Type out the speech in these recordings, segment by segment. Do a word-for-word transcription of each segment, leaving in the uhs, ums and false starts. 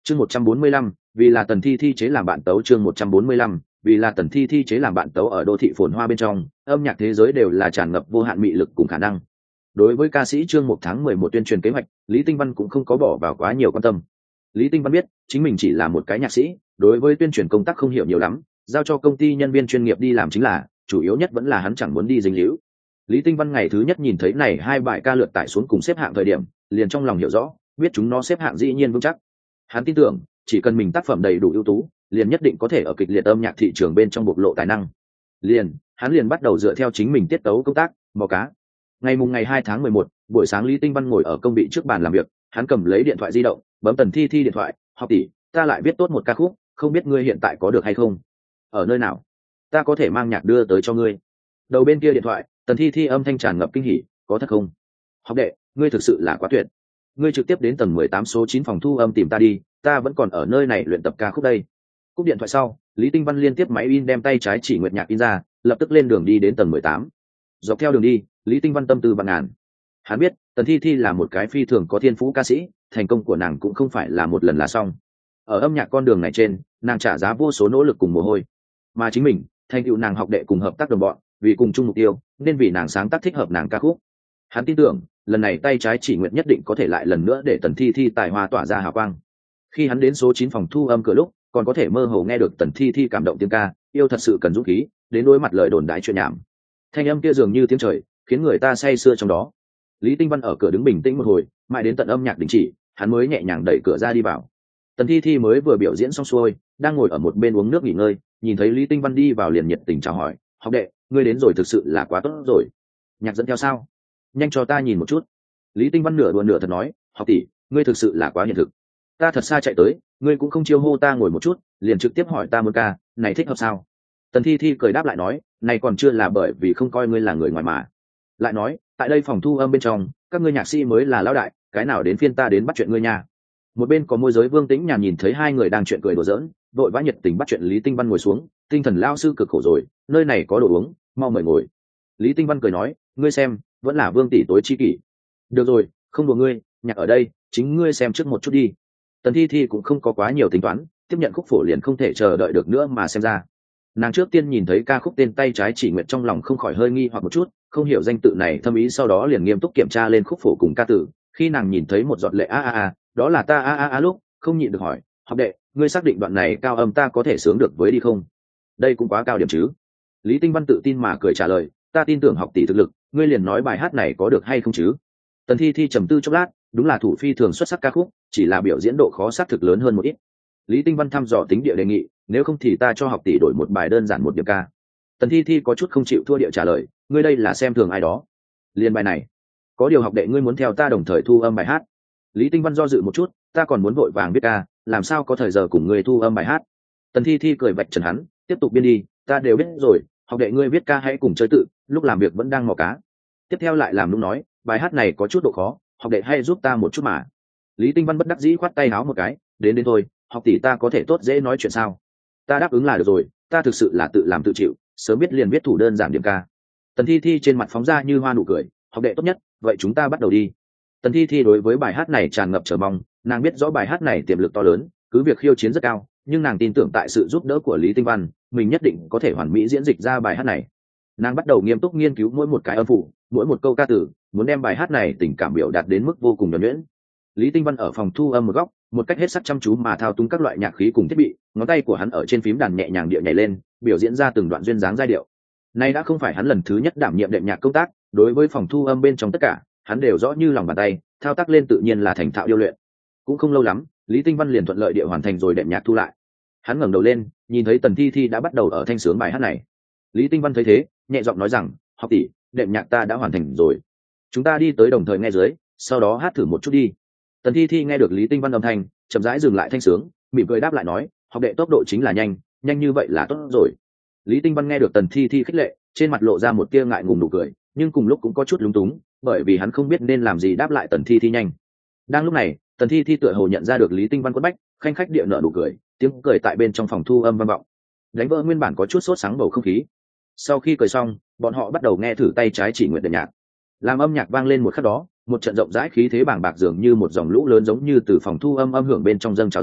chương một trăm bốn mươi lăm vì là Tần Thi Thi chế làm bạn tấu. Chương một trăm bốn mươi lăm vì là Tần Thi Thi chế làm bạn tấu. Ở đô thị phồn hoa bên trong, âm nhạc thế giới đều là tràn ngập vô hạn mị lực cùng khả năng. Đối với ca sĩ Trương Mục tháng mười một tuyên truyền kế hoạch, Lý Tinh Văn cũng không có bỏ vào quá nhiều quan tâm. Lý Tinh Văn biết chính mình chỉ là một cái nhạc sĩ, đối với tuyên truyền công tác không hiểu nhiều lắm, giao cho công ty nhân viên chuyên nghiệp đi làm chính là, chủ yếu nhất vẫn là hắn chẳng muốn đi dính líu. Lý Tinh Văn ngày thứ nhất nhìn thấy này hai bài ca lượt tải xuống cùng xếp hạng thời điểm, liền trong lòng hiểu rõ, biết chúng nó xếp hạng dĩ nhiên vững chắc. Hắn tin tưởng, chỉ cần mình tác phẩm đầy đủ ưu tú, liền nhất định có thể ở kịch liệt âm nhạc thị trường bên trong bộc lộ tài năng. Liền, hắn liền bắt đầu dựa theo chính mình tiết tấu công tác, mò cá. Ngày mùng ngày hai tháng mười một, buổi sáng Lý Tinh Văn ngồi ở công vị trước bàn làm việc, hắn cầm lấy điện thoại di động, bấm Tần Thi Thi điện thoại, "Học tỷ, ta lại viết tốt một ca khúc, không biết ngươi hiện tại có được hay không? Ở nơi nào? Ta có thể mang nhạc đưa tới cho ngươi." Đầu bên kia điện thoại, Tần Thi Thi âm thanh tràn ngập kinh hỉ, "Có thật không? Học đệ, ngươi thực sự là quá tuyệt. Ngươi trực tiếp đến tầng mười tám số chín phòng thu âm tìm ta đi, ta vẫn còn ở nơi này luyện tập ca khúc đây." Cúp điện thoại sau, Lý Tinh Văn liên tiếp máy in đem tay trái chỉ nguyệt nhạc in ra, lập tức lên đường đi đến tầng mười tám. Dọc theo đường đi, Lý Tinh Văn tâm tư vạn ngàn. Hắn biết, Tần Thi Thi là một cái phi thường có thiên phú ca sĩ, thành công của nàng cũng không phải là một lần là xong. Ở âm nhạc con đường này trên, nàng trả giá vô số nỗ lực cùng mồ hôi. Mà chính mình, thành tựu nàng học đệ cùng hợp tác đồng bọn, vì cùng chung mục tiêu, nên vì nàng sáng tác thích hợp nàng ca khúc. Hắn tin tưởng, lần này tay trái chỉ nguyện nhất định có thể lại lần nữa để Tần Thi Thi tài hoa tỏa ra hào quang. Khi hắn đến số chín phòng thu âm cửa lúc, còn có thể mơ hồ nghe được Tần Thi Thi cảm động tiếng ca, yêu thật sự cần dũng khí, đến đối mặt lời đồn đại chuyện nhảm. Thanh âm kia dường như tiếng trời, khiến người ta say sưa trong đó. Lý Tinh Văn ở cửa đứng bình tĩnh một hồi, mãi đến tận âm nhạc đình chỉ, hắn mới nhẹ nhàng đẩy cửa ra đi vào. Tần Thi Thi mới vừa biểu diễn xong xuôi, đang ngồi ở một bên uống nước nghỉ ngơi, nhìn thấy Lý Tinh Văn đi vào liền nhiệt tình chào hỏi, "Học đệ, ngươi đến rồi, thực sự là quá tốt rồi. Nhạc dẫn theo sao? Nhanh cho ta nhìn một chút." Lý Tinh Văn nửa đùa nửa thật nói, "Học tỷ, ngươi thực sự là quá hiện thực. Ta thật xa chạy tới, ngươi cũng không chiêu hô ta ngồi một chút, liền trực tiếp hỏi ta một ca, này thích hợp sao?" Tần Thi Thi cười đáp lại nói, "Này còn chưa là bởi vì không coi ngươi là người ngoài mà. Lại nói, tại đây phòng thu âm bên trong, các ngươi nhạc sĩ mới là lão đại, cái nào đến phiên ta đến bắt chuyện ngươi nha." Một bên có môi giới Vương Tĩnh Nhàn nhìn thấy hai người đang chuyện cười đùa giỡn, vội vã nhiệt tình bắt chuyện Lý Tinh Văn ngồi xuống, "Tinh thần lao sư cực khổ rồi, nơi này có đồ uống, mau mời ngồi." Lý Tinh Văn cười nói, "Ngươi xem, vẫn là Vương tỷ tối chi kỷ. Được rồi, không đùa ngươi, nhạc ở đây, chính ngươi xem trước một chút đi." Tần Thi Thi cũng không có quá nhiều tính toán, tiếp nhận khúc phổ liền không thể chờ đợi được nữa mà xem ra. Nàng trước tiên nhìn thấy ca khúc tên tay trái chỉ nguyện, trong lòng không khỏi hơi nghi hoặc một chút, không hiểu danh tự này thâm ý, sau đó liền nghiêm túc kiểm tra lên khúc phổ cùng ca từ. Khi nàng nhìn thấy một giọt lệ a a a, đó là ta a a a lúc, không nhịn được hỏi, "Học đệ, ngươi xác định đoạn này cao âm ta có thể sướng được với đi không? Đây cũng quá cao điểm chứ?" Lý Tinh Văn tự tin mà cười trả lời, "Ta tin tưởng học tỷ thực lực, ngươi liền nói bài hát này có được hay không chứ?" Tần Thi Thi trầm tư chốc lát, đúng là thủ phi thường xuất sắc ca khúc, chỉ là biểu diễn độ khó xác thực lớn hơn một ít. Lý Tinh Văn thăm dò tính địa đề nghị, "Nếu không thì ta cho học tỷ đổi một bài đơn giản một điểm ca." Tần Thi Thi có chút không chịu thua địa trả lời, "Ngươi đây là xem thường ai đó? Liên bài này, có điều học đệ ngươi muốn theo ta đồng thời thu âm bài hát." Lý Tinh Văn do dự một chút, "Ta còn muốn vội vàng viết ca, làm sao có thời giờ cùng ngươi thu âm bài hát?" Tần Thi Thi cười vạch trần hắn, "Tiếp tục biên đi, ta đều biết rồi, học đệ ngươi viết ca hãy cùng chơi tự, lúc làm việc vẫn đang mò cá." Tiếp theo lại làm lúc nói, "Bài hát này có chút độ khó, học đệ hay giúp ta một chút mà." Lý Tinh Văn bất đắc dĩ khoát tay áo một cái, "Đến đến thôi, học tỷ ta có thể tốt dễ nói chuyện sao? Ta đáp ứng là được rồi, ta thực sự là tự làm tự chịu, sớm biết liền viết thủ đơn giản điểm ca." Tần Thi Thi trên mặt phóng ra như hoa nụ cười, "Học đệ tốt nhất, vậy chúng ta bắt đầu đi." Tần Thi Thi đối với bài hát này tràn ngập chờ mong, nàng biết rõ bài hát này tiềm lực to lớn, cứ việc khiêu chiến rất cao, nhưng nàng tin tưởng tại sự giúp đỡ của Lý Tinh Văn, mình nhất định có thể hoàn mỹ diễn dịch ra bài hát này. Nàng bắt đầu nghiêm túc nghiên cứu mỗi một cái âm phủ, mỗi một câu ca từ, muốn đem bài hát này tình cảm biểu đạt đến mức vô cùng nhuần nhuyễn. Lý Tinh Văn ở phòng thu âm một góc, một cách hết sức chăm chú mà thao túng các loại nhạc khí cùng thiết bị, ngón tay của hắn ở trên phím đàn nhẹ nhàng điệu nhảy lên, biểu diễn ra từng đoạn duyên dáng giai điệu. Nay đã không phải hắn lần thứ nhất đảm nhiệm đệm nhạc công tác, đối với phòng thu âm bên trong tất cả, hắn đều rõ như lòng bàn tay, thao tác lên tự nhiên là thành thạo điêu luyện. Cũng không lâu lắm, Lý Tinh Văn liền thuận lợi điệu hoàn thành rồi đệm nhạc thu lại. Hắn ngẩng đầu lên, nhìn thấy Tần Thi Thi đã bắt đầu ở thanh sướng bài hát này. Lý Tinh Văn thấy thế, nhẹ giọng nói rằng, "Học tỷ, đệm nhạc ta đã hoàn thành rồi. Chúng ta đi tới đồng thời nghe dưới, sau đó hát thử một chút đi." Tần Thi Thi nghe được Lý Tinh Văn âm thanh, chậm rãi dừng lại thanh sướng, mỉm cười đáp lại nói, "Học đệ tốc độ chính là nhanh, nhanh như vậy là tốt rồi." Lý Tinh Văn nghe được Tần Thi Thi khích lệ, trên mặt lộ ra một tia ngại ngùng nụ cười, nhưng cùng lúc cũng có chút lúng túng, bởi vì hắn không biết nên làm gì đáp lại Tần Thi Thi nhanh. Đang lúc này, Tần Thi Thi tựa hồ nhận ra được Lý Tinh Văn quất bách, khanh khách địa nở nụ cười, tiếng cười tại bên trong phòng thu âm vang vọng, đánh vỡ nguyên bản có chút sốt sáng bầu không khí. Sau khi cười xong, bọn họ bắt đầu nghe thử tay trái chỉ nguyện đệm nhạc. Làm âm nhạc vang lên một khắc đó, một trận rộng rãi khí thế bàng bạc dường như một dòng lũ lớn giống như từ phòng thu âm âm hưởng bên trong dâng trào ra,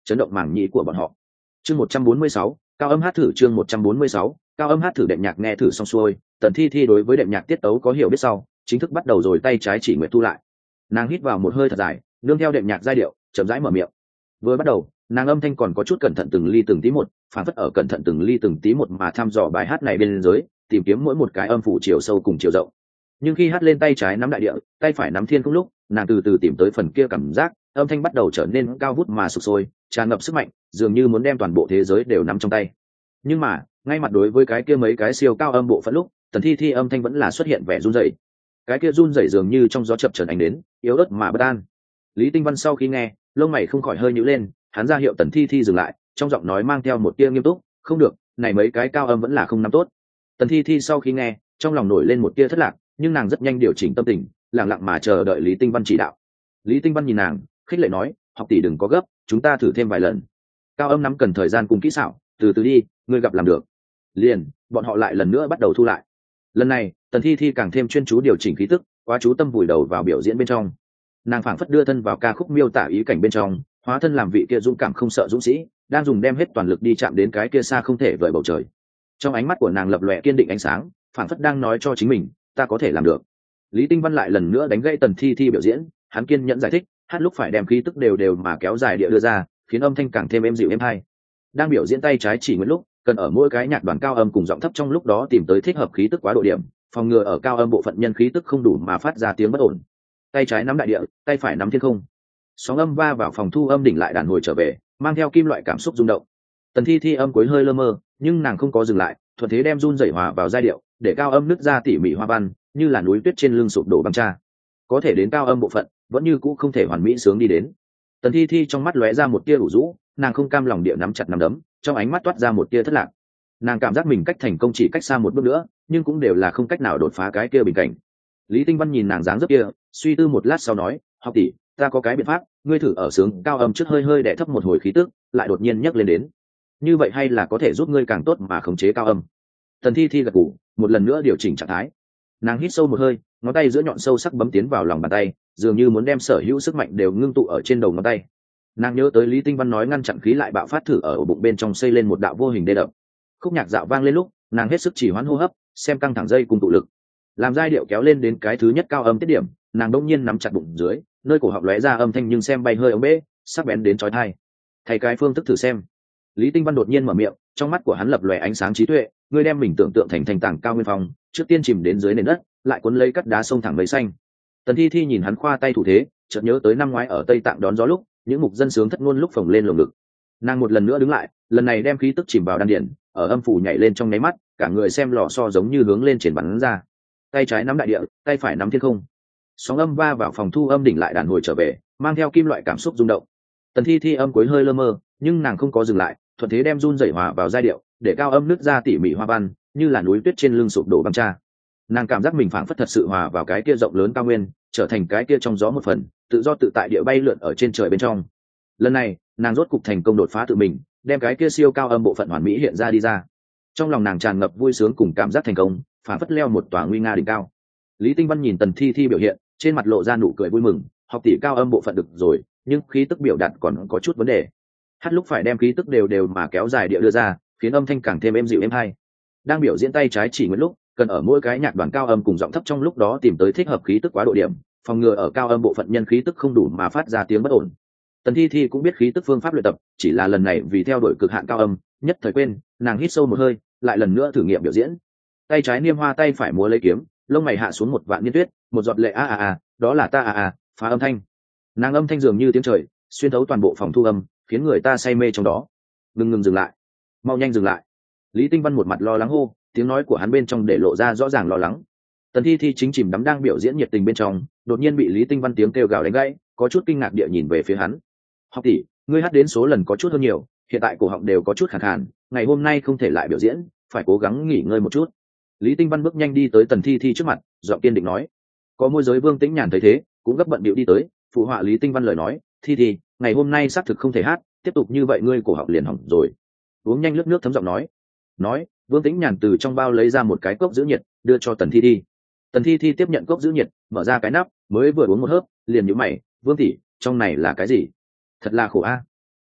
chấn động màng nhĩ của bọn họ. Chương một trăm bốn mươi sáu, cao âm hát thử chương một trăm bốn mươi sáu, cao âm hát thử. Đệm nhạc nghe thử xong xuôi, Tần Thi Thi đối với đệm nhạc tiết tấu có hiểu biết sau, chính thức bắt đầu rồi tay trái chỉ nguyện thu lại. Nàng hít vào một hơi thật dài, nương theo đệm nhạc giai điệu, chậm rãi mở miệng. Vừa bắt đầu, nàng âm thanh còn có chút cẩn thận từng ly từng tí một, phản phất ở cẩn thận từng ly từng tí một mà thăm dò bài hát này bên dưới, tìm kiếm mỗi một cái âm phủ chiều sâu cùng chiều rộng. Nhưng khi hát lên tay trái nắm đại địa, tay phải nắm thiên cung lúc, nàng từ từ tìm tới phần kia cảm giác, âm thanh bắt đầu trở nên cao vút mà sục sôi, tràn ngập sức mạnh, dường như muốn đem toàn bộ thế giới đều nắm trong tay. Nhưng mà, ngay mặt đối với cái kia mấy cái siêu cao âm bộ phận lúc, Tần Thi Thi âm thanh vẫn là xuất hiện vẻ run rẩy. Cái kia run rẩy dường như trong gió chập chờn ánh đến, yếu ớt mà bất an. Lý Tinh Văn sau khi nghe, lông mày không khỏi hơi nhíu lên, hắn ra hiệu Tần Thi Thi dừng lại, trong giọng nói mang theo một tia nghiêm túc, "Không được, này mấy cái cao âm vẫn là không nắm tốt." Tần Thi Thi sau khi nghe, trong lòng nổi lên một tia thất lạc, nhưng nàng rất nhanh điều chỉnh tâm tình, lặng lặng mà chờ đợi Lý Tinh Văn chỉ đạo. Lý Tinh Văn nhìn nàng, khích lệ nói, "Học tỷ đừng có gấp, chúng ta thử thêm vài lần. Cao âm nắm cần thời gian cùng kỹ xảo, từ từ đi, ngươi gặp làm được." Liền, bọn họ lại lần nữa bắt đầu thu lại. Lần này, Tần Thi Thi càng thêm chuyên chú điều chỉnh khí tức, quá chú tâm vùi đầu vào biểu diễn bên trong. Nàng phảng phất đưa thân vào ca khúc miêu tả ý cảnh bên trong, hóa thân làm vị kia dũng cảm không sợ dũng sĩ, đang dùng đem hết toàn lực đi chạm đến cái kia xa không thể vời bầu trời. Trong ánh mắt của nàng lập lòe kiên định ánh sáng, phảng phất đang nói cho chính mình, ta có thể làm được. Lý Tinh Văn lại lần nữa đánh gãy Tần Thi Thi biểu diễn, hắn kiên nhẫn giải thích, hát lúc phải đem khí tức đều đều mà kéo dài địa đưa ra, khiến âm thanh càng thêm êm dịu êm hay. Đang biểu diễn tay trái chỉ nguyện lúc, cần ở mỗi cái nhạc đoàn cao âm cùng giọng thấp trong lúc đó tìm tới thích hợp khí tức quá độ điểm, phòng ngừa ở cao âm bộ phận nhân khí tức không đủ mà phát ra tiếng bất ổn. Tay trái nắm đại địa, tay phải nắm thiên không. Sóng âm va vào phòng thu âm đỉnh lại đàn hồi trở về, mang theo kim loại cảm xúc rung động. Tần Thi Thi âm cuối hơi lơ mơ, nhưng nàng không có dừng lại, thuận thế đem run rẩy hòa vào giai điệu, để cao âm nứt ra tỉ mỉ hoa văn, như là núi tuyết trên lưng sụp đổ băng cha. Có thể đến cao âm bộ phận, vẫn như cũ không thể hoàn mỹ sướng đi đến. Tần Thi Thi trong mắt lóe ra một tia ủ rũ, nàng không cam lòng địa nắm chặt nắm đấm, trong ánh mắt toát ra một tia thất lạc. Nàng cảm giác mình cách thành công chỉ cách xa một bước nữa, nhưng cũng đều là không cách nào đột phá cái kia bình cảnh. Lý Tinh Văn nhìn nàng dáng dấp kia, suy tư một lát sau nói, "Học tỷ, ta có cái biện pháp, ngươi thử ở sướng cao âm trước hơi hơi đè thấp một hồi khí tức, lại đột nhiên nhấc lên đến. Như vậy hay là có thể giúp ngươi càng tốt mà khống chế cao âm." Tần Thi Thi gật gù, một lần nữa điều chỉnh trạng thái. Nàng hít sâu một hơi, ngón tay giữa nhọn sâu sắc bấm tiến vào lòng bàn tay, dường như muốn đem sở hữu sức mạnh đều ngưng tụ ở trên đầu ngón tay. Nàng nhớ tới Lý Tinh Văn nói ngăn chặn khí lại bạo phát thử ở ổ bụng bên trong xây lên một đạo vô hình đê đập. Khúc nhạc dạo vang lên lúc, nàng hết sức chỉ hoãn hô hấp, xem căng thẳng dây cùng tụ lực. Làm giai điệu kéo lên đến cái thứ nhất cao âm tiết điểm, nàng đông nhiên nắm chặt bụng dưới, nơi cổ họng lóe ra âm thanh nhưng xem bay hơi ống bể, sắc bén đến chói tai. Thầy cái phương thức thử xem. Lý Tinh Văn đột nhiên mở miệng, trong mắt của hắn lập lòe ánh sáng trí tuệ, ngươi đem mình tưởng tượng thành thành tảng cao nguyên phong, trước tiên chìm đến dưới nền đất, lại cuốn lấy cắt đá sông thẳng mấy xanh. Tần Thi Thi nhìn hắn khoa tay thủ thế, chợt nhớ tới năm ngoái ở Tây Tạng đón gió lúc, những mục dân sướng thất ngôn lúc phồng lên lồng ngực. Nàng một lần nữa đứng lại, lần này đem khí tức chìm vào đan điền, ở âm phủ nhảy lên trong nháy mắt, cả người xem lò xo giống như hướng lên trên bắn ra. Tay trái nắm đại địa, tay phải nắm thiên không. Sóng âm va vào phòng thu âm đỉnh lại đàn hồi trở về, mang theo kim loại cảm xúc rung động. Tần Thi Thi âm cuối hơi lơ mơ, nhưng nàng không có dừng lại, thuận thế đem run rẩy hòa vào giai điệu, để cao âm nứt ra tỉ mỉ hoa văn, như là núi tuyết trên lưng sụp đổ băng cha. Nàng cảm giác mình phảng phất thật sự hòa vào cái kia rộng lớn cao nguyên, trở thành cái kia trong gió một phần, tự do tự tại địa bay lượn ở trên trời bên trong. Lần này, nàng rốt cục thành công đột phá tự mình, đem cái kia siêu cao âm bộ phận hoàn mỹ hiện ra đi ra. Trong lòng nàng tràn ngập vui sướng cùng cảm giác thành công, phảng phất leo một tòa nguy nga đỉnh cao. Lý Tinh Văn nhìn Tần Thi Thi biểu hiện, trên mặt lộ ra nụ cười vui mừng, học tỷ cao âm bộ phận được rồi, nhưng khí tức biểu đạt còn có chút vấn đề. Hát lúc phải đem khí tức đều đều mà kéo dài địa đưa ra, khiến âm thanh càng thêm êm dịu êm hay. Đang biểu diễn tay trái chỉ nguyện lúc, cần ở mỗi cái nhạc đoàn cao âm cùng giọng thấp trong lúc đó tìm tới thích hợp khí tức quá độ điểm, phòng ngừa ở cao âm bộ phận nhân khí tức không đủ mà phát ra tiếng bất ổn. Tần Thi Thi cũng biết khí tức phương pháp luyện tập, chỉ là lần này vì theo đuổi cực hạn cao âm, nhất thời quên, nàng hít sâu một hơi, lại lần nữa thử nghiệm biểu diễn. Tay trái niêm hoa, tay phải múa lấy kiếm, lông mày hạ xuống một vạn niên tuyết, một giọt lệ a a a, đó là ta a a, phá âm thanh. Nàng âm thanh dường như tiếng trời, xuyên thấu toàn bộ phòng thu âm, khiến người ta say mê trong đó. Ngừng ngừng dừng lại, mau nhanh dừng lại. Lý Tinh Văn một mặt lo lắng hô, tiếng nói của hắn bên trong để lộ ra rõ ràng lo lắng. Tần Thi Thi chính chìm đắm đang biểu diễn nhiệt tình bên trong, đột nhiên bị Lý Tinh Văn tiếng kêu gào đánh gãy, có chút kinh ngạc địa nhìn về phía hắn. Học tỷ, ngươi hát đến số lần có chút hơn nhiều, hiện tại cổ họng đều có chút khàn khàn, ngày hôm nay không thể lại biểu diễn, phải cố gắng nghỉ ngơi một chút. Lý Tinh Văn bước nhanh đi tới Tần Thi Thi trước mặt, giọng kiên định nói. Có môi giới Vương Tĩnh Nhàn thấy thế, cũng gấp bận bịu đi tới, phụ họa Lý Tinh Văn lời nói, Thi Thi, ngày hôm nay xác thực không thể hát, tiếp tục như vậy ngươi cổ họng liền hỏng rồi. Uống nhanh nước nước thấm giọng nói. Nói, Vương Tĩnh Nhàn từ trong bao lấy ra một cái cốc giữ nhiệt, đưa cho Tần Thi Thi. Tần Thi Thi tiếp nhận cốc giữ nhiệt, mở ra cái nắp, mới vừa uống một hớp, liền nhíu mày, Vương tỷ, trong này là cái gì? Thật là khổ a.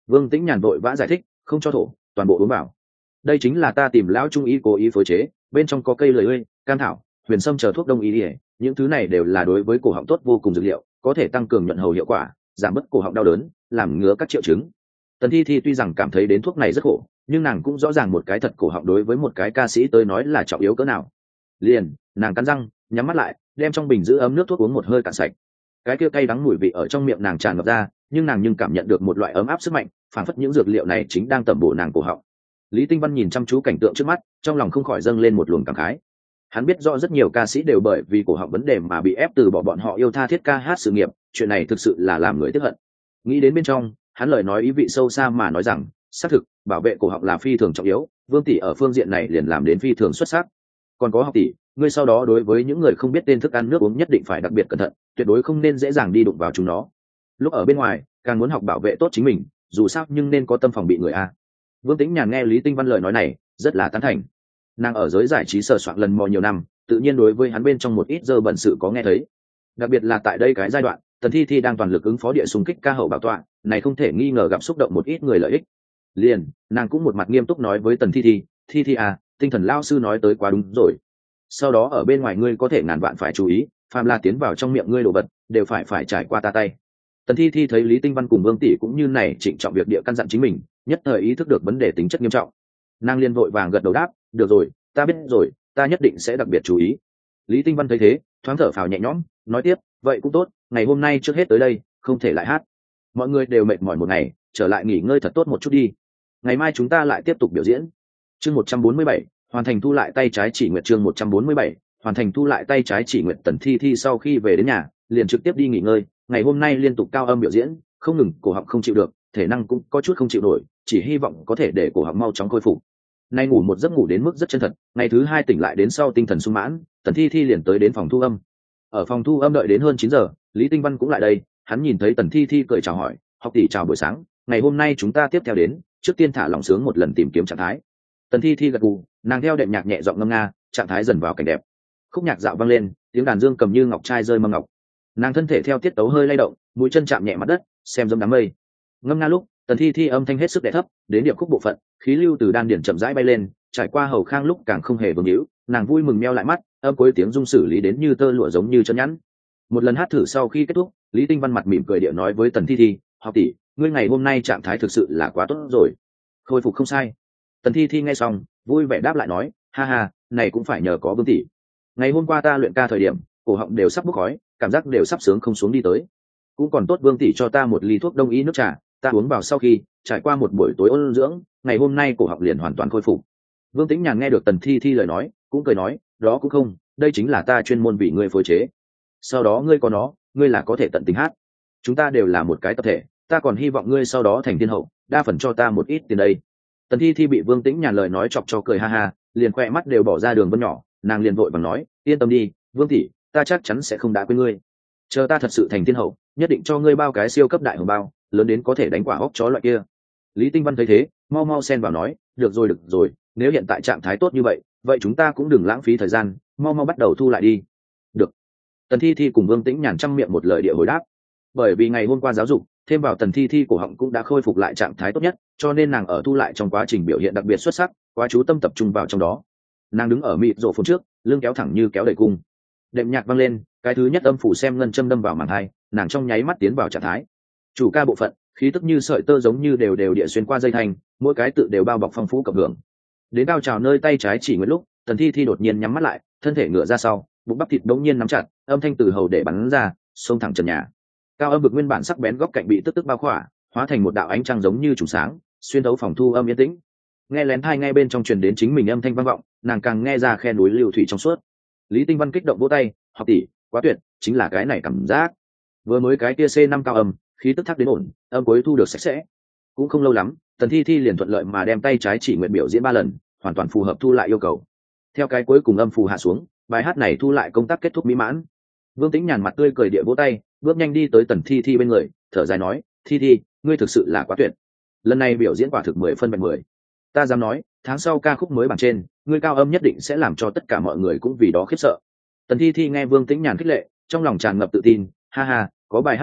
Vương Tĩnh Nhàn vội vã giải thích, không cho thổ, toàn bộ uống vào. Đây chính là ta tìm lão trung y cố ý phối chế, bên trong có cây lười ươi, cam thảo, huyền sâm chờ thuốc đông y ỉa, những thứ này đều là đối với cổ họng tốt vô cùng dược liệu, có thể tăng cường nhuận hầu hiệu quả, giảm bớt cổ họng đau đớn, làm ngứa các triệu chứng. Tần Thi Thi tuy rằng cảm thấy đến thuốc này rất khổ, nhưng nàng cũng rõ ràng một cái thật cổ họng đối với một cái ca sĩ tới nói là trọng yếu cỡ nào. Liền, nàng cắn răng, nhắm mắt lại, đem trong bình giữ ấm nước thuốc uống một hơi cạn sạch. Cái kia cay đắng mùi vị ở trong miệng nàng tràn ngập ra, nhưng nàng nhưng cảm nhận được một loại ấm áp sức mạnh, phản phất những dược liệu này chính đang tẩm bổ nàng cổ họng. Lý Tinh Văn nhìn chăm chú cảnh tượng trước mắt, trong lòng không khỏi dâng lên một luồng cảm khái. Hắn biết rõ rất nhiều ca sĩ đều bởi vì cổ họng vấn đề mà bị ép từ bỏ bọn họ yêu tha thiết ca hát sự nghiệp, chuyện này thực sự là làm người tiếc hận. Nghĩ đến bên trong, hắn lời nói ý vị sâu xa mà nói rằng, xác thực, bảo vệ cổ họng là phi thường trọng yếu, Vương tỷ ở phương diện này liền làm đến phi thường xuất sắc. Còn có Học tỷ, ngươi sau đó đối với những người không biết tên thức ăn nước uống nhất định phải đặc biệt cẩn thận, tuyệt đối không nên dễ dàng đi đụng vào chúng nó. Lúc ở bên ngoài, càng muốn học bảo vệ tốt chính mình, dù sao nhưng nên có tâm phòng bị người a. Vương Tĩnh Nhàn nghe Lý Tinh Văn lời nói này, rất là tán thành. Nàng ở giới giải trí sờ soạn lần mò nhiều năm, tự nhiên đối với hắn bên trong một ít dơ bẩn sự có nghe thấy. Đặc biệt là tại đây cái giai đoạn, Tần Thi Thi đang toàn lực ứng phó địa xung kích ca hậu bảo tọa, này không thể nghi ngờ gặp xúc động một ít người lợi ích. Liền, nàng cũng một mặt nghiêm túc nói với Tần Thi Thi, Thi Thi à, tinh thần lao sư nói tới quá đúng rồi. Sau đó ở bên ngoài ngươi có thể ngàn vạn phải chú ý, phàm là tiến vào trong miệng ngươi đồ vật, đều phải phải trải qua ta tay. Tần Thi Thi thấy Lý Tinh Văn cùng Vương tỷ cũng như này trịnh trọng việc địa căn dặn chính mình, nhất thời ý thức được vấn đề tính chất nghiêm trọng. Nàng liên vội vàng gật đầu đáp, được rồi, ta biết rồi, ta nhất định sẽ đặc biệt chú ý. Lý Tinh Văn thấy thế, thoáng thở phào nhẹ nhõm, nói tiếp, vậy cũng tốt, ngày hôm nay trước hết tới đây, không thể lại hát. Mọi người đều mệt mỏi một ngày, trở lại nghỉ ngơi thật tốt một chút đi. Ngày mai chúng ta lại tiếp tục biểu diễn. Chương một trăm bốn mươi bảy, hoàn thành thu lại tay trái chỉ nguyệt. Chương một trăm bốn mươi bảy, hoàn thành thu lại tay trái chỉ nguyệt. Tần Thi Thi sau khi về đến nhà, liền trực tiếp đi nghỉ ngơi, ngày hôm nay liên tục cao âm biểu diễn, không ngừng cổ họng không chịu được, thể năng cũng có chút không chịu nổi, chỉ hy vọng có thể để cổ họng mau chóng khôi phục. Nay ngủ một giấc ngủ đến mức rất chân thật, ngày thứ hai tỉnh lại đến sau tinh thần sung mãn, Tần Thi Thi liền tới đến phòng thu âm. Ở phòng thu âm đợi đến hơn chín giờ, Lý Tinh Văn cũng lại đây, hắn nhìn thấy Tần Thi Thi cười chào hỏi, Học tỷ chào buổi sáng, ngày hôm nay chúng ta tiếp theo đến, trước tiên thả lỏng sướng một lần tìm kiếm trạng thái. Tần Thi Thi gật gù, nàng theo đệm nhạc nhẹ giọng ngâm nga, trạng thái dần vào cảnh đẹp. Khúc nhạc dạo vang lên, tiếng đàn dương cầm như ngọc trai rơi mâm ngọc. Nàng thân thể theo tiết tấu hơi lay động, mũi chân chạm nhẹ mặt đất, xem giống đám mây. Ngâm nga lúc, Tần Thi Thi âm thanh hết sức đè thấp, đến điệp khúc bộ phận, khí lưu từ đan điển chậm rãi bay lên, trải qua hầu khang lúc càng không hề vương hữu, nàng vui mừng meo lại mắt, âm cuối tiếng dung xử lý đến như tơ lụa giống như chân nhẵn. Một lần hát thử sau khi kết thúc, Lý Tinh Văn mặt mỉm cười địa nói với Tần Thi Thi, Học tỷ, ngươi ngày hôm nay trạng thái thực sự là quá tốt rồi, khôi phục không sai. Tần Thi Thi nghe xong, vui vẻ đáp lại nói, ha ha, này cũng phải nhờ có Vương tỷ. Ngày hôm qua ta luyện ca thời điểm, cổ họng đều sắp bốc khói, cảm giác đều sắp sướng không xuống đi tới. Cũng còn tốt Vương tỷ cho ta một ly thuốc đông y nước trà, ta uống vào sau khi trải qua một buổi tối ôn dưỡng, ngày hôm nay cổ họng liền hoàn toàn khôi phục. Vương Tĩnh Nhàn nghe được Tần Thi Thi lời nói, cũng cười nói, đó cũng không, đây chính là ta chuyên môn vì ngươi phối chế. Sau đó ngươi có nó, ngươi là có thể tận tình hát. Chúng ta đều là một cái tập thể, ta còn hy vọng ngươi sau đó thành thiên hậu, đa phần cho ta một ít tiền đây. Tần Thi Thi bị Vương Tĩnh Nhàn lời nói chọc cho cười ha ha, liền khoe mắt đều bỏ ra đường vân nhỏ, nàng liền vội vàng nói, yên tâm đi, Vương tỷ, ta chắc chắn sẽ không đã quên ngươi. Chờ ta thật sự thành thiên hậu, nhất định cho ngươi bao cái siêu cấp đại hồng bao, lớn đến có thể đánh quả hốc chó loại kia. Lý Tinh Văn thấy thế, mau mau xen vào nói, được rồi được rồi, nếu hiện tại trạng thái tốt như vậy, vậy chúng ta cũng đừng lãng phí thời gian, mau mau bắt đầu thu lại đi. Được. Tần Thi Thi cùng Vương Tĩnh Nhàn trăm miệng một lời địa hồi đáp. Bởi vì ngày hôm qua giáo dục, thêm vào Tần Thi Thi cổ họng cũng đã khôi phục lại trạng thái tốt nhất, cho nên nàng ở thu lại trong quá trình biểu hiện đặc biệt xuất sắc, quá chú tâm tập trung vào trong đó. Nàng đứng ở mịt rổ phun trước, lưng kéo thẳng như kéo đầy cung. Đệm nhạc vang lên, cái thứ nhất âm phủ xem ngân châm đâm vào màng hai, nàng trong nháy mắt tiến vào trạng thái. Chủ ca bộ phận, khí tức như sợi tơ giống như đều đều địa xuyên qua dây thanh, mỗi cái tự đều bao bọc phong phú cộng hưởng. Đến cao trào nơi tay trái chỉ nguyện lúc, Tần Thi Thi đột nhiên nhắm mắt lại, thân thể ngửa ra sau, bụng bắp thịt đống nhiên nắm chặt, âm thanh từ hầu để bắn ra, xông thẳng trần nhà. Cao âm vực nguyên bản sắc bén góc cạnh bị tức tức bao khỏa, hóa thành một đạo ánh trăng giống như trùng sáng, xuyên thấu phòng thu âm yên tĩnh. Nghe lén tai ngay bên trong truyền đến chính mình âm thanh vang vọng, nàng càng nghe ra khe núi lưu thủy trong suốt. Lý Tinh Văn kích động vỗ tay, Học tỷ, quá tuyệt, chính là cái này cảm giác. Vừa mới cái kia C năm cao âm, khí tức thắc đến ổn, âm cuối thu được sạch sẽ. Cũng không lâu lắm, Tần Thi Thi liền thuận lợi mà đem tay trái chỉ nguyện biểu diễn ba lần, hoàn toàn phù hợp thu lại yêu cầu. Theo cái cuối cùng âm phù hạ xuống, bài hát này thu lại công tác kết thúc mỹ mãn. Vương Tĩnh Nhàn mặt tươi cười địa vỗ tay, bước nhanh đi tới Tần Thi Thi bên người, thở dài nói, Thi Thi, ngươi thực sự là quá tuyệt. Lần này biểu diễn quả thực mười phân bạch mười. Ta dám nói, tháng sau ca khúc mới bảng trên, ngươi cao âm nhất định sẽ làm cho tất cả mọi người cũng vì đó khiếp sợ. Tần Thi Thi nghe Vương Tĩnh Nhàn khích lệ, trong lòng tràn ngập tự tin, ha ha, có bài hát này,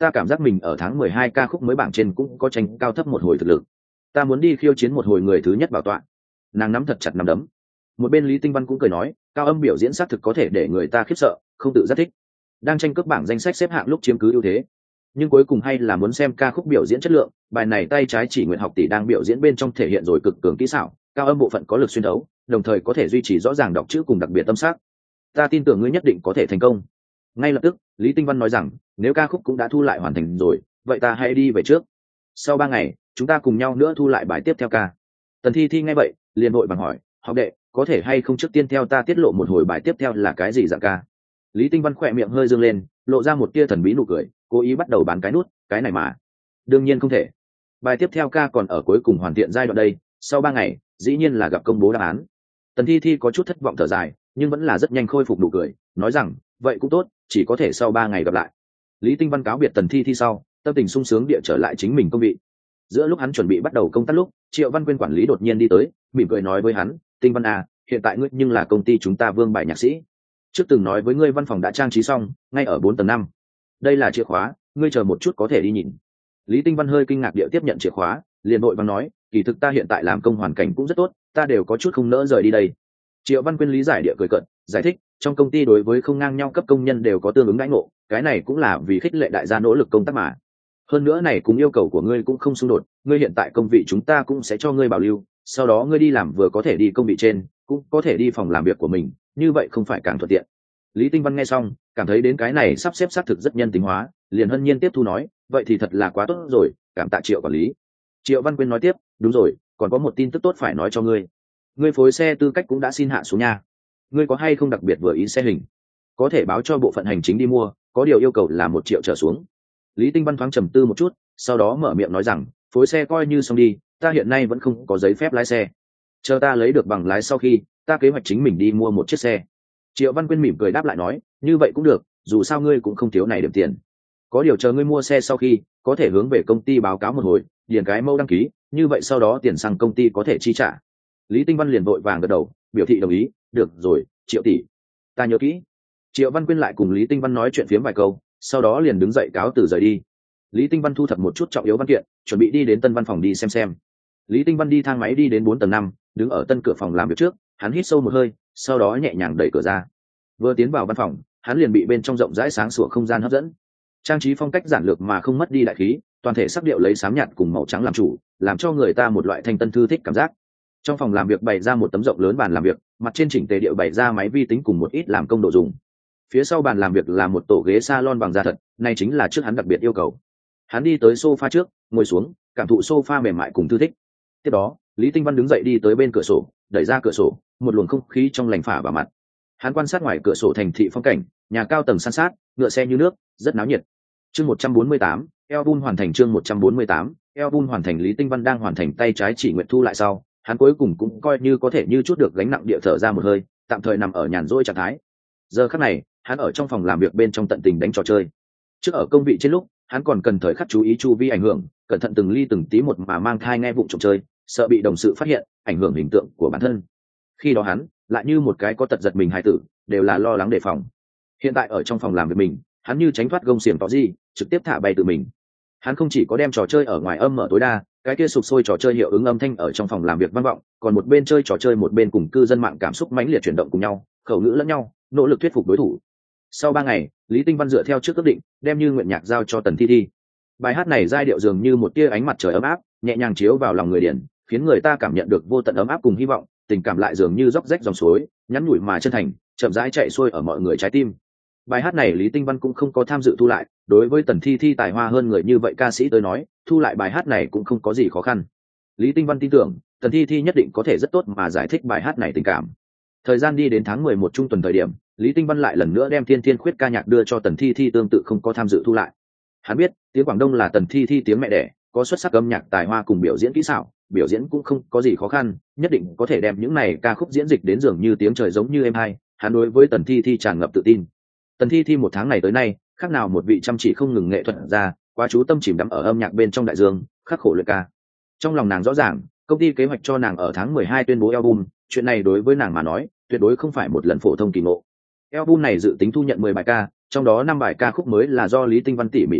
ta cảm giác mình ở tháng mười hai ca khúc mới bảng trên cũng có tranh cao thấp một hồi thực lực. Ta muốn đi khiêu chiến một hồi người thứ nhất bảo tọa. Nàng nắm thật chặt nắm đấm. Một bên Lý Tinh Văn cũng cười nói, cao âm biểu diễn xác thực có thể để người ta khiếp sợ, không tự giác thích. Đang tranh cướp bảng danh sách xếp hạng lúc chiếm cứ ưu thế, nhưng cuối cùng hay là muốn xem ca khúc biểu diễn chất lượng. Bài này tay trái chỉ nguyện học tỷ đang biểu diễn bên trong thể hiện rồi cực cường kỹ xảo, cao âm bộ phận có lực xuyên đấu, đồng thời có thể duy trì rõ ràng đọc chữ cùng đặc biệt tâm sắc. Ta tin tưởng ngươi nhất định có thể thành công. Ngay lập tức, Lý Tinh Văn nói rằng, nếu ca khúc cũng đã thu lại hoàn thành rồi, vậy ta hãy đi về trước. Sau ba ngày, chúng ta cùng nhau nữa thu lại bài tiếp theo ca. Tần Thi Thi nghe vậy, liền vội vàng hỏi, học đệ, có thể hay không trước tiên theo ta tiết lộ một hồi bài tiếp theo là cái gì dạng ca? Lý Tinh Văn khỏe miệng hơi dương lên, lộ ra một tia thần bí nụ cười, cố ý bắt đầu bán cái nút, cái này mà. Đương nhiên không thể. Bài tiếp theo ca còn ở cuối cùng hoàn thiện giai đoạn đây, sau ba ngày, dĩ nhiên là gặp công bố đáp án. Tần Thi Thi có chút thất vọng thở dài, nhưng vẫn là rất nhanh khôi phục nụ cười, nói rằng, vậy cũng tốt, chỉ có thể sau ba ngày gặp lại. Lý Tinh Văn cáo biệt Tần Thi Thi sau, tâm tình sung sướng địa trở lại chính mình công vị. Giữa lúc hắn chuẩn bị bắt đầu công tác lúc, Triệu Văn Quyên quản lý đột nhiên đi tới, mỉm cười nói với hắn, Tinh Văn à, hiện tại ngươi nhưng là công ty chúng ta Vương Bài nhạc sĩ. Trước từng nói với ngươi văn phòng đã trang trí xong, ngay ở bốn tầng năm. Đây là chìa khóa, ngươi chờ một chút có thể đi nhìn. Lý Tinh Văn hơi kinh ngạc địa tiếp nhận chìa khóa, liền vội vàng nói, kỳ thực ta hiện tại làm công hoàn cảnh cũng rất tốt, ta đều có chút không nỡ rời đi đây. Triệu Văn Quyên lý giải địa cười cợt, giải thích, trong công ty đối với không ngang nhau cấp công nhân đều có tương ứng đãi ngộ, cái này cũng là vì khích lệ đại gia nỗ lực công tác mà. Hơn nữa này cùng yêu cầu của ngươi cũng không xung đột, ngươi hiện tại công vị chúng ta cũng sẽ cho ngươi bảo lưu, sau đó ngươi đi làm vừa có thể đi công vị trên, cũng có thể đi phòng làm việc của mình, như vậy không phải càng thuận tiện. Lý Tinh Văn nghe xong, cảm thấy đến cái này sắp xếp xác thực rất nhân tính hóa, liền hân nhiên tiếp thu nói, vậy thì thật là quá tốt rồi, cảm tạ Triệu quản lý. Triệu Văn Quyên nói tiếp, đúng rồi, còn có một tin tức tốt phải nói cho ngươi. Ngươi phối xe tư cách cũng đã xin hạ xuống nha. Ngươi có hay không đặc biệt vừa ý xe hình? Có thể báo cho bộ phận hành chính đi mua, có điều yêu cầu là một triệu trở xuống. Lý Tinh Văn thoáng trầm tư một chút, sau đó mở miệng nói rằng, phối xe coi như xong đi, ta hiện nay vẫn không có giấy phép lái xe. Chờ ta lấy được bằng lái sau khi, ta kế hoạch chính mình đi mua một chiếc xe. Triệu Văn Quyên mỉm cười đáp lại nói, như vậy cũng được, dù sao ngươi cũng không thiếu này điểm tiền. Có điều chờ ngươi mua xe sau khi, có thể hướng về công ty báo cáo một hồi, điền cái mẫu đăng ký, như vậy sau đó tiền xăng công ty có thể chi trả. Lý Tinh Văn liền vội vàng gật đầu, biểu thị đồng ý, được rồi, Triệu tỷ, ta nhớ kỹ. Triệu Văn Quyên lại cùng Lý Tinh Văn nói chuyện phiếm vài câu, sau đó liền đứng dậy cáo từ rời đi. Lý Tinh Văn thu thập một chút trọng yếu văn kiện, chuẩn bị đi đến tân văn phòng đi xem xem. Lý Tinh Văn đi thang máy đi đến bốn tầng năm, đứng ở tân cửa phòng làm việc trước, hắn hít sâu một hơi, sau đó nhẹ nhàng đẩy cửa ra. Vừa tiến vào văn phòng, hắn liền bị bên trong rộng rãi sáng sủa không gian hấp dẫn. Trang trí phong cách giản lược mà không mất đi đại khí, toàn thể sắc điệu lấy xám nhạt cùng màu trắng làm chủ, làm cho người ta một loại thanh tân thư thích cảm giác. Trong phòng làm việc bày ra một tấm rộng lớn bàn làm việc, mặt trên chỉnh tề điệu bày ra máy vi tính cùng một ít làm công đồ dùng. Phía sau bàn làm việc là một tổ ghế salon bằng da thật, này chính là trước hắn đặc biệt yêu cầu. Hắn đi tới sofa trước, ngồi xuống, cảm thụ sofa mềm mại cùng thư thích. Tiếp đó, Lý Tinh Văn đứng dậy đi tới bên cửa sổ, đẩy ra cửa sổ, một luồng không khí trong lành phả vào mặt. Hắn quan sát ngoài cửa sổ thành thị phong cảnh, nhà cao tầng san sát, ngựa xe như nước, rất náo nhiệt. Chương một trăm bốn mươi tám, album hoàn thành. Chương một trăm bốn mươi tám, album hoàn thành. Lý Tinh Văn đang hoàn thành tay trái chỉ nguyện thu lại sau, hắn cuối cùng cũng coi như có thể như chút được gánh nặng địa thở ra một hơi, tạm thời nằm ở nhàn rỗi trạng thái. Giờ khắc này, hắn ở trong phòng làm việc bên trong tận tình đánh trò chơi. Trước ở công vị trên lúc, hắn còn cần thời khắc chú ý chu vi ảnh hưởng, cẩn thận từng ly từng tí một mà mang thai nghe vụng trò chơi, sợ bị đồng sự phát hiện, ảnh hưởng hình tượng của bản thân. Khi đó hắn lại như một cái có tật giật mình hài tử, đều là lo lắng đề phòng. Hiện tại ở trong phòng làm việc mình, hắn như tránh thoát gông xiềng tỏ gì, trực tiếp thả bay tự mình. Hắn không chỉ có đem trò chơi ở ngoài âm mở tối đa, cái kia sục sôi trò chơi hiệu ứng âm thanh ở trong phòng làm việc vang vọng, còn một bên chơi trò chơi một bên cùng cư dân mạng cảm xúc mãnh liệt chuyển động cùng nhau, khẩu ngữ lẫn nhau, nỗ lực thuyết phục đối thủ. Sau ba ngày, Lý Tinh Văn dựa theo trước ước định, đem Như Nguyện Nhạc giao cho Tần Thi Thi. Bài hát này giai điệu dường như một tia ánh mặt trời ấm áp, nhẹ nhàng chiếu vào lòng người điển, khiến người ta cảm nhận được vô tận ấm áp cùng hy vọng, tình cảm lại dường như róc rách dòng suối, nhắn nhủi mà chân thành, chậm rãi chạy xuôi ở mọi người trái tim. Bài hát này Lý Tinh Văn cũng không có tham dự thu lại, đối với Tần Thi Thi tài hoa hơn người như vậy ca sĩ tới nói, thu lại bài hát này cũng không có gì khó khăn. Lý Tinh Văn tin tưởng, Tần Thi Thi nhất định có thể rất tốt mà giải thích bài hát này tình cảm. Thời gian đi đến tháng mười một trung tuần thời điểm, Lý Tinh Văn lại lần nữa đem Thiên Thiên Khuyết ca nhạc đưa cho Tần Thi Thi tương tự không có tham dự thu lại. Hắn biết, tiếng Quảng Đông là Tần Thi Thi tiếng mẹ đẻ, có xuất sắc âm nhạc tài hoa cùng biểu diễn kỹ xảo, biểu diễn cũng không có gì khó khăn, nhất định có thể đem những này ca khúc diễn dịch đến dường như tiếng trời giống như êm hai. Hắn đối với Tần Thi Thi tràn ngập tự tin. Tần Thi Thi một tháng này tới nay, khác nào một vị chăm chỉ không ngừng nghệ thuật ra, quá chú tâm chìm đắm ở âm nhạc bên trong đại dương, khắc khổ luyện ca. Trong lòng nàng rõ ràng, công ty kế hoạch cho nàng ở tháng mười hai tuyên bố album, chuyện này đối với nàng mà nói, tuyệt đối không phải một lần phổ thông kỳ ngộ. Album này dự tính thu nhận mười bài ca, trong đó năm bài ca khúc mới là do Lý Tinh Văn tỉ mỉ cung cấp,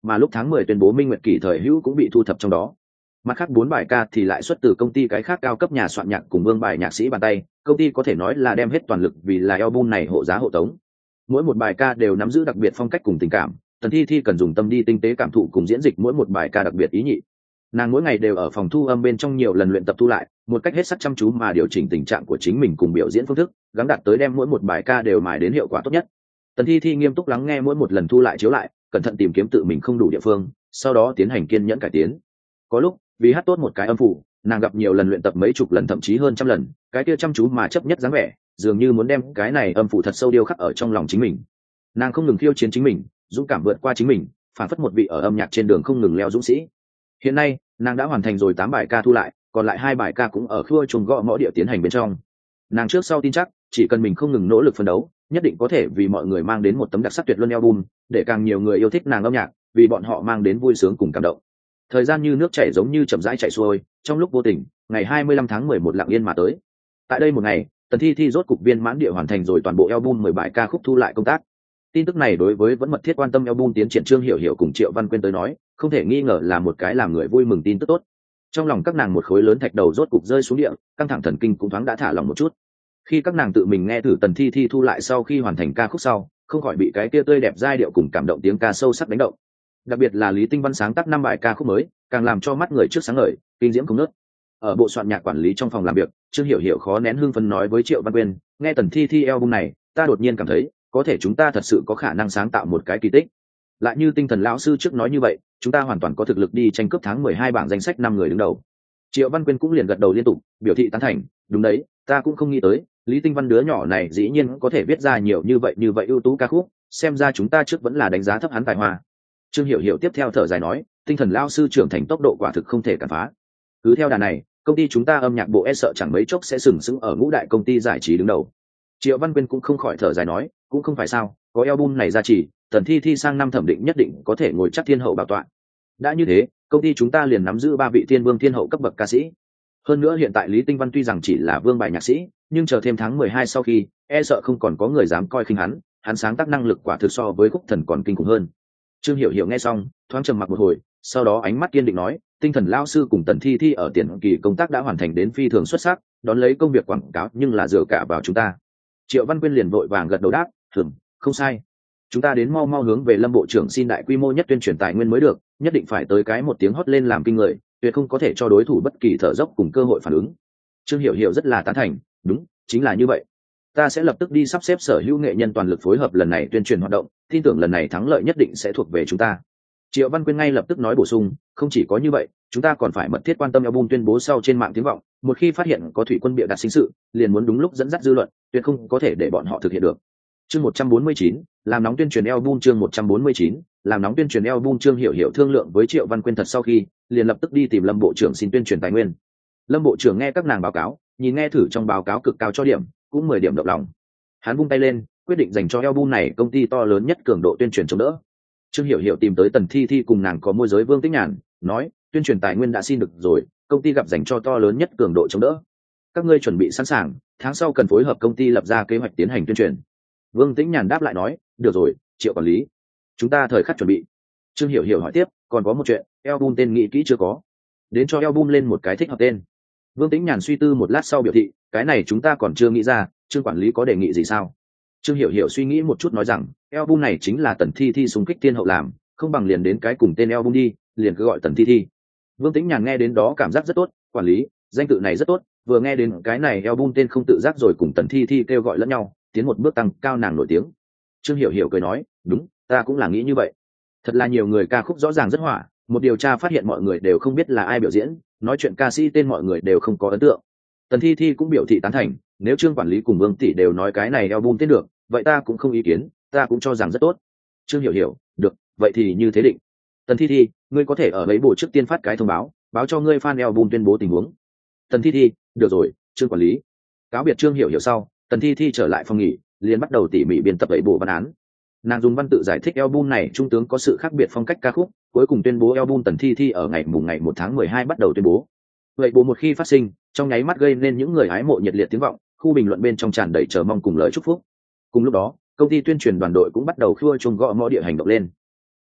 mà lúc tháng mười tuyên bố minh nguyệt kỳ thời hữu cũng bị thu thập trong đó. Mặt khác bốn bài ca thì lại xuất từ công ty cái khác cao cấp nhà soạn nhạc cùng vương bài nhạc sĩ bàn tay, công ty có thể nói là đem hết toàn lực vì là album này hộ giá hộ tống. Mỗi một bài ca đều nắm giữ đặc biệt phong cách cùng tình cảm, Tần Thi Thi cần dùng tâm đi tinh tế cảm thụ cùng diễn dịch mỗi một bài ca đặc biệt ý nhị. Nàng mỗi ngày đều ở phòng thu âm bên trong nhiều lần luyện tập thu lại, một cách hết sức chăm chú mà điều chỉnh tình trạng của chính mình cùng biểu diễn phương thức, gắng đạt tới đem mỗi một bài ca đều mài đến hiệu quả tốt nhất. Tần Thi Thi nghiêm túc lắng nghe mỗi một lần thu lại chiếu lại, cẩn thận tìm kiếm tự mình không đủ địa phương, sau đó tiến hành kiên nhẫn cải tiến. Có lúc, vì hát tốt một cái âm phủ, nàng gặp nhiều lần luyện tập mấy chục lần thậm chí hơn trăm lần, cái kia chăm chú mà chấp nhất dáng vẻ, dường như muốn đem cái này âm phủ thật sâu điêu khắc ở trong lòng chính mình. Nàng không ngừng khiêu chiến chính mình, dũng cảm vượt qua chính mình, phản phất một vị ở âm nhạc trên đường không ngừng leo dũng sĩ. Hiện nay, nàng đã hoàn thành rồi tám bài ca thu lại, còn lại hai bài ca cũng ở khua chuông gõ mõ địa tiến hành bên trong. Nàng trước sau tin chắc, chỉ cần mình không ngừng nỗ lực phấn đấu, nhất định có thể vì mọi người mang đến một tấm đặc sắc tuyệt luân album, để càng nhiều người yêu thích nàng âm nhạc, vì bọn họ mang đến vui sướng cùng cảm động. Thời gian như nước chảy giống như chậm rãi chảy xuôi, trong lúc vô tình, ngày hai mươi lăm tháng mười một lặng yên mà tới. Tại đây một ngày, Tần Thi Thi rốt cục viên mãn địa hoàn thành rồi toàn bộ album mười bài ca khúc thu lại công tác. Tin tức này đối với vẫn mật thiết quan tâm album tiến triển Trương Hiểu Hiểu cùng Triệu Văn Quyên tới nói, không thể nghi ngờ là một cái làm người vui mừng tin tức tốt. Trong lòng các nàng một khối lớn thạch đầu rốt cục rơi xuống địa, căng thẳng thần kinh cũng thoáng đã thả lòng một chút. Khi các nàng tự mình nghe thử Tần Thi Thi thu lại sau khi hoàn thành ca khúc sau, không khỏi bị cái kia tươi đẹp giai điệu cùng cảm động tiếng ca sâu sắc đánh động. Đặc biệt là Lý Tinh Văn sáng tác năm bài ca khúc mới, càng làm cho mắt người trước sáng ngời, kinh diễm không ngớt. Ở bộ soạn nhạc quản lý trong phòng làm việc, Trương Hiểu Hiểu khó nén hưng phấn nói với Triệu Văn Quyên, nghe Tần Thi Thi album này, ta đột nhiên cảm thấy, có thể chúng ta thật sự có khả năng sáng tạo một cái kỳ tích. Lại như tinh thần lão sư trước nói như vậy, chúng ta hoàn toàn có thực lực đi tranh cướp tháng mười hai bảng danh sách năm người đứng đầu. Triệu Văn Quyên cũng liền gật đầu liên tục, biểu thị tán thành, đúng đấy, ta cũng không nghĩ tới, Lý Tinh Văn đứa nhỏ này dĩ nhiên có thể viết ra nhiều như vậy như vậy ưu tú ca khúc, xem ra chúng ta trước vẫn là đánh giá thấp hắn tài hoa. Trương Hiểu Hiểu tiếp theo thở dài nói, tinh thần lão sư trưởng thành tốc độ quả thực không thể cản phá. Cứ theo đà này, công ty chúng ta âm nhạc bộ e sợ chẳng mấy chốc sẽ sừng sững ở ngũ đại công ty giải trí đứng đầu. Triệu Văn Quyên cũng không khỏi thở dài nói, cũng không phải sao, có album này ra chỉ, Tần Thi Thi sang năm thẩm định nhất định có thể ngồi chắc thiên hậu bảo tọa. Đã như thế, công ty chúng ta liền nắm giữ ba vị thiên vương thiên hậu cấp bậc ca sĩ. Hơn nữa hiện tại Lý Tinh Văn tuy rằng chỉ là vương bài nhạc sĩ, nhưng chờ thêm tháng mười hai sau khi, e sợ không còn có người dám coi khinh hắn, hắn sáng tác năng lực quả thực so với Khúc Thần còn kinh khủng hơn. Trương Hiểu Hiểu nghe xong, thoáng trầm mặc một hồi, sau đó ánh mắt kiên định nói, tinh thần lão sư cùng Tần Thi Thi ở tiền kỳ công tác đã hoàn thành đến phi thường xuất sắc, đón lấy công việc quảng cáo nhưng là dựa cả vào chúng ta. Triệu Văn Quyên liền vội vàng gật đầu đáp, "Ừm, không sai. Chúng ta đến mau mau hướng về Lâm bộ trưởng xin đại quy mô nhất tuyên truyền tài nguyên mới được, nhất định phải tới cái một tiếng hót lên làm kinh người, tuyệt không có thể cho đối thủ bất kỳ thở dốc cùng cơ hội phản ứng." Trương Hiểu Hiểu rất là tán thành, "Đúng, chính là như vậy. Ta sẽ lập tức đi sắp xếp sở hữu nghệ nhân toàn lực phối hợp lần này tuyên truyền hoạt động, tin tưởng lần này thắng lợi nhất định sẽ thuộc về chúng ta." Triệu Văn Quyên ngay lập tức nói bổ sung, "Không chỉ có như vậy, chúng ta còn phải mật thiết quan tâm album tuyên bố sau trên mạng tiếng vọng, một khi phát hiện có thủy quân bịa đặt sinh sự, liền muốn đúng lúc dẫn dắt dư luận, tuyệt không có thể để bọn họ thực hiện được." Chương một trăm bốn mươi chín, làm nóng tuyên truyền album chương một trăm bốn mươi chín, làm nóng tuyên truyền album Trương Hiểu Hiểu thương lượng với Triệu Văn Quyên thật sau khi, liền lập tức đi tìm Lâm bộ trưởng xin tuyên truyền tài nguyên. Lâm bộ trưởng nghe các nàng báo cáo, nhìn nghe thử trong báo cáo cực cao cho điểm, cũng mười điểm động lòng. Hắn vung tay lên, quyết định dành cho album này công ty to lớn nhất cường độ tuyên truyền chống đỡ. Trương Hiểu Hiểu tìm tới Tần Thi Thi cùng nàng có môi giới Vương Tĩnh Nhàn, nói, tuyên truyền tài nguyên đã xin được rồi, công ty gặp dành cho to lớn nhất cường độ chống đỡ. Các ngươi chuẩn bị sẵn sàng, tháng sau cần phối hợp công ty lập ra kế hoạch tiến hành tuyên truyền. Vương Tĩnh Nhàn đáp lại nói, được rồi, Triệu quản lý, chúng ta thời khắc chuẩn bị. Trương Hiểu Hiểu hỏi tiếp, còn có một chuyện, album tên nghĩ kỹ chưa có, đến cho album lên một cái thích hợp tên. Vương Tĩnh Nhàn suy tư một lát sau biểu thị, cái này chúng ta còn chưa nghĩ ra, Trương quản lý có đề nghị gì sao? Trương Hiểu Hiểu suy nghĩ một chút nói rằng, album này chính là Tần Thi Thi xung kích tiên hậu làm, không bằng liền đến cái cùng tên album đi, liền cứ gọi Tần Thi Thi. Vương Tĩnh Nhàn nghe đến đó cảm giác rất tốt, quản lý, danh tự này rất tốt, vừa nghe đến cái này album tên không tự giác rồi cùng Tần Thi Thi kêu gọi lẫn nhau, tiến một bước tăng cao nàng nổi tiếng. Trương Hiểu Hiểu cười nói, đúng, ta cũng là nghĩ như vậy. Thật là nhiều người ca khúc rõ ràng rất hỏa, một điều tra phát hiện mọi người đều không biết là ai biểu diễn, nói chuyện ca sĩ tên mọi người đều không có ấn tượng. Tần Thi Thi cũng biểu thị tán thành, nếu Trương quản lý cùng Vương tỷ đều nói cái này album tên được, vậy ta cũng không ý kiến, ta cũng cho rằng rất tốt. Trương Hiểu Hiểu, được, vậy thì như thế định. Tần Thi Thi, ngươi có thể ở mấy bộ trước tiên phát cái thông báo, báo cho ngươi fan album tuyên bố tình huống. Tần Thi Thi, được rồi, Trương quản lý. Cáo biệt Trương Hiểu Hiểu sau, Tần Thi Thi trở lại phòng nghỉ, liền bắt đầu tỉ mỉ biên tập ấy bộ văn án. Nàng dùng văn tự giải thích album này trung tướng có sự khác biệt phong cách ca khúc, cuối cùng tuyên bố album Tần Thi Thi ở ngày mùng ngày một tháng mười hai bắt đầu tuyên bố. Vậy bộ một khi phát sinh, trong nháy mắt gây nên những người hái mộ nhiệt liệt tiếng vọng, khu bình luận bên trong tràn đầy chờ mong cùng lời chúc phúc. Cùng lúc đó, công ty tuyên truyền đoàn đội cũng bắt đầu khua chuông gõ mõ địa hành động lên.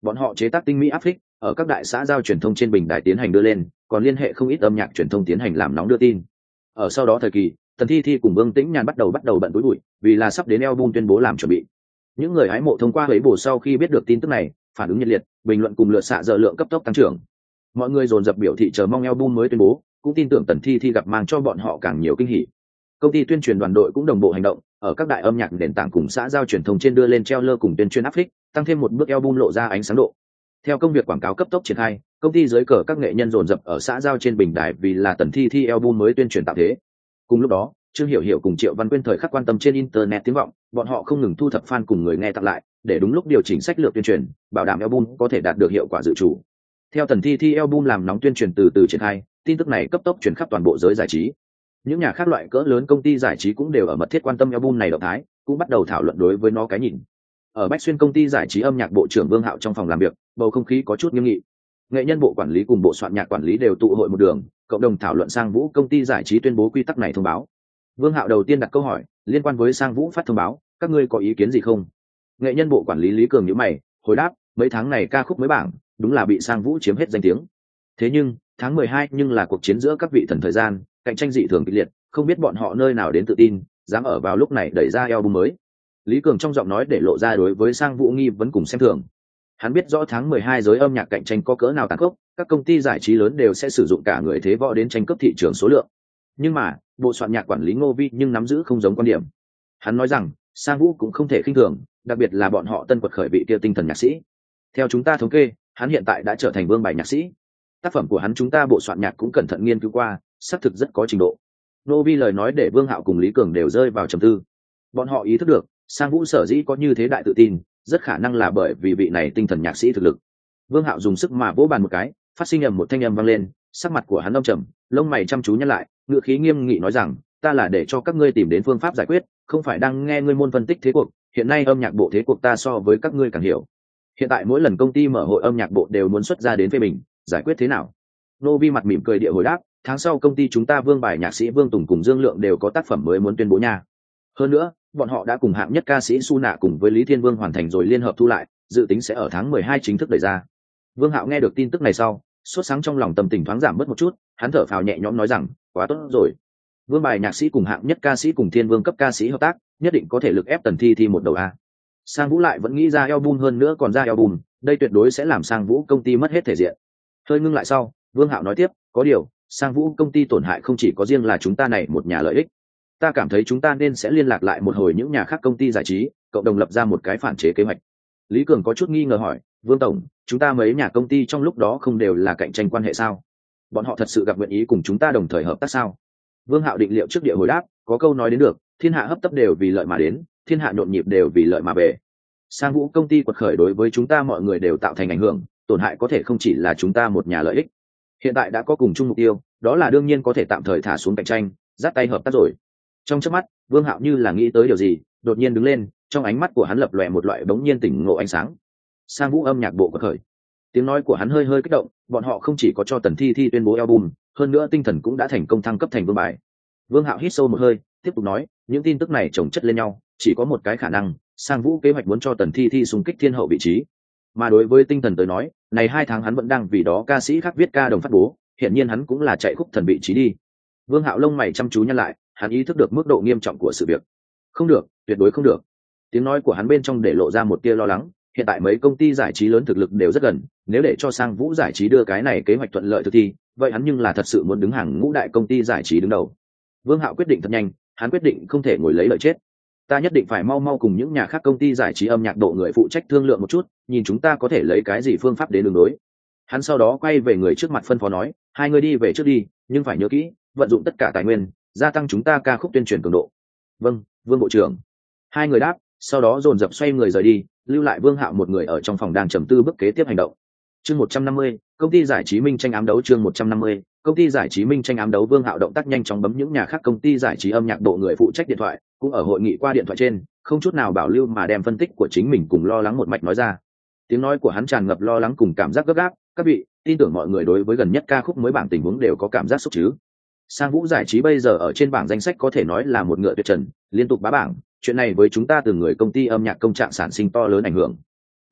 Bọn họ chế tác tinh mỹ áp phích, ở các đại xã giao truyền thông trên bình đài tiến hành đưa lên, còn liên hệ không ít âm nhạc truyền thông tiến hành làm nóng đưa tin. Ở sau đó thời kỳ, Tần Thi Thi cùng Vương Tĩnh Nhàn bắt đầu bắt đầu bận túi bụi, vì là sắp đến album tuyên bố làm chuẩn bị. Những người hái mộ thông qua Weibo sau khi biết được tin tức này, phản ứng nhiệt liệt, bình luận cùng lượt xạ dở lượng cấp tốc tăng trưởng. Mọi người dồn dập biểu thị chờ mong album mới tuyên bố, cũng tin tưởng Tần Thi Thi gặp mang cho bọn họ càng nhiều kinh hỉ. Công ty tuyên truyền đoàn đội cũng đồng bộ hành động, ở các đại âm nhạc nền tảng cùng xã giao truyền thông trên đưa lên trailer cùng tuyên truyền áp phích, tăng thêm một bước album lộ ra ánh sáng độ. Theo công việc quảng cáo cấp tốc triển khai, công ty dưới cờ các nghệ nhân dồn dập ở xã giao trên bình đài vì là Tần Thi Thi album mới tuyên truyền tạo thế. Cùng lúc đó, Trương Hiểu Hiểu cùng Triệu Văn Quyên thời khắc quan tâm trên internet tiếng vọng, bọn họ không ngừng thu thập fan cùng người nghe tặng lại, để đúng lúc điều chỉnh sách lược tuyên truyền, bảo đảm album có thể đạt được hiệu quả dự chủ. Theo Tần Thi Thi album làm nóng tuyên truyền từ từ triển khai, tin tức này cấp tốc truyền khắp toàn bộ giới giải trí. Những nhà khác loại cỡ lớn công ty giải trí cũng đều ở mật thiết quan tâm album này động thái, cũng bắt đầu thảo luận đối với nó cái nhìn. Ở Bách Xuyên công ty giải trí âm nhạc bộ trưởng Vương Hạo trong phòng làm việc, bầu không khí có chút nghiêm nghị. Nghệ nhân bộ quản lý cùng bộ soạn nhạc quản lý đều tụ hội một đường, cộng đồng thảo luận Sang Vũ công ty giải trí tuyên bố quy tắc này thông báo. Vương Hạo đầu tiên đặt câu hỏi, liên quan với Sang Vũ phát thông báo, các ngươi có ý kiến gì không? Nghệ nhân bộ quản lý Lý Cường nhíu mày, hồi đáp, mấy tháng này ca khúc mới bảng, đúng là bị Sang Vũ chiếm hết danh tiếng. Thế nhưng, tháng mười hai nhưng là cuộc chiến giữa các vị thần thời gian, cạnh tranh dị thường kịch liệt, không biết bọn họ nơi nào đến tự tin, dám ở vào lúc này đẩy ra album mới. Lý Cường trong giọng nói để lộ ra đối với Sang Vũ nghi vấn cùng xem thường. Hắn biết rõ tháng mười hai giới âm nhạc cạnh tranh có cỡ nào tàn khốc, các công ty giải trí lớn đều sẽ sử dụng cả người thế võ đến tranh cướp thị trường số lượng. Nhưng mà, bộ soạn nhạc quản lý Ngô Vi nhưng nắm giữ không giống quan điểm. Hắn nói rằng, Sang Vũ cũng không thể khinh thường, đặc biệt là bọn họ tân quật khởi vị kia tinh thần nhạc sĩ. Theo chúng ta thống kê, hắn hiện tại đã trở thành vương bài nhạc sĩ. Tác phẩm của hắn chúng ta bộ soạn nhạc cũng cẩn thận nghiên cứu qua, xác thực rất có trình độ. Ngô Vi lời nói để Vương Hạo cùng Lý Cường đều rơi vào trầm tư. Bọn họ ý thức được, Sang Vũ sở dĩ có như thế đại tự tin, rất khả năng là bởi vì vị này tinh thần nhạc sĩ thực lực. Vương Hạo dùng sức mà vỗ bàn một cái, phát sinh ầm một thanh âm vang lên, sắc mặt của hắn âm trầm, lông mày chăm chú nhăn lại, ngữ khí nghiêm nghị nói rằng, ta là để cho các ngươi tìm đến phương pháp giải quyết, không phải đang nghe ngươi môn phân tích thế cuộc, hiện nay âm nhạc bộ thế cuộc ta so với các ngươi càng hiểu. Hiện tại mỗi lần công ty mở hội âm nhạc bộ đều muốn xuất ra đến phê bình, giải quyết thế nào? Nô Vi mặt mỉm cười địa hồi đáp, tháng sau công ty chúng ta Vương bài nhạc sĩ Vương Tùng cùng Dương Lượng đều có tác phẩm mới muốn tuyên bố nha. Hơn nữa, bọn họ đã cùng hạng nhất ca sĩ Su Nạ cùng với Lý Thiên Vương hoàn thành rồi liên hợp thu lại, dự tính sẽ ở tháng mười hai chính thức đẩy ra. Vương Hạo nghe được tin tức này sau, sốt sáng trong lòng tâm tình thoáng giảm bớt một chút, hắn thở phào nhẹ nhõm nói rằng, quá tốt rồi. Vương bài nhạc sĩ cùng hạng nhất ca sĩ cùng Thiên Vương cấp ca sĩ hợp tác, nhất định có thể lực ép Tần Thi Thi một đầu a. Sang Vũ lại vẫn nghĩ ra album hơn nữa còn ra album, đây tuyệt đối sẽ làm Sang Vũ công ty mất hết thể diện. Hơi ngưng lại sau, Vương Hạo nói tiếp, có điều, Sang Vũ công ty tổn hại không chỉ có riêng là chúng ta này một nhà lợi ích. Ta cảm thấy chúng ta nên sẽ liên lạc lại một hồi những nhà khác công ty giải trí, cộng đồng lập ra một cái phản chế kế hoạch. Lý Cường có chút nghi ngờ hỏi, Vương tổng, chúng ta mấy nhà công ty trong lúc đó không đều là cạnh tranh quan hệ sao? Bọn họ thật sự gặp nguyện ý cùng chúng ta đồng thời hợp tác sao? Vương Hạo định liệu trước địa hồi đáp, có câu nói đến được, thiên hạ hấp tấp đều vì lợi mà đến, thiên hạ nhộn nhịp đều vì lợi mà về. Sang Vũ công ty quật khởi đối với chúng ta mọi người đều tạo thành ảnh hưởng, tổn hại có thể không chỉ là chúng ta một nhà lợi ích. Hiện tại đã có cùng chung mục tiêu, đó là đương nhiên có thể tạm thời thả xuống cạnh tranh, dắt tay hợp tác rồi. Trong chớp mắt, Vương Hạo như là nghĩ tới điều gì, đột nhiên đứng lên, trong ánh mắt của hắn lập lòe một loại bỗng nhiên tỉnh ngộ ánh sáng. Sang Vũ âm nhạc bộ quật khởi. Tiếng nói của hắn hơi hơi kích động, bọn họ không chỉ có cho Tần Thi Thi tuyên bố album, hơn nữa tinh thần cũng đã thành công thăng cấp thành vương bài. Vương Hạo hít sâu một hơi, tiếp tục nói, những tin tức này chồng chất lên nhau, chỉ có một cái khả năng, Sang Vũ kế hoạch muốn cho Tần Thi Thi xung kích thiên hậu vị trí. Mà đối với tinh thần tới nói, này hai tháng hắn vẫn đang vì đó ca sĩ khác viết ca đồng phát bố, hiện nhiên hắn cũng là chạy khúc thần vị trí đi. Vương Hạo lông mày chăm chú nhăn lại, hắn ý thức được mức độ nghiêm trọng của sự việc. Không được, tuyệt đối không được. Tiếng nói của hắn bên trong để lộ ra một tia lo lắng, hiện tại mấy công ty giải trí lớn thực lực đều rất gần, nếu để cho Sang Vũ giải trí đưa cái này kế hoạch thuận lợi thực thi, vậy hắn nhưng là thật sự muốn đứng hàng ngũ đại công ty giải trí đứng đầu. Vương Hạo quyết định thật nhanh, hắn quyết định không thể ngồi lấy lợi chết. Ta nhất định phải mau mau cùng những nhà khác công ty giải trí âm nhạc độ người phụ trách thương lượng một chút, nhìn chúng ta có thể lấy cái gì phương pháp đến đường đối. Hắn sau đó quay về người trước mặt phân phó nói, hai người đi về trước đi, nhưng phải nhớ kỹ, vận dụng tất cả tài nguyên, gia tăng chúng ta ca khúc tuyên truyền cường độ. Vâng, Vương bộ trưởng. Hai người đáp, sau đó dồn dập xoay người rời đi, lưu lại Vương Hạo một người ở trong phòng đang trầm tư bước kế tiếp hành động. Chương một trăm năm mươi, công ty giải trí Minh tranh ám đấu chương một trăm năm mươi, công ty giải trí Minh tranh ám đấu. Vương Hạo động tác nhanh chóng bấm những nhà khác công ty giải trí âm nhạc độ người phụ trách điện thoại, cũng ở hội nghị qua điện thoại trên, không chút nào bảo lưu mà đem phân tích của chính mình cùng lo lắng một mạch nói ra. Tiếng nói của hắn tràn ngập lo lắng cùng cảm giác gấp gáp, các vị, tin tưởng mọi người đối với gần nhất ca khúc mới bảng tình huống đều có cảm giác xúc chứ. Sang Vũ giải trí bây giờ ở trên bảng danh sách có thể nói là một ngựa tuyệt trần, liên tục bá bảng, chuyện này với chúng ta từng người công ty âm nhạc công trạng sản sinh to lớn ảnh hưởng. Ta nghĩ,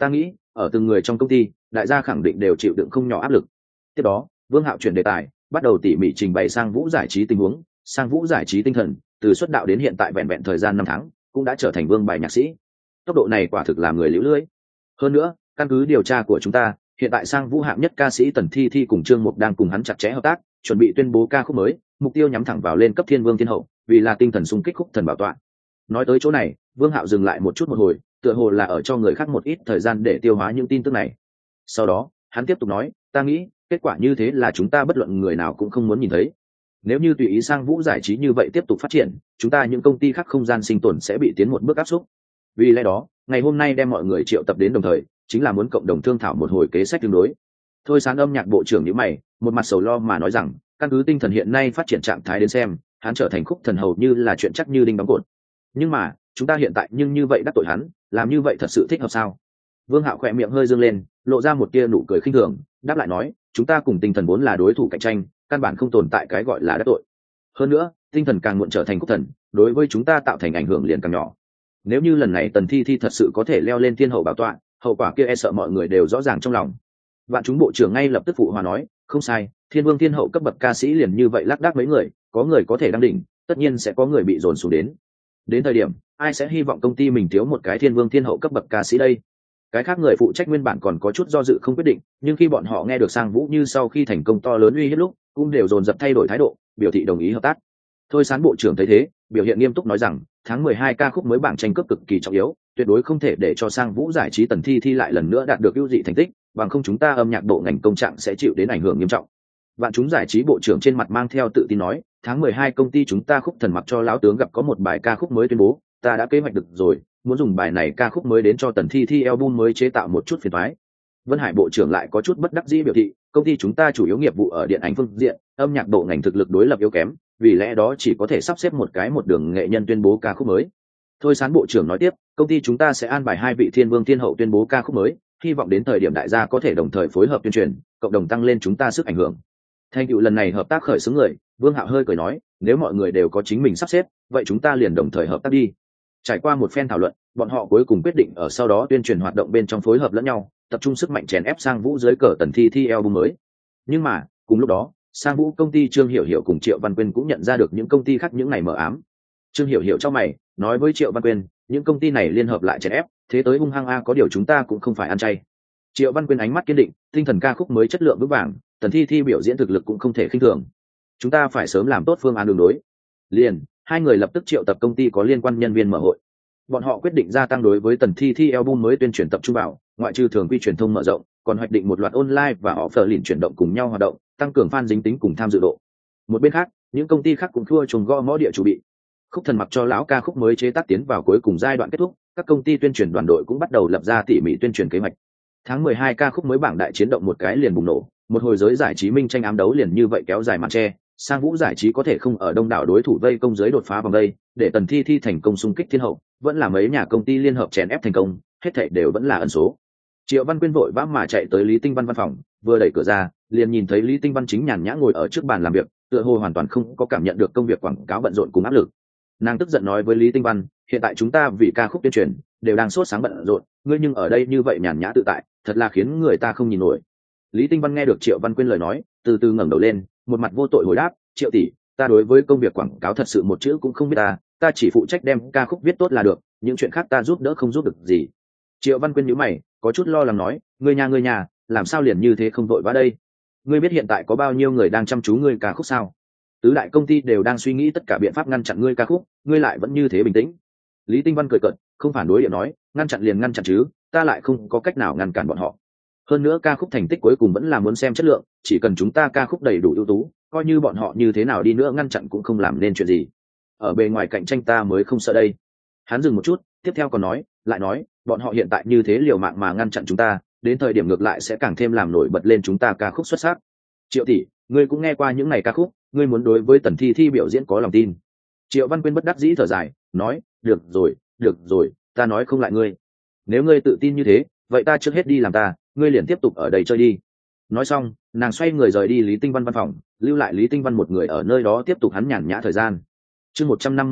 ở từng người trong công ty đại gia khẳng định đều chịu đựng không nhỏ áp lực. Tiếp đó Vương Hạo chuyển đề tài, bắt đầu tỉ mỉ trình bày Sang Vũ giải trí tình huống. Sang Vũ giải trí tinh thần từ xuất đạo đến hiện tại vẹn vẹn thời gian năm tháng cũng đã trở thành vương bài nhạc sĩ, tốc độ này quả thực làm người liễu lưỡi. Hơn nữa căn cứ điều tra của chúng ta, hiện tại Sang Vũ hạng nhất ca sĩ Tần Thi Thi cùng Trương Mục đang cùng hắn chặt chẽ hợp tác, chuẩn bị tuyên bố ca khúc mới, mục tiêu nhắm thẳng vào lên cấp thiên vương thiên hậu, vì là tinh thần xung kích khúc thần bảo tọa. Nói tới chỗ này, Vương Hạo dừng lại một chút một hồi, tựa hồ là ở cho người khác một ít thời gian để tiêu hóa những tin tức này. Sau đó hắn tiếp tục nói, ta nghĩ kết quả như thế là chúng ta bất luận người nào cũng không muốn nhìn thấy. Nếu như tùy ý Sang Vũ giải trí như vậy tiếp tục phát triển, chúng ta những công ty khác không gian sinh tồn sẽ bị tiến một bước áp suất. Vì lẽ đó ngày hôm nay đem mọi người triệu tập đến đồng thời, chính là muốn cộng đồng thương thảo một hồi kế sách tương đối. Thôi Sán âm nhạc bộ trưởng nhíu mày, một mặt sầu lo mà nói rằng, căn cứ tinh thần hiện nay phát triển trạng thái đến xem, hắn trở thành khúc thần hầu như là chuyện chắc như đinh đóng cột. Nhưng mà chúng ta hiện tại nhưng như vậy đắc tội hắn, làm như vậy thật sự thích hợp sao? Vương Hạo khỏe miệng hơi dương lên, lộ ra một tia nụ cười khinh thường, đáp lại nói, chúng ta cùng tinh thần vốn là đối thủ cạnh tranh, căn bản không tồn tại cái gọi là đắc tội. Hơn nữa tinh thần càng muộn trở thành khúc thần, đối với chúng ta tạo thành ảnh hưởng liền càng nhỏ. Nếu như lần này Tần Thi Thi thật sự có thể leo lên thiên hậu bảo tọa, hậu quả kia e sợ mọi người đều rõ ràng trong lòng. Vạn chúng bộ trưởng ngay lập tức phụ hòa nói, không sai, thiên vương thiên hậu cấp bậc ca sĩ liền như vậy lác đác mấy người, có người có thể đăng đỉnh, tất nhiên sẽ có người bị dồn xuống đến. Đến thời điểm ai sẽ hy vọng công ty mình thiếu một cái thiên vương thiên hậu cấp bậc ca sĩ đây? Cái khác người phụ trách nguyên bản còn có chút do dự không quyết định, nhưng khi bọn họ nghe được Sang Vũ như sau khi thành công to lớn uy hiếp lúc, cũng đều dồn dập thay đổi thái độ, biểu thị đồng ý hợp tác. Thôi Sán bộ trưởng thấy thế, biểu hiện nghiêm túc nói rằng, tháng mười hai ca khúc mới bảng tranh cướp cực kỳ trọng yếu, tuyệt đối không thể để cho Sang Vũ giải trí Tần Thi Thi lại lần nữa đạt được ưu dị thành tích, bằng không chúng ta âm nhạc bộ ngành công trạng sẽ chịu đến ảnh hưởng nghiêm trọng. Vạn chúng giải trí bộ trưởng trên mặt mang theo tự tin nói, tháng mười hai công ty chúng ta khúc thần mặc cho lão tướng gặp có một bài ca khúc mới tuyên bố, ta đã kế hoạch được rồi, muốn dùng bài này ca khúc mới đến cho Tần Thi Thi album mới chế tạo một chút phiền toái. Vân Hải bộ trưởng lại có chút bất đắc dĩ biểu thị, công ty chúng ta chủ yếu nghiệp vụ ở điện ảnh phương diện, âm nhạc bộ ngành thực lực đối lập yếu kém, vì lẽ đó chỉ có thể sắp xếp một cái một đường nghệ nhân tuyên bố ca khúc mới. Thôi Sán bộ trưởng nói tiếp, công ty chúng ta sẽ an bài hai vị thiên vương thiên hậu tuyên bố ca khúc mới, hy vọng đến thời điểm đại gia có thể đồng thời phối hợp tuyên truyền, cộng đồng tăng lên chúng ta sức ảnh hưởng. Thành tựu lần này hợp tác khởi xướng người, Vương Hạo hơi cười nói, nếu mọi người đều có chính mình sắp xếp, vậy chúng ta liền đồng thời hợp tác đi. Trải qua một phen thảo luận, bọn họ cuối cùng quyết định ở sau đó tuyên truyền hoạt động bên trong phối hợp lẫn nhau, tập trung sức mạnh chèn ép Sang Vũ dưới cờ Tần Thi Thi album mới. Nhưng mà cùng lúc đó, Sang Vũ công ty Trương Hiểu Hiểu cùng Triệu Văn Quyên cũng nhận ra được những công ty khác những ngày mờ ám. Trương Hiểu Hiểu trong mày nói với Triệu Văn Quyên, những công ty này liên hợp lại chèn ép, thế tới hung hăng a, có điều chúng ta cũng không phải ăn chay. Triệu Văn Quyên ánh mắt kiên định, tinh thần ca khúc mới chất lượng vững vàng, Tần Thi Thi biểu diễn thực lực cũng không thể khinh thường, chúng ta phải sớm làm tốt phương án đường đối. Liền hai người lập tức triệu tập công ty có liên quan nhân viên mở hội. Bọn họ quyết định gia tăng đối với Tần Thi Thi album mới tuyên truyền tập trung vào, ngoại trừ thường quy truyền thông mở rộng, còn hoạch định một loạt online và offer liền chuyển động cùng nhau hoạt động, tăng cường fan dính tính cùng tham dự độ. Một bên khác, những công ty khác cũng thua trùng gõ mõ địa chuẩn bị. Khúc thần mặc cho lão ca khúc mới chế tác tiến vào cuối cùng giai đoạn kết thúc, các công ty tuyên truyền đoàn đội cũng bắt đầu lập ra tỉ mỉ tuyên truyền kế hoạch. Tháng mười hai ca khúc mới bảng đại chiến động một cái liền bùng nổ, một hồi giới giải trí minh tranh ám đấu liền như vậy kéo dài màn che. Sang Vũ giải trí có thể không ở đông đảo đối thủ vây công giới đột phá vòng đây, để Tần Thi Thi thành công xung kích thiên hậu, vẫn là mấy nhà công ty liên hợp chèn ép thành công, hết thảy đều vẫn là ẩn số. Triệu Văn Quyên vội vã mà chạy tới Lý Tinh Văn văn phòng, vừa đẩy cửa ra, liền nhìn thấy Lý Tinh Văn chính nhàn nhã ngồi ở trước bàn làm việc, tựa hồ hoàn toàn không có cảm nhận được công việc quảng cáo bận rộn cùng áp lực. Nàng tức giận nói với Lý Tinh Văn, hiện tại chúng ta vì ca khúc tuyên truyền đều đang sốt sáng bận rộn, ngươi nhưng ở đây như vậy nhàn nhã tự tại, thật là khiến người ta không nhìn nổi. Lý Tinh Văn nghe được Triệu Văn Quyên lời nói, từ từ ngẩng đầu lên, một mặt vô tội hồi đáp, Triệu tỷ, ta đối với công việc quảng cáo thật sự một chữ cũng không biết ta, ta chỉ phụ trách đem ca khúc viết tốt là được, những chuyện khác ta giúp đỡ không giúp được gì. Triệu Văn Quyên nhíu mày, có chút lo lắng nói, ngươi nhà ngươi nhà, làm sao liền như thế không vội vã đây? Ngươi biết hiện tại có bao nhiêu người đang chăm chú ngươi ca khúc sao? Tứ đại công ty đều đang suy nghĩ tất cả biện pháp ngăn chặn ngươi ca khúc, ngươi lại vẫn như thế bình tĩnh. Lý Tinh Văn cười cợt, không phản đối điện nói, ngăn chặn liền ngăn chặn chứ, ta lại không có cách nào ngăn cản bọn họ. Hơn nữa ca khúc thành tích cuối cùng vẫn là muốn xem chất lượng, chỉ cần chúng ta ca khúc đầy đủ ưu tú, coi như bọn họ như thế nào đi nữa ngăn chặn cũng không làm nên chuyện gì. Ở bề ngoài cạnh tranh ta mới không sợ đây. Hắn dừng một chút, tiếp theo còn nói, lại nói, bọn họ hiện tại như thế liều mạng mà ngăn chặn chúng ta, đến thời điểm ngược lại sẽ càng thêm làm nổi bật lên chúng ta ca khúc xuất sắc. Triệu tỷ, ngươi cũng nghe qua những ngày ca khúc, ngươi muốn đối với Tần Thi Thi biểu diễn có lòng tin. Triệu Văn Quyên bất đắc dĩ thở dài, nói, được rồi, được rồi, ta nói không lại ngươi. Nếu ngươi tự tin như thế, vậy ta trước hết đi làm ta, ngươi liền tiếp tục ở đây chơi đi. Nói xong, nàng xoay người rời đi Lý Tinh Văn văn phòng, lưu lại Lý Tinh Văn một người ở nơi đó tiếp tục hắn nhàn nhã thời gian. Chương một trăm năm mươi mốt,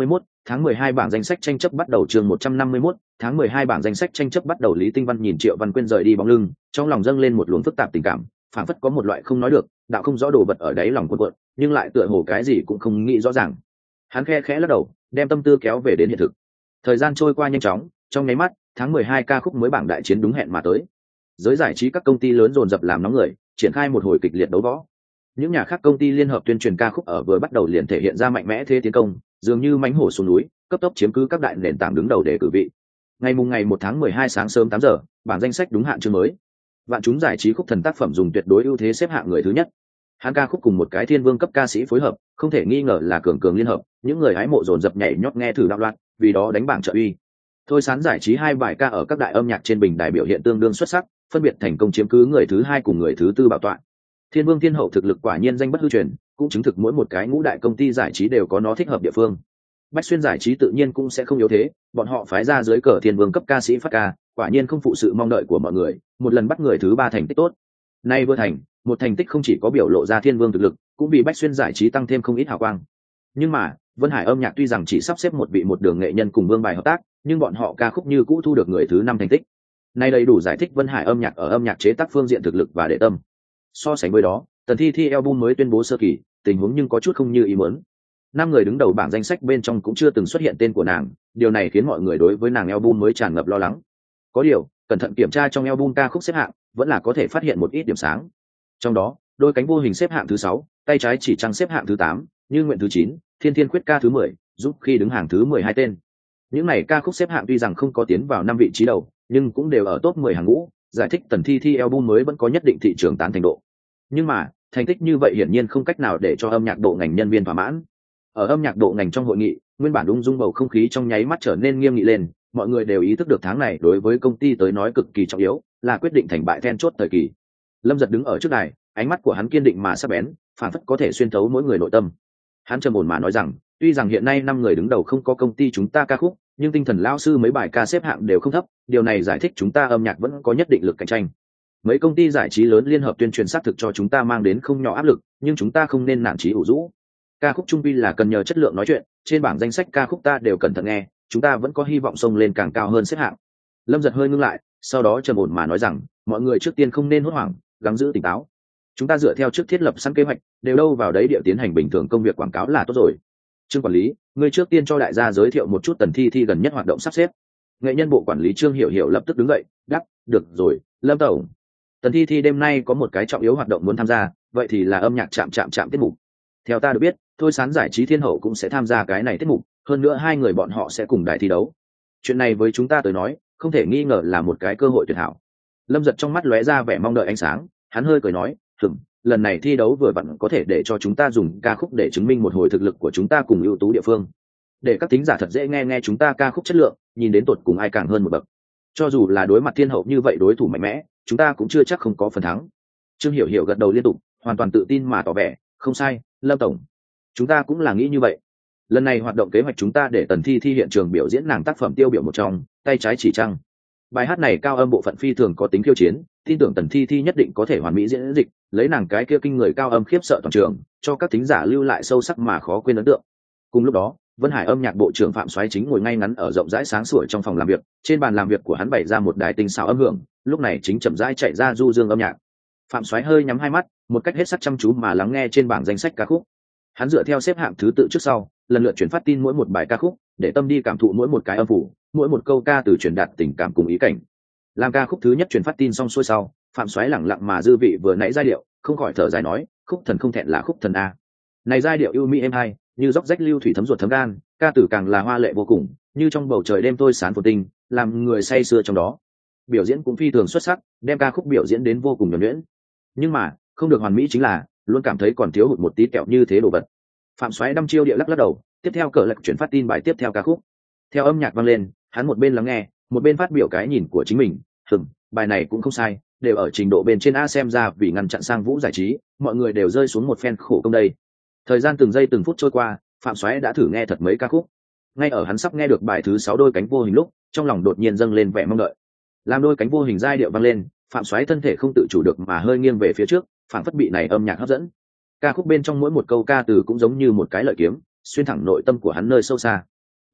tháng mười hai bảng danh sách tranh chấp bắt đầu chương một trăm năm mươi mốt, tháng mười hai bảng danh sách tranh chấp bắt đầu Lý Tinh Văn nhìn Triệu Văn Quyên rời đi bóng lưng, trong lòng dâng lên một luồng phức tạp tình cảm, phảng phất có một loại không nói được, đạo không rõ đồ vật ở đáy lòng cuộn cuộn, nhưng lại tựa hồ cái gì cũng không nghĩ rõ ràng. Hắn khe khẽ lắc đầu, đem tâm tư kéo về đến hiện thực. Thời gian trôi qua nhanh chóng, trong nháy mắt, tháng mười hai ca khúc mới bảng đại chiến đúng hẹn mà tới. Giới giải trí các công ty lớn dồn dập làm nóng người, triển khai một hồi kịch liệt đấu võ. Những nhà khác công ty liên hợp tuyên truyền ca khúc ở vừa bắt đầu liền thể hiện ra mạnh mẽ thế tiến công, dường như mãnh hổ xuống núi, cấp tốc chiếm cứ các đại nền tảng đứng đầu để cử vị. Ngày mùng ngày một tháng mười hai sáng sớm tám giờ, bảng danh sách đúng hạn chương mới. Vạn chúng giải trí khúc thần tác phẩm dùng tuyệt đối ưu thế xếp hạng người thứ nhất. Hắn ca khúc cùng một cái thiên vương cấp ca sĩ phối hợp, không thể nghi ngờ là cường cường liên hợp, những người hái mộ dồn dập nhảy nhót nghe thử đạo loạn, vì đó đánh bảng trợ uy. Thôi Sán giải trí hai bài ca ở các đại âm nhạc trên bình đài biểu hiện tương đương xuất sắc, phân biệt thành công chiếm cứ người thứ hai cùng người thứ tư bảo tọa. Thiên Vương Thiên Hậu thực lực quả nhiên danh bất hư truyền, cũng chứng thực mỗi một cái ngũ đại công ty giải trí đều có nó thích hợp địa phương. Bách Xuyên giải trí tự nhiên cũng sẽ không yếu thế, bọn họ phái ra dưới cờ Thiên Vương cấp ca sĩ phát ca, quả nhiên không phụ sự mong đợi của mọi người, một lần bắt người thứ ba thành tích tốt. Nay vừa thành, một thành tích không chỉ có biểu lộ ra Thiên Vương thực lực, cũng bị Bách Xuyên giải trí tăng thêm không ít hào quang. Nhưng mà, Vân Hải âm nhạc tuy rằng chỉ sắp xếp một vị một đường nghệ nhân cùng Vương bài hợp tác, nhưng bọn họ ca khúc như cũ thu được người thứ năm thành tích. Nay đầy đủ giải thích Vân Hải âm nhạc ở âm nhạc chế tác phương diện thực lực và đệ tâm. So sánh với đó, Tần Thi Thi album mới tuyên bố sơ kỳ, tình huống nhưng có chút không như ý muốn. Năm người đứng đầu bảng danh sách bên trong cũng chưa từng xuất hiện tên của nàng, điều này khiến mọi người đối với nàng album mới tràn ngập lo lắng. Có điều, cẩn thận kiểm tra trong album ca khúc xếp hạng, vẫn là có thể phát hiện một ít điểm sáng. Trong đó, đôi cánh vô hình xếp hạng thứ sáu, tay trái chỉ trăng xếp hạng thứ tám, như nguyện thứ chín, thiên thiên khuyết ca thứ mười, giúp khi đứng hàng thứ mười hai tên. Những này ca khúc xếp hạng tuy rằng không có tiến vào năm vị trí đầu, nhưng cũng đều ở top mười hàng ngũ, giải thích Tần Thi Thi album mới vẫn có nhất định thị trường tán thành độ. Nhưng mà, thành tích như vậy hiển nhiên không cách nào để cho âm nhạc độ ngành nhân viên thỏa mãn. Ở âm nhạc độ ngành trong hội nghị, nguyên bản ung dung bầu không khí trong nháy mắt trở nên nghiêm nghị lên, mọi người đều ý thức được tháng này đối với công ty tới nói cực kỳ trọng yếu, là quyết định thành bại then chốt thời kỳ. Lâm Giật đứng ở trước đài, ánh mắt của hắn kiên định mà sắc bén, phản phất có thể xuyên thấu mỗi người nội tâm. Hắn trầm ổn mà nói rằng, tuy rằng hiện nay năm người đứng đầu không có công ty chúng ta ca khúc, nhưng tinh thần lão sư mấy bài ca xếp hạng đều không thấp, điều này giải thích chúng ta âm nhạc vẫn có nhất định lực cạnh tranh. Mấy công ty giải trí lớn liên hợp tuyên truyền xác thực cho chúng ta mang đến không nhỏ áp lực, nhưng chúng ta không nên nản chí ủ rũ. Ca khúc trung vi là cần nhờ chất lượng nói chuyện, trên bảng danh sách ca khúc ta đều cẩn thận nghe, chúng ta vẫn có hy vọng xông lên càng cao hơn xếp hạng. Lâm Giật hơi ngưng lại, sau đó trầm ổn mà nói rằng, mọi người trước tiên không nên hốt hoảng, gắng giữ tỉnh táo. Chúng ta dựa theo trước thiết lập sẵn kế hoạch, đều đâu vào đấy địa tiến hành bình thường công việc quảng cáo là tốt rồi. Trương quản lý, ngươi trước tiên cho đại gia giới thiệu một chút Tần Thi Thi gần nhất hoạt động sắp xếp. Nghệ nhân bộ quản lý Trương Hiểu Hiểu lập tức đứng dậy, đáp, được rồi, Lâm tổng. Tần Thi Thi đêm nay có một cái trọng yếu hoạt động muốn tham gia, vậy thì là âm nhạc chạm chạm chạm tiết mục. Theo ta được biết, Thôi Sán giải trí Thiên Hậu cũng sẽ tham gia cái này tiết mục, hơn nữa hai người bọn họ sẽ cùng đài thi đấu. Chuyện này với chúng ta tới nói, không thể nghi ngờ là một cái cơ hội tuyệt hảo. Lâm Giật trong mắt lóe ra vẻ mong đợi ánh sáng, hắn hơi cười nói, "Ừm, lần này thi đấu vừa vặn có thể để cho chúng ta dùng ca khúc để chứng minh một hồi thực lực của chúng ta cùng ưu tú địa phương. Để các thính giả thật dễ nghe nghe chúng ta ca khúc chất lượng, nhìn đến tột cùng ai càng hơn một bậc. Cho dù là đối mặt Thiên Hậu như vậy đối thủ mạnh mẽ, chúng ta cũng chưa chắc không có phần thắng." Trương Hiểu Hiểu gật đầu liên tục, hoàn toàn tự tin mà tỏ vẻ, "Không sai, Lâm tổng. Chúng ta cũng là nghĩ như vậy. Lần này hoạt động kế hoạch chúng ta để Tần Thi Thi hiện trường biểu diễn nàng tác phẩm tiêu biểu một trong, tay trái chỉ trăng. Bài hát này cao âm bộ phận phi thường có tính khiêu chiến, tin tưởng Tần Thi Thi nhất định có thể hoàn mỹ diễn dịch, lấy nàng cái kia kinh người cao âm khiếp sợ toàn trường, cho các thính giả lưu lại sâu sắc mà khó quên ấn tượng." Cùng lúc đó, Vân Hải âm nhạc bộ trưởng Phạm Soái chính ngồi ngay ngắn ở rộng rãi sáng sủa trong phòng làm việc, trên bàn làm việc của hắn bày ra một đài tinh xảo âm hưởng, lúc này chính chậm rãi chạy ra du dương âm nhạc. Phạm Soái hơi nhắm hai mắt, một cách hết sức chăm chú mà lắng nghe trên bảng danh sách ca khúc. Hắn dựa theo xếp hạng thứ tự trước sau, lần lượt chuyển phát tin mỗi một bài ca khúc, để tâm đi cảm thụ mỗi một cái âm phủ, mỗi một câu ca từ truyền đạt tình cảm cùng ý cảnh. Làm ca khúc thứ nhất truyền phát tin xong xuôi sau, Phạm Soái lẳng lặng mà dư vị vừa nãy giai điệu, không khỏi thở dài nói, "Khúc thần không thẹn là khúc thần a." Này giai điệu ưu mỹ êm hay, như dốc rách lưu thủy thấm ruột thấm gan, ca từ càng là hoa lệ vô cùng, như trong bầu trời đêm tôi sáng phồn tinh, làm người say sưa trong đó. Biểu diễn cũng phi thường xuất sắc, đem ca khúc biểu diễn đến vô cùng nhuần nhuyễn. Nhưng mà, không được hoàn mỹ chính là, luôn cảm thấy còn thiếu hụt một tí kẹo như thế đồ vật. Phạm Soái đăm chiêu địa lắc lắc đầu, tiếp theo cờ lật chuyển phát tin bài tiếp theo ca khúc. Theo âm nhạc vang lên, hắn một bên lắng nghe, một bên phát biểu cái nhìn của chính mình. Hừm, bài này cũng không sai, đều ở trình độ bên trên a, xem ra vì ngăn chặn sang vũ giải trí, mọi người đều rơi xuống một phen khổ công đây. Thời gian từng giây từng phút trôi qua, Phạm Soái đã thử nghe thật mấy ca khúc. Ngay ở hắn sắp nghe được bài thứ sáu đôi cánh vô hình lúc, trong lòng đột nhiên dâng lên vẻ mong đợi. Làm đôi cánh vô hình giai điệu vang lên, Phạm Soái thân thể không tự chủ được mà hơi nghiêng về phía trước, phảng phất bị này âm nhạc hấp dẫn. Ca khúc bên trong mỗi một câu ca từ cũng giống như một cái lợi kiếm, xuyên thẳng nội tâm của hắn nơi sâu xa.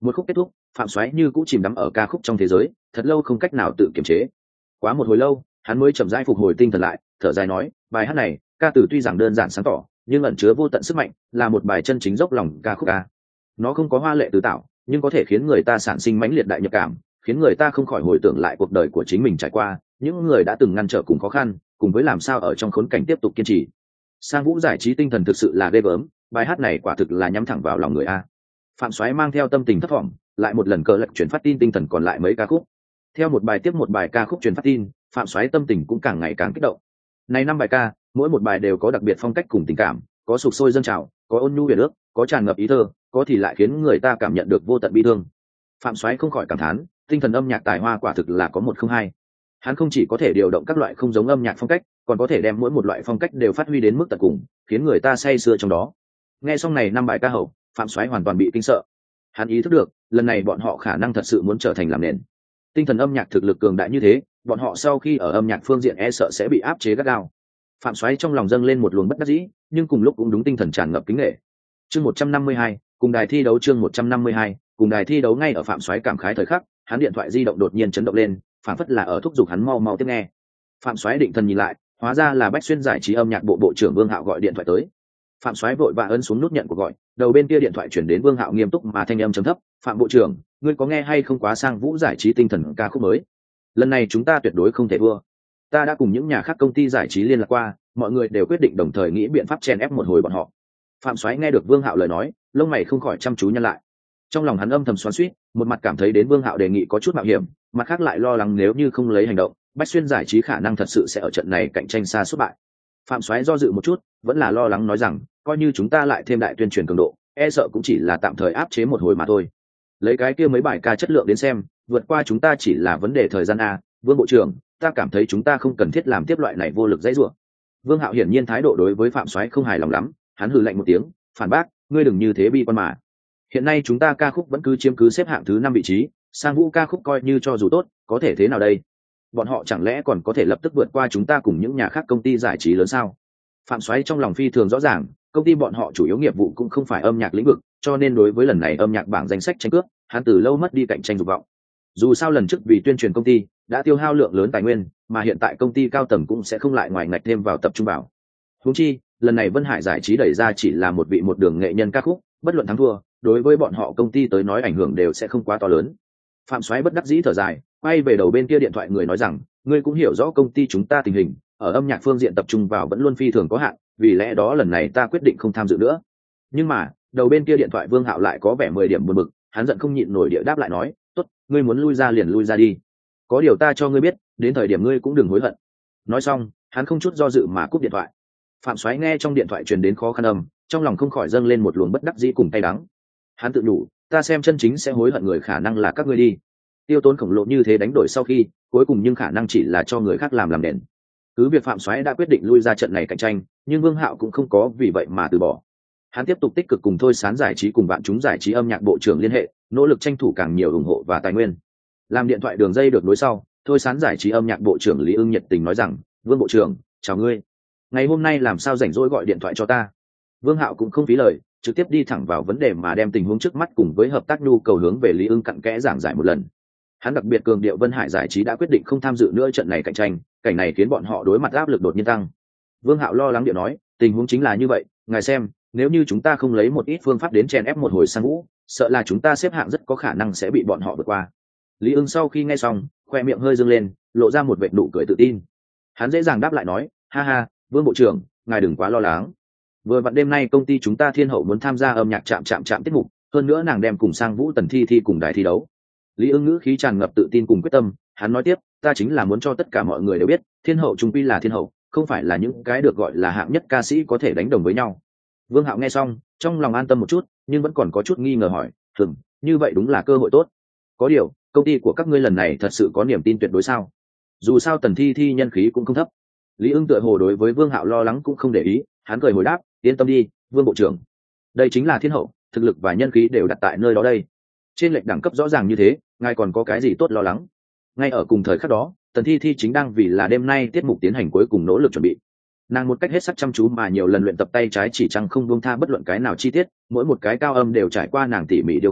Một khúc kết thúc, Phạm Soái như cũ chìm đắm ở ca khúc trong thế giới, thật lâu không cách nào tự kiềm chế. Quá một hồi lâu, hắn mới chậm rãi phục hồi tinh thần lại, thở dài nói, bài hát này, ca từ tuy rằng đơn giản sáng tỏ, nhưng ẩn chứa vô tận sức mạnh, là một bài chân chính dốc lòng ca khúc ca. Nó không có hoa lệ từ tạo, nhưng có thể khiến người ta sản sinh mãnh liệt đại nhập cảm, khiến người ta không khỏi hồi tưởng lại cuộc đời của chính mình trải qua, những người đã từng ngăn trở cùng khó khăn, cùng với làm sao ở trong khốn cảnh tiếp tục kiên trì. Sang Vũ giải trí tinh thần thực sự là ghê gớm, bài hát này quả thực là nhắm thẳng vào lòng người a. Phạm Soái mang theo tâm tình thất vọng, lại một lần cờ lật chuyển phát tin tinh thần còn lại mấy ca khúc. Theo một bài tiếp một bài ca khúc truyền phát tin, Phạm Soái tâm tình cũng càng ngày càng kích động. Này năm bài ca, mỗi một bài đều có đặc biệt phong cách cùng tình cảm, có sục sôi dâng trào, có ôn nhu huyền ước, có tràn ngập ý thơ, có thì lại khiến người ta cảm nhận được vô tận bi thương. Phạm Soái không khỏi cảm thán, tinh thần âm nhạc tài hoa quả thực là có một không hai. Hắn không chỉ có thể điều động các loại không giống âm nhạc phong cách, còn có thể đem mỗi một loại phong cách đều phát huy đến mức tận cùng, khiến người ta say sưa trong đó. Nghe xong này năm bài ca hậu, Phạm Soái hoàn toàn bị kinh sợ. Hắn ý thức được, lần này bọn họ khả năng thật sự muốn trở thành làm nền. Tinh thần âm nhạc thực lực cường đại như thế, bọn họ sau khi ở âm nhạc phương diện e sợ sẽ bị áp chế gắt gao. Phạm Soái trong lòng dâng lên một luồng bất đắc dĩ, nhưng cùng lúc cũng đúng tinh thần tràn ngập kính nể. Chương một trăm năm mươi hai, cùng đài thi đấu chương một trăm năm mươi hai, cùng đài thi đấu ngay ở Phạm Soái cảm khái thời khắc, hắn điện thoại di động đột nhiên chấn động lên, phản phất là ở thúc giục hắn mau mau tiếp nghe. Phạm Soái định thần nhìn lại, hóa ra là Bách Xuyên giải trí âm nhạc bộ bộ trưởng Vương Hạo gọi điện thoại tới. Phạm Soái vội vã ấn xuống nút nhận cuộc gọi, đầu bên kia điện thoại chuyển đến Vương Hạo nghiêm túc mà thanh âm trầm thấp, "Phạm bộ trưởng, ngươi có nghe hay không quá Sang Vũ giải trí tinh thần ca khúc mới? Lần này chúng ta tuyệt đối không thể thua. Ta đã cùng những nhà khác công ty giải trí liên lạc qua, mọi người đều quyết định đồng thời nghĩ biện pháp chèn ép một hồi bọn họ." Phạm Soái nghe được Vương Hạo lời nói, lông mày không khỏi chăm chú nhăn lại. Trong lòng hắn âm thầm xoắn xuýt, một mặt cảm thấy đến Vương Hạo đề nghị có chút mạo hiểm, mặt khác lại lo lắng nếu như không lấy hành động, Bách Xuyên giải trí khả năng thật sự sẽ ở trận này cạnh tranh xa suốt bại. Phạm Soái do dự một chút, vẫn là lo lắng nói rằng, coi như chúng ta lại thêm đại tuyên truyền cường độ, e sợ cũng chỉ là tạm thời áp chế một hồi mà thôi. Lấy cái kia mấy bài ca chất lượng đến xem, vượt qua chúng ta chỉ là vấn đề thời gian a. Vương bộ trưởng, ta cảm thấy chúng ta không cần thiết làm tiếp loại này vô lực dãy rủa. Vương Hạo hiển nhiên thái độ đối với Phạm Soái không hài lòng lắm, hắn hừ lạnh một tiếng, phản bác, ngươi đừng như thế bi quan mà. Hiện nay chúng ta ca khúc vẫn cứ chiếm cứ xếp hạng thứ năm vị trí, Sang Vũ ca khúc coi như cho dù tốt, có thể thế nào đây? Bọn họ chẳng lẽ còn có thể lập tức vượt qua chúng ta cùng những nhà khác công ty giải trí lớn sao? Phạm Soái trong lòng phi thường rõ ràng, công ty bọn họ chủ yếu nghiệp vụ cũng không phải âm nhạc lĩnh vực, cho nên đối với lần này âm nhạc bảng danh sách tranh cướp, hắn từ lâu mất đi cạnh tranh dục vọng. Dù sao lần trước vì tuyên truyền công ty đã tiêu hao lượng lớn tài nguyên, mà hiện tại công ty cao tầng cũng sẽ không lại ngoài ngạch thêm vào tập trung vào. Huống chi, lần này Vân Hải giải trí đẩy ra chỉ là một vị một đường nghệ nhân ca khúc, bất luận thắng thua, đối với bọn họ công ty tới nói ảnh hưởng đều sẽ không quá to lớn. Phạm Soái bất đắc dĩ thở dài, quay về đầu bên kia điện thoại người nói rằng, ngươi cũng hiểu rõ công ty chúng ta tình hình, ở âm nhạc phương diện tập trung vào vẫn luôn phi thường có hạn, vì lẽ đó lần này ta quyết định không tham dự nữa. Nhưng mà, đầu bên kia điện thoại Vương Hạo lại có vẻ mười điểm buồn bực, hắn giận không nhịn nổi địa đáp lại nói, tốt, ngươi muốn lui ra liền lui ra đi. Có điều ta cho ngươi biết, đến thời điểm ngươi cũng đừng hối hận. Nói xong, hắn không chút do dự mà cúp điện thoại. Phạm Soái nghe trong điện thoại truyền đến khó khăn âm, trong lòng không khỏi dâng lên một luồng bất đắc dĩ cùng cay đắng. Hắn tự nhủ, ta xem chân chính sẽ hối hận người khả năng là các ngươi đi. Tiêu tốn khổng lồ như thế đánh đổi sau khi, cuối cùng nhưng khả năng chỉ là cho người khác làm làm nền. Cứ việc Phạm Soái đã quyết định lui ra trận này cạnh tranh, nhưng Vương Hạo cũng không có vì vậy mà từ bỏ. Hắn tiếp tục tích cực cùng Thôi Sán giải trí cùng bạn chúng giải trí âm nhạc bộ trưởng liên hệ, nỗ lực tranh thủ càng nhiều ủng hộ và tài nguyên. Làm điện thoại đường dây được nối sau, Thôi Sán giải trí âm nhạc bộ trưởng Lý Ưng nhiệt tình nói rằng, Vương bộ trưởng, chào ngươi. Ngày hôm nay làm sao rảnh rỗi gọi điện thoại cho ta? Vương Hạo cũng không phí lời, trực tiếp đi thẳng vào vấn đề mà đem tình huống trước mắt cùng với hợp tác nhu cầu hướng về Lý Ưng cặn kẽ giảng giải một lần. Hắn đặc biệt cường điệu Vân Hải giải trí đã quyết định không tham dự nữa trận này cạnh tranh, cảnh này khiến bọn họ đối mặt áp lực đột nhiên tăng. Vương Hạo lo lắng điệu nói, tình huống chính là như vậy, ngài xem, nếu như chúng ta không lấy một ít phương pháp đến chèn ép một hồi Sang Vũ, sợ là chúng ta xếp hạng rất có khả năng sẽ bị bọn họ vượt qua. Lý Ưng sau khi nghe xong, khoe miệng hơi dương lên, lộ ra một vệt nụ cười tự tin. Hắn dễ dàng đáp lại nói, ha ha, Vương bộ trưởng, ngài đừng quá lo lắng. Vừa vặn đêm nay công ty chúng ta Thiên Hậu muốn tham gia âm nhạc chạm chạm chạm tiết mục, hơn nữa nàng đem cùng Sang Vũ Tần Thi Thi cùng đài thi đấu. Lý Ưng ngữ khí tràn ngập tự tin cùng quyết tâm, hắn nói tiếp, ta chính là muốn cho tất cả mọi người đều biết, Thiên Hậu trung quy là Thiên Hậu, không phải là những cái được gọi là hạng nhất ca sĩ có thể đánh đồng với nhau. Vương Hạo nghe xong, trong lòng an tâm một chút, nhưng vẫn còn có chút nghi ngờ hỏi, "Ừm, như vậy đúng là cơ hội tốt. Có điều, công ty của các ngươi lần này thật sự có niềm tin tuyệt đối sao? Dù sao Tần Thi Thi nhân khí cũng không thấp." Lý Ưng tựa hồ đối với Vương Hạo lo lắng cũng không để ý, hắn cười hồi đáp, "Yên tâm đi, Vương bộ trưởng. Đây chính là Thiên Hậu, thực lực và nhân khí đều đặt tại nơi đó đây. Trên lệch đẳng cấp rõ ràng như thế, ngài còn có cái gì tốt lo lắng?" Ngay ở cùng thời khắc đó, Tần Thi Thi chính đang vì là đêm nay tiết mục tiến hành cuối cùng nỗ lực chuẩn bị. Nàng một cách hết sức chăm chú mà nhiều lần luyện tập tay trái chỉ chăng không buông tha bất luận cái nào chi tiết, mỗi một cái cao âm đều trải qua nàng tỉ mỉ điêu khắc,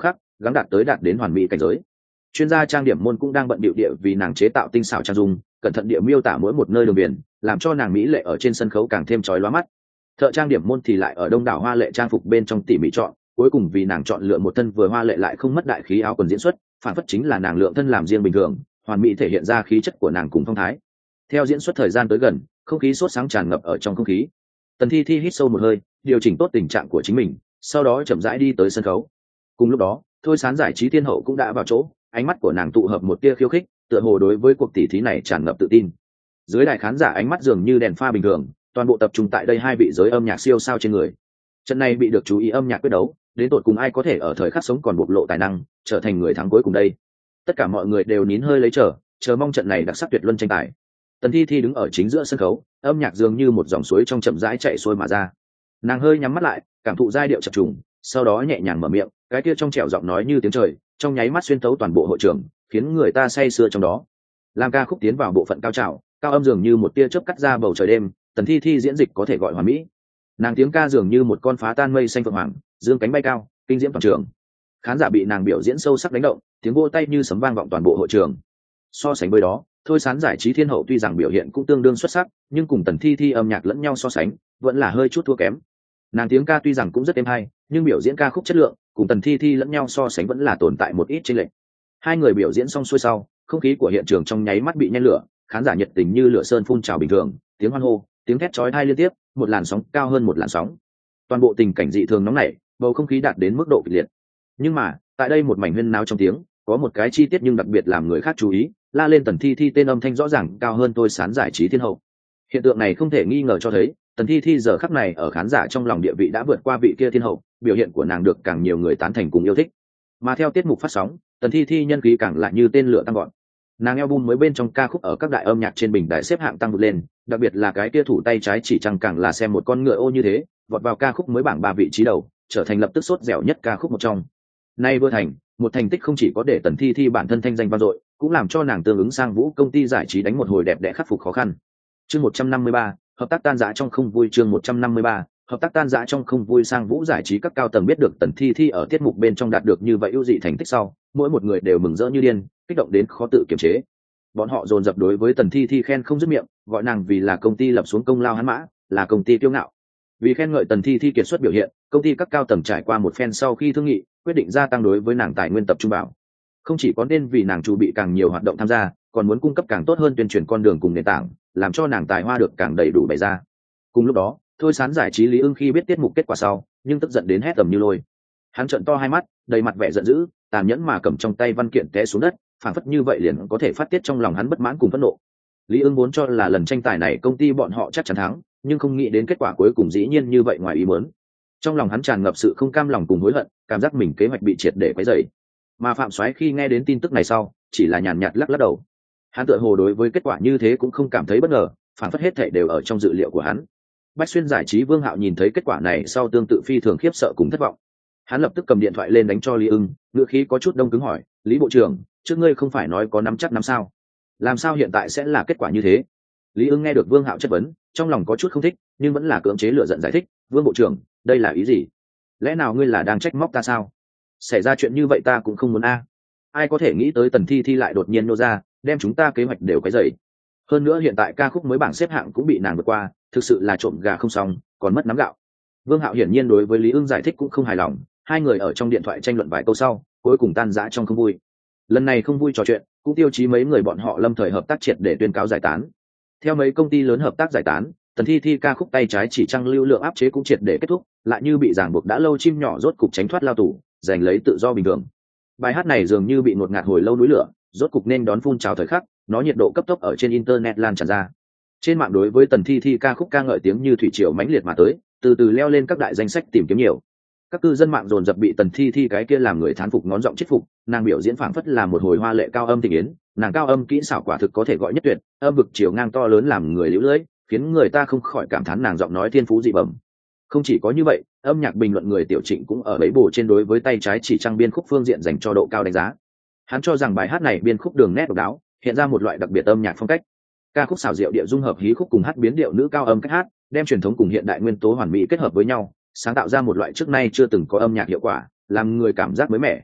gắng đạt tới đạt đến hoàn mỹ cảnh giới. Chuyên gia trang điểm môn cũng đang bận bịu địa vì nàng chế tạo tinh xảo trang dung, cẩn thận địa miêu tả mỗi một nơi đường viền, làm cho nàng mỹ lệ ở trên sân khấu càng thêm chói lóa mắt. Thợ trang điểm môn thì lại ở đông đảo hoa lệ trang phục bên trong tỉ mỉ chọn, cuối cùng vì nàng chọn lựa một thân vừa hoa lệ lại không mất đại khí áo quần diễn xuất, phản phất chính là nàng lượng thân làm riêng bình thường, hoàn mỹ thể hiện ra khí chất của nàng cùng phong thái. Theo diễn xuất thời gian tới gần, không khí sốt sáng tràn ngập ở trong không khí. Tần Thi Thi hít sâu một hơi, điều chỉnh tốt tình trạng của chính mình, sau đó chậm rãi đi tới sân khấu. Cùng lúc đó, Thôi Sán giải trí thiên hậu cũng đã vào chỗ, ánh mắt của nàng tụ hợp một tia khiêu khích, tựa hồ đối với cuộc tỷ thí này tràn ngập tự tin. Dưới đài khán giả ánh mắt dường như đèn pha bình thường, toàn bộ tập trung tại đây hai vị giới âm nhạc siêu sao trên người. Trận này bị được chú ý âm nhạc quyết đấu, đến tột cùng ai có thể ở thời khắc sống còn bộc lộ tài năng, trở thành người thắng cuối cùng đây. Tất cả mọi người đều nín hơi lấy chờ, chờ mong trận này đặc sắc tuyệt luân tranh tài. Tần Thi Thi đứng ở chính giữa sân khấu, âm nhạc dường như một dòng suối trong chậm rãi chạy xuôi mà ra. Nàng hơi nhắm mắt lại, cảm thụ giai điệu chập trùng, sau đó nhẹ nhàng mở miệng, cái kia trong trẻo giọng nói như tiếng trời, trong nháy mắt xuyên thấu toàn bộ hội trường, khiến người ta say sưa trong đó. Làm ca khúc tiến vào bộ phận cao trào, cao âm dường như một tia chớp cắt ra bầu trời đêm, Tần Thi Thi diễn dịch có thể gọi hoàn mỹ. Nàng tiếng ca dường như một con phá tan mây xanh phượng hoàng, dương cánh bay cao, kinh diễm toàn trường. Khán giả bị nàng biểu diễn sâu sắc đánh động, tiếng vỗ tay như sấm vang vọng toàn bộ hội trường. So sánh với đó, Thôi Sán giải trí thiên hậu tuy rằng biểu hiện cũng tương đương xuất sắc, nhưng cùng Tần Thi Thi âm nhạc lẫn nhau so sánh, vẫn là hơi chút thua kém. Nàng tiếng ca tuy rằng cũng rất êm hay, nhưng biểu diễn ca khúc chất lượng cùng Tần Thi Thi lẫn nhau so sánh vẫn là tồn tại một ít chênh lệch. Hai người biểu diễn xong xuôi sau, không khí của hiện trường trong nháy mắt bị nhen lửa, khán giả nhiệt tình như lửa sơn phun trào bình thường, tiếng hoan hô, tiếng thét chói tai liên tiếp, một làn sóng cao hơn một làn sóng. Toàn bộ tình cảnh dị thường nóng nảy, bầu không khí đạt đến mức độ kịch liệt. Nhưng mà, tại đây một mảnh huyên náo trong tiếng, có một cái chi tiết nhưng đặc biệt làm người khác chú ý, la lên Tần Thi Thi tên âm thanh rõ ràng cao hơn Thôi Sán giải trí thiên hậu. Hiện tượng này không thể nghi ngờ cho thấy, Tần Thi Thi giờ khắc này ở khán giả trong lòng địa vị đã vượt qua vị kia thiên hậu, biểu hiện của nàng được càng nhiều người tán thành cùng yêu thích. Mà theo tiết mục phát sóng, Tần Thi Thi nhân khí càng lại như tên lửa tăng gọn. Nàng album mới bên trong ca khúc ở các đại âm nhạc trên bình đại xếp hạng tăng vượt lên, đặc biệt là cái kia thủ tay trái chỉ chẳng càng là xem một con ngựa ô như thế, vọt vào ca khúc mới bảng ba vị trí đầu, trở thành lập tức sốt dẻo nhất ca khúc một trong. Nay vừa thành, một thành tích không chỉ có để Tần Thi Thi bản thân thanh danh vang dội, cũng làm cho nàng tương ứng sang vũ công ty giải trí đánh một hồi đẹp đẽ khắc phục khó khăn. Chương một trăm năm mươi ba, hợp tác tan rã trong không vui. Chương một trăm năm mươi ba, hợp tác tan rã trong không vui. Sang vũ giải trí các cao tầng biết được Tần Thi Thi ở tiết mục bên trong đạt được như vậy ưu dị thành tích sau, mỗi một người đều mừng rỡ như điên, kích động đến khó tự kiềm chế. Bọn họ dồn dập đối với Tần Thi Thi khen không dứt miệng, gọi nàng vì là công ty lập xuống công lao hắn mã, là công ty kiêu ngạo. Vì khen ngợi Tần Thi Thi kiệt xuất biểu hiện, công ty các cao tầng trải qua một phen sau khi thương nghị, quyết định gia tăng đối với nàng tài nguyên tập trung bảo. Không chỉ có nên vì nàng chuẩn bị càng nhiều hoạt động tham gia, còn muốn cung cấp càng tốt hơn tuyên truyền con đường cùng nền tảng, làm cho nàng tài hoa được càng đầy đủ bày ra. Cùng lúc đó, Thôi Sán giải trí Lý Ưng khi biết tiết mục kết quả sau, nhưng tức giận đến hét tầm như lôi. Hắn trợn to hai mắt, đầy mặt vẻ giận dữ, tàn nhẫn mà cầm trong tay văn kiện té xuống đất, phản phất như vậy liền có thể phát tiết trong lòng hắn bất mãn cùng phẫn nộ. Lý Ưng vốn cho là lần tranh tài này công ty bọn họ chắc chắn thắng, nhưng không nghĩ đến kết quả cuối cùng dĩ nhiên như vậy ngoài ý muốn. Trong lòng hắn tràn ngập sự không cam lòng cùng hối hận, cảm giác mình kế hoạch bị triệt để quấy rầy. Mà Phạm Soái khi nghe đến tin tức này sau, chỉ là nhàn nhạt lắc lắc đầu. Hắn tựa hồ đối với kết quả như thế cũng không cảm thấy bất ngờ, phản phất hết thảy đều ở trong dự liệu của hắn. Bách Xuyên giải trí Vương Hạo nhìn thấy kết quả này sau tương tự phi thường khiếp sợ cùng thất vọng. Hắn lập tức cầm điện thoại lên đánh cho Lý Ưng, ngữ khí có chút đông cứng hỏi, "Lý bộ trưởng, trước ngươi không phải nói có nắm chắc nắm sao? Làm sao hiện tại sẽ là kết quả như thế?" Lý Ưng nghe được Vương Hạo chất vấn, trong lòng có chút không thích, nhưng vẫn là cưỡng chế lửa giận giải thích, "Vương bộ trưởng, đây là ý gì? Lẽ nào ngươi là đang trách móc ta sao? Xảy ra chuyện như vậy ta cũng không muốn a. Ai có thể nghĩ tới Tần Thi Thi lại đột nhiên nô ra, đem chúng ta kế hoạch đều quấy rầy. Hơn nữa hiện tại ca khúc mới bảng xếp hạng cũng bị nàng vượt qua, thực sự là trộm gà không xong, còn mất nắm gạo." Vương Hạo hiển nhiên đối với Lý Ưng giải thích cũng không hài lòng, hai người ở trong điện thoại tranh luận vài câu sau, cuối cùng tan rã trong không vui. Lần này không vui trò chuyện, cũng tiêu chí mấy người bọn họ lâm thời hợp tác triệt để tuyên cáo giải tán. Theo mấy công ty lớn hợp tác giải tán, Tần Thi Thi ca khúc tay trái chỉ trăng lưu lượng áp chế cũng triệt để kết thúc, lại như bị ràng buộc đã lâu chim nhỏ rốt cục tránh thoát lao tù, giành lấy tự do bình thường. Bài hát này dường như bị ngột ngạt hồi lâu núi lửa, rốt cục nên đón phun trào thời khắc, nó nhiệt độ cấp tốc ở trên internet lan tràn ra. Trên mạng đối với Tần Thi Thi ca khúc ca ngợi tiếng như thủy triều mãnh liệt mà tới, từ từ leo lên các đại danh sách tìm kiếm nhiều. Các cư dân mạng dồn dập bị Tần Thi Thi cái kia làm người thán phục ngón giọng chết phục, nàng biểu diễn phảng phất là một hồi hoa lệ cao âm tình yến, nàng cao âm kỹ xảo quả thực có thể gọi nhất tuyệt, âm vực chiều ngang to lớn làm người liễu lưỡi, khiến người ta không khỏi cảm thán nàng giọng nói thiên phú dị bẩm. Không chỉ có như vậy, âm nhạc bình luận người Tiểu Trịnh cũng ở bấy bổ trên đối với tay trái chỉ trăng biên khúc phương diện dành cho độ cao đánh giá. Hắn cho rằng bài hát này biên khúc đường nét độc đáo, hiện ra một loại đặc biệt âm nhạc phong cách. Ca khúc xảo diệu điệu dung hợp hí khúc cùng hát biến điệu nữ cao âm cách hát, đem truyền thống cùng hiện đại nguyên tố hoàn mỹ kết hợp với nhau, sáng tạo ra một loại trước nay chưa từng có âm nhạc hiệu quả, làm người cảm giác mới mẻ.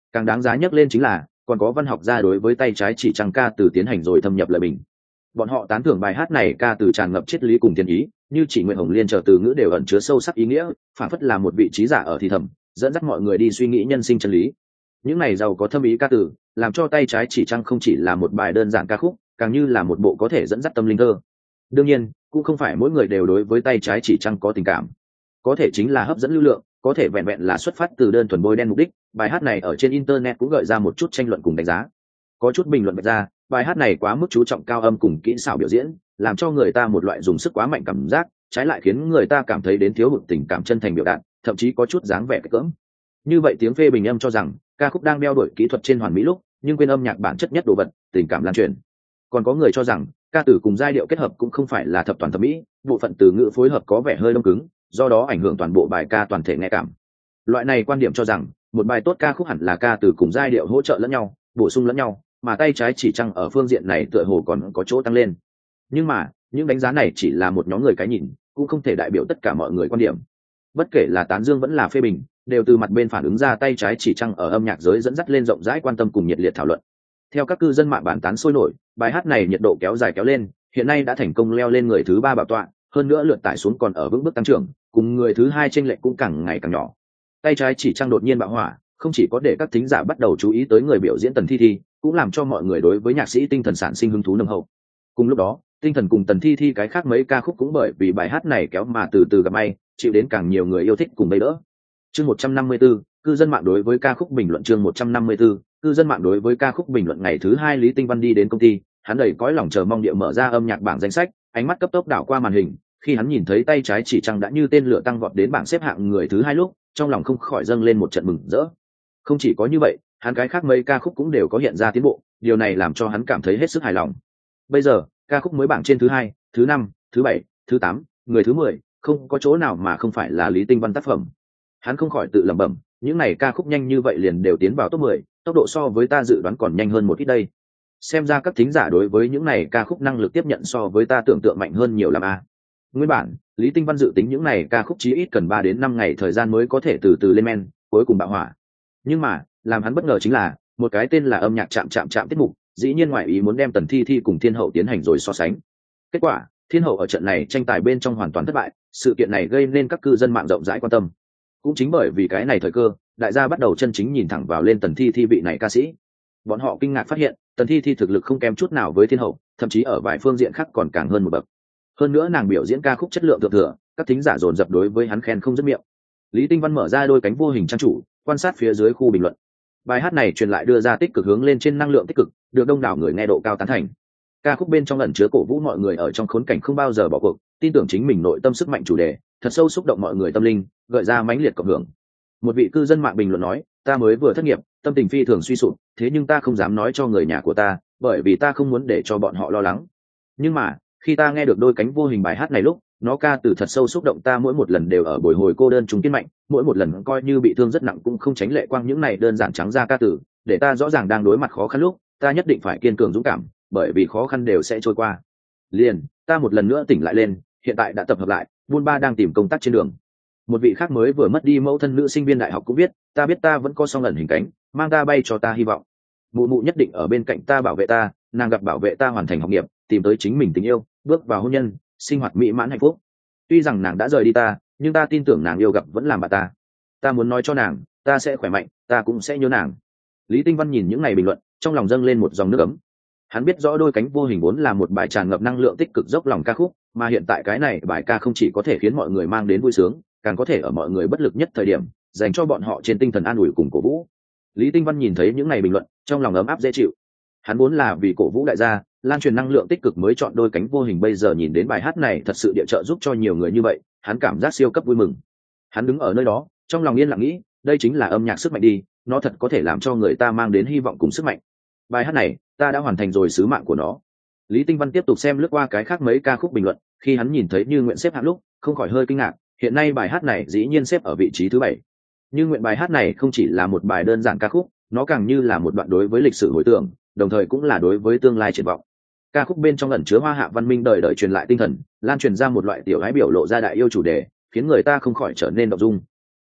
Càng đáng giá nhắc lên chính là còn có văn học gia đối với tay trái chỉ trăng ca từ tiến hành rồi thâm nhập lời bình. Bọn họ tán thưởng bài hát này ca từ tràn ngập triết lý cùng thiên ý, như chỉ nguyện hồng liên chờ từ ngữ đều ẩn chứa sâu sắc ý nghĩa, phản phất là một vị trí giả ở thì thầm, dẫn dắt mọi người đi suy nghĩ nhân sinh chân lý. Những này giàu có thâm ý ca từ, làm cho tay trái chỉ trăng không chỉ là một bài đơn giản ca khúc, càng như là một bộ có thể dẫn dắt tâm linh thơ. Đương nhiên, cũng không phải mỗi người đều đối với tay trái chỉ trăng có tình cảm, có thể chính là hấp dẫn lưu lượng, có thể vẹn vẹn là xuất phát từ đơn thuần bôi đen mục đích. Bài hát này ở trên internet cũng gợi ra một chút tranh luận cùng đánh giá. Có chút bình luận bật ra, bài hát này quá mức chú trọng cao âm cùng kỹ xảo biểu diễn, làm cho người ta một loại dùng sức quá mạnh cảm giác, trái lại khiến người ta cảm thấy đến thiếu hụt tình cảm chân thành biểu đạt, thậm chí có chút dáng vẻ cỡm. Như vậy tiếng phê bình âm cho rằng ca khúc đang đeo đuổi kỹ thuật trên hoàn mỹ lúc, nhưng quên âm nhạc bản chất nhất đồ vật, tình cảm lan truyền. Còn có người cho rằng ca từ cùng giai điệu kết hợp cũng không phải là thập toàn thẩm mỹ, bộ phận từ ngữ phối hợp có vẻ hơi đông cứng, do đó ảnh hưởng toàn bộ bài ca toàn thể nghe cảm. Loại này quan điểm cho rằng một bài tốt ca khúc hẳn là ca từ cùng giai điệu hỗ trợ lẫn nhau, bổ sung lẫn nhau, mà tay trái chỉ trăng ở phương diện này tựa hồ còn có chỗ tăng lên. Nhưng mà những đánh giá này chỉ là một nhóm người cái nhìn, cũng không thể đại biểu tất cả mọi người quan điểm. Bất kể là tán dương vẫn là phê bình, đều từ mặt bên phản ứng ra tay trái chỉ trăng ở âm nhạc giới dẫn dắt lên rộng rãi quan tâm cùng nhiệt liệt thảo luận. Theo các cư dân mạng bàn tán sôi nổi, bài hát này nhiệt độ kéo dài kéo lên, hiện nay đã thành công leo lên người thứ ba bảo tọa, hơn nữa lượt tải xuống còn ở vững bước tăng trưởng, cùng người thứ hai chênh lệch cũng càng ngày càng nhỏ. Tay trái chỉ trăng đột nhiên bạo hỏa, không chỉ có để các thính giả bắt đầu chú ý tới người biểu diễn Tần Thi Thi, cũng làm cho mọi người đối với nhạc sĩ Tinh Thần sản sinh hứng thú nồng hậu. Cùng lúc đó, Tinh Thần cùng Tần Thi Thi cái khác mấy ca khúc cũng bởi vì bài hát này kéo mà từ từ gặp may, chịu đến càng nhiều người yêu thích cùng bấy đỡ. Chương một trăm năm mươi tư, cư dân mạng đối với ca khúc bình luận. Chương một trăm năm mươi tư, cư dân mạng đối với ca khúc bình luận. Ngày thứ hai Lý Tinh Văn đi đến công ty, hắn đầy cõi lòng chờ mong địa mở ra âm nhạc bảng danh sách, ánh mắt cấp tốc đảo qua màn hình, khi hắn nhìn thấy tay trái chỉ trăng đã như tên lửa tăng vọt đến bảng xếp hạng người thứ hai lúc, trong lòng không khỏi dâng lên một trận mừng rỡ. Không chỉ có như vậy, hắn cái khác mấy ca khúc cũng đều có hiện ra tiến bộ, điều này làm cho hắn cảm thấy hết sức hài lòng. Bây giờ, ca khúc mới bảng trên thứ hai, thứ năm, thứ bảy, thứ tám, người thứ mười, không có chỗ nào mà không phải là Lý Tinh Văn tác phẩm. Hắn không khỏi tự lẩm bẩm, những này ca khúc nhanh như vậy liền đều tiến vào top mười, tốc độ so với ta dự đoán còn nhanh hơn một ít đây. Xem ra các thính giả đối với những này ca khúc năng lực tiếp nhận so với ta tưởng tượng mạnh hơn nhiều lắm a. À. Nguyên bản, Lý Tinh Văn dự tính những này ca khúc chí ít cần ba đến năm ngày thời gian mới có thể từ từ lên men, cuối cùng bạo hỏa. Nhưng mà, làm hắn bất ngờ chính là, một cái tên là âm nhạc chạm chạm chạm tiết mục, dĩ nhiên ngoại ý muốn đem Tần Thi Thi cùng Thiên Hậu tiến hành rồi so sánh. Kết quả, Thiên Hậu ở trận này tranh tài bên trong hoàn toàn thất bại, sự kiện này gây nên các cư dân mạng rộng rãi quan tâm. Cũng chính bởi vì cái này thời cơ, đại gia bắt đầu chân chính nhìn thẳng vào lên Tần Thi Thi vị này ca sĩ. Bọn họ kinh ngạc phát hiện, Tần Thi Thi thực lực không kém chút nào với Thiên Hậu, thậm chí ở vài phương diện khác còn càng hơn một bậc. Hơn nữa nàng biểu diễn ca khúc chất lượng thượng thừa, các thính giả dồn dập đối với hắn khen không dứt miệng. Lý Tinh Văn mở ra đôi cánh vô hình trang chủ, quan sát phía dưới khu bình luận. Bài hát này truyền lại đưa ra tích cực hướng lên trên năng lượng tích cực, được đông đảo người nghe độ cao tán thành. Ca khúc bên trong ẩn chứa cổ vũ mọi người ở trong khốn cảnh không bao giờ bỏ cuộc, tin tưởng chính mình nội tâm sức mạnh chủ đề, thật sâu xúc động mọi người tâm linh, gợi ra mãnh liệt cộng hưởng. Một vị cư dân mạng bình luận nói, ta mới vừa thất nghiệp, tâm tình phi thường suy sụp, thế nhưng ta không dám nói cho người nhà của ta, bởi vì ta không muốn để cho bọn họ lo lắng. Nhưng mà, khi ta nghe được đôi cánh vô hình bài hát này lúc, nó ca từ thật sâu xúc động ta, mỗi một lần đều ở bồi hồi cô đơn trùng kiên mạnh, mỗi một lần coi như bị thương rất nặng cũng không tránh lệ quang. Những này đơn giản trắng ra ca từ, để ta rõ ràng đang đối mặt khó khăn lúc, ta nhất định phải kiên cường dũng cảm, bởi vì khó khăn đều sẽ trôi qua. Liền, ta một lần nữa tỉnh lại lên, hiện tại đã tập hợp lại, buôn ba đang tìm công tác trên đường. Một vị khác mới vừa mất đi mẫu thân nữ sinh viên đại học cũng biết, ta biết ta vẫn có song ẩn hình cánh, mang ta bay cho ta hy vọng. Mụ mụ nhất định ở bên cạnh ta bảo vệ ta, nàng gặp bảo vệ ta hoàn thành học nghiệp, tìm tới chính mình tình yêu, bước vào hôn nhân, sinh hoạt mỹ mãn hạnh phúc. Tuy rằng nàng đã rời đi ta, nhưng ta tin tưởng nàng yêu gặp vẫn làm bà ta. Ta muốn nói cho nàng, ta sẽ khỏe mạnh, ta cũng sẽ nhớ nàng. Lý Tinh Văn nhìn những ngày bình luận, trong lòng dâng lên một dòng nước ấm. Hắn biết rõ đôi cánh vô hình vốn là một bài tràn ngập năng lượng tích cực dốc lòng ca khúc, mà hiện tại cái này bài ca không chỉ có thể khiến mọi người mang đến vui sướng, càng có thể ở mọi người bất lực nhất thời điểm, dành cho bọn họ trên tinh thần an ủi cùng cổ vũ. Lý Tinh Văn nhìn thấy những ngày bình luận, trong lòng ấm áp dễ chịu. Hắn vốn là vì cổ vũ đại gia, lan truyền năng lượng tích cực mới chọn đôi cánh vô hình, bây giờ nhìn đến bài hát này thật sự địa trợ giúp cho nhiều người như vậy, hắn cảm giác siêu cấp vui mừng. Hắn đứng ở nơi đó, trong lòng yên lặng nghĩ, đây chính là âm nhạc sức mạnh đi, nó thật có thể làm cho người ta mang đến hy vọng cùng sức mạnh. Bài hát này, ta đã hoàn thành rồi sứ mạng của nó. Lý Tinh Văn tiếp tục xem lướt qua cái khác mấy ca khúc bình luận, khi hắn nhìn thấy Như Nguyện xếp hạng lúc, không khỏi hơi kinh ngạc, hiện nay bài hát này dĩ nhiên xếp ở vị trí thứ bảy. Như Nguyện bài hát này không chỉ là một bài đơn giản ca khúc, nó càng như là một đoạn đối với lịch sử hồi tưởng, đồng thời cũng là đối với tương lai triển vọng. Ca khúc bên trong ẩn chứa hoa hạ văn minh đời đời truyền lại tinh thần, lan truyền ra một loại tiểu gái biểu lộ ra đại yêu chủ đề, khiến người ta không khỏi trở nên động dung.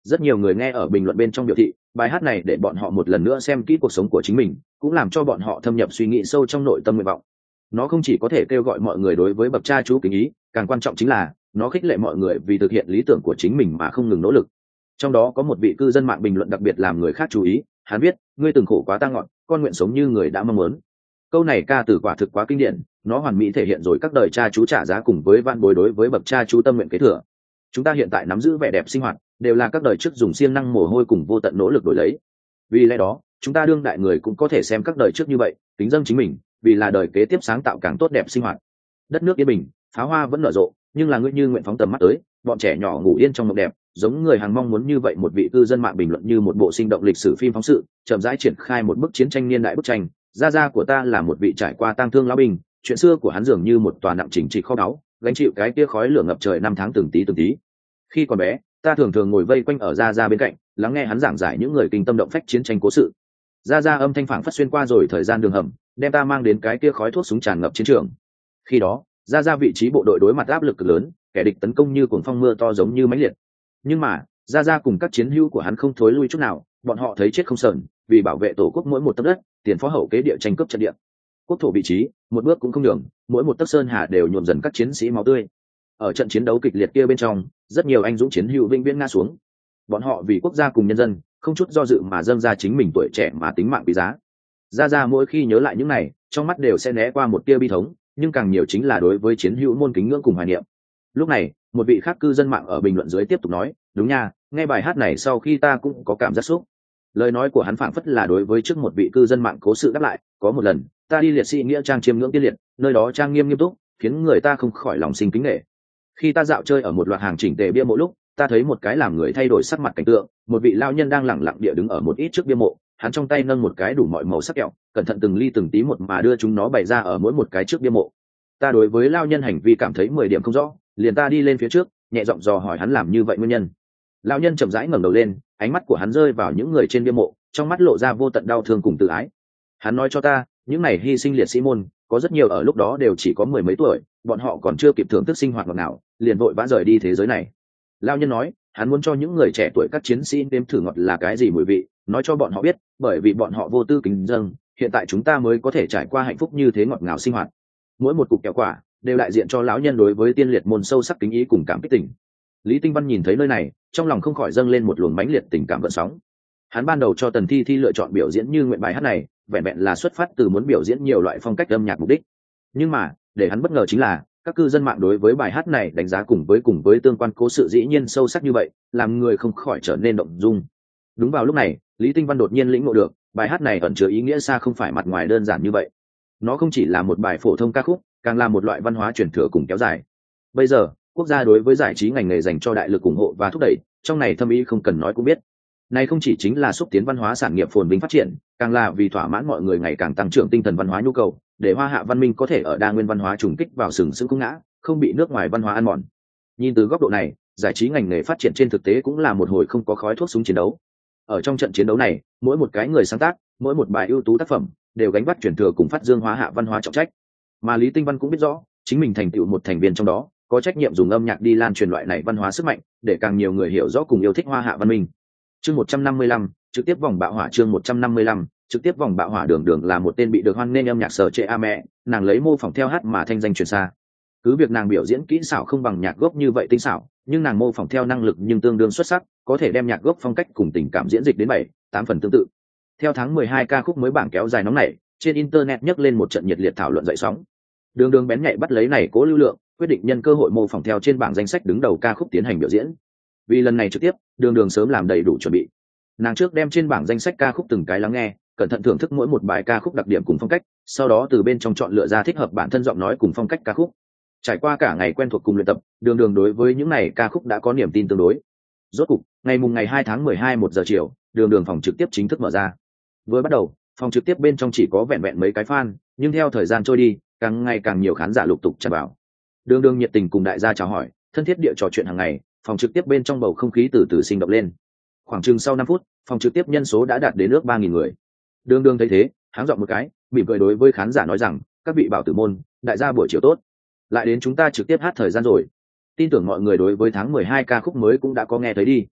Rất nhiều người nghe ở bình luận bên trong biểu thị bài hát này để bọn họ một lần nữa xem kỹ cuộc sống của chính mình, cũng làm cho bọn họ thâm nhập suy nghĩ sâu trong nội tâm nguyện vọng. Nó không chỉ có thể kêu gọi mọi người đối với bậc cha chú kính ý, càng quan trọng chính là nó khích lệ mọi người vì thực hiện lý tưởng của chính mình mà không ngừng nỗ lực. Trong đó có một vị cư dân mạng bình luận đặc biệt làm người khác chú ý, hắn viết: ngươi từng khổ quá ta ngọn, con nguyện sống như người đã mong muốn. Câu này ca từ quả thực quá kinh điển, nó hoàn mỹ thể hiện rồi các đời cha chú trả giá cùng với van bối đối với bậc cha chú tâm nguyện kế thừa. Chúng ta hiện tại nắm giữ vẻ đẹp sinh hoạt đều là các đời trước dùng siêng năng mồ hôi cùng vô tận nỗ lực đổi lấy. Vì lẽ đó chúng ta đương đại người cũng có thể xem các đời trước như vậy, kính dâng chính mình, vì là đời kế tiếp sáng tạo càng tốt đẹp sinh hoạt. Đất nước yên bình, pháo hoa vẫn nở rộ, nhưng là ngươi như nguyện phóng tầm mắt tới, bọn trẻ nhỏ ngủ yên trong mộng đẹp, giống người hàng mong muốn như vậy. Một vị cư dân mạng bình luận như một bộ sinh động lịch sử phim phóng sự, chậm rãi triển khai một bức chiến tranh niên đại bức tranh. Gia gia của ta là một vị trải qua tang thương lão binh, chuyện xưa của hắn dường như một tòa nặng chỉnh trị kho báu, gánh chịu cái kia khói lửa ngập trời năm tháng từng tí từng tí. Khi còn bé, ta thường thường ngồi vây quanh ở gia gia bên cạnh, lắng nghe hắn giảng giải những người kinh tâm động phách chiến tranh cố sự. Gia gia âm thanh phảng phất xuyên qua rồi thời gian đường hầm, đem ta mang đến cái kia khói thuốc súng tràn ngập chiến trường. Khi đó, gia gia vị trí bộ đội đối mặt áp lực cực lớn, kẻ địch tấn công như cuồng phong mưa to giống như mãnh liệt. Nhưng mà, gia gia cùng các chiến hữu của hắn không thối lui chút nào, bọn họ thấy chết không sờn, vì bảo vệ tổ quốc mỗi một tấc đất, tiền phó hậu kế địa tranh cướp trận địa. Quốc thổ vị trí, một bước cũng không nhường, mỗi một tấc sơn hà đều nhuộm dần các chiến sĩ máu tươi. Ở trận chiến đấu kịch liệt kia bên trong, rất nhiều anh dũng chiến hữu vinh viễn ngã xuống. Bọn họ vì quốc gia cùng nhân dân, không chút do dự mà dâng ra chính mình tuổi trẻ mà tính mạng quý giá. Gia Gia mỗi khi nhớ lại những này, trong mắt đều sẽ né qua một tia bi thống, nhưng càng nhiều chính là đối với chiến hữu môn kính ngưỡng cùng hoài niệm. Lúc này, một vị khác cư dân mạng ở bình luận dưới tiếp tục nói: đúng nha, nghe bài hát này sau khi ta cũng có cảm giác xúc. Lời nói của hắn phảng phất là đối với trước một vị cư dân mạng cố sự đáp lại: có một lần, ta đi liệt sĩ nghĩa trang chiêm ngưỡng tiên liệt, nơi đó trang nghiêm nghiêm túc, khiến người ta không khỏi lòng sinh kính nể. Khi ta dạo chơi ở một loạt hàng chỉnh tề bia mộ lúc, ta thấy một cái làm người thay đổi sắc mặt cảnh tượng, một vị lao nhân đang lẳng lặng địa đứng ở một ít trước bia mộ, hắn trong tay nâng một cái đủ mọi màu sắc kẹo, cẩn thận từng ly từng tí một mà đưa chúng nó bày ra ở mỗi một cái trước bia mộ. Ta đối với lao nhân hành vi cảm thấy mười điểm không rõ, liền ta đi lên phía trước, nhẹ giọng dò hỏi hắn làm như vậy nguyên nhân. Lao nhân chậm rãi ngẩng đầu lên, ánh mắt của hắn rơi vào những người trên bia mộ, trong mắt lộ ra vô tận đau thương cùng tự ái. Hắn nói cho ta, những này hy sinh liệt sĩ môn, có rất nhiều ở lúc đó đều chỉ có mười mấy tuổi, bọn họ còn chưa kịp thưởng thức sinh hoạt ngọt ngào, liền vội vã rời đi thế giới này. Lao nhân nói, hắn muốn cho những người trẻ tuổi các chiến sĩ nếm thử ngọt là cái gì mùi vị, nói cho bọn họ biết, bởi vì bọn họ vô tư kính dâng, hiện tại chúng ta mới có thể trải qua hạnh phúc như thế ngọt ngào sinh hoạt. Mỗi một cục kẹo quả đều đại diện cho lão nhân đối với tiên liệt môn sâu sắc kính ý cùng cảm kích tình. Lý Tinh Văn nhìn thấy nơi này, trong lòng không khỏi dâng lên một luồng mãnh liệt tình cảm gợn sóng. Hắn ban đầu cho Tần Thi Thi lựa chọn biểu diễn như nguyện bài hát này, vẹn vẹn là xuất phát từ muốn biểu diễn nhiều loại phong cách âm nhạc mục đích. Nhưng mà, để hắn bất ngờ chính là, các cư dân mạng đối với bài hát này đánh giá cùng với cùng với tương quan cố sự dĩ nhiên sâu sắc như vậy, làm người không khỏi trở nên động dung. Đúng vào lúc này, Lý Tinh Văn đột nhiên lĩnh ngộ được, bài hát này ẩn chứa ý nghĩa xa không phải mặt ngoài đơn giản như vậy. Nó không chỉ là một bài phổ thông ca khúc, càng là một loại văn hóa truyền thừa cùng kéo dài. Bây giờ, quốc gia đối với giải trí ngành nghề dành cho đại lực ủng hộ và thúc đẩy, trong này thâm ý không cần nói cũng biết. Này không chỉ chính là xúc tiến văn hóa sản nghiệp phồn vinh phát triển, càng là vì thỏa mãn mọi người ngày càng tăng trưởng tinh thần văn hóa nhu cầu, để Hoa Hạ văn minh có thể ở đa nguyên văn hóa trùng kích vào sừng sững không ngã, không bị nước ngoài văn hóa ăn mòn. Nhìn từ góc độ này, giải trí ngành nghề phát triển trên thực tế cũng là một hồi không có khói thuốc súng chiến đấu. Ở trong trận chiến đấu này, mỗi một cái người sáng tác, mỗi một bài ưu tú tác phẩm, đều gánh vác truyền thừa cùng phát dương Hoa Hạ văn hóa trọng trách. Mà Lý Tinh Văn cũng biết rõ, chính mình thành tựu một thành viên trong đó, có trách nhiệm dùng âm nhạc đi lan truyền loại này văn hóa sức mạnh, để càng nhiều người hiểu rõ cùng yêu thích Hoa Hạ văn minh. Chương một trăm năm mươi lăm, trực tiếp vòng bạo hỏa. Chương một trăm năm mươi lăm, trực tiếp vòng bạo hỏa. Đường Đường là một tên bị được hoan nghênh âm nhạc sở trệ a mẹ, nàng lấy mô phỏng theo hát mà thanh danh truyền xa. Cứ việc nàng biểu diễn kỹ xảo không bằng nhạc gốc như vậy tinh xảo, nhưng nàng mô phỏng theo năng lực nhưng tương đương xuất sắc, có thể đem nhạc gốc phong cách cùng tình cảm diễn dịch đến bảy, tám phần tương tự. Theo tháng mười hai ca khúc mới bảng kéo dài nóng này, trên internet nhấc lên một trận nhiệt liệt thảo luận dậy sóng. Đường Đường bén nhạy bắt lấy này cố lưu lượng, quyết định nhân cơ hội mô phỏng theo trên bảng danh sách đứng đầu ca khúc tiến hành biểu diễn. Vì lần này trực tiếp, Đường Đường sớm làm đầy đủ chuẩn bị. Nàng trước đem trên bảng danh sách ca khúc từng cái lắng nghe, cẩn thận thưởng thức mỗi một bài ca khúc đặc điểm cùng phong cách, sau đó từ bên trong chọn lựa ra thích hợp bản thân giọng nói cùng phong cách ca khúc. Trải qua cả ngày quen thuộc cùng luyện tập, Đường Đường đối với những này ca khúc đã có niềm tin tương đối. Rốt cục, ngày mùng ngày hai tháng mười hai một giờ chiều, Đường Đường phòng trực tiếp chính thức mở ra. Vừa bắt đầu, phòng trực tiếp bên trong chỉ có vẹn vẹn mấy cái fan, nhưng theo thời gian trôi đi, càng ngày càng nhiều khán giả lục tục tràn vào. Đường Đường nhiệt tình cùng đại gia chào hỏi, thân thiết địa trò chuyện hàng ngày, phòng trực tiếp bên trong bầu không khí từ từ sinh động lên. Khoảng chừng sau năm phút, phòng trực tiếp nhân số đã đạt đến ước ba nghìn người. Đường Đường thấy thế, háng giọng một cái, mỉm cười đối với khán giả nói rằng, các vị bảo tử môn, đại gia buổi chiều tốt. Lại đến chúng ta trực tiếp hát thời gian rồi. Tin tưởng mọi người đối với tháng mười hai ca khúc mới cũng đã có nghe thấy đi.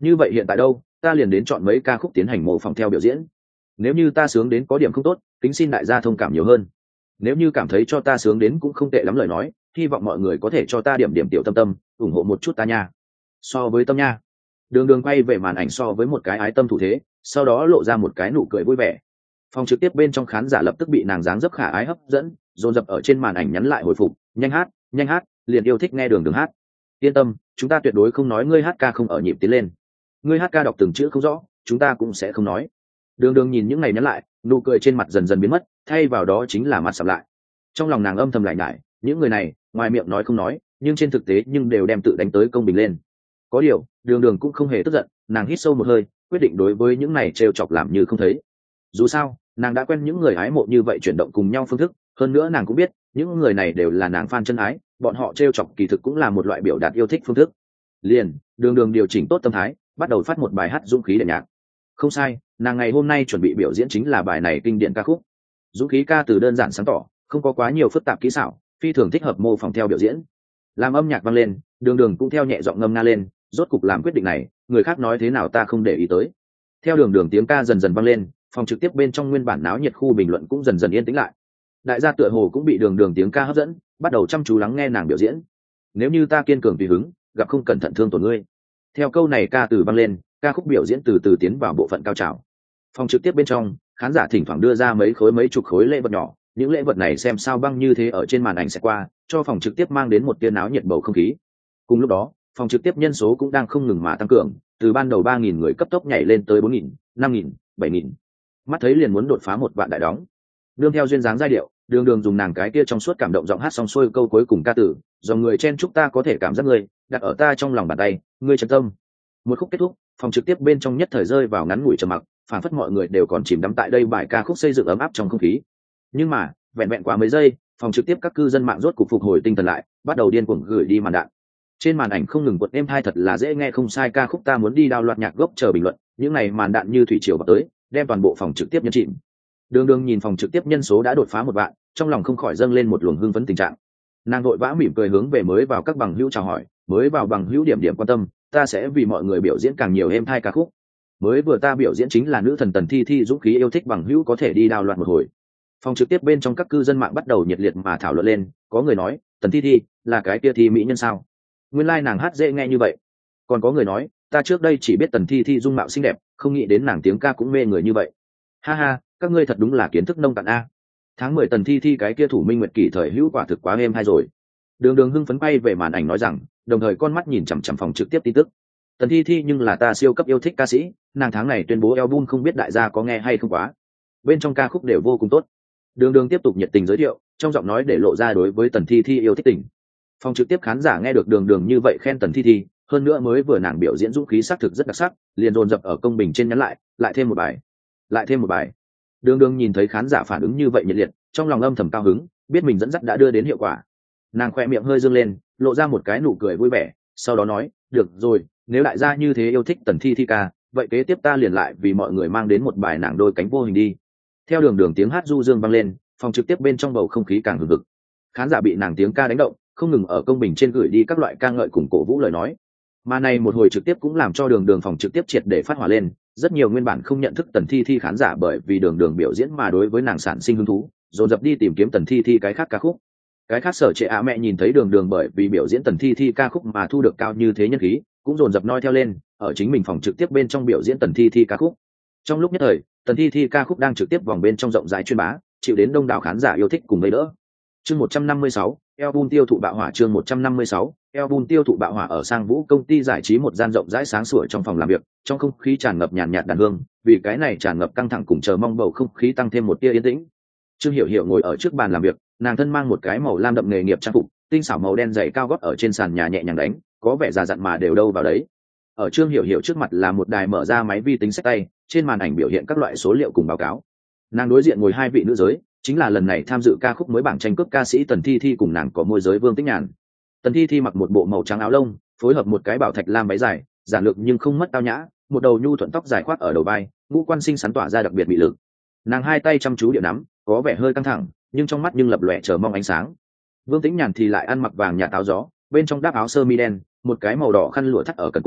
như vậy hiện tại đâu ta liền đến chọn mấy ca khúc tiến hành mô phỏng theo biểu diễn. Nếu như ta sướng đến có điểm không tốt, kính xin đại gia thông cảm nhiều hơn. Nếu như cảm thấy cho ta sướng đến cũng không tệ lắm lời nói, hy vọng mọi người có thể cho ta điểm điểm tiểu tâm tâm, ủng hộ một chút ta nha. So với tâm nha. Đường Đường quay về màn ảnh so với một cái ái tâm thủ thế, sau đó lộ ra một cái nụ cười vui vẻ. Phòng trực tiếp bên trong khán giả lập tức bị nàng dáng dấp khả ái hấp dẫn, dồn dập ở trên màn ảnh nhắn lại hồi phục, nhanh hát, nhanh hát, liền yêu thích nghe Đường Đường hát. Yên tâm, chúng ta tuyệt đối không nói ngươi hát ca không ở nhịp tiến lên. Ngươi hát ca đọc từng chữ không rõ, chúng ta cũng sẽ không nói. Đường Đường nhìn những ngày nhắn lại, nụ cười trên mặt dần dần biến mất, thay vào đó chính là mặt sầm lại. Trong lòng nàng âm thầm lại nhải, những người này, ngoài miệng nói không nói, nhưng trên thực tế nhưng đều đem tự đánh tới công bình lên. Có điều, Đường Đường cũng không hề tức giận, nàng hít sâu một hơi, quyết định đối với những này trêu chọc làm như không thấy. Dù sao, nàng đã quen những người hái mộ như vậy chuyển động cùng nhau phương thức, hơn nữa nàng cũng biết, những người này đều là nàng fan chân ái, bọn họ trêu chọc kỳ thực cũng là một loại biểu đạt yêu thích phương thức. Liền, Đường Đường điều chỉnh tốt tâm thái, bắt đầu phát một bài hát dũng khí để nhạc. Không sai, nàng ngày hôm nay chuẩn bị biểu diễn chính là bài này kinh điển ca khúc. Dũng khí ca từ đơn giản sáng tỏ, không có quá nhiều phức tạp kỹ xảo, phi thường thích hợp mô phỏng theo biểu diễn. Làm âm nhạc vang lên, Đường Đường cũng theo nhẹ giọng ngâm nga lên, rốt cục làm quyết định này, người khác nói thế nào ta không để ý tới. Theo Đường Đường tiếng ca dần dần vang lên, phòng trực tiếp bên trong nguyên bản náo nhiệt khu bình luận cũng dần dần yên tĩnh lại. Đại gia tựa hồ cũng bị Đường Đường tiếng ca hấp dẫn, bắt đầu chăm chú lắng nghe nàng biểu diễn. Nếu như ta kiên cường tùy hứng, gặp không cẩn thận thương tổn ngươi. Theo câu này ca từ vang lên, ca khúc biểu diễn từ từ tiến vào bộ phận cao trào. Phòng trực tiếp bên trong, khán giả thỉnh thoảng đưa ra mấy khối mấy chục khối lễ vật nhỏ, những lễ vật này xem sao băng như thế ở trên màn ảnh sẽ qua, cho phòng trực tiếp mang đến một tia náo nhiệt bầu không khí. Cùng lúc đó, phòng trực tiếp nhân số cũng đang không ngừng mà tăng cường, từ ban đầu ba nghìn người cấp tốc nhảy lên tới bốn nghìn, năm nghìn, bảy nghìn. Mắt thấy liền muốn đột phá một vạn đại đóng. Nương theo duyên dáng giai điệu, Đường Đường dùng nàng cái kia trong suốt cảm động giọng hát xong xuôi câu cuối cùng ca tử, dòng người chen chúc ta có thể cảm giác ngươi, đặt ở ta trong lòng bàn tay, ngươi chân tâm. Một khúc kết thúc, phòng trực tiếp bên trong nhất thời rơi vào ngắn ngủi trầm mặc, phản phất mọi người đều còn chìm đắm tại đây bài ca khúc xây dựng ấm áp trong không khí. Nhưng mà, vẹn vẹn qua mấy giây, phòng trực tiếp các cư dân mạng rốt cục phục hồi tinh thần lại, bắt đầu điên cuồng gửi đi màn đạn. Trên màn ảnh không ngừng quật êm hai thật là dễ nghe không sai ca khúc ta muốn đi đào loạt nhạc gốc chờ bình luận, những này màn đạn như thủy triều vào tới, đem toàn bộ phòng trực tiếp nhấn chìm. Đường Đường nhìn phòng trực tiếp nhân số đã đột phá một vạn, trong lòng không khỏi dâng lên một luồng hưng phấn tình trạng. Nàng vội vã mỉm cười hướng về mới vào các bằng hữu chào hỏi, mới vào bằng hữu điểm điểm quan tâm, ta sẽ vì mọi người biểu diễn càng nhiều êm hai ca khúc. Mới vừa ta biểu diễn chính là nữ thần Tần Thi Thi dũng khí yêu thích bằng hữu có thể đi đào loạt một hồi. Phòng trực tiếp bên trong các cư dân mạng bắt đầu nhiệt liệt mà thảo luận lên, có người nói, Tần Thi Thi là cái kia thi mỹ nhân sao? Nguyên lai like nàng hát dễ nghe như vậy. Còn có người nói, ta trước đây chỉ biết Tần Thi Thi dung mạo xinh đẹp, không nghĩ đến nàng tiếng ca cũng mê người như vậy. Ha ha, các ngươi thật đúng là kiến thức nông cạn a. Tháng mười Tần Thi Thi cái kia thủ minh nguyệt kỷ thời hữu quả thực quá êm hay rồi. Đường Đường hưng phấn bay về màn ảnh nói rằng, đồng thời con mắt nhìn chằm chằm phòng trực tiếp tin tức. Tần Thi Thi nhưng là ta siêu cấp yêu thích ca sĩ, nàng tháng này tuyên bố album không biết đại gia có nghe hay không quá. Bên trong ca khúc đều vô cùng tốt. Đường Đường tiếp tục nhiệt tình giới thiệu, trong giọng nói để lộ ra đối với Tần Thi Thi yêu thích tình. Phòng trực tiếp khán giả nghe được Đường Đường như vậy khen Tần Thi Thi, hơn nữa mới vừa nàng biểu diễn dũng khí xác thực rất đặc sắc, liền dồn dập ở công bình trên nhắn lại, lại thêm một bài, lại thêm một bài. Đường Đường nhìn thấy khán giả phản ứng như vậy nhiệt liệt, trong lòng âm thầm cao hứng, biết mình dẫn dắt đã đưa đến hiệu quả. Nàng khoe miệng hơi dương lên, lộ ra một cái nụ cười vui vẻ, sau đó nói, được rồi, nếu đại gia như thế yêu thích Tần Thi Thi ca, vậy kế tiếp ta liền lại vì mọi người mang đến một bài nàng đôi cánh vô hình đi. Theo Đường Đường tiếng hát du dương vang lên, phòng trực tiếp bên trong bầu không khí càng hừng hực. Khán giả bị nàng tiếng ca đánh động, không ngừng ở công bình trên gửi đi các loại ca ngợi cùng cổ vũ lời nói. Mà này một hồi trực tiếp cũng làm cho Đường Đường phòng trực tiếp triệt để phát hỏa lên, rất nhiều nguyên bản không nhận thức Tần Thi Thi khán giả bởi vì Đường Đường biểu diễn mà đối với nàng sản sinh hứng thú, dồn dập đi tìm kiếm Tần Thi Thi cái khác ca khúc. Cái khác sở trệ ạ mẹ nhìn thấy Đường Đường bởi vì biểu diễn Tần Thi Thi ca khúc mà thu được cao như thế nhân khí, cũng dồn dập noi theo lên, ở chính mình phòng trực tiếp bên trong biểu diễn Tần Thi Thi ca khúc. Trong lúc nhất thời, Tần Thi Thi ca khúc đang trực tiếp vòng bên trong rộng rãi truyền bá, chịu đến đông đảo khán giả yêu thích cùng vây đỡ. Chương một trăm năm mươi sáu, album tiêu thụ bạo hỏa chương một trăm năm mươi sáu, album tiêu thụ bạo hỏa ở Sang Vũ công ty giải trí một gian rộng rãi sáng sủa trong phòng làm việc, trong không khí tràn ngập nhàn nhạt đàn hương, vì cái này tràn ngập căng thẳng cùng chờ mong bầu không khí tăng thêm một tia yên tĩnh. Trương Hiểu Hiểu ngồi ở trước bàn làm việc, nàng thân mang một cái màu lam đậm nghề nghiệp trang phục, tinh xảo màu đen dày cao gót ở trên sàn nhà nhẹ nhàng đánh, có vẻ già dặn mà đều đâu vào đấy. Ở Trương Hiểu Hiểu trước mặt là một đài mở ra máy vi tính xách tay, trên màn ảnh biểu hiện các loại số liệu cùng báo cáo. Nàng đối diện ngồi hai vị nữ giới, chính là lần này tham dự ca khúc mới bảng tranh cướp ca sĩ Tần Thi Thi cùng nàng có môi giới Vương Tích Nhàn. Tần Thi Thi mặc một bộ màu trắng áo lông, phối hợp một cái bảo thạch lam váy dài, giản lược nhưng không mất tao nhã, một đầu nhu thuận tóc dài khoác ở đầu vai, ngũ quan xinh xắn tỏa ra đặc biệt bị lực. Nàng hai tay chăm chú địa nắm, có vẻ hơi căng thẳng, nhưng trong mắt nhưng lập lòe chờ mong ánh sáng. Vương Tĩnh Nhàn thì lại ăn mặc vàng nhạt áo gió, bên trong đáp áo sơ mi đen, một cái màu đỏ khăn lụa thắt ở cần cổ,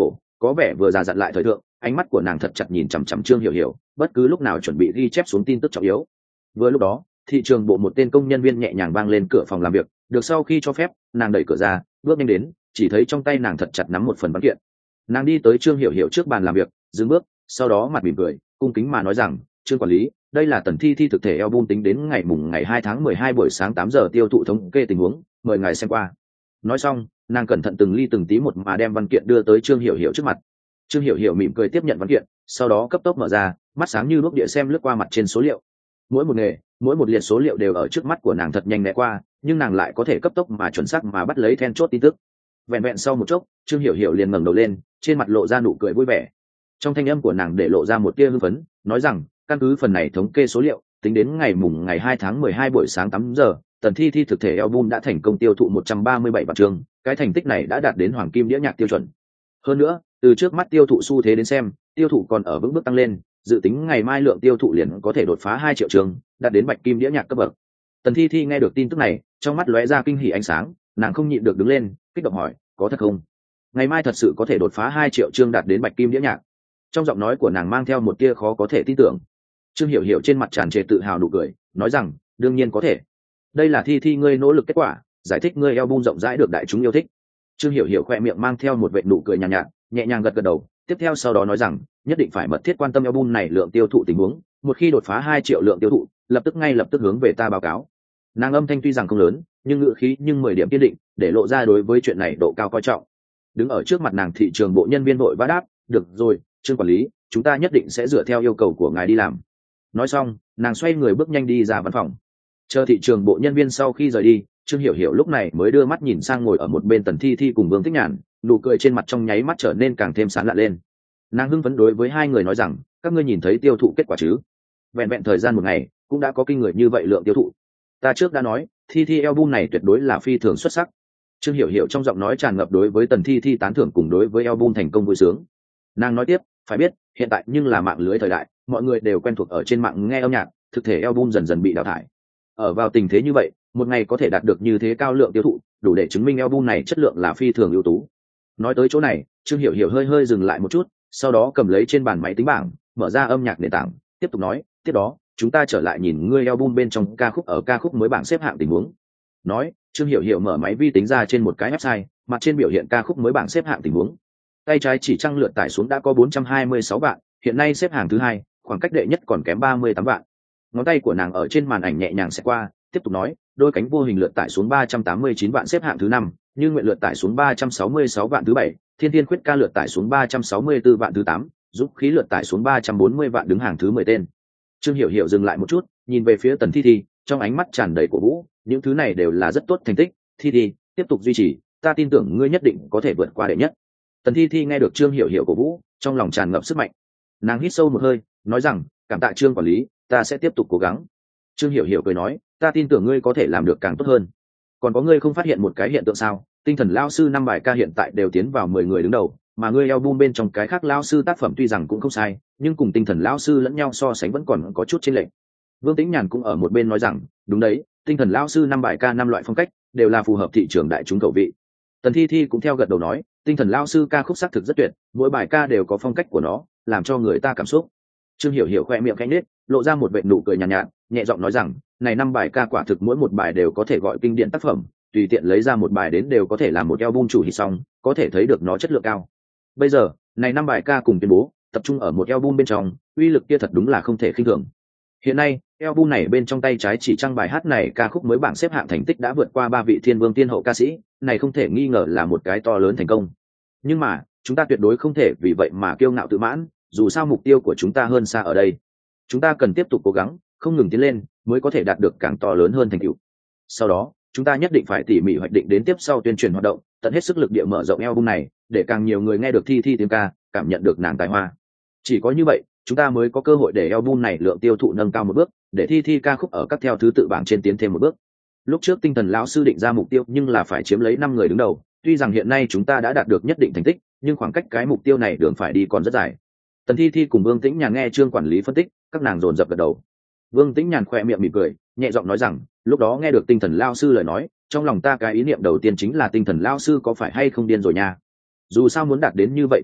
có vẻ vừa già dặn lại thời thượng, ánh mắt của nàng thật chặt nhìn chằm chằm Trương Hiểu Hiểu, bất cứ lúc nào chuẩn bị ghi chép xuống tin tức trọng yếu. Vừa lúc đó, thị trường bộ một tên công nhân viên nhẹ nhàng vang lên cửa phòng làm việc, được sau khi cho phép, nàng đẩy cửa ra, bước nhanh đến, chỉ thấy trong tay nàng thật chặt nắm một phần văn kiện. Nàng đi tới Trương Hiểu Hiểu trước bàn làm việc, dừng bước, sau đó mặt mỉm cười, cung kính mà nói rằng, Trương quản lý, đây là Tần Thi Thi thực thể album tính đến ngày mùng ngày hai tháng mười hai buổi sáng tám giờ tiêu thụ thống kê tình huống, mời ngài xem qua. Nói xong, nàng cẩn thận từng ly từng tí một mà đem văn kiện đưa tới Trương Hiểu Hiểu trước mặt. Trương Hiểu Hiểu mỉm cười tiếp nhận văn kiện, sau đó cấp tốc mở ra, mắt sáng như đuốc địa xem lướt qua mặt trên số liệu. Mỗi một nghề, mỗi một liệt số liệu đều ở trước mắt của nàng thật nhanh lẹ qua, nhưng nàng lại có thể cấp tốc mà chuẩn xác mà bắt lấy then chốt tin tức. Vẹn vẹn sau một chốc, Trương Hiểu Hiểu liền ngẩng đầu lên, trên mặt lộ ra nụ cười vui vẻ. Trong thanh âm của nàng để lộ ra một tia hưng phấn, nói rằng, căn cứ phần này thống kê số liệu, tính đến ngày mùng ngày hai tháng mười hai buổi sáng tám giờ, Tần Thi Thi thực thể album đã thành công tiêu thụ một trăm ba mươi bảy vạn chương, cái thành tích này đã đạt đến hoàng kim đĩa nhạc tiêu chuẩn. Hơn nữa, từ trước mắt tiêu thụ xu thế đến xem, tiêu thụ còn ở vững bước tăng lên, dự tính ngày mai lượng tiêu thụ liền có thể đột phá hai triệu chương, đạt đến bạch kim đĩa nhạc cấp bậc. Tần Thi Thi nghe được tin tức này, trong mắt lóe ra kinh hỉ ánh sáng, nàng không nhịn được đứng lên, kích động hỏi, có thật không? Ngày mai thật sự có thể đột phá hai triệu chương đạt đến bạch kim đĩa nhạc? Trong giọng nói của nàng mang theo một tia khó có thể tin tưởng. Trương Hiểu Hiểu trên mặt tràn trề tự hào nụ cười, nói rằng, đương nhiên có thể. Đây là Thi Thi ngươi nỗ lực kết quả, giải thích ngươi album rộng rãi được đại chúng yêu thích. Trương Hiểu Hiểu khoe miệng mang theo một vệt nụ cười nhàn nhạt, nhạt, nhẹ nhàng gật gật đầu, tiếp theo sau đó nói rằng, nhất định phải mật thiết quan tâm album này lượng tiêu thụ tình huống, một khi đột phá hai triệu lượng tiêu thụ, lập tức ngay lập tức hướng về ta báo cáo. Nàng âm thanh tuy rằng không lớn, nhưng ngữ khí nhưng mười điểm kiên định, để lộ ra đối với chuyện này độ cao coi trọng. Đứng ở trước mặt nàng thị trường bộ nhân viên vội vã đáp, được rồi, Trương quản lý, chúng ta nhất định sẽ dựa theo yêu cầu của ngài đi làm. Nói xong, nàng xoay người bước nhanh đi ra văn phòng. Chờ thị trường bộ nhân viên sau khi rời đi, Trương Hiểu Hiểu lúc này mới đưa mắt nhìn sang ngồi ở một bên Tần Thi Thi cùng Vương Tích Nhàn, nụ cười trên mặt trong nháy mắt trở nên càng thêm sáng lạ lên. Nàng hưng phấn đối với hai người nói rằng, các ngươi nhìn thấy tiêu thụ kết quả chứ? Vẹn vẹn thời gian một ngày, cũng đã có kinh người như vậy lượng tiêu thụ. Ta trước đã nói, Thi Thi album này tuyệt đối là phi thường xuất sắc. Trương Hiểu Hiểu trong giọng nói tràn ngập đối với Tần Thi Thi tán thưởng cùng đối với album thành công vui sướng. Nàng nói tiếp, phải biết, hiện tại nhưng là mạng lưới thời đại, mọi người đều quen thuộc ở trên mạng nghe âm nhạc, thực thể album dần dần bị đào thải. Ở vào tình thế như vậy, một ngày có thể đạt được như thế cao lượng tiêu thụ, đủ để chứng minh album này chất lượng là phi thường ưu tú. Nói tới chỗ này, Trương Hiểu Hiểu hơi hơi dừng lại một chút, sau đó cầm lấy trên bàn máy tính bảng, mở ra âm nhạc nền tảng, tiếp tục nói, tiếp đó, chúng ta trở lại nhìn ngươi album bên trong ca khúc ở ca khúc mới bảng xếp hạng tình huống. Nói, Trương Hiểu Hiểu mở máy vi tính ra trên một cái website, mặt trên biểu hiện ca khúc mới bảng xếp hạng tình huống. Tay trái chỉ trăng lượt tải xuống đã có bốn trăm hai mươi sáu vạn, hiện nay xếp hạng thứ hai, khoảng cách đệ nhất còn kém ba mươi tám vạn. Ngón tay của nàng ở trên màn ảnh nhẹ nhàng sẽ qua, tiếp tục nói, đôi cánh vô hình lượt tải xuống ba trăm tám mươi chín vạn xếp hạng thứ năm, như nguyện lượt tải xuống ba trăm sáu mươi sáu vạn thứ bảy, thiên thiên khuyết ca lượt tải xuống ba trăm sáu mươi tư vạn thứ tám, giúp khí lượt tải xuống ba trăm bốn mươi vạn đứng hàng thứ mười tên. Trương Hiểu Hiểu dừng lại một chút, nhìn về phía Tần Thi Thi, trong ánh mắt tràn đầy cổ vũ, những thứ này đều là rất tốt thành tích, Thi Thi, tiếp tục duy trì, ta tin tưởng ngươi nhất định có thể vượt qua đệ nhất. Tần Thi Thi nghe được Trương Hiểu Hiểu cổ vũ, trong lòng tràn ngập sức mạnh. Nàng hít sâu một hơi, nói rằng, cảm tạ Trương quản lý, ta sẽ tiếp tục cố gắng. Trương Hiểu Hiểu cười nói, ta tin tưởng ngươi có thể làm được càng tốt hơn. Còn có ngươi không phát hiện một cái hiện tượng sao? Tinh thần lao sư năm bài ca hiện tại đều tiến vào mười người đứng đầu, mà ngươi album bên trong cái khác lao sư tác phẩm tuy rằng cũng không sai, nhưng cùng tinh thần lao sư lẫn nhau so sánh vẫn còn có chút chênh lệch. Vương Tĩnh Nhàn cũng ở một bên nói rằng, đúng đấy, tinh thần lao sư năm bài ca năm loại phong cách đều là phù hợp thị trường đại chúng khẩu vị. Tần Thi Thi cũng theo gật đầu nói, tinh thần lao sư ca khúc xác thực rất tuyệt, mỗi bài ca đều có phong cách của nó, làm cho người ta cảm xúc. Trương Hiểu Hiểu khoe miệng khẽ nhếch, lộ ra một vệt nụ cười nhàn nhạt, nhạt, nhẹ giọng nói rằng, này năm bài ca quả thực mỗi một bài đều có thể gọi kinh điển tác phẩm, tùy tiện lấy ra một bài đến đều có thể làm một album chủ hit xong, có thể thấy được nó chất lượng cao. Bây giờ, này năm bài ca cùng tuyên bố, tập trung ở một album bên trong, uy lực kia thật đúng là không thể khinh thường. Hiện nay, album này bên trong tay trái chỉ trăng bài hát này ca khúc mới bảng xếp hạng thành tích đã vượt qua ba vị thiên vương tiên hậu ca sĩ, này không thể nghi ngờ là một cái to lớn thành công. Nhưng mà, chúng ta tuyệt đối không thể vì vậy mà kiêu ngạo tự mãn, dù sao mục tiêu của chúng ta hơn xa ở đây. Chúng ta cần tiếp tục cố gắng, không ngừng tiến lên, mới có thể đạt được càng to lớn hơn thành tựu. Sau đó, chúng ta nhất định phải tỉ mỉ hoạch định đến tiếp sau tuyên truyền hoạt động, tận hết sức lực địa mở rộng album này, để càng nhiều người nghe được Thi Thi tiếng ca, cảm nhận được nàng tài hoa. Chỉ có như vậy, chúng ta mới có cơ hội để album này lượng tiêu thụ nâng cao một bước, để Thi Thi ca khúc ở các theo thứ tự bảng trên tiến thêm một bước. Lúc trước tinh thần lão sư định ra mục tiêu nhưng là phải chiếm lấy năm người đứng đầu, tuy rằng hiện nay chúng ta đã đạt được nhất định thành tích, nhưng khoảng cách cái mục tiêu này đường phải đi còn rất dài. Tần Thi Thi cùng Vương Tĩnh Nhàn nghe Trương quản lý phân tích, các nàng dồn dập gật đầu. Vương Tĩnh Nhàn khỏe miệng mỉm cười, nhẹ giọng nói rằng, lúc đó nghe được tinh thần lao sư lời nói, trong lòng ta cái ý niệm đầu tiên chính là tinh thần lao sư có phải hay không điên rồi nha. Dù sao muốn đạt đến như vậy thành tích,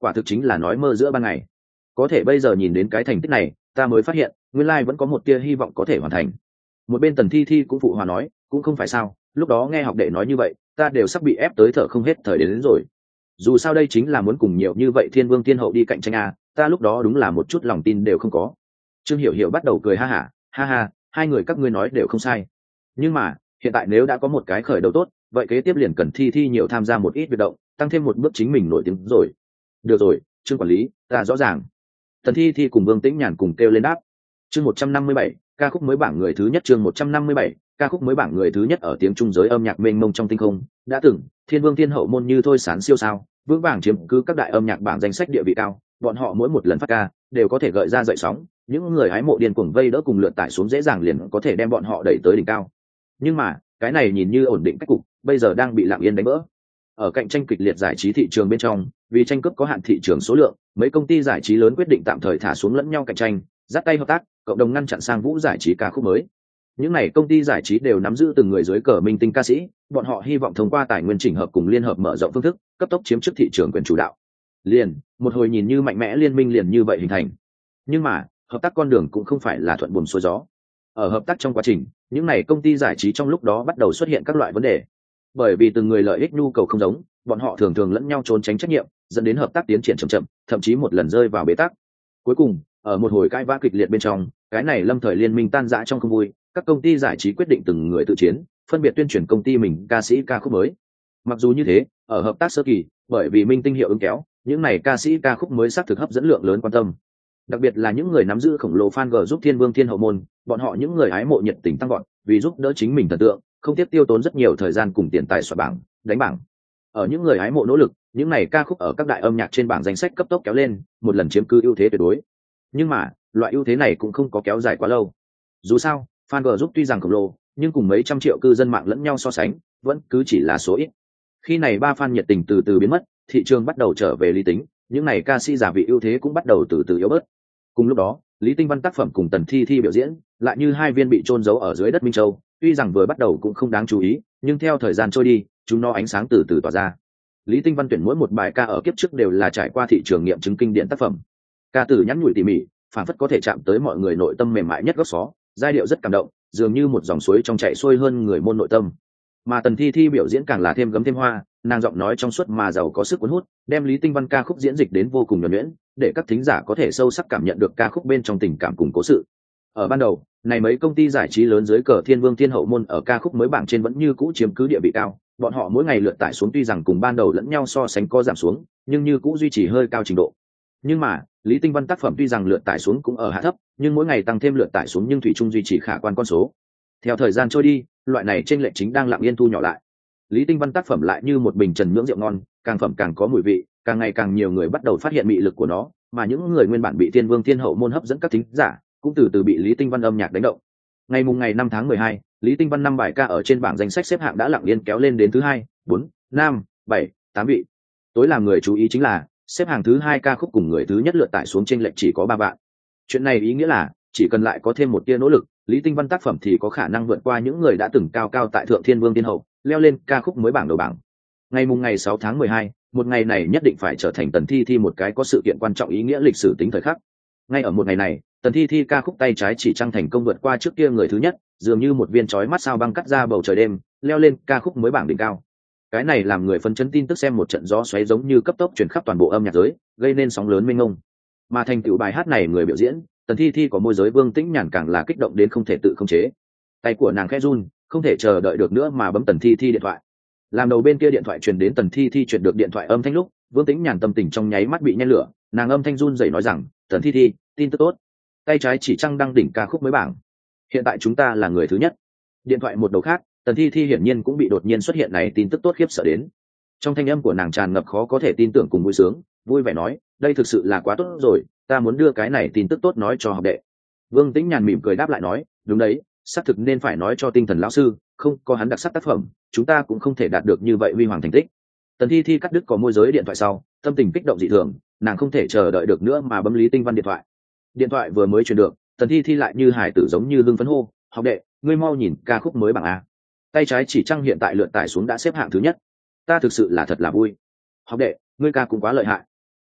quả thực chính là nói mơ giữa ban ngày. Có thể bây giờ nhìn đến cái thành tích này, ta mới phát hiện nguyên lai vẫn có một tia hy vọng có thể hoàn thành. Một bên Tần Thi Thi cũng phụ hòa nói, cũng không phải sao, lúc đó nghe học đệ nói như vậy, ta đều sắp bị ép tới thở không hết thời đến, đến rồi. Dù sao đây chính là muốn cùng nhiều như vậy thiên vương thiên hậu đi cạnh tranh à, ta lúc đó đúng là một chút lòng tin đều không có. Trương Hiểu Hiểu bắt đầu cười ha hả, ha ha, hai người các ngươi nói đều không sai. Nhưng mà hiện tại nếu đã có một cái khởi đầu tốt, vậy kế tiếp liền cần Thi Thi nhiều tham gia một ít việc động, tăng thêm một bước chính mình nổi tiếng rồi. Được rồi, Trương quản lý, ta rõ ràng. Tần Thi Thi cùng Vương Tĩnh Nhàn cùng kêu lên đáp. Chương một trăm năm mươi bảy, ca khúc mới bảng người thứ nhất. Chương một trăm năm mươi bảy, ca khúc mới bảng người thứ nhất ở tiếng trung giới âm nhạc mênh mông trong tinh không. Đã từng thiên vương thiên hậu môn như thôi sán siêu sao, vững vàng chiếm cứ các đại âm nhạc bảng danh sách địa vị cao. Bọn họ mỗi một lần phát ca đều có thể gợi ra dậy sóng, những người hái mộ điên cuồng vây đỡ cùng lượn tải xuống dễ dàng liền có thể đem bọn họ đẩy tới đỉnh cao. Nhưng mà cái này nhìn như ổn định cách cục, bây giờ đang bị lặng yên đánh vỡ. Ở cạnh tranh kịch liệt giải trí thị trường bên trong, vì tranh cướp có hạn thị trường số lượng, mấy công ty giải trí lớn quyết định tạm thời thả xuống lẫn nhau cạnh tranh, dắt tay hợp tác, cộng đồng ngăn chặn sang vũ giải trí ca khúc mới. Những này công ty giải trí đều nắm giữ từng người dưới cờ minh tinh ca sĩ, bọn họ hy vọng thông qua tài nguyên chỉnh hợp cùng liên hợp mở rộng phương thức, cấp tốc chiếm trước thị trường quyền chủ đạo. Liền, một hồi nhìn như mạnh mẽ liên minh liền như vậy hình thành. Nhưng mà, hợp tác con đường cũng không phải là thuận buồm xuôi gió. Ở hợp tác trong quá trình, những này công ty giải trí trong lúc đó bắt đầu xuất hiện các loại vấn đề. Bởi vì từng người lợi ích nhu cầu không giống, bọn họ thường thường lẫn nhau trốn tránh trách nhiệm, dẫn đến hợp tác tiến triển chậm chậm, thậm chí một lần rơi vào bế tắc. Cuối cùng, ở một hồi cãi vã kịch liệt bên trong, cái này lâm thời liên minh tan rã trong không vui, các công ty giải trí quyết định từng người tự chiến, phân biệt tuyên truyền công ty mình ca sĩ ca khúc mới. Mặc dù như thế, ở hợp tác sơ kỳ, bởi vì minh tinh hiệu ứng kéo, những này ca sĩ ca khúc mới xác thực hấp dẫn lượng lớn quan tâm. Đặc biệt là những người nắm giữ khổng lồ fan g giúp thiên vương thiên hậu môn, bọn họ những người hái mộ nhiệt tình tăng gọn, vì giúp đỡ chính mình thần tượng, không tiếc tiêu tốn rất nhiều thời gian cùng tiền tài soạn bảng, đánh bảng. Ở những người hái mộ nỗ lực, những này ca khúc ở các đại âm nhạc trên bảng danh sách cấp tốc kéo lên, một lần chiếm cứ ưu thế tuyệt đối. Nhưng mà, loại ưu thế này cũng không có kéo dài quá lâu. Dù sao, fan g giúp tuy rằng khổng lồ, nhưng cùng mấy trăm triệu cư dân mạng lẫn nhau so sánh, vẫn cứ chỉ là số ít. Khi này ba fan nhiệt tình từ từ biến mất, thị trường bắt đầu trở về lý tính, những này ca sĩ giả vị ưu thế cũng bắt đầu từ từ yếu bớt. Cùng lúc đó, Lý Tinh Văn tác phẩm cùng Tần Thi Thi biểu diễn, lại như hai viên bị chôn giấu ở dưới đất Minh Châu, tuy rằng vừa bắt đầu cũng không đáng chú ý, nhưng theo thời gian trôi đi, chúng nó ánh sáng từ từ tỏa ra. Lý Tinh Văn tuyển mỗi một bài ca ở kiếp trước đều là trải qua thị trường nghiệm chứng kinh điển tác phẩm. Ca từ nhắn nhủi tỉ mỉ, phản phất có thể chạm tới mọi người nội tâm mềm mại nhất góc xó, giai điệu rất cảm động, dường như một dòng suối trong chảy xuôi hơn người môn nội tâm. Mà Tần Thi Thi biểu diễn càng là thêm gấm thêm hoa, nàng giọng nói trong suốt mà giàu có sức cuốn hút, đem Lý Tinh Văn ca khúc diễn dịch đến vô cùng nhuần nhuyễn, để các thính giả có thể sâu sắc cảm nhận được ca khúc bên trong tình cảm cùng cố sự. Ở ban đầu, này mấy công ty giải trí lớn dưới cờ thiên vương thiên hậu môn ở ca khúc mới bảng trên vẫn như cũ chiếm cứ địa vị cao, bọn họ mỗi ngày lượt tải xuống tuy rằng cùng ban đầu lẫn nhau so sánh có giảm xuống, nhưng như cũ duy trì hơi cao trình độ. Nhưng mà, Lý Tinh Văn tác phẩm tuy rằng lượt tải xuống cũng ở hạ thấp, nhưng mỗi ngày tăng thêm lượt tải xuống nhưng thủy chung duy trì khả quan con số. Theo thời gian trôi đi, loại này trên lệch chính đang lặng yên thu nhỏ lại. Lý Tinh Văn tác phẩm lại như một bình trần nhưỡng rượu ngon, càng phẩm càng có mùi vị, càng ngày càng nhiều người bắt đầu phát hiện mị lực của nó, mà những người nguyên bản bị thiên vương thiên hậu môn hấp dẫn các thính giả, cũng từ từ bị Lý Tinh Văn âm nhạc đánh động. Ngày mùng ngày năm tháng mười hai, Lý Tinh Văn năm bài ca ở trên bảng danh sách xếp hạng đã lặng yên kéo lên đến thứ hai, bốn, năm, bảy, tám vị. Tối làm người chú ý chính là, xếp hạng thứ hai ca khúc cùng người thứ nhất lượt tải xuống chênh lệch chỉ có ba bạn. Chuyện này ý nghĩa là, chỉ cần lại có thêm một tia nỗ lực, Lý Tinh Văn tác phẩm thì có khả năng vượt qua những người đã từng cao cao tại thượng thiên vương thiên hậu, leo lên ca khúc mới bảng đầu bảng. Ngày mùng ngày sáu tháng mười hai, một ngày này nhất định phải trở thành Tần Thi Thi một cái có sự kiện quan trọng ý nghĩa lịch sử tính thời khắc. Ngay ở một ngày này, Tần Thi Thi ca khúc tay trái chỉ trăng thành công vượt qua trước kia người thứ nhất, dường như một viên chói mắt sao băng cắt ra bầu trời đêm, leo lên ca khúc mới bảng đỉnh cao. Cái này làm người phấn chấn tin tức xem một trận gió xoáy giống như cấp tốc truyền khắp toàn bộ âm nhạc giới, gây nên sóng lớn mênh mông. Mà thành tựu bài hát này người biểu diễn, Tần Thi Thi có môi giới Vương Tĩnh Nhàn càng là kích động đến không thể tự khống chế. Tay của nàng khẽ run, không thể chờ đợi được nữa mà bấm Tần Thi Thi điện thoại. Làm đầu bên kia điện thoại truyền đến Tần Thi Thi truyền được điện thoại âm thanh lúc, Vương Tĩnh Nhàn tâm tình trong nháy mắt bị nhen lửa, nàng âm thanh run rẩy nói rằng, "Tần Thi Thi, tin tức tốt. Tay trái chỉ trăng đăng đỉnh ca khúc mới bảng. Hiện tại chúng ta là người thứ nhất." Điện thoại một đầu khác, Tần Thi Thi hiển nhiên cũng bị đột nhiên xuất hiện này tin tức tốt khiếp sợ đến. Trong thanh âm của nàng tràn ngập khó có thể tin tưởng cùng vui sướng, vui vẻ nói, "Đây thực sự là quá tốt rồi, ta muốn đưa cái này tin tức tốt nói cho học đệ." Vương Tĩnh Nhàn mỉm cười đáp lại nói, "Đúng đấy, xác thực nên phải nói cho Tinh Thần lão sư, không có hắn đặc sắc tác phẩm, chúng ta cũng không thể đạt được như vậy huy hoàng thành tích." Tần Thi Thi cắt đứt có môi giới điện thoại sau, tâm tình kích động dị thường, nàng không thể chờ đợi được nữa mà bấm Lý Tinh Văn điện thoại. Điện thoại vừa mới truyền được, Tần Thi Thi lại như hải tử giống như lưng phấn hô, "Học đệ, ngươi mau nhìn ca khúc mới bảng a. Tay trái chỉ trăng hiện tại lượt tải xuống đã xếp hạng thứ nhất. Ta thực sự là thật là vui. Học đệ, ngươi ca cũng quá lợi hại."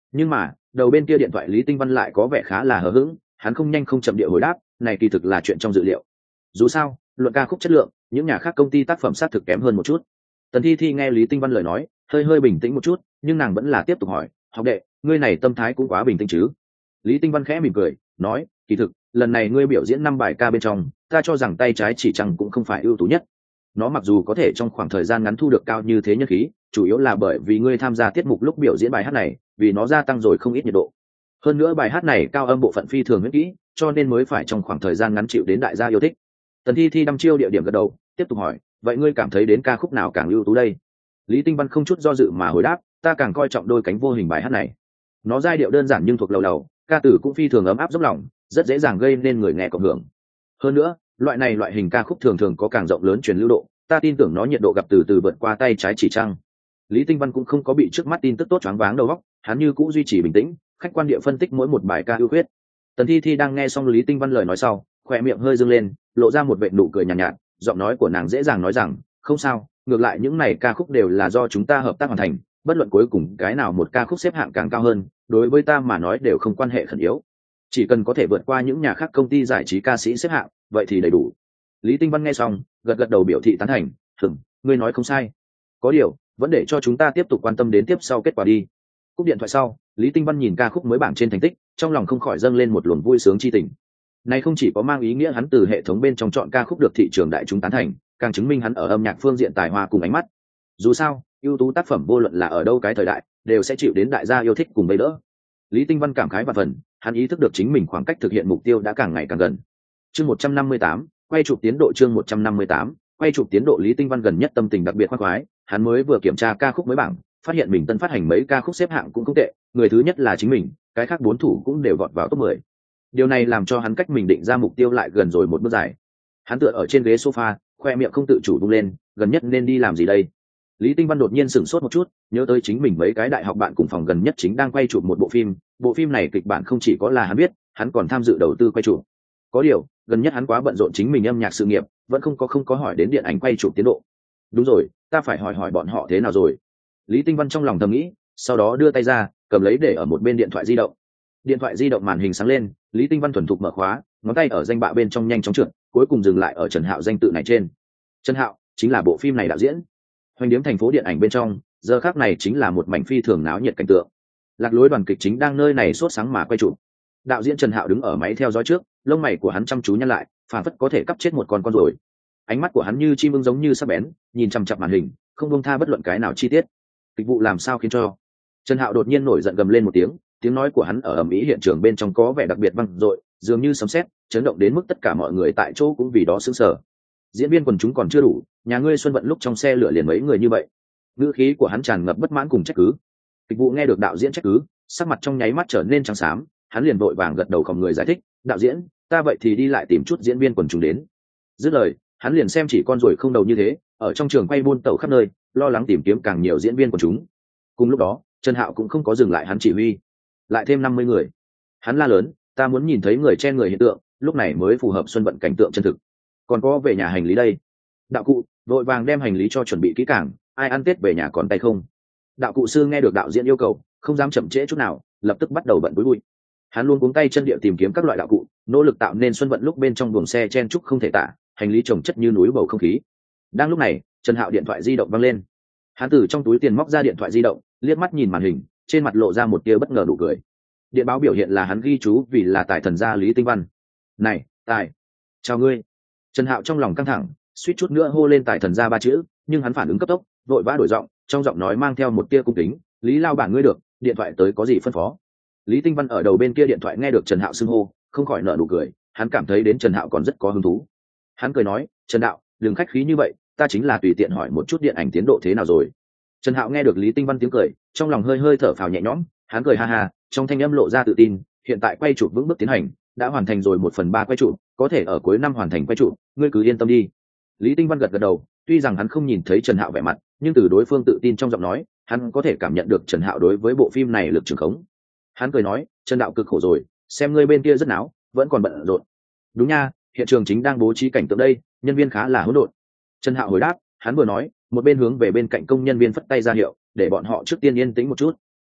Nhưng mà đầu bên kia điện thoại Lý Tinh Văn lại có vẻ khá là hờ hững, hắn không nhanh không chậm địa hồi đáp, này kỳ thực là chuyện trong dự liệu. Dù sao luận ca khúc chất lượng, những nhà khác công ty tác phẩm sát thực kém hơn một chút. Tần Thi Thi nghe Lý Tinh Văn lời nói hơi hơi bình tĩnh một chút, nhưng nàng vẫn là tiếp tục hỏi, học đệ, ngươi này tâm thái cũng quá bình tĩnh chứ. Lý Tinh Văn khẽ mỉm cười nói, kỳ thực lần này ngươi biểu diễn năm bài ca bên trong, ta cho rằng tay trái chỉ chẳng cũng không phải ưu tú nhất. Nó mặc dù có thể trong khoảng thời gian ngắn thu được cao như thế nhân khí, chủ yếu là bởi vì ngươi tham gia tiết mục lúc biểu diễn bài hát này, vì nó gia tăng rồi không ít nhiệt độ. Hơn nữa bài hát này cao âm bộ phận phi thường huyết kỹ, cho nên mới phải trong khoảng thời gian ngắn chịu đến đại gia yêu thích. Tần Thi Thi đăm chiêu địa điểm gật đầu, tiếp tục hỏi, vậy ngươi cảm thấy đến ca khúc nào càng ưu tú đây? Lý Tinh Văn không chút do dự mà hồi đáp, ta càng coi trọng đôi cánh vô hình bài hát này. Nó giai điệu đơn giản nhưng thuộc lầu lầu, ca từ cũng phi thường ấm áp dốc lòng, rất dễ dàng gây nên người nghe cộng hưởng. Hơn nữa loại này loại hình ca khúc thường thường có càng rộng lớn truyền lưu độ, ta tin tưởng nó nhiệt độ gặp từ từ vượt qua tay trái chỉ trăng. Lý Tinh Văn cũng không có bị trước mắt tin tức tốt choáng váng đầu óc, hắn như cũ duy trì bình tĩnh, khách quan địa phân tích mỗi một bài ca ưu khuyết. Tần Thi Thi đang nghe xong Lý Tinh Văn lời nói sau, khỏe miệng hơi dương lên, lộ ra một vệt nụ cười nhàn nhạt, nhạt, giọng nói của nàng dễ dàng nói rằng, không sao, ngược lại những này ca khúc đều là do chúng ta hợp tác hoàn thành, bất luận cuối cùng cái nào một ca khúc xếp hạng càng cao hơn, đối với ta mà nói đều không quan hệ khẩn yếu. Chỉ cần có thể vượt qua những nhà khác công ty giải trí ca sĩ xếp hạng, vậy thì đầy đủ. Lý Tinh Văn nghe xong, gật gật đầu biểu thị tán thành, "Ừm, ngươi nói không sai. Có điều, vẫn để cho chúng ta tiếp tục quan tâm đến tiếp sau kết quả đi." Cúp điện thoại sau, Lý Tinh Văn nhìn ca khúc mới bảng trên thành tích, trong lòng không khỏi dâng lên một luồng vui sướng chi tình. Này không chỉ có mang ý nghĩa hắn từ hệ thống bên trong chọn ca khúc được thị trường đại chúng tán thành, càng chứng minh hắn ở âm nhạc phương diện tài hoa cùng ánh mắt. Dù sao, ưu tú tác phẩm vô luận là ở đâu cái thời đại, đều sẽ chịu đến đại gia yêu thích cùng vây đỡ. Lý Tinh Văn cảm khái và phần, hắn ý thức được chính mình khoảng cách thực hiện mục tiêu đã càng ngày càng gần. Chương một trăm năm mươi tám, quay chụp tiến độ chương một trăm năm mươi tám, quay chụp tiến độ Lý Tinh Văn gần nhất tâm tình đặc biệt khoan khoái, hắn mới vừa kiểm tra ca khúc mới bảng, phát hiện mình tân phát hành mấy ca khúc xếp hạng cũng không tệ, người thứ nhất là chính mình, cái khác bốn thủ cũng đều vọt vào top mười. Điều này làm cho hắn cách mình định ra mục tiêu lại gần rồi một bước dài. Hắn tựa ở trên ghế sofa, khoe miệng không tự chủ bung lên, gần nhất nên đi làm gì đây? Lý Tinh Văn đột nhiên sửng sốt một chút, nhớ tới chính mình mấy cái đại học bạn cùng phòng gần nhất chính đang quay chụp một bộ phim, bộ phim này kịch bản không chỉ có là hắn biết, hắn còn tham dự đầu tư quay chụp. Có điều, gần nhất hắn quá bận rộn chính mình âm nhạc sự nghiệp, vẫn không có không có hỏi đến điện ảnh quay chụp tiến độ. Đúng rồi, ta phải hỏi hỏi bọn họ thế nào rồi. Lý Tinh Văn trong lòng thầm nghĩ, sau đó đưa tay ra, cầm lấy để ở một bên điện thoại di động. Điện thoại di động màn hình sáng lên, Lý Tinh Văn thuần thục mở khóa, ngón tay ở danh bạ bên trong nhanh chóng trượt, cuối cùng dừng lại ở Trần Hạo danh tự này trên. Trần Hạo chính là bộ phim này đạo diễn. Hoành điếm thành phố điện ảnh bên trong, giờ khắc này chính là một mảnh phi thường náo nhiệt cảnh tượng. Lạc lối đoàn kịch chính đang nơi này sốt sáng mà quay chụp. Đạo diễn Trần Hạo đứng ở máy theo dõi trước, lông mày của hắn chăm chú nhăn lại, phản phất có thể cắp chết một con con rồi. Ánh mắt của hắn như chim ưng giống như sắc bén, nhìn chằm chằm màn hình, không buông tha bất luận cái nào chi tiết. Kịch vụ làm sao khiến cho Trần Hạo đột nhiên nổi giận gầm lên một tiếng, tiếng nói của hắn ở ầm ĩ hiện trường bên trong có vẻ đặc biệt vang dội, dường như sấm sét, chấn động đến mức tất cả mọi người tại chỗ cũng vì đó sửng sở. Diễn viên quần chúng còn chưa đủ, nhà ngươi Xuân Vận lúc trong xe lửa liền mấy người như vậy. Ngữ khí của hắn tràn ngập bất mãn cùng trách cứ. Kịch vụ nghe được đạo diễn trách cứ, sắc mặt trong nháy mắt trở nên trắng xám, hắn liền vội vàng gật đầu khom người giải thích, đạo diễn, ta vậy thì đi lại tìm chút diễn viên quần chúng đến. Dứt lời, hắn liền xem chỉ con ruồi không đầu như thế, ở trong trường quay buôn tẩu khắp nơi, lo lắng tìm kiếm càng nhiều diễn viên quần chúng. Cùng lúc đó, Trần Hạo cũng không có dừng lại hắn chỉ huy, lại thêm năm mươi người. Hắn la lớn, ta muốn nhìn thấy người chen người hiện tượng, lúc này mới phù hợp Xuân Vận cảnh tượng chân thực. Còn có về nhà hành lý đây. Đạo cụ, vội vàng đem hành lý cho chuẩn bị kỹ càng, ai ăn Tết về nhà còn tay không. Đạo cụ sư nghe được đạo diễn yêu cầu, không dám chậm trễ chút nào, lập tức bắt đầu bận búi bụi. Hắn luôn cuống tay chân địa tìm kiếm các loại đạo cụ, nỗ lực tạo nên Xuân Vận lúc bên trong buồng xe chen chúc không thể tả, hành lý chồng chất như núi bầu không khí. Đang lúc này, Trần Hạo điện thoại di động vang lên. Hắn từ trong túi tiền móc ra điện thoại di động, liếc mắt nhìn màn hình, trên mặt lộ ra một tia bất ngờ nụ cười. Điện báo biểu hiện là hắn ghi chú vì là Tài thần gia Lý Tinh Văn. "Này, Tài, chào ngươi." Trần Hạo trong lòng căng thẳng, suýt chút nữa hô lên Tài thần gia ba chữ, nhưng hắn phản ứng cấp tốc, vội vã đổi giọng, trong giọng nói mang theo một tia cung kính, "Lý lao bản ngươi được, điện thoại tới có gì phân phó?" Lý Tinh Văn ở đầu bên kia điện thoại nghe được Trần Hạo xưng hô, không khỏi nở nụ cười, hắn cảm thấy đến Trần Hạo còn rất có hứng thú. Hắn cười nói, "Trần đạo, đừng khách khí như vậy, ta chính là tùy tiện hỏi một chút điện ảnh tiến độ thế nào rồi." Trần Hạo nghe được Lý Tinh Văn tiếng cười, trong lòng hơi hơi thở phào nhẹ nhõm, hắn cười ha ha, trong thanh âm lộ ra tự tin, "Hiện tại quay chụp vững bước tiến hành, đã hoàn thành rồi một phần ba quay chụp, có thể ở cuối năm hoàn thành quay chụp, ngươi cứ yên tâm đi." Lý Tinh Văn gật gật đầu, tuy rằng hắn không nhìn thấy Trần Hạo vẻ mặt, nhưng từ đối phương tự tin trong giọng nói, hắn có thể cảm nhận được Trần Hạo đối với bộ phim này lực trường khống. Hắn cười nói, "Trần đạo cực khổ rồi, xem ngươi bên kia rất náo, vẫn còn bận rộn." "Đúng nha, hiện trường chính đang bố trí cảnh tượng đây, nhân viên khá là hỗn độn." Trần Hạo hồi đáp, hắn vừa nói, một bên hướng về bên cạnh công nhân viên phất tay ra hiệu, để bọn họ trước tiên yên tĩnh một chút.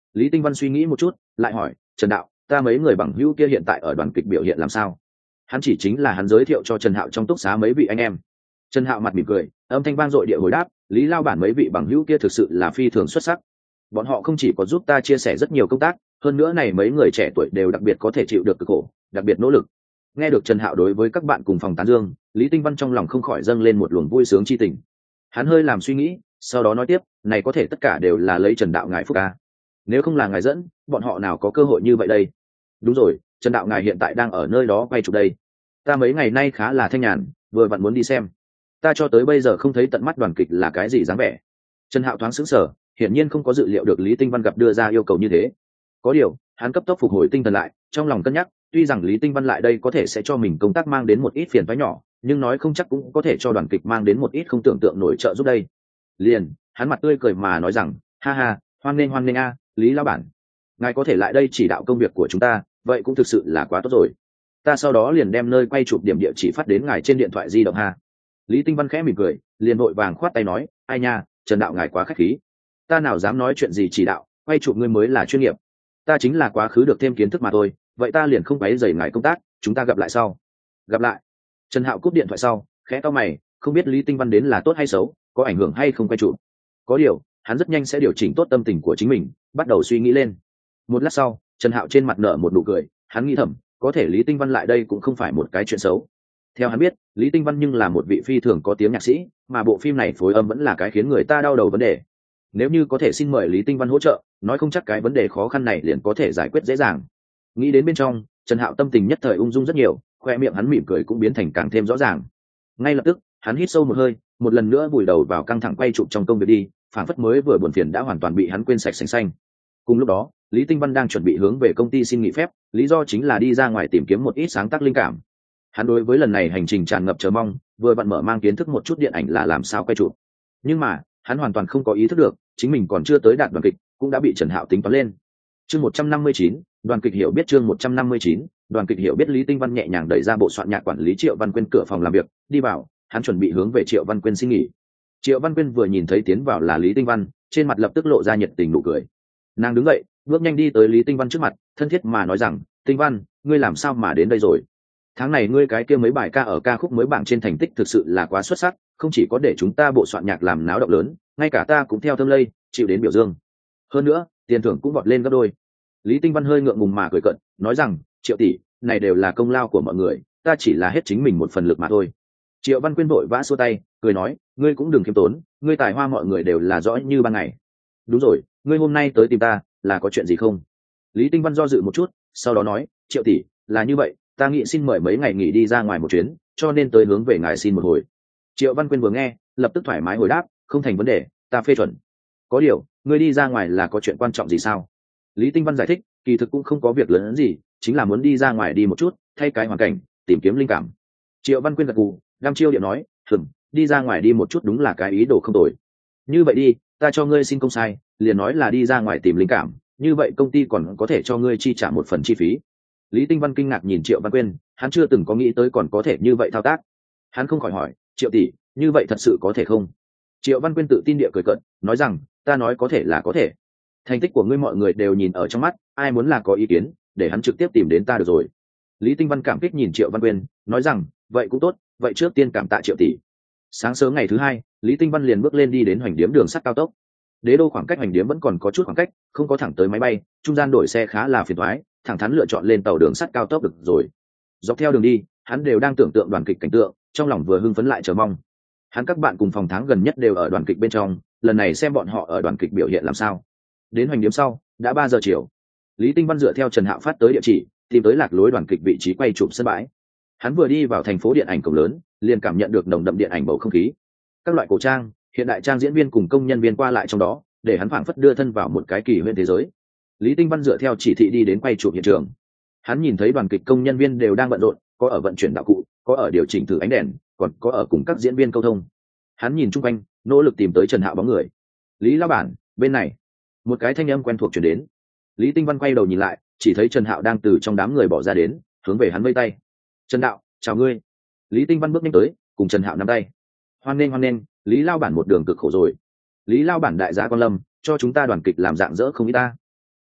Lý Tinh Văn suy nghĩ một chút lại hỏi, Trần đạo, ta mấy người bằng hữu kia hiện tại ở đoàn kịch biểu hiện làm sao? Hắn chỉ chính là hắn giới thiệu cho Trần Hạo trong túc xá mấy vị anh em. Trần Hạo mặt mỉm cười, âm thanh vang dội địa hồi đáp, Lý lao bản mấy vị bằng hữu kia thực sự là phi thường xuất sắc. Bọn họ không chỉ có giúp ta chia sẻ rất nhiều công tác, hơn nữa này mấy người trẻ tuổi đều đặc biệt có thể chịu được cực khổ, đặc biệt nỗ lực. Nghe được Trần Hạo đối với các bạn cùng phòng tán dương, Lý Tinh Văn trong lòng không khỏi dâng lên một luồng vui sướng chi tình. Hắn hơi làm suy nghĩ, sau đó nói tiếp, này có thể tất cả đều là lấy Trần đạo ngài phúc ca. Nếu không là ngài dẫn, bọn họ nào có cơ hội như vậy đây? Đúng rồi, Trần đạo ngài hiện tại đang ở nơi đó quay chụp đây. Ta mấy ngày nay khá là thanh nhàn, vừa vặn muốn đi xem. Ta cho tới bây giờ không thấy tận mắt đoàn kịch là cái gì dáng vẻ. Trần Hạo thoáng sững sờ, hiển nhiên không có dự liệu được Lý Tinh Văn gặp đưa ra yêu cầu như thế. Có điều, hắn cấp tốc phục hồi tinh thần lại, trong lòng cân nhắc, tuy rằng Lý Tinh Văn lại đây có thể sẽ cho mình công tác mang đến một ít phiền toái nhỏ, nhưng nói không chắc cũng có thể cho đoàn kịch mang đến một ít không tưởng tượng nổi trợ giúp đây. Liền, hắn mặt tươi cười mà nói rằng, ha ha, hoan nghênh hoan nghênh a, Lý lão bản, ngài có thể lại đây chỉ đạo công việc của chúng ta, vậy cũng thực sự là quá tốt rồi. Ta sau đó liền đem nơi quay chụp điểm địa chỉ phát đến ngài trên điện thoại di động ha. Lý Tinh Văn khẽ mỉm cười, liền vội vàng khoát tay nói, ai nha, Trần đạo ngài quá khách khí. Ta nào dám nói chuyện gì chỉ đạo, quay chụp ngươi mới là chuyên nghiệp. Ta chính là quá khứ được thêm kiến thức mà thôi, vậy ta liền không quấy rầy ngài công tác, chúng ta gặp lại sau. Gặp lại. Trần Hạo cúp điện thoại sau, khẽ cau mày, không biết Lý Tinh Văn đến là tốt hay xấu, có ảnh hưởng hay không quay chụp. Có điều, hắn rất nhanh sẽ điều chỉnh tốt tâm tình của chính mình, bắt đầu suy nghĩ lên. Một lát sau, Trần Hạo trên mặt nở một nụ cười, hắn nghĩ thầm, có thể Lý Tinh Văn lại đây cũng không phải một cái chuyện xấu. Theo hắn biết, Lý Tinh Văn nhưng là một vị phi thường có tiếng nhạc sĩ, mà bộ phim này phối âm vẫn là cái khiến người ta đau đầu vấn đề. Nếu như có thể xin mời Lý Tinh Văn hỗ trợ, nói không chắc cái vấn đề khó khăn này liền có thể giải quyết dễ dàng. Nghĩ đến bên trong, Trần Hạo tâm tình nhất thời ung dung rất nhiều, khoe miệng hắn mỉm cười cũng biến thành càng thêm rõ ràng. Ngay lập tức, hắn hít sâu một hơi, một lần nữa vùi đầu vào căng thẳng quay chụp trong công việc đi, phản phất mới vừa buồn phiền đã hoàn toàn bị hắn quên sạch sành xanh. Cùng lúc đó, Lý Tinh Văn đang chuẩn bị hướng về công ty xin nghỉ phép, lý do chính là đi ra ngoài tìm kiếm một ít sáng tác linh cảm. Hắn đối với lần này hành trình tràn ngập chờ mong, vừa vặn mở mang kiến thức một chút điện ảnh là làm sao quay chụp. Nhưng mà, hắn hoàn toàn không có ý thức được, chính mình còn chưa tới đạt đoàn kịch, cũng đã bị Trần Hạo tính toán lên. Chương một trăm năm mươi chín, đoàn kịch hiểu biết chương một trăm năm mươi chín, đoàn kịch hiểu biết Lý Tinh Văn nhẹ nhàng đẩy ra bộ soạn nhạc quản lý Triệu Văn Quyên cửa phòng làm việc, đi vào, hắn chuẩn bị hướng về Triệu Văn Quyên xin nghỉ. Triệu Văn Quyên vừa nhìn thấy tiến vào là Lý Tinh Văn, trên mặt lập tức lộ ra nhiệt tình nụ cười. Nàng đứng dậy, bước nhanh đi tới Lý Tinh Văn trước mặt, thân thiết mà nói rằng, Tinh Văn, ngươi làm sao mà đến đây rồi? Tháng này ngươi cái kia mấy bài ca ở ca khúc mới bảng trên thành tích thực sự là quá xuất sắc, không chỉ có để chúng ta bộ soạn nhạc làm náo động lớn, ngay cả ta cũng theo thâm lây, chịu đến biểu dương. Hơn nữa, tiền thưởng cũng vọt lên gấp đôi. Lý Tinh Văn hơi ngượng ngùng mà cười cợt, nói rằng, Triệu tỷ, này đều là công lao của mọi người, ta chỉ là hết chính mình một phần lực mà thôi. Triệu Văn Quyên vội vã xua tay, cười nói, ngươi cũng đừng khiêm tốn, ngươi tài hoa mọi người đều là rõ như ban ngày. Đúng rồi, ngươi hôm nay tới tìm ta, là có chuyện gì không? Lý Tinh Văn do dự một chút, sau đó nói, Triệu tỷ, là như vậy, ta nghĩ xin mời mấy ngày nghỉ đi ra ngoài một chuyến, cho nên tới hướng về ngài xin một hồi. Triệu Văn Quyên vừa nghe, lập tức thoải mái hồi đáp, không thành vấn đề, ta phê chuẩn. Có điều, ngươi đi ra ngoài là có chuyện quan trọng gì sao? Lý Tinh Văn giải thích, kỳ thực cũng không có việc lớn gì, chính là muốn đi ra ngoài đi một chút, thay cái hoàn cảnh, tìm kiếm linh cảm. Triệu Văn Quyên gật gù, đăm chiêu điệu nói, hừm, đi ra ngoài đi một chút đúng là cái ý đồ không tồi. Như vậy đi, ta cho ngươi xin công sai, liền nói là đi ra ngoài tìm linh cảm, như vậy công ty còn có thể cho ngươi chi trả một phần chi phí. Lý Tinh Văn kinh ngạc nhìn Triệu Văn Quyên, hắn chưa từng có nghĩ tới còn có thể như vậy thao tác. Hắn không khỏi hỏi, Triệu tỷ, như vậy thật sự có thể không? Triệu Văn Quyên tự tin địa cười cợt, nói rằng, ta nói có thể là có thể. Thành tích của ngươi mọi người đều nhìn ở trong mắt, ai muốn là có ý kiến, để hắn trực tiếp tìm đến ta được rồi. Lý Tinh Văn cảm kích nhìn Triệu Văn Quyên, nói rằng, vậy cũng tốt, vậy trước tiên cảm tạ Triệu tỷ. Sáng sớm ngày thứ hai, Lý Tinh Văn liền bước lên đi đến Hoành Điếm đường sắt cao tốc. Đế đô khoảng cách Hoành Điếm vẫn còn có chút khoảng cách, không có thẳng tới máy bay, trung gian đổi xe khá là phiền toái, thẳng thắn lựa chọn lên tàu đường sắt cao tốc được rồi. Dọc theo đường đi, hắn đều đang tưởng tượng đoàn kịch cảnh tượng, trong lòng vừa hưng phấn lại chờ mong. Hắn các bạn cùng phòng tháng gần nhất đều ở đoàn kịch bên trong, lần này xem bọn họ ở đoàn kịch biểu hiện làm sao. Đến Hoành Điếm sau, đã ba giờ chiều. Lý Tinh Văn dựa theo Trần Hạo phát tới địa chỉ, tìm tới lạc lối đoàn kịch vị trí quay chụp sân bãi. Hắn vừa đi vào thành phố điện ảnh cổng lớn, liền cảm nhận được nồng đậm điện ảnh bầu không khí. Các loại cổ trang, hiện đại trang diễn viên cùng công nhân viên qua lại trong đó, để hắn phảng phất đưa thân vào một cái kỳ huyễn thế giới. Lý Tinh Văn dựa theo chỉ thị đi đến quay chụp hiện trường. Hắn nhìn thấy đoàn kịch công nhân viên đều đang bận rộn, có ở vận chuyển đạo cụ, có ở điều chỉnh thử ánh đèn, còn có ở cùng các diễn viên câu thông. Hắn nhìn chung quanh, nỗ lực tìm tới Trần Hạo bóng người. Lý lão bản, bên này. Một cái thanh âm quen thuộc truyền đến. Lý Tinh Văn quay đầu nhìn lại, chỉ thấy Trần Hạo đang từ trong đám người bỏ ra đến, hướng về hắn vây tay. Trần đạo, chào ngươi. Lý Tinh Văn bước nhanh tới, cùng Trần Hạo nắm tay. Hoan nghênh hoan nghênh, Lý lao bản một đường cực khổ rồi. Lý lao bản đại gia quan lâm, cho chúng ta đoàn kịch làm dạng dỡ không ít ta.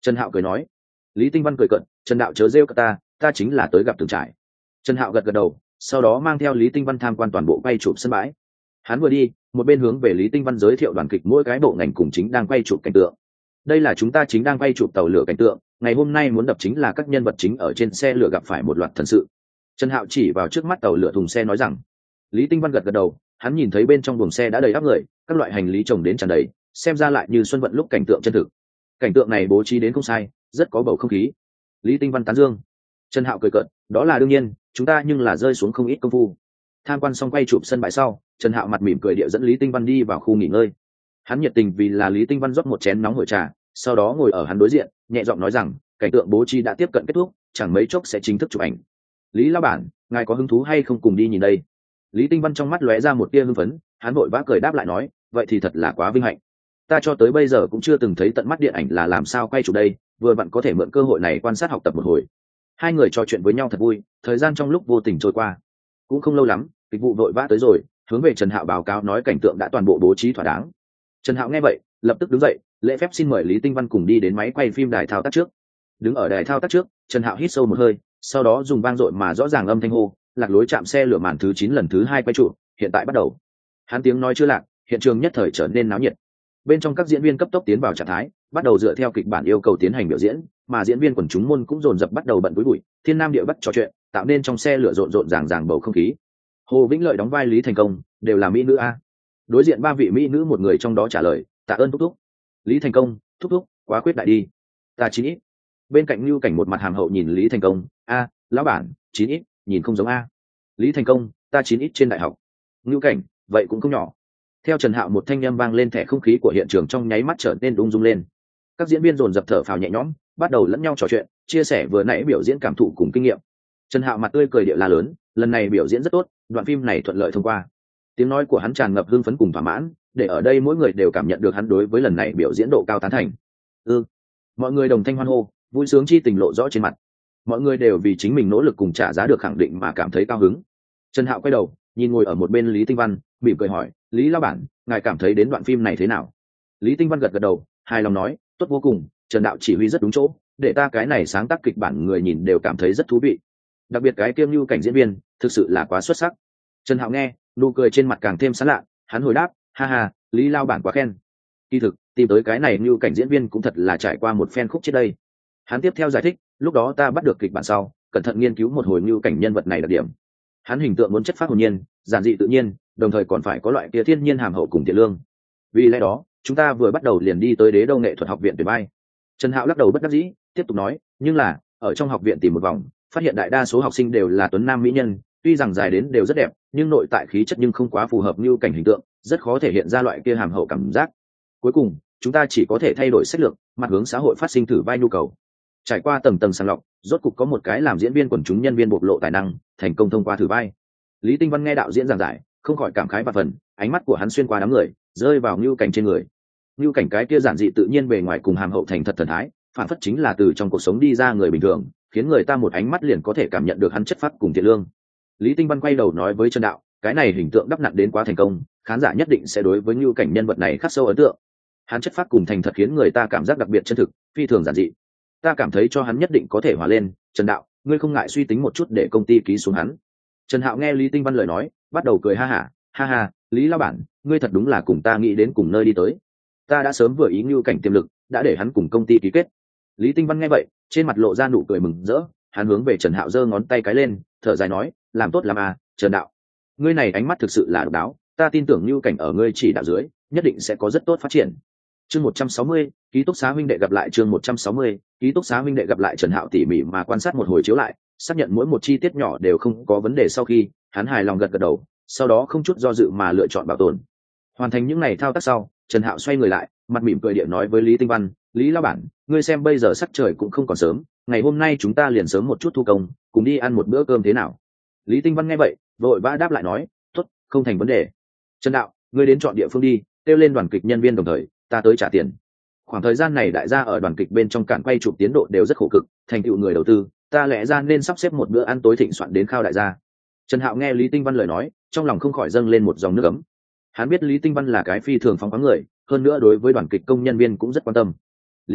Trần Hạo cười nói. Lý Tinh Văn cười cợt, Trần đạo chớ rêu cả ta, ta chính là tới gặp Tường Trải. Trần Hạo gật gật đầu, sau đó mang theo Lý Tinh Văn tham quan toàn bộ quay chụp sân bãi. Hắn vừa đi, một bên hướng về Lý Tinh Văn giới thiệu đoàn kịch mỗi cái bộ ngành cùng chính đang quay chụp cảnh tượng. Đây là chúng ta chính đang quay chụp tàu lửa cảnh tượng, ngày hôm nay muốn đập chính là các nhân vật chính ở trên xe lửa gặp phải một loạt thần sự. Trần Hạo chỉ vào trước mắt tàu lửa thùng xe nói rằng. Lý Tinh Văn gật gật đầu, hắn nhìn thấy bên trong buồng xe đã đầy ắp người, các loại hành lý chồng đến tràn đầy, xem ra lại như xuân vận lúc cảnh tượng chân thực. Cảnh tượng này bố trí đến không sai, rất có bầu không khí. Lý Tinh Văn tán dương. Trần Hạo cười cợt, đó là đương nhiên, chúng ta nhưng là rơi xuống không ít công phu. Tham quan xong quay chụp sân bãi sau, Trần Hạo mặt mỉm cười địa dẫn Lý Tinh Văn đi vào khu nghỉ ngơi. Hắn nhiệt tình vì là Lý Tinh Văn rót một chén nóng hổi trà, sau đó ngồi ở hắn đối diện, nhẹ giọng nói rằng, cảnh tượng bố trí đã tiếp cận kết thúc, chẳng mấy chốc sẽ chính thức chụp ảnh. Lý lão bản, ngài có hứng thú hay không cùng đi nhìn đây? Lý Tinh Văn trong mắt lóe ra một tia hưng phấn, hắn vội vã cười đáp lại nói, vậy thì thật là quá vinh hạnh. Ta cho tới bây giờ cũng chưa từng thấy tận mắt điện ảnh là làm sao quay chụp đây, vừa vặn có thể mượn cơ hội này quan sát học tập một hồi. Hai người trò chuyện với nhau thật vui, thời gian trong lúc vô tình trôi qua. Cũng không lâu lắm, kịch vụ vội vã tới rồi, hướng về Trần Hạo báo cáo nói cảnh tượng đã toàn bộ bố trí thỏa đáng. Trần Hạo nghe vậy, lập tức đứng dậy, lễ phép xin mời Lý Tinh Văn cùng đi đến máy quay phim đài thao tác trước. Đứng ở đài thao tác trước, Trần Hạo hít sâu một hơi, sau đó dùng vang dội mà rõ ràng âm thanh hô, lạc lối chạm xe lửa màn thứ chín lần thứ hai quay trụ, hiện tại bắt đầu. Hắn tiếng nói chưa lạc, hiện trường nhất thời trở nên náo nhiệt. Bên trong các diễn viên cấp tốc tiến vào trạng thái, bắt đầu dựa theo kịch bản yêu cầu tiến hành biểu diễn, mà diễn viên quần chúng môn cũng dồn dập bắt đầu bận túi bụi, thiên nam địa bắc trò chuyện, tạo nên trong xe lửa rộn rộn ràng ràng bầu không khí. Hồ Vĩnh Lợi đóng vai Lý Thành Công, đều là mỹ nữ a. Đối diện ba vị mỹ nữ một người trong đó trả lời, tạ ơn thúc thúc. Lý Thành Công, thúc thúc, quá quyết đại đi. Ta chín ít. Bên cạnh Lưu Cảnh một mặt hàm hậu nhìn Lý Thành Công, a, lão bản, chín ít, nhìn không giống a. Lý Thành Công, ta chín ít trên đại học. Lưu Cảnh, vậy cũng không nhỏ. Theo Trần Hạo một thanh âm vang lên, thẻ không khí của hiện trường trong nháy mắt trở nên ung dung lên. Các diễn viên dồn dập thở phào nhẹ nhõm, bắt đầu lẫn nhau trò chuyện, chia sẻ vừa nãy biểu diễn cảm thụ cùng kinh nghiệm. Trần Hạo mặt tươi cười địa la lớn, lần này biểu diễn rất tốt, đoạn phim này thuận lợi thông qua. Tiếng nói của hắn tràn ngập hưng phấn cùng thỏa mãn, để ở đây mỗi người đều cảm nhận được hắn đối với lần này biểu diễn độ cao tán thành. Ừ. Mọi người đồng thanh hoan hô, vui sướng chi tình lộ rõ trên mặt. Mọi người đều vì chính mình nỗ lực cùng trả giá được khẳng định mà cảm thấy cao hứng. Trần Hạo quay đầu, nhìn ngồi ở một bên Lý Tinh Văn, mỉm cười hỏi, Lý lão bản, ngài cảm thấy đến đoạn phim này thế nào? Lý Tinh Văn gật gật đầu, hài lòng nói, tốt vô cùng, Trần đạo chỉ huy rất đúng chỗ, để ta cái này sáng tác kịch bản người nhìn đều cảm thấy rất thú vị. Đặc biệt cái kiêm lưu cảnh diễn viên, thực sự là quá xuất sắc. Trần Hạo nghe, nụ cười trên mặt càng thêm sán lạ, hắn hồi đáp, ha ha, Lý lão bản quá khen. Kỳ thực, tìm tới cái này lưu cảnh diễn viên cũng thật là trải qua một phen khúc chết đây. Hắn tiếp theo giải thích, lúc đó ta bắt được kịch bản sau, cẩn thận nghiên cứu một hồi lưu cảnh nhân vật này đặc điểm. Hắn hình tượng muốn chất phát hồn nhiên, giản dị tự nhiên, đồng thời còn phải có loại kia thiên nhiên hàm hậu cùng thiện lương. Vì lẽ đó, chúng ta vừa bắt đầu liền đi tới Đế Đô nghệ thuật học viện tuyển vai. Trần Hạo lắc đầu bất đắc dĩ, tiếp tục nói, nhưng là ở trong học viện tìm một vòng, phát hiện đại đa số học sinh đều là tuấn nam mỹ nhân, tuy rằng dài đến đều rất đẹp, nhưng nội tại khí chất nhưng không quá phù hợp như cảnh hình tượng, rất khó thể hiện ra loại kia hàm hậu cảm giác. Cuối cùng, chúng ta chỉ có thể thay đổi sách lược, mặt hướng xã hội phát sinh thử vai nhu cầu. Trải qua tầng tầng sàng lọc, rốt cục có một cái làm diễn viên quần chúng nhân viên bộc lộ tài năng, thành công thông qua thử vai. Lý Tinh Văn nghe đạo diễn giảng giải, không khỏi cảm khái và phần, ánh mắt của hắn xuyên qua đám người, rơi vào Nưu Cảnh trên người. Nưu Cảnh cái kia giản dị tự nhiên bề ngoài cùng hàm hậu thành thật thần thái, phản phất chính là từ trong cuộc sống đi ra người bình thường, khiến người ta một ánh mắt liền có thể cảm nhận được hắn chất phác cùng thiện lương. Lý Tinh Văn quay đầu nói với Trần Đạo, cái này hình tượng đắp nặn đến quá thành công, khán giả nhất định sẽ đối với Nưu Cảnh nhân vật này khắc sâu ấn tượng. Hắn chất phác cùng thành thật khiến người ta cảm giác đặc biệt chân thực, phi thường giản dị. Ta cảm thấy cho hắn nhất định có thể hòa lên. Trần Đạo, ngươi không ngại suy tính một chút để công ty ký xuống hắn. Trần Hạo nghe Lý Tinh Văn lời nói, bắt đầu cười ha hả, ha ha, Lý lão bản, ngươi thật đúng là cùng ta nghĩ đến cùng nơi đi tới. Ta đã sớm vừa ý Nưu Cảnh tiềm lực, đã để hắn cùng công ty ký kết. Lý Tinh Văn nghe vậy, trên mặt lộ ra nụ cười mừng rỡ, hắn hướng về Trần Hạo giơ ngón tay cái lên, thở dài nói, làm tốt lắm à, Trần Đạo. Ngươi này ánh mắt thực sự là độc đáo, ta tin tưởng Nưu Cảnh ở ngươi chỉ đạo dưới, nhất định sẽ có rất tốt phát triển. Chương một trăm sáu mươi, ký túc xá huynh đệ gặp lại chương một trăm sáu mươi, ký túc xá huynh đệ gặp lại Trần Hạo tỉ mỉ mà quan sát một hồi chiếu lại, xác nhận mỗi một chi tiết nhỏ đều không có vấn đề sau khi, hắn hài lòng gật gật đầu, sau đó không chút do dự mà lựa chọn bảo tồn. Hoàn thành những này thao tác sau, Trần Hạo xoay người lại, mặt mỉm cười điện nói với Lý Tinh Văn, Lý lão bản, ngươi xem bây giờ sắc trời cũng không còn sớm, ngày hôm nay chúng ta liền sớm một chút thu công, cùng đi ăn một bữa cơm thế nào? Lý Tinh Văn nghe vậy, vội vã đáp lại nói, tốt, không thành vấn đề. Trần Đạo, ngươi đến chọn địa phương đi, kêu lên đoàn kịch nhân viên đồng thời, ta tới trả tiền. Khoảng thời gian này đại gia ở đoàn kịch bên trong cản quay chụp tiến độ đều rất khổ cực, thành tựu người đầu tư, ta lẽ ra nên sắp xếp một bữa ăn tối thịnh soạn đến khao đại gia. Trần Hạo nghe Lý Tinh Văn lời nói, trong lòng không khỏi dâng lên một dòng nước ấm. Hắn biết Lý Tinh Văn là cái phi thường phóng khoáng người, hơn nữa đối với đoàn kịch công nhân viên cũng rất quan tâm. Liền,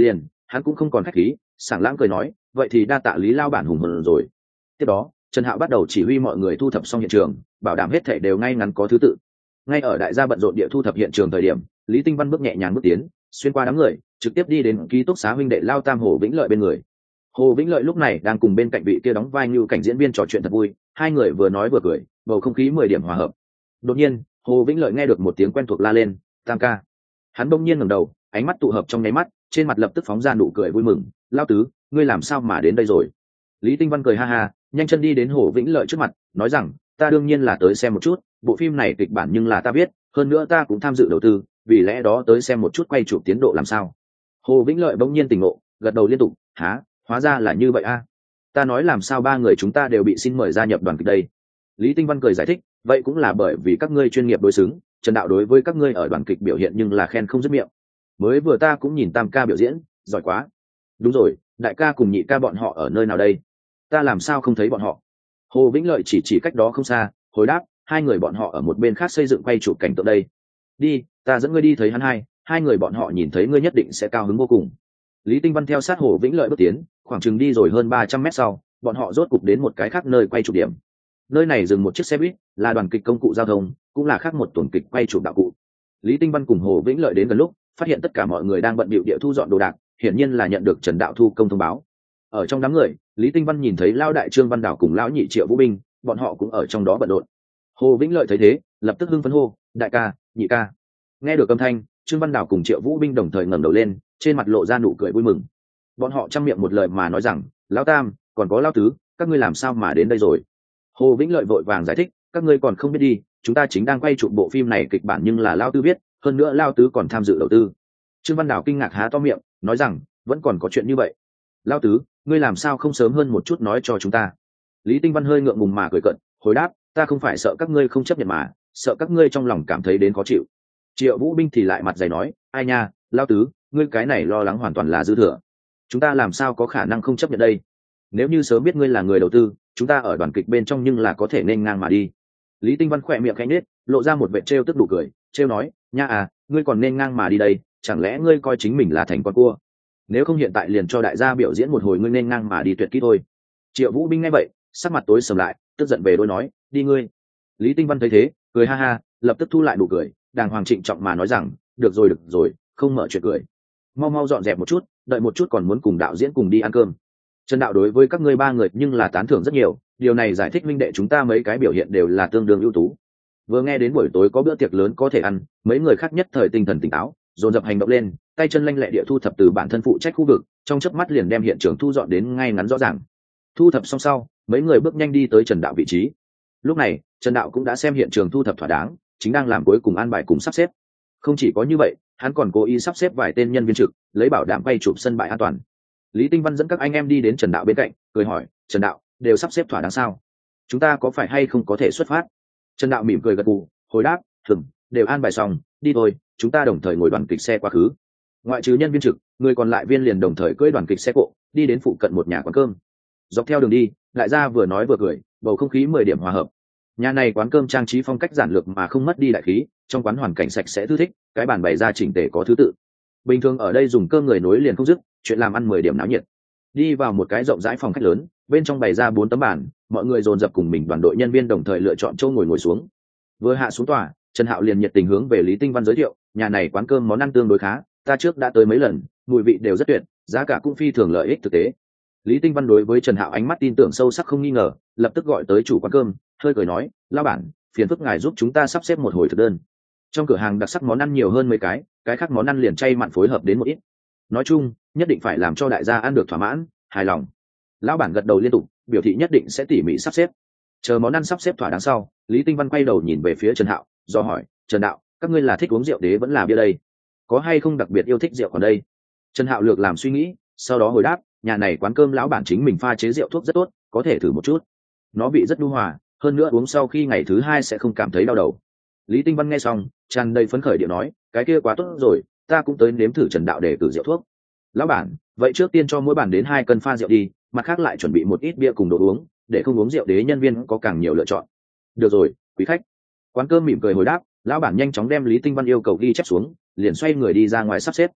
hắn cũng không còn khách khí, sảng lãng cười nói, vậy thì đa tạ Lý lao bản hùng hồn rồi. Tiếp đó Trần Hạo bắt đầu chỉ huy mọi người thu thập xong hiện trường, bảo đảm hết thảy đều ngay ngắn có thứ tự. Ngay ở đại gia bận rộn địa thu thập hiện trường thời điểm, Lý Tinh Văn bước nhẹ nhàng bước tiến, xuyên qua đám người, trực tiếp đi đến ký túc xá huynh đệ Lao Tam Hồ Vĩnh Lợi bên người. Hồ Vĩnh Lợi lúc này đang cùng bên cạnh vị kia đóng vai như cảnh diễn viên trò chuyện thật vui, hai người vừa nói vừa cười, bầu không khí mười điểm hòa hợp. Đột nhiên, Hồ Vĩnh Lợi nghe được một tiếng quen thuộc la lên, "Tam ca!" Hắn bỗng nhiên ngẩng đầu, ánh mắt tụ hợp trong nháy mắt, trên mặt lập tức phóng ra nụ cười vui mừng, "Lao tứ, ngươi làm sao mà đến đây rồi?" Lý Tinh Văn cười ha ha, nhanh chân đi đến Hồ Vĩnh Lợi trước mặt, nói rằng, "Ta đương nhiên là tới xem một chút, bộ phim này kịch bản nhưng là ta biết, hơn nữa ta cũng tham dự đầu tư, vì lẽ đó tới xem một chút quay chụp tiến độ làm sao." Hồ Vĩnh Lợi bỗng nhiên tỉnh ngộ, gật đầu liên tục, "Hả, hóa ra là như vậy a. Ta nói làm sao ba người chúng ta đều bị xin mời gia nhập đoàn kịch đây?" Lý Tinh Văn cười giải thích, "Vậy cũng là bởi vì các ngươi chuyên nghiệp đối xứng, Trần đạo đối với các ngươi ở đoàn kịch biểu hiện nhưng là khen không dứt miệng. Mới vừa ta cũng nhìn Tam ca biểu diễn, giỏi quá." "Đúng rồi, đại ca cùng nhị ca bọn họ ở nơi nào đây? Ta làm sao không thấy bọn họ?" Hồ Vĩnh Lợi chỉ chỉ cách đó không xa, hồi đáp, "Hai người bọn họ ở một bên khác xây dựng quay chụp cảnh tượng đây. Đi, ta dẫn ngươi đi thấy hắn hai, hai người bọn họ nhìn thấy ngươi nhất định sẽ cao hứng vô cùng." Lý Tinh Văn theo sát Hồ Vĩnh Lợi bước tiến, khoảng chừng đi rồi hơn ba trăm mét sau, bọn họ rốt cục đến một cái khác nơi quay chụp điểm. Nơi này dừng một chiếc xe buýt, là đoàn kịch công cụ giao thông, cũng là khác một tuần kịch quay chụp đạo cụ. Lý Tinh Văn cùng Hồ Vĩnh Lợi đến gần lúc, phát hiện tất cả mọi người đang bận bịu địa thu dọn đồ đạc, hiển nhiên là nhận được Trần Đạo thu công thông báo. Ở trong đám người, Lý Tinh Văn nhìn thấy Lão đại Trương Văn Đảo cùng lão nhị Triệu Vũ Binh, bọn họ cũng ở trong đó bận rộn. Hồ Vĩnh Lợi thấy thế, lập tức hưng phấn hô, "Đại ca, nhị ca!" Nghe được âm thanh, Trương Văn Đảo cùng Triệu Vũ Binh đồng thời ngẩng đầu lên, trên mặt lộ ra nụ cười vui mừng. Bọn họ trăm miệng một lời mà nói rằng, "Lão Tam, còn có Lão Tứ, các ngươi làm sao mà đến đây rồi?" Hồ Vĩnh Lợi vội vàng giải thích, "Các ngươi còn không biết đi, chúng ta chính đang quay chụp bộ phim này kịch bản nhưng là Lão Tứ viết, hơn nữa Lão Tứ còn tham dự đầu tư." Trương Văn Đảo kinh ngạc há to miệng, nói rằng, "Vẫn còn có chuyện như vậy? Lão Tứ, ngươi làm sao không sớm hơn một chút nói cho chúng ta?" Lý Tinh Văn hơi ngượng ngùng mà cười cợt, hồi đáp, "Ta không phải sợ các ngươi không chấp nhận mà, sợ các ngươi trong lòng cảm thấy đến khó chịu." Triệu Vũ Binh thì lại mặt dày nói, "Ai nha, Lão Tứ, ngươi cái này lo lắng hoàn toàn là dư thừa. Chúng ta làm sao có khả năng không chấp nhận đây? Nếu như sớm biết ngươi là người đầu tư, chúng ta ở đoàn kịch bên trong nhưng là có thể nên ngang mà đi." Lý Tinh Văn khỏe miệng khẽ nhếch, lộ ra một vẻ trêu tức đủ cười, trêu nói, "Nha à, ngươi còn nên ngang mà đi đây, chẳng lẽ ngươi coi chính mình là thành con cua? Nếu không hiện tại liền cho đại gia biểu diễn một hồi ngươi nên ngang mà đi tuyệt kỹ thôi." Triệu Vũ Binh nghe vậy, sắc mặt tối sầm lại, tức giận về đôi nói, "Đi ngươi." Lý Tinh Văn thấy thế, cười ha ha, lập tức thu lại nụ cười, đàng hoàng trịnh trọng mà nói rằng, "Được rồi được rồi, không mở chuyện cười. Mau mau dọn dẹp một chút, đợi một chút còn muốn cùng đạo diễn cùng đi ăn cơm." Trần Đạo đối với các ngươi ba người nhưng là tán thưởng rất nhiều, điều này giải thích minh đệ chúng ta mấy cái biểu hiện đều là tương đương ưu tú. Vừa nghe đến buổi tối có bữa tiệc lớn có thể ăn, mấy người khác nhất thời tinh thần tỉnh táo, dồn dập hành động lên, tay chân lanh lẹ địa thu thập từ bản thân phụ trách khu vực, trong chớp mắt liền đem hiện trường thu dọn đến ngay ngắn rõ ràng. Thu thập xong sau, mấy người bước nhanh đi tới Trần Đạo vị trí. Lúc này, Trần Đạo cũng đã xem hiện trường thu thập thỏa đáng, chính đang làm cuối cùng an bài cùng sắp xếp. Không chỉ có như vậy, hắn còn cố ý sắp xếp vài tên nhân viên trực, lấy bảo đảm quay chụp sân bãi an toàn. Lý Tinh Văn dẫn các anh em đi đến Trần Đạo bên cạnh, cười hỏi, "Trần Đạo, đều sắp xếp thỏa đáng sao? Chúng ta có phải hay không có thể xuất phát?" Trần Đạo mỉm cười gật gù, hồi đáp, "Ừm, đều an bài xong, đi thôi, chúng ta đồng thời ngồi đoàn kịch xe quá khứ." Ngoại trừ nhân viên trực, người còn lại viên liền đồng thời cưỡi đoàn kịch xe cộ, đi đến phụ cận một nhà quán cơm. Dọc theo đường đi, đại gia vừa nói vừa cười, bầu không khí mười điểm hòa hợp. Nhà này quán cơm trang trí phong cách giản lược mà không mất đi đại khí, trong quán hoàn cảnh sạch sẽ thư thích, cái bàn bày ra chỉnh tề có thứ tự. Bình thường ở đây dùng cơm người nối liền không dứt, chuyện làm ăn mười điểm náo nhiệt. Đi vào một cái rộng rãi phòng khách lớn, bên trong bày ra bốn tấm bàn, mọi người dồn dập cùng mình đoàn đội nhân viên đồng thời lựa chọn chỗ ngồi ngồi xuống. Vừa hạ xuống tòa, Trần Hạo liền nhiệt tình hướng về Lý Tinh Văn giới thiệu, "Nhà này quán cơm món ăn tương đối khá, ta trước đã tới mấy lần, mùi vị đều rất tuyệt, giá cả cũng phi thường lợi ích thực tế." Lý Tinh Văn đối với Trần Hạo ánh mắt tin tưởng sâu sắc không nghi ngờ, lập tức gọi tới chủ quán cơm, hơi cười nói, "Lão bản, phiền phức ngài giúp chúng ta sắp xếp một hồi thực đơn." Trong cửa hàng đặc sắc món ăn nhiều hơn mấy cái, cái khác món ăn liền chay mặn phối hợp đến một ít. Nói chung, nhất định phải làm cho đại gia ăn được thỏa mãn, hài lòng. Lão bản gật đầu liên tục, biểu thị nhất định sẽ tỉ mỉ sắp xếp. Chờ món ăn sắp xếp thỏa đáng sau, Lý Tinh Văn quay đầu nhìn về phía Trần Hạo, do hỏi, "Trần Đạo, các ngươi là thích uống rượu đế vẫn là bia đây? Có hay không đặc biệt yêu thích rượu còn đây?" Trần Hạo lược làm suy nghĩ, sau đó hồi đáp, "Nhà này quán cơm lão bản chính mình pha chế rượu thuốc rất tốt, có thể thử một chút. Nó vị rất nhu hòa, hơn nữa uống sau khi ngày thứ hai sẽ không cảm thấy đau đầu." Lý Tinh Văn nghe xong, tràn đầy phấn khởi điệu nói, "Cái kia quá tốt rồi, ta cũng tới nếm thử Trần Đạo để cử rượu thuốc." "Lão bản, vậy trước tiên cho mỗi bàn đến hai cân pha rượu đi, mặt khác lại chuẩn bị một ít bia cùng đồ uống, để không uống rượu đế nhân viên có càng nhiều lựa chọn." "Được rồi, quý khách." Quán cơm mỉm cười hồi đáp, lão bản nhanh chóng đem Lý Tinh Văn yêu cầu ghi chép xuống, liền xoay người đi ra ngoài sắp xếp.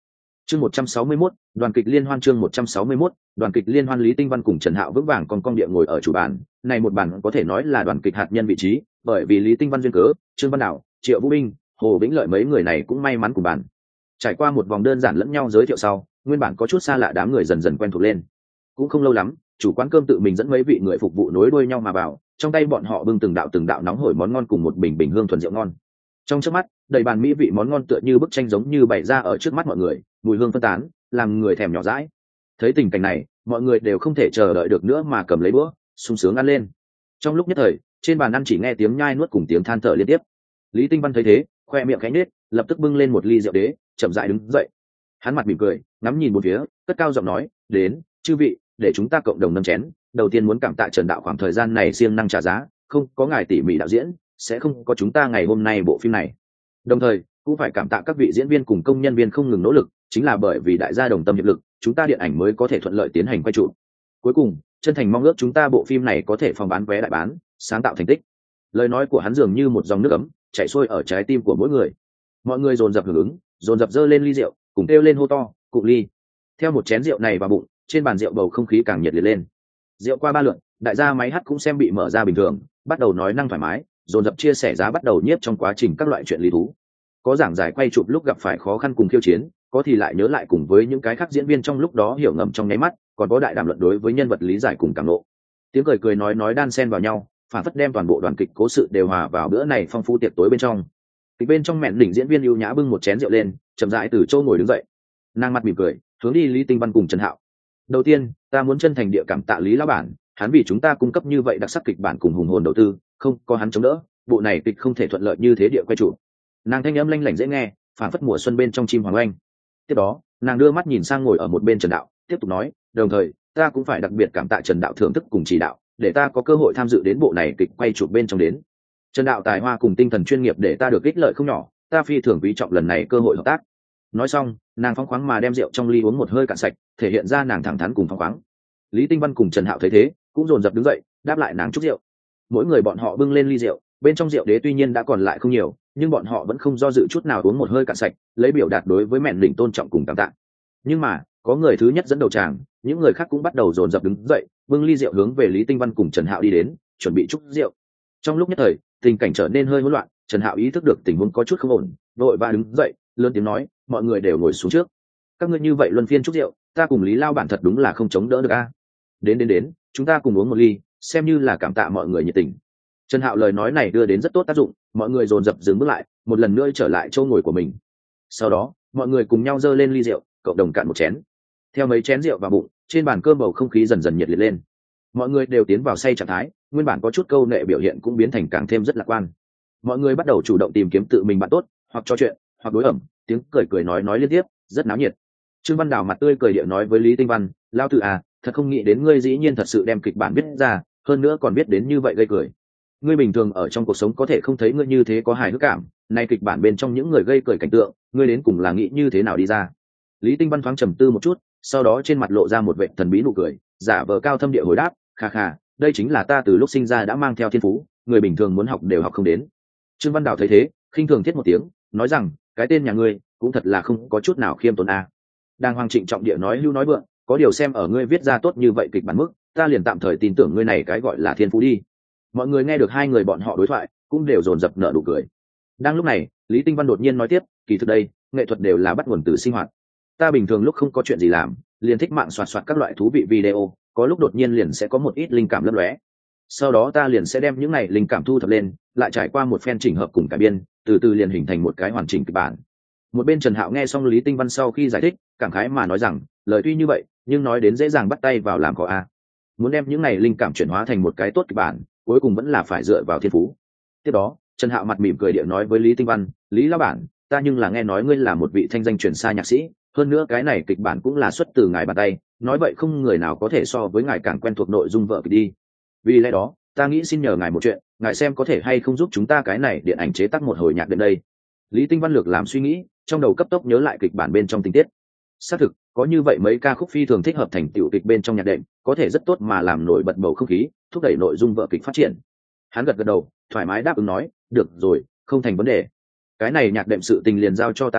Chương một trăm sáu mươi mốt, đoàn kịch liên hoan chương một trăm sáu mươi mốt, đoàn kịch liên hoan. Lý Tinh Văn cùng Trần Hạo vững vàng còn cong địa ngồi ở chủ bàn, này một bàn có thể nói là đoàn kịch hạt nhân vị trí, bởi vì Lý Tinh Văn duyên cớ, Trương Văn Đạo, Triệu Vũ Minh, Hồ Vĩnh Lợi mấy người này cũng may mắn cùng bàn. Trải qua một vòng đơn giản lẫn nhau giới thiệu sau, nguyên bản có chút xa lạ đám người dần dần quen thuộc lên. Cũng không lâu lắm, chủ quán cơm tự mình dẫn mấy vị người phục vụ nối đuôi nhau mà vào, trong tay bọn họ bưng từng đạo từng đạo nóng hổi món ngon cùng một bình bình hương thuần rượu ngon. Trong chớp mắt, đầy bàn mỹ vị món ngon tựa như bức tranh giống như bày ra ở trước mắt mọi người, mùi hương phân tán, làm người thèm nhỏ dãi. Thấy tình cảnh này, mọi người đều không thể chờ đợi được nữa mà cầm lấy bữa, sung sướng ăn lên. Trong lúc nhất thời, trên bàn ăn chỉ nghe tiếng nhai nuốt cùng tiếng than thở liên tiếp. Lý Tinh Văn thấy thế, khoe miệng khẽ nhếch, lập tức bưng lên một ly rượu đế, chậm rãi đứng dậy. Hắn mặt mỉm cười, ngắm nhìn bốn phía, cất cao giọng nói, "Đến, chư vị, để chúng ta cộng đồng nâng chén. Đầu tiên muốn cảm tạ Trần đạo khoảng thời gian này siêng năng trả giá, không có ngài tỉ mỉ đạo diễn, sẽ không có chúng ta ngày hôm nay bộ phim này. Đồng thời, cũng phải cảm tạ các vị diễn viên cùng công nhân viên không ngừng nỗ lực, chính là bởi vì đại gia đồng tâm hiệp lực, chúng ta điện ảnh mới có thể thuận lợi tiến hành quay trụ. Cuối cùng, chân thành mong ước chúng ta bộ phim này có thể phòng bán vé đại bán, sáng tạo thành tích." Lời nói của hắn dường như một dòng nước ấm, chảy xuôi ở trái tim của mỗi người. Mọi người dồn dập hưởng ứng, dồn dập dơ lên ly rượu, cùng kêu lên hô to, "Cụng ly!" Theo một chén rượu này vào bụng, trên bàn rượu bầu không khí càng nhiệt liệt lên. Rượu qua ba lượt, đại gia máy hát cũng xem bị mở ra bình thường, bắt đầu nói năng thoải mái, dồn dập chia sẻ giá bắt đầu nhiếp trong quá trình các loại chuyện lý thú. Có giảng giải quay chụp lúc gặp phải khó khăn cùng khiêu chiến, có thì lại nhớ lại cùng với những cái khác diễn viên trong lúc đó hiểu ngầm trong nháy mắt, còn có đại đàm luận đối với nhân vật lý giải cùng cảm ngộ. Tiếng cười cười nói nói đan xen vào nhau, phản phất đem toàn bộ đoàn kịch cố sự đều hòa vào bữa này phong phú tiệc tối bên trong. Kịch bên trong mẹn đỉnh diễn viên ưu nhã bưng một chén rượu lên, chậm rãi từ chỗ ngồi đứng dậy. Nàng mặt mỉm cười, hướng đi Lý Tinh Văn cùng Trần Hạo. "Đầu tiên, ta muốn chân thành địa cảm tạ Lý lão bản, hắn vì chúng ta cung cấp như vậy đặc sắc kịch bản cùng hùng hồn đầu tư, không có hắn chống đỡ, bộ này kịch không thể thuận lợi như thế địa quay trụ." Nàng thanh âm lanh lảnh dễ nghe, phản phất mùa xuân bên trong chim hoàng oanh. Tiếp đó, nàng đưa mắt nhìn sang ngồi ở một bên Trần Đạo, tiếp tục nói, "Đồng thời, ta cũng phải đặc biệt cảm tạ Trần Đạo thưởng thức cùng chỉ đạo, để ta có cơ hội tham dự đến bộ này kịch quay chụp bên trong đến. Trần Đạo tài hoa cùng tinh thần chuyên nghiệp để ta được ích lợi không nhỏ, ta phi thường quý trọng lần này cơ hội hợp tác." Nói xong, nàng phóng khoáng mà đem rượu trong ly uống một hơi cạn sạch, thể hiện ra nàng thẳng thắn cùng phóng khoáng. Lý Tinh Văn cùng Trần Hạo thấy thế, cũng dồn dập đứng dậy, đáp lại nàng chúc rượu. Mỗi người bọn họ bưng lên ly rượu, bên trong rượu đế tuy nhiên đã còn lại không nhiều, nhưng bọn họ vẫn không do dự chút nào uống một hơi cạn sạch, lấy biểu đạt đối với mẹn đỉnh tôn trọng cùng cảm tạ. Nhưng mà, có người thứ nhất dẫn đầu tràng, những người khác cũng bắt đầu dồn dập đứng dậy, bưng ly rượu hướng về Lý Tinh Văn cùng Trần Hạo đi đến, chuẩn bị chúc rượu. Trong lúc nhất thời, tình cảnh trở nên hơi hỗn loạn, Trần Hạo ý thức được tình huống có chút không ổn, vội vã đứng dậy, lớn tiếng nói, "Mọi người đều ngồi xuống trước. Các ngươi như vậy luân phiên chúc rượu, ta cùng Lý lao bản thật đúng là không chống đỡ được a. Đến đến đến, chúng ta cùng uống một ly, xem như là cảm tạ mọi người nhiệt tình." Trần Hạo lời nói này đưa đến rất tốt tác dụng, mọi người dồn dập dừng bước lại, một lần nữa trở lại chỗ ngồi của mình. Sau đó, mọi người cùng nhau dơ lên ly rượu, cộng đồng cạn một chén. Theo mấy chén rượu vào bụng, trên bàn cơm bầu không khí dần dần nhiệt liệt lên. Mọi người đều tiến vào say trạng thái, nguyên bản có chút câu nệ biểu hiện cũng biến thành càng thêm rất lạc quan. Mọi người bắt đầu chủ động tìm kiếm tự mình bạn tốt, hoặc trò chuyện, hoặc đối ẩm, tiếng cười cười nói nói liên tiếp, rất náo nhiệt. Trương Văn Đào mặt tươi cười điệu nói với Lý Tinh Văn, "Lao tử à, thật không nghĩ đến ngươi dĩ nhiên thật sự đem kịch bản viết ra, hơn nữa còn viết đến như vậy gây cười. Ngươi bình thường ở trong cuộc sống có thể không thấy ngươi như thế có hài hước cảm, nay kịch bản bên trong những người gây cười cảnh tượng, ngươi đến cùng là nghĩ như thế nào đi ra?" Lý Tinh Văn thoáng trầm tư một chút, sau đó trên mặt lộ ra một vẻ thần bí nụ cười, giả vờ cao thâm địa hồi đáp, "Kha kha, đây chính là ta từ lúc sinh ra đã mang theo thiên phú, người bình thường muốn học đều học không đến." Trương Văn Đào thấy thế, khinh thường thiết một tiếng, nói rằng, "Cái tên nhà ngươi cũng thật là không có chút nào khiêm tốn a." Đang hoàng trịnh trọng địa nói hưu nói vượng, "Có điều xem ở ngươi viết ra tốt như vậy kịch bản mức, ta liền tạm thời tin tưởng ngươi này cái gọi là thiên phú đi." Mọi người nghe được hai người bọn họ đối thoại, cũng đều dồn dập nở nụ cười. Đang lúc này, Lý Tinh Văn đột nhiên nói tiếp, "Kỳ thực đây, nghệ thuật đều là bắt nguồn từ sinh hoạt. Ta bình thường lúc không có chuyện gì làm, liền thích mạng soạt soạt các loại thú vị video, có lúc đột nhiên liền sẽ có một ít linh cảm lấp lóe. Sau đó ta liền sẽ đem những này linh cảm thu thập lên, lại trải qua một phen chỉnh hợp cùng cải biên, từ từ liền hình thành một cái hoàn chỉnh kịch bản." Một bên Trần Hạo nghe xong Lý Tinh Văn sau khi giải thích, cảm khái mà nói rằng, lời tuy như vậy, nhưng nói đến dễ dàng bắt tay vào làm khó a. Muốn đem những này linh cảm chuyển hóa thành một cái tốt kịch bản, cuối cùng vẫn là phải dựa vào thiên phú. Tiếp đó, Trần Hạo mặt mỉm cười điệu nói với Lý Tinh Văn, "Lý lão bản, ta nhưng là nghe nói ngươi là một vị thanh danh truyền xa nhạc sĩ, hơn nữa cái này kịch bản cũng là xuất từ ngài bàn tay, nói vậy không người nào có thể so với ngài càng quen thuộc nội dung vở kịch đi. Vì lẽ đó, ta nghĩ xin nhờ ngài một chuyện, ngài xem có thể hay không giúp chúng ta cái này điện ảnh chế tác một hồi nhạc đến đây." Lý Tinh Văn lược làm suy nghĩ, trong đầu cấp tốc nhớ lại kịch bản bên trong tình tiết. Xác thực, có như vậy mấy ca khúc phi thường thích hợp thành tiểu kịch bên trong nhạc đệm, có thể rất tốt mà làm nổi bật bầu không khí, thúc đẩy nội dung vở kịch phát triển. Hắn gật gật đầu, thoải mái đáp ứng nói, "Được rồi, không thành vấn đề. Cái này nhạc đệm sự tình liền giao cho ta đi,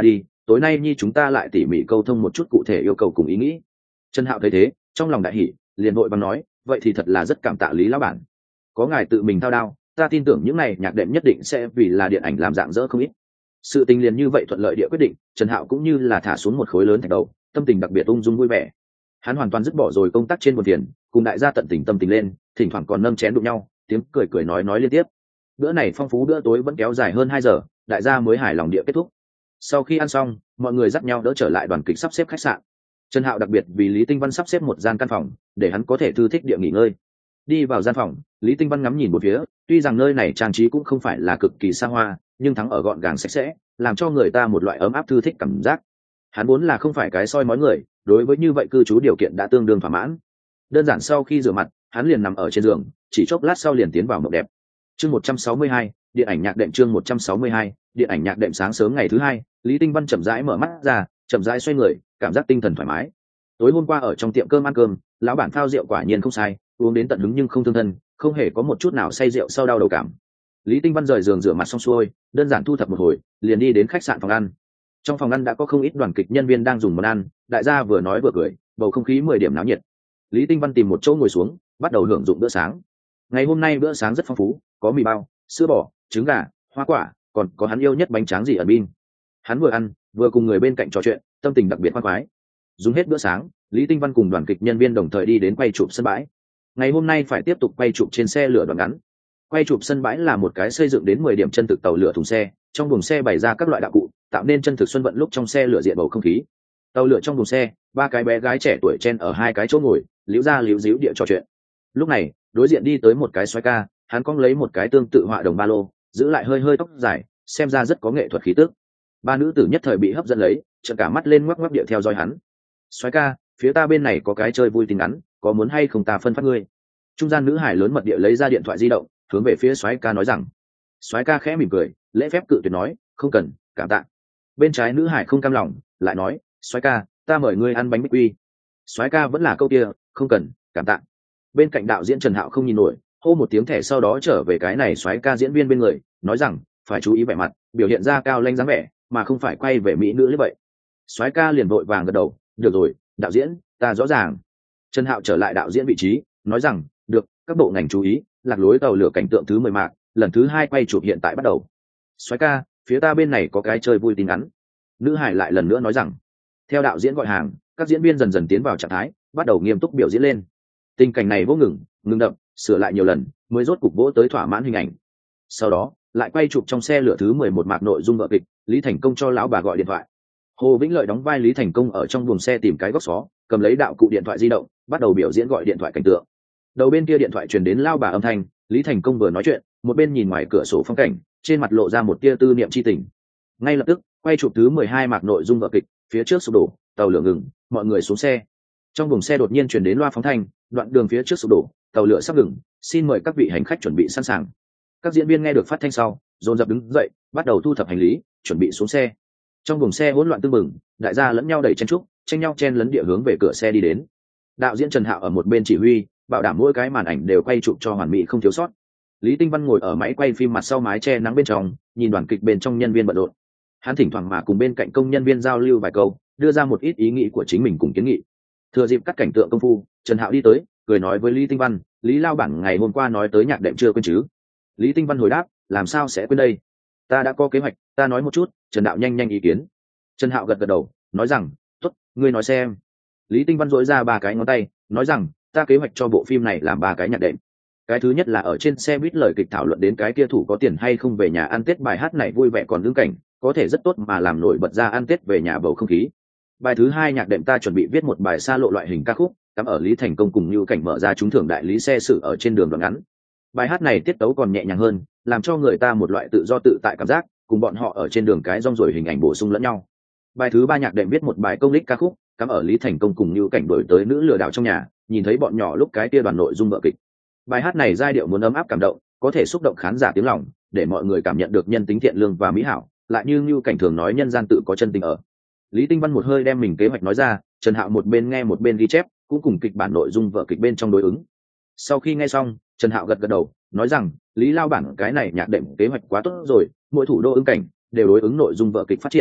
tối nay nhi chúng ta lại tỉ mỉ câu thông một chút cụ thể yêu cầu cùng ý nghĩ. Trần Hạo thấy thế trong lòng đại hỉ, liền vội bằng nói, vậy thì thật là rất cảm tạ Lý lão bản, có ngài tự mình thao đao, ta tin tưởng những này nhạc đệm nhất định sẽ vì là điện ảnh làm dạng dỡ không ít. Sự tình liền như vậy thuận lợi địa quyết định, Trần Hạo cũng như là thả xuống một khối lớn thạch đầu, tâm tình đặc biệt ung dung vui vẻ. Hắn hoàn toàn dứt bỏ rồi công tác trên buồn tiền, cùng đại gia tận tình tâm tình lên, thỉnh thoảng còn nâng chén đụng nhau, tiếng cười cười nói nói liên tiếp. Bữa này phong phú bữa tối vẫn kéo dài hơn hai giờ, đại gia mới hài lòng địa kết thúc. Sau khi ăn xong, mọi người dắt nhau đỡ trở lại đoàn kịch sắp xếp khách sạn. Trần Hạo đặc biệt vì Lý Tinh Văn sắp xếp một gian căn phòng, để hắn có thể thư thích địa nghỉ ngơi. Đi vào gian phòng, Lý Tinh Văn ngắm nhìn một phía, tuy rằng nơi này trang trí cũng không phải là cực kỳ xa hoa, nhưng thắng ở gọn gàng sạch sẽ, làm cho người ta một loại ấm áp thư thích cảm giác. Hắn vốn là không phải cái soi mói người, đối với như vậy cư trú điều kiện đã tương đương thỏa mãn. Đơn giản sau khi rửa mặt, hắn liền nằm ở trên giường, chỉ chốc lát sau liền tiến vào mộng đẹp. Chương một trăm sáu mươi hai, điện ảnh nhạc đệm chương một trăm sáu mươi hai, điện ảnh nhạc đệm sáng sớm ngày thứ hai, Lý Tinh Văn chậm rãi mở mắt ra, chậm rãi xoay người, cảm giác tinh thần thoải mái. Tối hôm qua ở trong tiệm cơm ăn cơm, lão bản phao rượu quả nhiên không sai, uống đến tận hứng nhưng không thương thân, không hề có một chút nào say rượu sau đau đầu cảm. Lý Tinh Văn rời giường rửa mặt xong xuôi, đơn giản thu thập một hồi, liền đi đến khách sạn phòng ăn. Trong phòng ăn đã có không ít đoàn kịch nhân viên đang dùng món ăn, đại gia vừa nói vừa cười, bầu không khí mười điểm náo nhiệt. Lý Tinh Văn tìm một chỗ ngồi xuống, bắt đầu hưởng dụng bữa sáng. Ngày hôm nay bữa sáng rất phong phú, có mì bao, sữa bò, trứng gà, hoa quả, còn có hắn yêu nhất bánh tráng gì ẩn bin. Hắn vừa ăn, vừa cùng người bên cạnh trò chuyện, tâm tình đặc biệt khoan khoái. Dùng hết bữa sáng, Lý Tinh Văn cùng đoàn kịch nhân viên đồng thời đi đến quay chụp sân bãi. Ngày hôm nay phải tiếp tục quay chụp trên xe lửa đoạn ngắn. Quay chụp sân bãi là một cái xây dựng đến mười điểm chân thực tàu lửa thùng xe, trong buồng xe bày ra các loại đạo cụ, tạo nên chân thực xuân vận lúc trong xe lửa diện bầu không khí. Tàu lửa trong buồng xe, ba cái bé gái trẻ tuổi chen ở hai cái chỗ ngồi, liễu ra liễu díu địa trò chuyện. Lúc này, đối diện đi tới một cái xoái ca, hắn cong lấy một cái tương tự họa đồng ba lô, giữ lại hơi hơi tóc dài, xem ra rất có nghệ thuật khí tức. Ba nữ tử nhất thời bị hấp dẫn lấy, trợn cả mắt lên ngoắc ngoắc địa theo dõi hắn. Xoái ca, phía ta bên này có cái chơi vui tin ngắn, có muốn hay không ta phân phát ngươi? Trung gian nữ hải lớn mật địa lấy ra điện thoại di động, hướng về phía xoái ca nói rằng. Xoái ca khẽ mỉm cười, lễ phép cự tuyệt nói, không cần, cảm tạ. Bên trái nữ hải không cam lòng, lại nói, xoái ca, ta mời ngươi ăn bánh bích quy. Xoái ca vẫn là câu kia, không cần, cảm tạ. Bên cạnh đạo diễn Trần Hạo không nhìn nổi, hô một tiếng thẻ sau đó trở về cái này xoái ca diễn viên bên người, nói rằng, phải chú ý vẻ mặt, biểu hiện ra cao lanh dáng vẻ, mà không phải quay về mỹ nữ như vậy. Xoái ca liền vội vàng gật đầu, được rồi, đạo diễn, ta rõ ràng. Trần Hạo trở lại đạo diễn vị trí, nói rằng, được, các bộ ngành chú ý, lạc lối tàu lửa cảnh tượng thứ mười mạc, lần thứ hai quay chụp hiện tại bắt đầu. Xoái ca, phía ta bên này có cái chơi vui tin ngắn. Nữ hải lại lần nữa nói rằng. Theo đạo diễn gọi hàng, các diễn viên dần dần tiến vào trạng thái, bắt đầu nghiêm túc biểu diễn lên. Tình cảnh này vô ngừng, ngừng đậm, sửa lại nhiều lần, mới rốt cục vỗ tới thỏa mãn hình ảnh. Sau đó, lại quay chụp trong xe lửa thứ mười một mạc nội dung vở kịch, Lý Thành Công cho lão bà gọi điện thoại. Hồ Vĩnh Lợi đóng vai Lý Thành Công ở trong buồng xe tìm cái góc xó, cầm lấy đạo cụ điện thoại di động, bắt đầu biểu diễn gọi điện thoại cảnh tượng. Đầu bên kia điện thoại truyền đến lao bà âm thanh, Lý Thành Công vừa nói chuyện, một bên nhìn ngoài cửa sổ phong cảnh, trên mặt lộ ra một tia tư niệm chi tình. Ngay lập tức, quay chụp thứ mười hai mạc nội dung vở kịch, phía trước sụp đổ, tàu lửa ngừng, mọi người xuống xe. Trong buồng xe đột nhiên truyền đến loa phóng thanh, đoạn đường phía trước sụp đổ, tàu lửa sắp ngừng, xin mời các vị hành khách chuẩn bị sẵn sàng. Các diễn viên nghe được phát thanh sau, dồn dập đứng dậy, bắt đầu thu thập hành lý, chuẩn bị xuống xe. Trong buồng xe hỗn loạn tưng bừng, đại gia lẫn nhau đẩy chen trúc, tranh nhau chen lấn địa hướng về cửa xe đi đến. Đạo diễn Trần Hạo ở một bên chỉ huy, bảo đảm mỗi cái màn ảnh đều quay chụp cho hoàn mỹ không thiếu sót. Lý Tinh Văn ngồi ở máy quay phim mặt sau mái che nắng bên trong, nhìn đoàn kịch bên trong nhân viên bận rộn. Hắn thỉnh thoảng mà cùng bên cạnh công nhân viên giao lưu vài câu, đưa ra một ít ý nghĩ của chính mình cùng kiến nghị. Thừa dịp cắt cảnh tượng công phu, Trần Hạo đi tới, cười nói với Lý Tinh Văn, Lý lao bản ngày hôm qua nói tới nhạc đệm chưa quên chứ? Lý Tinh Văn hồi đáp, làm sao sẽ quên đây? Ta đã có kế hoạch, ta nói một chút. Trần Đạo nhanh nhanh ý kiến. Trần Hạo gật gật đầu, nói rằng, tốt, ngươi nói xem. Lý Tinh Văn dỗi ra ba cái ngón tay, nói rằng, ta kế hoạch cho bộ phim này làm ba cái nhạc đệm. Cái thứ nhất là ở trên xe buýt lời kịch thảo luận đến cái kia thủ có tiền hay không về nhà ăn Tết, bài hát này vui vẻ còn lương cảnh, có thể rất tốt mà làm nổi bật ra ăn Tết về nhà bầu không khí. Bài thứ hai nhạc đệm ta chuẩn bị viết một bài xa lộ loại hình ca khúc, cắm ở Lý Thành Công cùng Như Cảnh mở ra trúng thưởng đại lý xe sử ở trên đường đoạn ngắn. Bài hát này tiết tấu còn nhẹ nhàng hơn, làm cho người ta một loại tự do tự tại cảm giác, cùng bọn họ ở trên đường cái rong ruổi hình ảnh bổ sung lẫn nhau. Bài thứ ba nhạc đệm viết một bài công lích ca khúc, cắm ở Lý Thành Công cùng Như Cảnh đổi tới nữ lừa đảo trong nhà, nhìn thấy bọn nhỏ lúc cái kia đoàn nội dung vở kịch. Bài hát này giai điệu muốn ấm áp cảm động, có thể xúc động khán giả tiếng lòng, để mọi người cảm nhận được nhân tính thiện lương và mỹ hảo, lại như Như Cảnh thường nói nhân gian tự có chân tình ở. Lý Tinh Văn một hơi đem mình kế hoạch nói ra, Trần Hạo một bên nghe một bên ghi chép, cũng cùng kịch bản nội dung vở kịch bên trong đối ứng. Sau khi nghe xong, Trần Hạo gật gật đầu, nói rằng, Lý lao bản cái này nhạc đệm kế hoạch quá tốt rồi, mỗi thủ đô ứng cảnh đều đối ứng nội dung vở kịch phát triển,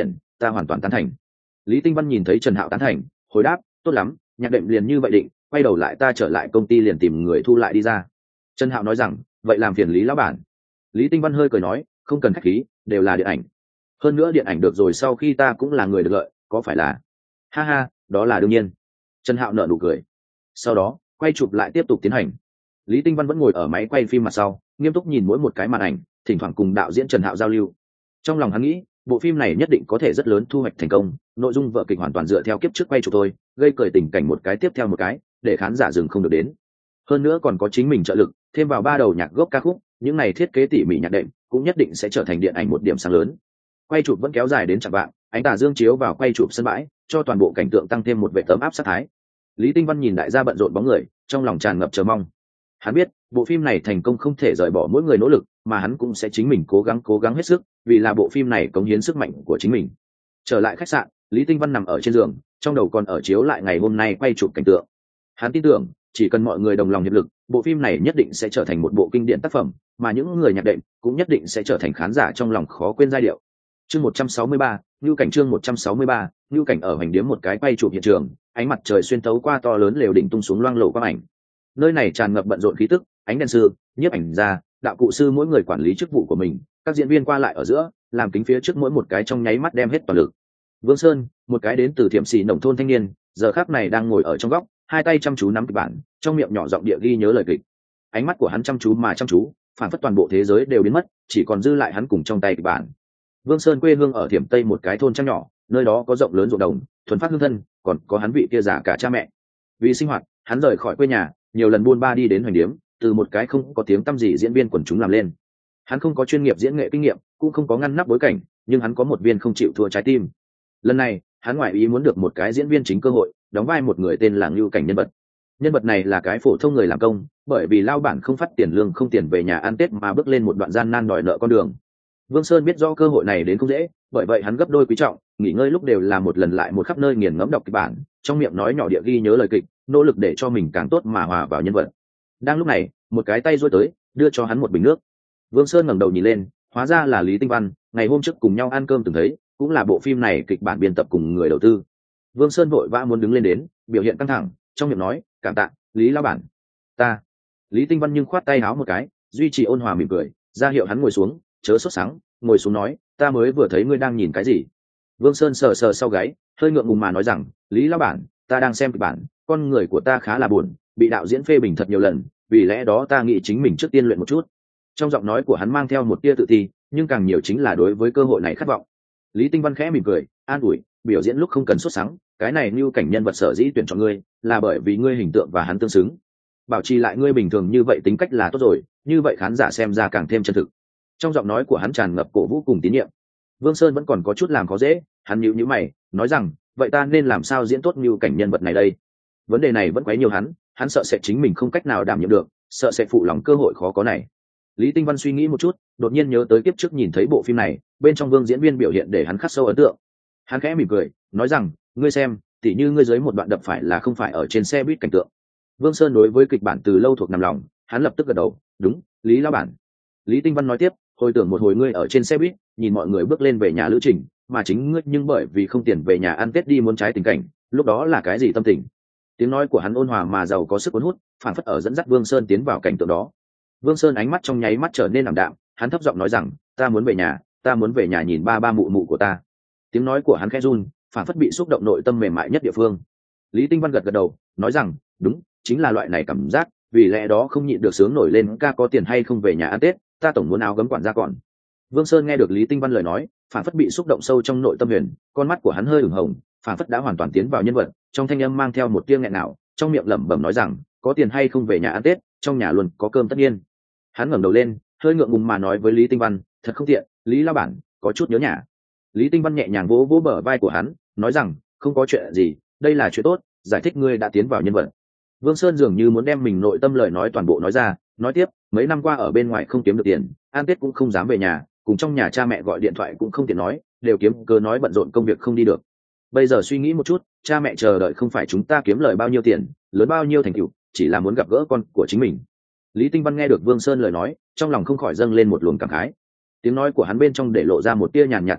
ta hoàn toàn tán thành. Lý Tinh Văn nhìn thấy Trần Hạo tán thành, hồi đáp, tốt lắm, nhạc đệm liền như vậy định, quay đầu lại ta trở lại công ty liền tìm người thu lại đi ra. Trần Hạo nói rằng, vậy làm phiền Lý lão bản. Lý Tinh Văn hơi cười nói, không cần khách khí, đều là điện ảnh. Hơn nữa điện ảnh được rồi sau khi ta cũng là người được lợi, có phải là? Ha ha, đó là đương nhiên. Trần Hạo nở nụ cười. Sau đó, quay chụp lại tiếp tục tiến hành. Lý Tinh Văn vẫn ngồi ở máy quay phim mặt sau, nghiêm túc nhìn mỗi một cái màn ảnh, thỉnh thoảng cùng đạo diễn Trần Hạo giao lưu. Trong lòng hắn nghĩ, bộ phim này nhất định có thể rất lớn thu hoạch thành công, nội dung vở kịch hoàn toàn dựa theo kiếp trước quay chụp thôi, gây cười tình cảnh một cái tiếp theo một cái, để khán giả dừng không được đến. Hơn nữa còn có chính mình trợ lực, thêm vào ba đầu nhạc gốc ca khúc, những này thiết kế tỉ mỉ nhạc đệm, cũng nhất định sẽ trở thành điện ảnh một điểm sáng lớn. Quay chụp vẫn kéo dài đến chạng vạng, ánh tà dương chiếu vào quay chụp sân bãi, cho toàn bộ cảnh tượng tăng thêm một vẻ tấm áp sát thái. Lý Tinh Văn nhìn đại gia bận rộn bóng người, trong lòng tràn ngập chờ mong. Hắn biết, bộ phim này thành công không thể rời bỏ mỗi người nỗ lực, mà hắn cũng sẽ chính mình cố gắng cố gắng hết sức, vì là bộ phim này cống hiến sức mạnh của chính mình. Trở lại khách sạn, Lý Tinh Văn nằm ở trên giường, trong đầu còn ở chiếu lại ngày hôm nay quay chụp cảnh tượng. Hắn tin tưởng, chỉ cần mọi người đồng lòng hiệp lực, bộ phim này nhất định sẽ trở thành một bộ kinh điển tác phẩm, mà những người nhạc đệm cũng nhất định sẽ trở thành khán giả trong lòng khó quên giai điệu. Chương một trăm sáu mươi ba, Nưu Cảnh chương một trăm sáu mươi ba, Nưu Cảnh ở hành điếm một cái quay chụp hiện trường, ánh mặt trời xuyên thấu qua to lớn lều đỉnh tung xuống loang lổ quang ảnh. Nơi này tràn ngập bận rộn khí tức, ánh đèn sư, nhiếp ảnh gia, đạo cụ sư mỗi người quản lý chức vụ của mình, các diễn viên qua lại ở giữa, làm kính phía trước mỗi một cái trong nháy mắt đem hết toàn lực. Vương Sơn, một cái đến từ Thiểm Sĩ nông thôn thanh niên, giờ khắc này đang ngồi ở trong góc, hai tay chăm chú nắm kịch bản, trong miệng nhỏ giọng địa ghi nhớ lời kịch. Ánh mắt của hắn chăm chú mà chăm chú, phản phất toàn bộ thế giới đều biến mất, chỉ còn dư lại hắn cùng trong tay kịch bản. Vương Sơn quê hương ở Thiểm Tây một cái thôn trăng nhỏ, nơi đó có rộng lớn ruộng đồng, thuần phát hương thân, còn có hắn vị kia già cả cha mẹ. Vì sinh hoạt, hắn rời khỏi quê nhà, nhiều lần buôn ba đi đến hoành điếm, từ một cái không có tiếng tăm gì diễn viên quần chúng làm lên. Hắn không có chuyên nghiệp diễn nghệ kinh nghiệm, cũng không có ngăn nắp bối cảnh, nhưng hắn có một viên không chịu thua trái tim. Lần này, hắn ngoại ý muốn được một cái diễn viên chính cơ hội, đóng vai một người tên là Nưu Cảnh nhân vật. Nhân vật này là cái phổ thông người làm công, bởi vì lao bản không phát tiền lương không tiền về nhà ăn Tết mà bước lên một đoạn gian nan đòi nợ con đường. Vương Sơn biết rõ cơ hội này đến không dễ, bởi vậy hắn gấp đôi quý trọng, nghỉ ngơi lúc đều là một lần lại một khắp nơi nghiền ngẫm đọc kịch bản, trong miệng nói nhỏ địa ghi nhớ lời kịch, nỗ lực để cho mình càng tốt mà hòa vào nhân vật. Đang lúc này, một cái tay duỗi tới, đưa cho hắn một bình nước. Vương Sơn ngẩng đầu nhìn lên, hóa ra là Lý Tinh Văn, ngày hôm trước cùng nhau ăn cơm từng thấy, cũng là bộ phim này kịch bản biên tập cùng người đầu tư. Vương Sơn vội vã muốn đứng lên đến, biểu hiện căng thẳng, trong miệng nói, "Cảm tạ, Lý lão bản." "Ta." Lý Tinh Văn nhưng khoát tay áo một cái, duy trì ôn hòa mỉm cười, ra hiệu hắn ngồi xuống, chớ sốt sắng, ngồi xuống nói, "Ta mới vừa thấy ngươi đang nhìn cái gì?" Vương Sơn sờ sờ sau gáy, hơi ngượng ngùng mà nói rằng, "Lý lão bản, ta đang xem kịch bản, con người của ta khá là buồn, bị đạo diễn phê bình thật nhiều lần, vì lẽ đó ta nghĩ chính mình trước tiên luyện một chút." Trong giọng nói của hắn mang theo một tia tự ti, nhưng càng nhiều chính là đối với cơ hội này khát vọng. Lý Tinh Văn khẽ mỉm cười, an ủi, "Biểu diễn lúc không cần sốt sắng, cái này Nưu Cảnh nhân vật sở dĩ tuyển chọn ngươi, là bởi vì ngươi hình tượng và hắn tương xứng. Bảo trì lại ngươi bình thường như vậy tính cách là tốt rồi, như vậy khán giả xem ra càng thêm chân thực." Trong giọng nói của hắn tràn ngập cổ vũ cùng tín nhiệm. Vương Sơn vẫn còn có chút làm khó dễ, hắn nhíu nhíu mày, nói rằng, "Vậy ta nên làm sao diễn tốt Nưu Cảnh nhân vật này đây?" Vấn đề này vẫn quấy nhiều hắn, hắn sợ sẽ chính mình không cách nào đảm nhiệm được, sợ sẽ phụ lòng cơ hội khó có này. Lý Tinh Văn suy nghĩ một chút, đột nhiên nhớ tới kiếp trước nhìn thấy bộ phim này, bên trong Vương diễn viên biểu hiện để hắn khắc sâu ấn tượng. Hắn khẽ mỉm cười, nói rằng, "Ngươi xem, tỉ như ngươi dưới một đoạn đập phải là không phải ở trên xe buýt cảnh tượng." Vương Sơn đối với kịch bản từ lâu thuộc nằm lòng, hắn lập tức gật đầu, "Đúng, Lý lão bản." Lý Tinh Văn nói tiếp, "Hồi tưởng một hồi ngươi ở trên xe buýt, nhìn mọi người bước lên về nhà lữ trình, mà chính ngươi nhưng bởi vì không tiền về nhà ăn Tết đi muốn trái tình cảnh, lúc đó là cái gì tâm tình?" Tiếng nói của hắn ôn hòa mà giàu có sức cuốn hút, phản phất ở dẫn dắt Vương Sơn tiến vào cảnh tượng đó. Vương Sơn ánh mắt trong nháy mắt trở nên ảm đạm, hắn thấp giọng nói rằng, "Ta muốn về nhà, ta muốn về nhà nhìn ba ba mụ mụ của ta." Tiếng nói của hắn khẽ run, phản phất bị xúc động nội tâm mềm mại nhất địa phương. Lý Tinh Văn gật gật đầu, nói rằng, "Đúng, chính là loại này cảm giác, vì lẽ đó không nhịn được sướng nổi lên, ca có tiền hay không về nhà ăn Tết, ta tổng muốn áo gấm quản gia còn." Vương Sơn nghe được Lý Tinh Văn lời nói, phản phất bị xúc động sâu trong nội tâm huyền, con mắt của hắn hơi ửng hồng, phản phất đã hoàn toàn tiến vào nhân vật, trong thanh âm mang theo một tiếng nghẹn nào, trong miệng lẩm bẩm nói rằng, "Có tiền hay không về nhà ăn Tết, trong nhà luôn có cơm tất nhiên." Hắn ngẩng đầu lên, hơi ngượng ngùng mà nói với Lý Tinh Văn, "Thật không tiện, Lý lão bản, có chút nhớ nhà." Lý Tinh Văn nhẹ nhàng vỗ vỗ bờ vai của hắn, nói rằng, "Không có chuyện gì, đây là chuyện tốt, giải thích ngươi đã tiến vào nhân vật." Vương Sơn dường như muốn đem mình nội tâm lời nói toàn bộ nói ra, nói tiếp, "Mấy năm qua ở bên ngoài không kiếm được tiền, ăn Tết cũng không dám về nhà, cùng trong nhà cha mẹ gọi điện thoại cũng không tiện nói, đều kiếm cớ nói bận rộn công việc không đi được. Bây giờ suy nghĩ một chút, cha mẹ chờ đợi không phải chúng ta kiếm lời bao nhiêu tiền, lớn bao nhiêu thành tựu, chỉ là muốn gặp gỡ con của chính mình." Lý Tinh Văn nghe được Vương Sơn lời nói, trong lòng không khỏi dâng lên một luồng cảm khái. Tiếng nói của hắn bên trong để lộ ra một tia nhàn nhạt tấm áp,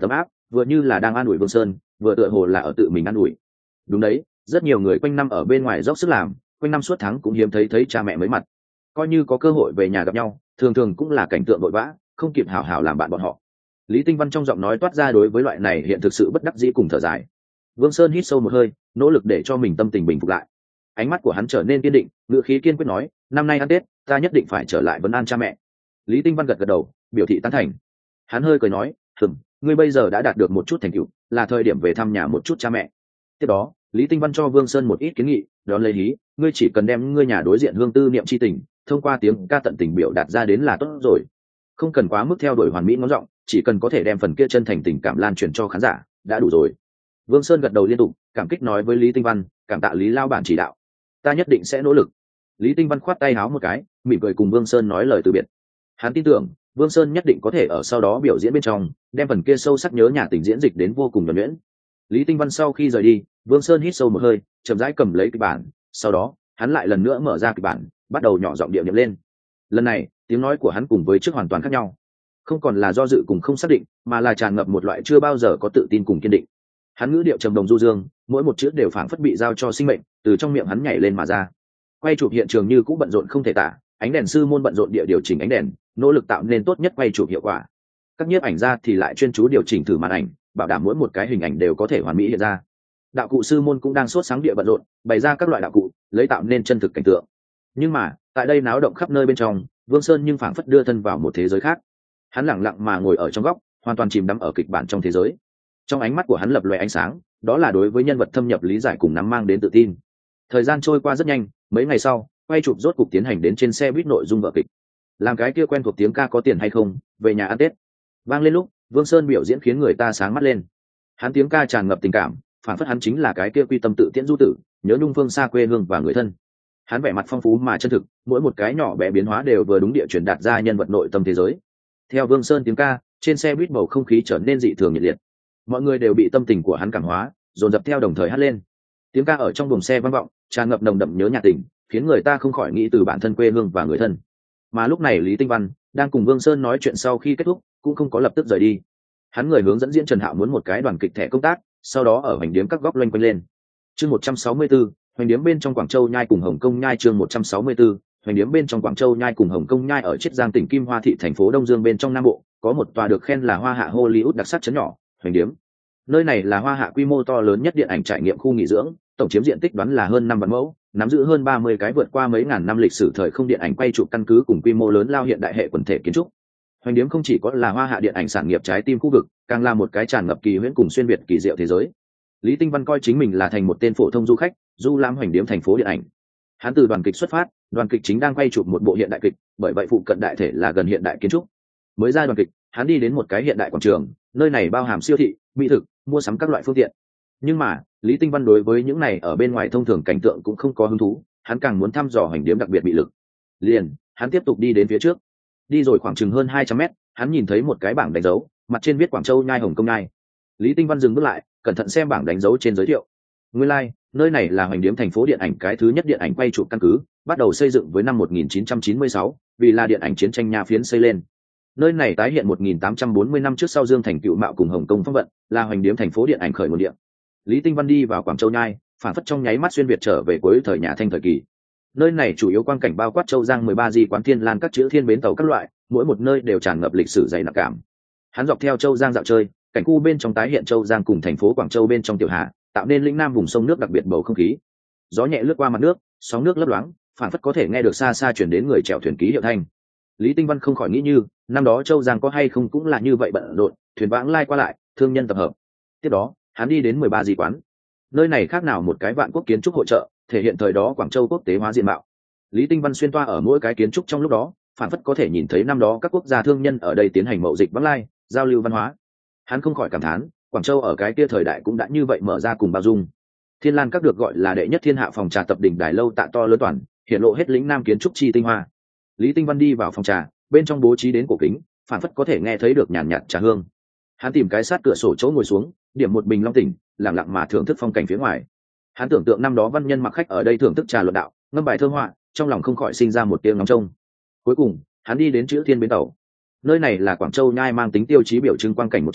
vừa như là đang an ủi Vương Sơn, vừa tựa hồ là ở tự mình an ủi. Đúng đấy, rất nhiều người quanh năm ở bên ngoài dốc sức làm, quanh năm suốt tháng cũng hiếm thấy thấy cha mẹ mới mặt. Coi như có cơ hội về nhà gặp nhau, thường thường cũng là cảnh tượng vội vã, không kịp hảo hảo làm bạn bọn họ. Lý Tinh Văn trong giọng nói toát ra đối với loại này hiện thực sự bất đắc dĩ cùng thở dài. Vương Sơn hít sâu một hơi, nỗ lực để cho mình tâm tình bình phục lại. Ánh mắt của hắn trở nên kiên định, ngữ khí kiên quyết nói, năm nay ăn Tết, ta nhất định phải trở lại vấn an cha mẹ. Lý Tinh Văn gật gật đầu, biểu thị tán thành. Hắn hơi cười nói, "Ừm, ngươi bây giờ đã đạt được một chút thành tựu, là thời điểm về thăm nhà một chút cha mẹ." Tiếp đó, Lý Tinh Văn cho Vương Sơn một ít kiến nghị, đón lấy lý, ngươi chỉ cần đem ngươi nhà đối diện hương tư niệm chi tình, thông qua tiếng ca tận tình biểu đạt ra đến là tốt rồi. Không cần quá mức theo đuổi hoàn mỹ ngón giọng, chỉ cần có thể đem phần kia chân thành tình cảm lan truyền cho khán giả, đã đủ rồi. Vương Sơn gật đầu liên tục, cảm kích nói với Lý Tinh Văn, cảm tạ Lý lao bản chỉ đạo, ta nhất định sẽ nỗ lực. Lý Tinh Văn khoát tay áo một cái, mỉm cười cùng Vương Sơn nói lời từ biệt. Hắn tin tưởng Vương Sơn nhất định có thể ở sau đó biểu diễn bên trong đem phần kia sâu sắc nhớ nhà tình diễn dịch đến vô cùng nhuần nhuyễn. Lý Tinh Văn sau khi rời đi, Vương Sơn hít sâu một hơi, chậm rãi cầm lấy kịch bản, sau đó hắn lại lần nữa mở ra kịch bản, bắt đầu nhỏ giọng điệu niệm lên. Lần này tiếng nói của hắn cùng với trước hoàn toàn khác nhau, không còn là do dự cùng không xác định, mà là tràn ngập một loại chưa bao giờ có tự tin cùng kiên định. Hắn ngữ điệu trầm đồng du dương, mỗi một chữ đều phảng phất bị giao cho sinh mệnh, từ trong miệng hắn nhảy lên mà ra. Quay chụp hiện trường như cũng bận rộn không thể tả, ánh đèn sư môn bận rộn địa điều chỉnh ánh đèn, nỗ lực tạo nên tốt nhất quay chụp hiệu quả. Các nhiếp ảnh gia thì lại chuyên chú điều chỉnh thử màn ảnh, bảo đảm mỗi một cái hình ảnh đều có thể hoàn mỹ hiện ra. Đạo cụ sư môn cũng đang sốt sáng địa bận rộn, bày ra các loại đạo cụ, lấy tạo nên chân thực cảnh tượng. Nhưng mà, tại đây náo động khắp nơi bên trong, Vương Sơn nhưng phảng phất đưa thân vào một thế giới khác. Hắn lặng lặng mà ngồi ở trong góc, hoàn toàn chìm đắm ở kịch bản trong thế giới. Trong ánh mắt của hắn lập lòe ánh sáng, đó là đối với nhân vật thâm nhập lý giải cùng nắm mang đến tự tin. Thời gian trôi qua rất nhanh, mấy ngày sau, quay chụp rốt cục tiến hành đến trên xe buýt nội dung vở kịch. Làm cái kia quen thuộc tiếng ca có tiền hay không, về nhà ăn Tết vang lên lúc, Vương Sơn biểu diễn khiến người ta sáng mắt lên. Hắn tiếng ca tràn ngập tình cảm, phản phất hắn chính là cái kia quy tâm tự tiễn du tử, nhớ nhung phương xa quê hương và người thân. Hắn vẻ mặt phong phú mà chân thực, mỗi một cái nhỏ bé biến hóa đều vừa đúng địa truyền đạt ra nhân vật nội tâm thế giới. Theo Vương Sơn tiếng ca, trên xe buýt bầu không khí trở nên dị thường nhiệt liệt. Mọi người đều bị tâm tình của hắn cảm hóa, dồn dập theo đồng thời hát lên. Tiếng ca ở trong buồng xe vang vọng, tràn ngập nồng đậm nhớ nhà tình, khiến người ta không khỏi nghĩ từ bản thân quê hương và người thân. Mà lúc này Lý Tinh Văn đang cùng Vương Sơn nói chuyện sau khi kết thúc, cũng không có lập tức rời đi. Hắn người hướng dẫn diễn Trần Hạo muốn một cái đoàn kịch thẻ công tác, sau đó ở hoành điếm các góc loanh quanh lên. Chương một trăm sáu mươi tư, hoành điếm bên trong Quảng Châu nhai cùng Hồng Kông nhai. Chương một trăm sáu mươi tư, hoành điếm bên trong Quảng Châu nhai cùng Hồng Kông nhai. Ở Chiết Giang tỉnh Kim Hoa thị thành phố Đông Dương bên trong Nam Bộ, có một tòa được khen là hoa hạ Hollywood đặc sắc trấn nhỏ, hoành điếm. Nơi này là hoa hạ quy mô to lớn nhất điện ảnh trải nghiệm khu nghỉ dưỡng, tổng chiếm diện tích đoán là hơn năm vạn mẫu, nắm giữ hơn ba mươi cái vượt qua mấy ngàn năm lịch sử thời không điện ảnh quay chụp căn cứ cùng quy mô lớn lao hiện đại hệ quần thể kiến trúc. Hoành điếm không chỉ có là hoa hạ điện ảnh sản nghiệp trái tim khu vực, càng là một cái tràn ngập kỳ huyễn cùng xuyên việt kỳ diệu thế giới. Lý Tinh Văn coi chính mình là thành một tên phổ thông du khách, du lãm hoành điếm thành phố điện ảnh. Hắn từ đoàn kịch xuất phát, đoàn kịch chính đang quay chụp một bộ hiện đại kịch, bởi vậy phụ cận đại thể là gần hiện đại kiến trúc. Mới ra đoàn kịch, hắn đi đến một cái hiện đại quảng trường, nơi này bao hàm siêu thị, mỹ thực, mua sắm các loại phương tiện. Nhưng mà, Lý Tinh Văn đối với những này ở bên ngoài thông thường cảnh tượng cũng không có hứng thú, hắn càng muốn thăm dò hoành điếm đặc biệt bị lực. Liền, hắn tiếp tục đi đến phía trước. Đi rồi khoảng chừng hơn hai trăm mét, hắn nhìn thấy một cái bảng đánh dấu, mặt trên viết Quảng Châu nhai Hồng Kông nhai. Lý Tinh Văn dừng bước lại, cẩn thận xem bảng đánh dấu trên giới thiệu. Nguyên lai, like, nơi này là hoành điếm thành phố điện ảnh cái thứ nhất điện ảnh quay chụp căn cứ, bắt đầu xây dựng với năm một nghìn chín trăm chín mươi sáu, vì là điện ảnh chiến tranh Nha phiến xây lên. Nơi này tái hiện một nghìn tám trăm bốn mươi năm trước sau Dương Thành Cựu Mạo cùng Hồng Kông phong vận, là hoành điếm thành phố điện ảnh khởi nguồn điện. Lý Tinh Văn đi vào Quảng Châu nhai, phản phất trong nháy mắt xuyên việt trở về cuối thời nhà Thanh thời kỳ. Nơi này chủ yếu quang cảnh bao quát Châu Giang mười ba di quán Thiên Lan các chữ thiên bến tàu các loại, mỗi một nơi đều tràn ngập lịch sử dày nặng cảm. Hắn dọc theo Châu Giang dạo chơi, cảnh khu bên trong tái hiện Châu Giang cùng thành phố Quảng Châu bên trong tiểu hạ, tạo nên lĩnh nam vùng sông nước đặc biệt bầu không khí. Gió nhẹ lướt qua mặt nước, sóng nước lấp loáng, phản phất có thể nghe được xa xa truyền đến người chèo thuyền ký hiệu thanh. Lý Tinh Văn không khỏi nghĩ như, năm đó Châu Giang có hay không cũng là như vậy bận rộn, thuyền vãng lai qua lại, thương nhân tập hợp. Tiếp đó, hắn đi đến mười ba di quán. Nơi này khác nào một cái vạn quốc kiến trúc hội trợ, thể hiện thời đó Quảng Châu quốc tế hóa diện mạo. Lý Tinh Văn xuyên toa ở mỗi cái kiến trúc trong lúc đó, phản phất có thể nhìn thấy năm đó các quốc gia thương nhân ở đây tiến hành mậu dịch vãng lai, giao lưu văn hóa. Hắn không khỏi cảm thán, Quảng Châu ở cái kia thời đại cũng đã như vậy mở ra cùng bao dung. Thiên Lan các được gọi là đệ nhất thiên hạ phòng trà tập đỉnh đài lâu tạ to lớn toàn, hiện lộ hết lĩnh nam kiến trúc chi tinh hoa. Lý Tinh Văn đi vào phòng trà, bên trong bố trí đến cổ kính, phản phất có thể nghe thấy được nhàn nhạt trà hương. Hắn tìm cái sát cửa sổ chỗ ngồi xuống, điểm một bình long tỉnh, lặng lặng mà thưởng thức phong cảnh phía ngoài. Hắn tưởng tượng năm đó văn nhân mặc khách ở đây thưởng thức trà luận đạo, ngâm bài thơ họa, trong lòng không khỏi sinh ra một tiếng ngóng trông. Cuối cùng, hắn đi đến chữ thiên bến tàu. Nơi này là Quảng Châu nhai mang tính tiêu chí biểu trưng quang cảnh một trong,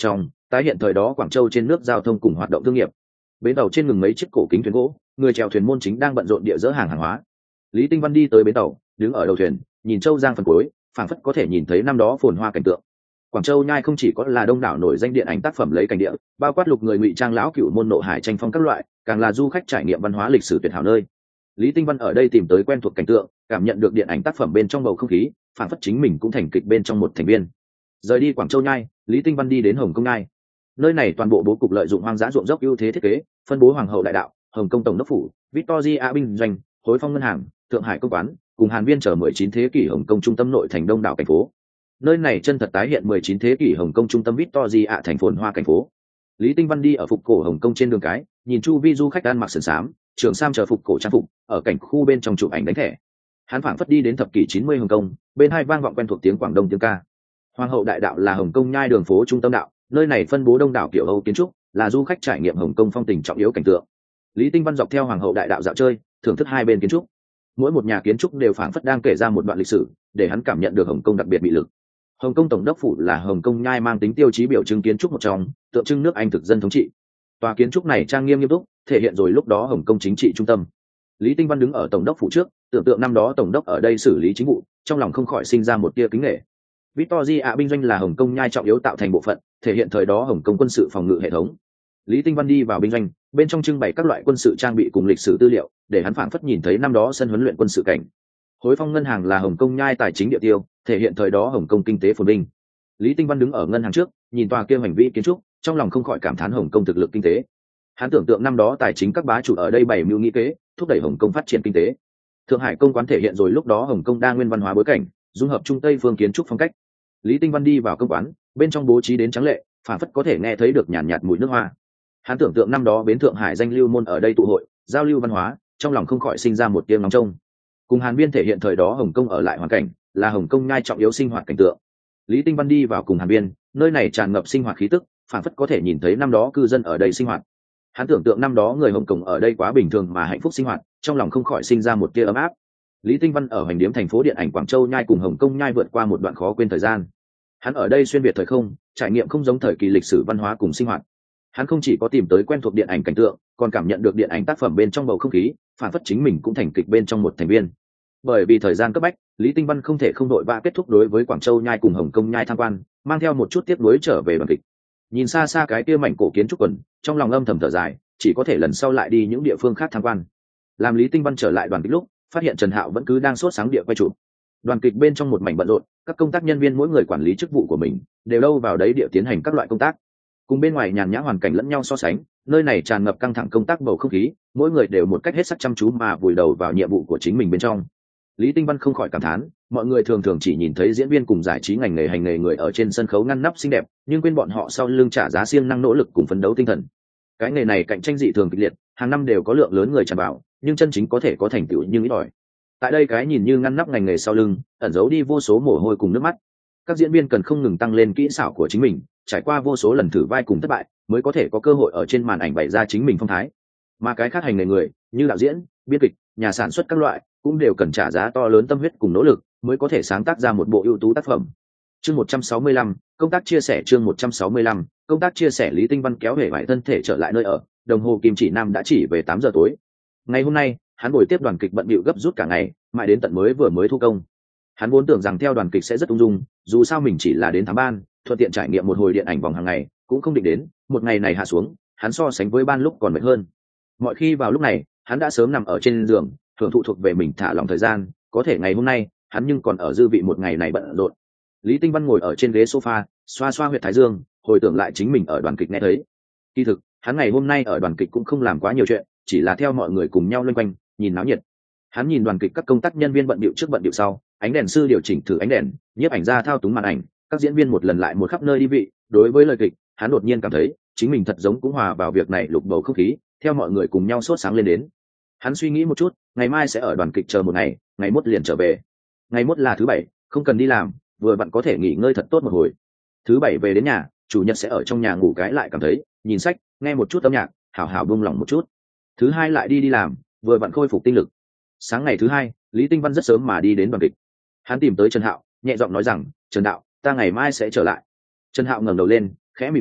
tái hiện thời đó Quảng Châu trên nước giao thông cùng hoạt động thương nghiệp. Bến tàu trên ngừng mấy chiếc cổ kính thuyền gỗ, người chèo thuyền môn chính đang bận rộn địa dỡ hàng hàng hóa. Lý Tinh Văn đi tới bến tàu, đứng ở đầu thuyền, nhìn Châu Giang phần cuối, phảng phất có thể nhìn thấy năm đó phồn hoa cảnh tượng. Quảng Châu nhai không chỉ có là đông đảo nổi danh điện ảnh tác phẩm lấy cảnh địa, bao quát lục người ngụy trang lão cửu môn nộ hải tranh phong các loại, càng là du khách trải nghiệm văn hóa lịch sử tuyệt hảo nơi. Lý Tinh Văn ở đây tìm tới quen thuộc cảnh tượng, cảm nhận được điện ảnh tác phẩm bên trong bầu không khí, phảng phất chính mình cũng thành kịch bên trong một thành viên. Rời đi Quảng Châu nhai, Lý Tinh Văn đi đến Hồng Kông nhai. Nơi này toàn bộ bố cục lợi dụng hoang dã ruộng dốc ưu thế thiết kế, phân bố Hoàng hậu đại đạo, Hồng Kông tổng đốc phủ, Victoria binh doanh, Hối Phong ngân hàng, Thượng Hải công quán, cùng Hàn Viên trở mười chín thế kỷ Hồng Kông trung tâm nội thành đông đảo thành phố. Nơi này chân thật tái hiện mười chín thế kỷ Hồng Kông trung tâm Victoria thành phồn hoa thành phố. Lý Tinh Văn đi ở phục cổ Hồng Kông trên đường cái, nhìn chu vi du khách ăn mặc sườn xám, trường sam chờ phục cổ trang phục, ở cảnh khu bên trong chụp ảnh đánh thẻ. Hắn phảng phất đi đến thập kỷ chín mươi Hồng Kông, bên hai vang vọng quen thuộc tiếng Quảng Đông tiếng ca. Hoàng hậu đại đạo là Hồng Kông nhai đường phố trung tâm đạo, nơi này phân bố đông đảo kiểu Âu kiến trúc, là du khách trải nghiệm Hồng Kông phong tình trọng yếu cảnh tượng. Lý Tinh Văn dọc theo Hoàng hậu đại đạo dạo chơi, thưởng thức hai bên kiến trúc. Mỗi một nhà kiến trúc đều phảng phất đang kể ra một đoạn lịch sử, để hắn cảm nhận được Hồng Kông đặc biệt bị lực. Hồng Kông tổng đốc phủ là Hồng Kông nhai mang tính tiêu chí biểu trưng kiến trúc một trong, tượng trưng nước Anh thực dân thống trị. Tòa kiến trúc này trang nghiêm nghiêm túc, thể hiện rồi lúc đó Hồng Kông chính trị trung tâm. Lý Tinh Văn đứng ở tổng đốc phủ trước, tưởng tượng năm đó tổng đốc ở đây xử lý chính vụ, trong lòng không khỏi sinh ra một tia kính nể. Victoria binh doanh là Hồng Kông nhai trọng yếu tạo thành bộ phận, thể hiện thời đó Hồng Kông quân sự phòng ngự hệ thống. Lý Tinh Văn đi vào binh doanh, bên trong trưng bày các loại quân sự trang bị cùng lịch sử tư liệu, để hắn phảng phất nhìn thấy năm đó sân huấn luyện quân sự cảnh. Hối Phong ngân hàng là Hồng Kông nhai tài chính địa tiêu, thể hiện thời đó Hồng Kông kinh tế phồn vinh. Lý Tinh Văn đứng ở ngân hàng trước, nhìn tòa kia hoành vĩ kiến trúc, trong lòng không khỏi cảm thán Hồng Kông thực lực kinh tế. Hắn tưởng tượng năm đó tài chính các bá chủ ở đây bày mưu nghĩ kế, thúc đẩy Hồng Kông phát triển kinh tế. Thượng Hải công quán thể hiện rồi lúc đó Hồng Kông đa nguyên văn hóa bối cảnh, dung hợp trung tây phương kiến trúc phong cách. Lý Tinh Văn đi vào công quán, bên trong bố trí đến trắng lệ, phản phất có thể nghe thấy được nhàn nhạt, nhạt mùi nước hoa. Hắn tưởng tượng năm đó bến Thượng Hải danh lưu môn ở đây tụ hội, giao lưu văn hóa, trong lòng không khỏi sinh ra một tia nóng trông. Cùng Hàn Viên thể hiện thời đó Hồng Kông ở lại hoàn cảnh, là Hồng Kông nhai trọng yếu sinh hoạt cảnh tượng. Lý Tinh Văn đi vào cùng Hàn Viên, nơi này tràn ngập sinh hoạt khí tức, phản phất có thể nhìn thấy năm đó cư dân ở đây sinh hoạt. Hắn tưởng tượng năm đó người Hồng Kông ở đây quá bình thường mà hạnh phúc sinh hoạt, trong lòng không khỏi sinh ra một tia ấm áp. Lý Tinh Văn ở hoành điếm thành phố điện ảnh Quảng Châu nhai cùng Hồng Kông nhai vượt qua một đoạn khó quên thời gian. Hắn ở đây xuyên việt thời không, trải nghiệm không giống thời kỳ lịch sử văn hóa cùng sinh hoạt. Hắn không chỉ có tìm tới quen thuộc điện ảnh cảnh tượng, còn cảm nhận được điện ảnh tác phẩm bên trong bầu không khí, phản phất chính mình cũng thành kịch bên trong một thành viên. Bởi vì thời gian cấp bách, Lý Tinh Văn không thể không đội vã kết thúc đối với Quảng Châu nhai cùng Hồng Kông nhai tham quan, mang theo một chút tiếc nuối trở về đoàn kịch. Nhìn xa xa cái kia mảnh cổ kiến trúc quần, trong lòng âm thầm thở dài, chỉ có thể lần sau lại đi những địa phương khác tham quan. Làm Lý Tinh Văn trở lại đoàn kịch lúc, phát hiện Trần Hạo vẫn cứ đang sốt sáng địa quay chụp. Đoàn kịch bên trong một mảnh bận rộn, các công tác nhân viên mỗi người quản lý chức vụ của mình, đều đâu vào đấy địa tiến hành các loại công tác. Cùng bên ngoài nhàn nhã hoàn cảnh lẫn nhau so sánh, nơi này tràn ngập căng thẳng công tác bầu không khí, mỗi người đều một cách hết sức chăm chú mà vùi đầu vào nhiệm vụ của chính mình bên trong. Lý Tinh Văn không khỏi cảm thán, mọi người thường thường chỉ nhìn thấy diễn viên cùng giải trí ngành nghề hành nghề người ở trên sân khấu ngăn nắp xinh đẹp, nhưng quên bọn họ sau lưng trả giá siêng năng nỗ lực cùng phấn đấu tinh thần. Cái nghề này cạnh tranh dị thường kịch liệt, hàng năm đều có lượng lớn người tràn vào, nhưng chân chính có thể có thành tựu nhưng ít ỏi. Tại đây cái nhìn như ngăn nắp ngành nghề sau lưng, ẩn giấu đi vô số mồ hôi cùng nước mắt. Các diễn viên cần không ngừng tăng lên kỹ xảo của chính mình, trải qua vô số lần thử vai cùng thất bại, mới có thể có cơ hội ở trên màn ảnh bày ra chính mình phong thái. Mà cái khác hành nghề người, như đạo diễn, biên kịch, nhà sản xuất các loại, cũng đều cần trả giá to lớn tâm huyết cùng nỗ lực, mới có thể sáng tác ra một bộ ưu tú tác phẩm. Chương một trăm sáu mươi lăm, công tác chia sẻ chương một trăm sáu mươi lăm, công tác chia sẻ Lý Tinh Văn kéo hề vải thân thể trở lại nơi ở, đồng hồ kim chỉ nam đã chỉ về tám giờ tối. Ngày hôm nay, hắn buổi tiếp đoàn kịch bận bịu gấp rút cả ngày, mãi đến tận mới vừa mới thu công. Hắn vốn tưởng rằng theo đoàn kịch sẽ rất ung dung, dù sao mình chỉ là đến tháng ban, thuận tiện trải nghiệm một hồi điện ảnh vòng hàng ngày, cũng không định đến, một ngày này hạ xuống, hắn so sánh với ban lúc còn mệt hơn. Mọi khi vào lúc này, hắn đã sớm nằm ở trên giường, hưởng thụ thuộc về mình thả lỏng thời gian, có thể ngày hôm nay, hắn nhưng còn ở dư vị một ngày này bận rộn. Lý Tinh Văn ngồi ở trên ghế sofa, xoa xoa huyệt thái dương, hồi tưởng lại chính mình ở đoàn kịch nghe thấy. Kỳ thực, hắn ngày hôm nay ở đoàn kịch cũng không làm quá nhiều chuyện, chỉ là theo mọi người cùng nhau loanh quanh, nhìn náo nhiệt. Hắn nhìn đoàn kịch các công tác nhân viên bận bịu trước bận bịu sau, ánh đèn sư điều chỉnh thử ánh đèn, nhiếp ảnh gia thao túng màn ảnh, các diễn viên một lần lại một khắp nơi đi vị. Đối với lời kịch, hắn đột nhiên cảm thấy chính mình thật giống cũng hòa vào việc này lục bầu không khí, theo mọi người cùng nhau sốt sáng lên đến. Hắn suy nghĩ một chút, ngày mai sẽ ở đoàn kịch chờ một ngày, ngày mốt liền trở về. Ngày mốt là thứ bảy, không cần đi làm, vừa vặn có thể nghỉ ngơi thật tốt một hồi. Thứ bảy về đến nhà, chủ nhật sẽ ở trong nhà ngủ cái lại cảm thấy, nhìn sách, nghe một chút âm nhạc, hảo hảo buông lỏng một chút. Thứ hai lại đi đi làm, vừa vặn khôi phục tinh lực. Sáng ngày thứ hai, Lý Tinh Văn rất sớm mà đi đến đoàn kịch. Hắn tìm tới Trần Hạo, nhẹ giọng nói rằng, Trần đạo, ta ngày mai sẽ trở lại. Trần Hạo ngẩng đầu lên, khẽ mỉm cười,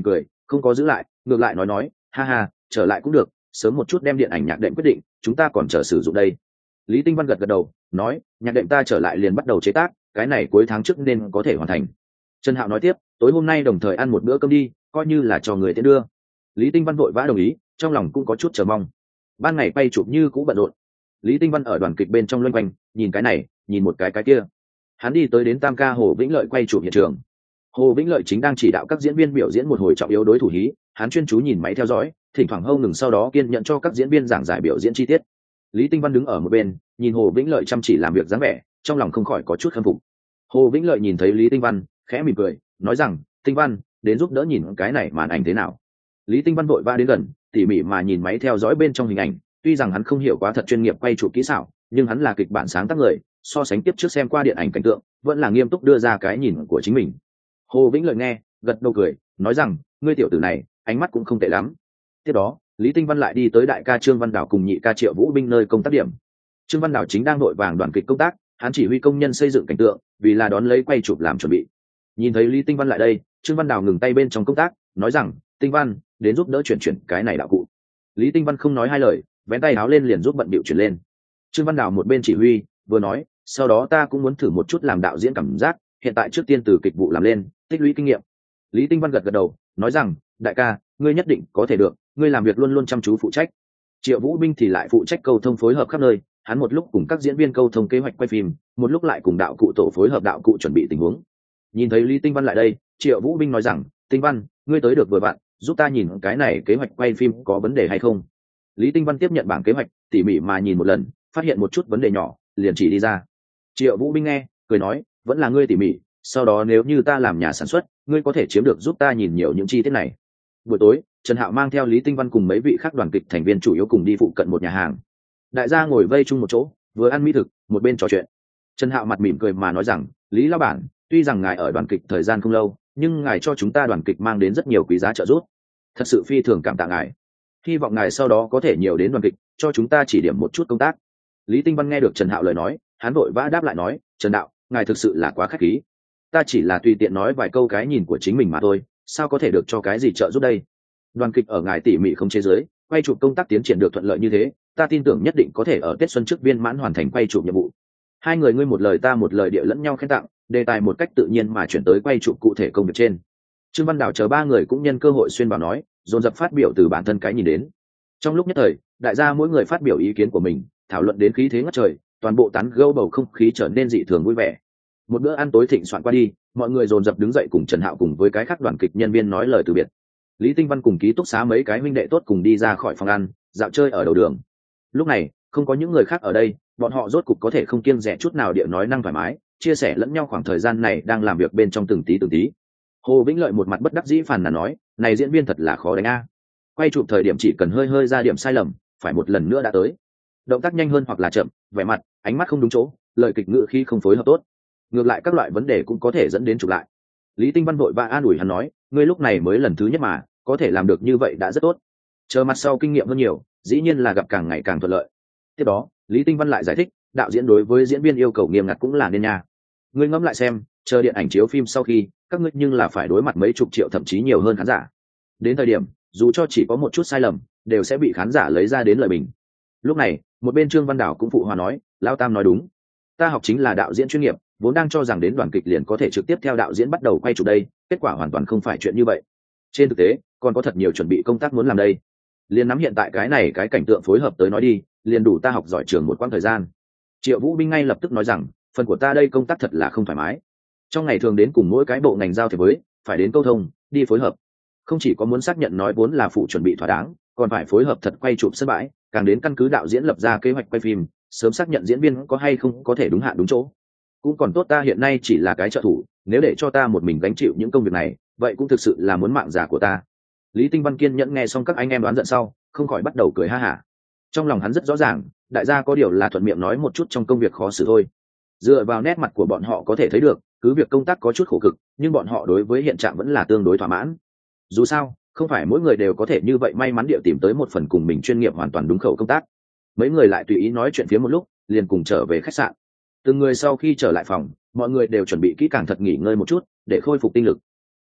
không có giữ lại, ngược lại nói nói, ha ha, trở lại cũng được, sớm một chút đem điện ảnh nhạc đệm quyết định, chúng ta còn chờ sử dụng đây. Lý Tinh Văn gật gật đầu, nói, nhạc đệm ta trở lại liền bắt đầu chế tác, cái này cuối tháng trước nên có thể hoàn thành. Trần Hạo nói tiếp, tối hôm nay đồng thời ăn một bữa cơm đi, coi như là cho người tiễn đưa. Lý Tinh Văn vội vã đồng ý, trong lòng cũng có chút chờ mong. Ban ngày quay chụp như cũ bận rộn. Lý Tinh Văn ở đoàn kịch bên trong loanh quanh, nhìn cái này, nhìn một cái cái kia. Hắn đi tới đến Tam ca Hồ Vĩnh Lợi quay chụp hiện trường. Hồ Vĩnh Lợi chính đang chỉ đạo các diễn viên biểu diễn một hồi trọng yếu đối thủ hí, hắn chuyên chú nhìn máy theo dõi, thỉnh thoảng hâu ngừng sau đó kiên nhận cho các diễn viên giảng giải biểu diễn chi tiết. Lý Tinh Văn đứng ở một bên, nhìn Hồ Vĩnh Lợi chăm chỉ làm việc dáng vẻ, trong lòng không khỏi có chút khâm phục. Hồ Vĩnh Lợi nhìn thấy Lý Tinh Văn, khẽ mỉm cười, nói rằng, Tinh Văn, đến giúp đỡ nhìn cái này màn ảnh thế nào. Lý Tinh Văn vội va đến gần, tỉ mỉ mà nhìn máy theo dõi bên trong hình ảnh, tuy rằng hắn không hiểu quá thật chuyên nghiệp quay chụp kỹ xảo, nhưng hắn là kịch bản sáng tác người, so sánh tiếp trước xem qua điện ảnh cảnh tượng, vẫn là nghiêm túc đưa ra cái nhìn của chính mình. Hồ Vĩnh Lợi nghe, gật đầu cười, nói rằng, ngươi tiểu tử này, ánh mắt cũng không tệ lắm. Tiếp đó, Lý Tinh Văn lại đi tới đại ca Trương Văn Đảo cùng nhị ca Triệu Vũ Binh nơi công tác điểm. Trương Văn Đảo chính đang đội vàng đoàn kịch công tác, hắn chỉ huy công nhân xây dựng cảnh tượng, vì là đón lấy quay chụp làm chuẩn bị. Nhìn thấy Lý Tinh Văn lại đây, Trương Văn Đảo ngừng tay bên trong công tác, nói rằng, Tinh Văn, đến giúp đỡ chuyển chuyển cái này đạo cụ. Lý Tinh Văn không nói hai lời, vén tay áo lên liền giúp bận bịu chuyển lên. Trương Văn Đảo một bên chỉ huy, vừa nói, sau đó ta cũng muốn thử một chút làm đạo diễn cảm giác, hiện tại trước tiên từ kịch vụ làm lên, tích lũy kinh nghiệm. Lý Tinh Văn gật gật đầu, nói rằng, đại ca, ngươi nhất định có thể được, ngươi làm việc luôn luôn chăm chú phụ trách. Triệu Vũ Binh thì lại phụ trách câu thông phối hợp khắp nơi, hắn một lúc cùng các diễn viên câu thông kế hoạch quay phim, một lúc lại cùng đạo cụ tổ phối hợp đạo cụ chuẩn bị tình huống. Nhìn thấy Lý Tinh Văn lại đây, Triệu Vũ Binh nói rằng, Tinh Văn, ngươi tới được vừa vặn, giúp ta nhìn cái này kế hoạch quay phim có vấn đề hay không. Lý Tinh Văn tiếp nhận bảng kế hoạch, tỉ mỉ mà nhìn một lần, phát hiện một chút vấn đề nhỏ, liền chỉ đi ra. Triệu Vũ Binh nghe, cười nói, vẫn là ngươi tỉ mỉ, sau đó nếu như ta làm nhà sản xuất, ngươi có thể chiếm được giúp ta nhìn nhiều những chi tiết này. Buổi tối, Trần Hạo mang theo Lý Tinh Văn cùng mấy vị khác đoàn kịch thành viên chủ yếu cùng đi phụ cận một nhà hàng. Đại gia ngồi vây chung một chỗ, vừa ăn mỹ thực, một bên trò chuyện. Trần Hạo mặt mỉm cười mà nói rằng, Lý lão bản, tuy rằng ngài ở đoàn kịch thời gian không lâu, nhưng ngài cho chúng ta đoàn kịch mang đến rất nhiều quý giá trợ giúp, thật sự phi thường cảm tạ ngài. Hy vọng ngài sau đó có thể nhiều đến đoàn kịch, cho chúng ta chỉ điểm một chút công tác. Lý Tinh Văn nghe được Trần Hạo lời nói, hắn vội vã đáp lại nói, Trần đạo, ngài thực sự là quá khách khí. Ta chỉ là tùy tiện nói vài câu cái nhìn của chính mình mà thôi, sao có thể được cho cái gì trợ giúp đây. Đoàn kịch ở ngài tỉ mỉ không chế giới, quay chụp công tác tiến triển được thuận lợi như thế, ta tin tưởng nhất định có thể ở Tết xuân trước viên mãn hoàn thành quay chụp nhiệm vụ. Hai người ngươi một lời ta một lời địa lẫn nhau khen tặng, đề tài một cách tự nhiên mà chuyển tới quay chụp cụ thể công việc trên. Trương Văn Đảo chờ ba người cũng nhân cơ hội xuyên vào nói, dồn dập phát biểu từ bản thân cái nhìn đến. Trong lúc nhất thời, đại gia mỗi người phát biểu ý kiến của mình, thảo luận đến khí thế ngất trời, toàn bộ tán gẫu bầu không khí trở nên dị thường vui vẻ. Một bữa ăn tối thịnh soạn qua đi, mọi người dồn dập đứng dậy cùng Trần Hạo cùng với cái khác đoàn kịch nhân viên nói lời từ biệt. Lý Tinh Văn cùng ký túc xá mấy cái huynh đệ tốt cùng đi ra khỏi phòng ăn, dạo chơi ở đầu đường. Lúc này, không có những người khác ở đây, bọn họ rốt cục có thể không kiêng dè chút nào địa nói năng thoải mái, chia sẻ lẫn nhau khoảng thời gian này đang làm việc bên trong từng tí từng tí. Hồ Vĩnh Lợi một mặt bất đắc dĩ phàn nàn nói, này diễn viên thật là khó đánh a. Quay chụp thời điểm chỉ cần hơi hơi ra điểm sai lầm, phải một lần nữa đã tới. Động tác nhanh hơn hoặc là chậm, vẻ mặt, ánh mắt không đúng chỗ, lời kịch ngữ khi không phối hợp tốt. Ngược lại các loại vấn đề cũng có thể dẫn đến chụp lại. Lý Tinh Văn vội và an ủi hắn nói, ngươi lúc này mới lần thứ nhất mà, có thể làm được như vậy đã rất tốt. Chờ mặt sau kinh nghiệm hơn nhiều, dĩ nhiên là gặp càng ngày càng thuận lợi. Tiếp đó, Lý Tinh Văn lại giải thích, đạo diễn đối với diễn viên yêu cầu nghiêm ngặt cũng là nên nha. Ngươi ngẫm lại xem, chờ điện ảnh chiếu phim sau khi, các ngươi nhưng là phải đối mặt mấy chục triệu thậm chí nhiều hơn khán giả. Đến thời điểm, dù cho chỉ có một chút sai lầm, đều sẽ bị khán giả lấy ra đến lời bình. Lúc này, một bên Trương Văn Đảo cũng phụ hòa nói, Lão Tam nói đúng. Ta học chính là đạo diễn chuyên nghiệp, vốn đang cho rằng đến đoàn kịch liền có thể trực tiếp theo đạo diễn bắt đầu quay chụp đây, kết quả hoàn toàn không phải chuyện như vậy. Trên thực tế, còn có thật nhiều chuẩn bị công tác muốn làm đây. Liền nắm hiện tại cái này cái cảnh tượng phối hợp tới nói đi, liền đủ ta học giỏi trường một quãng thời gian. Triệu Vũ Binh ngay lập tức nói rằng, phần của ta đây công tác thật là không thoải mái. Trong ngày thường đến cùng mỗi cái bộ ngành giao thiệp với, phải đến câu thông, đi phối hợp. Không chỉ có muốn xác nhận nói vốn là phụ chuẩn bị thỏa đáng, còn phải phối hợp thật quay chụp sân bãi, càng đến căn cứ đạo diễn lập ra kế hoạch quay phim, sớm xác nhận diễn viên có hay không có thể đúng hạn đúng chỗ. Cũng còn tốt ta hiện nay chỉ là cái trợ thủ, nếu để cho ta một mình gánh chịu những công việc này, vậy cũng thực sự là muốn mạng già của ta. Lý Tinh Văn kiên nhẫn nghe xong các anh em đoán giận sau, không khỏi bắt đầu cười ha hả. Trong lòng hắn rất rõ ràng, đại gia có điều là thuận miệng nói một chút trong công việc khó xử thôi. Dựa vào nét mặt của bọn họ có thể thấy được, cứ việc công tác có chút khổ cực, nhưng bọn họ đối với hiện trạng vẫn là tương đối thỏa mãn. Dù sao, không phải mỗi người đều có thể như vậy may mắn địa tìm tới một phần cùng mình chuyên nghiệp hoàn toàn đúng khẩu công tác. Mấy người lại tùy ý nói chuyện phía một lúc, liền cùng trở về khách sạn. Từng người sau khi trở lại phòng, mọi người đều chuẩn bị kỹ càng thật nghỉ ngơi một chút, để khôi phục tinh lực.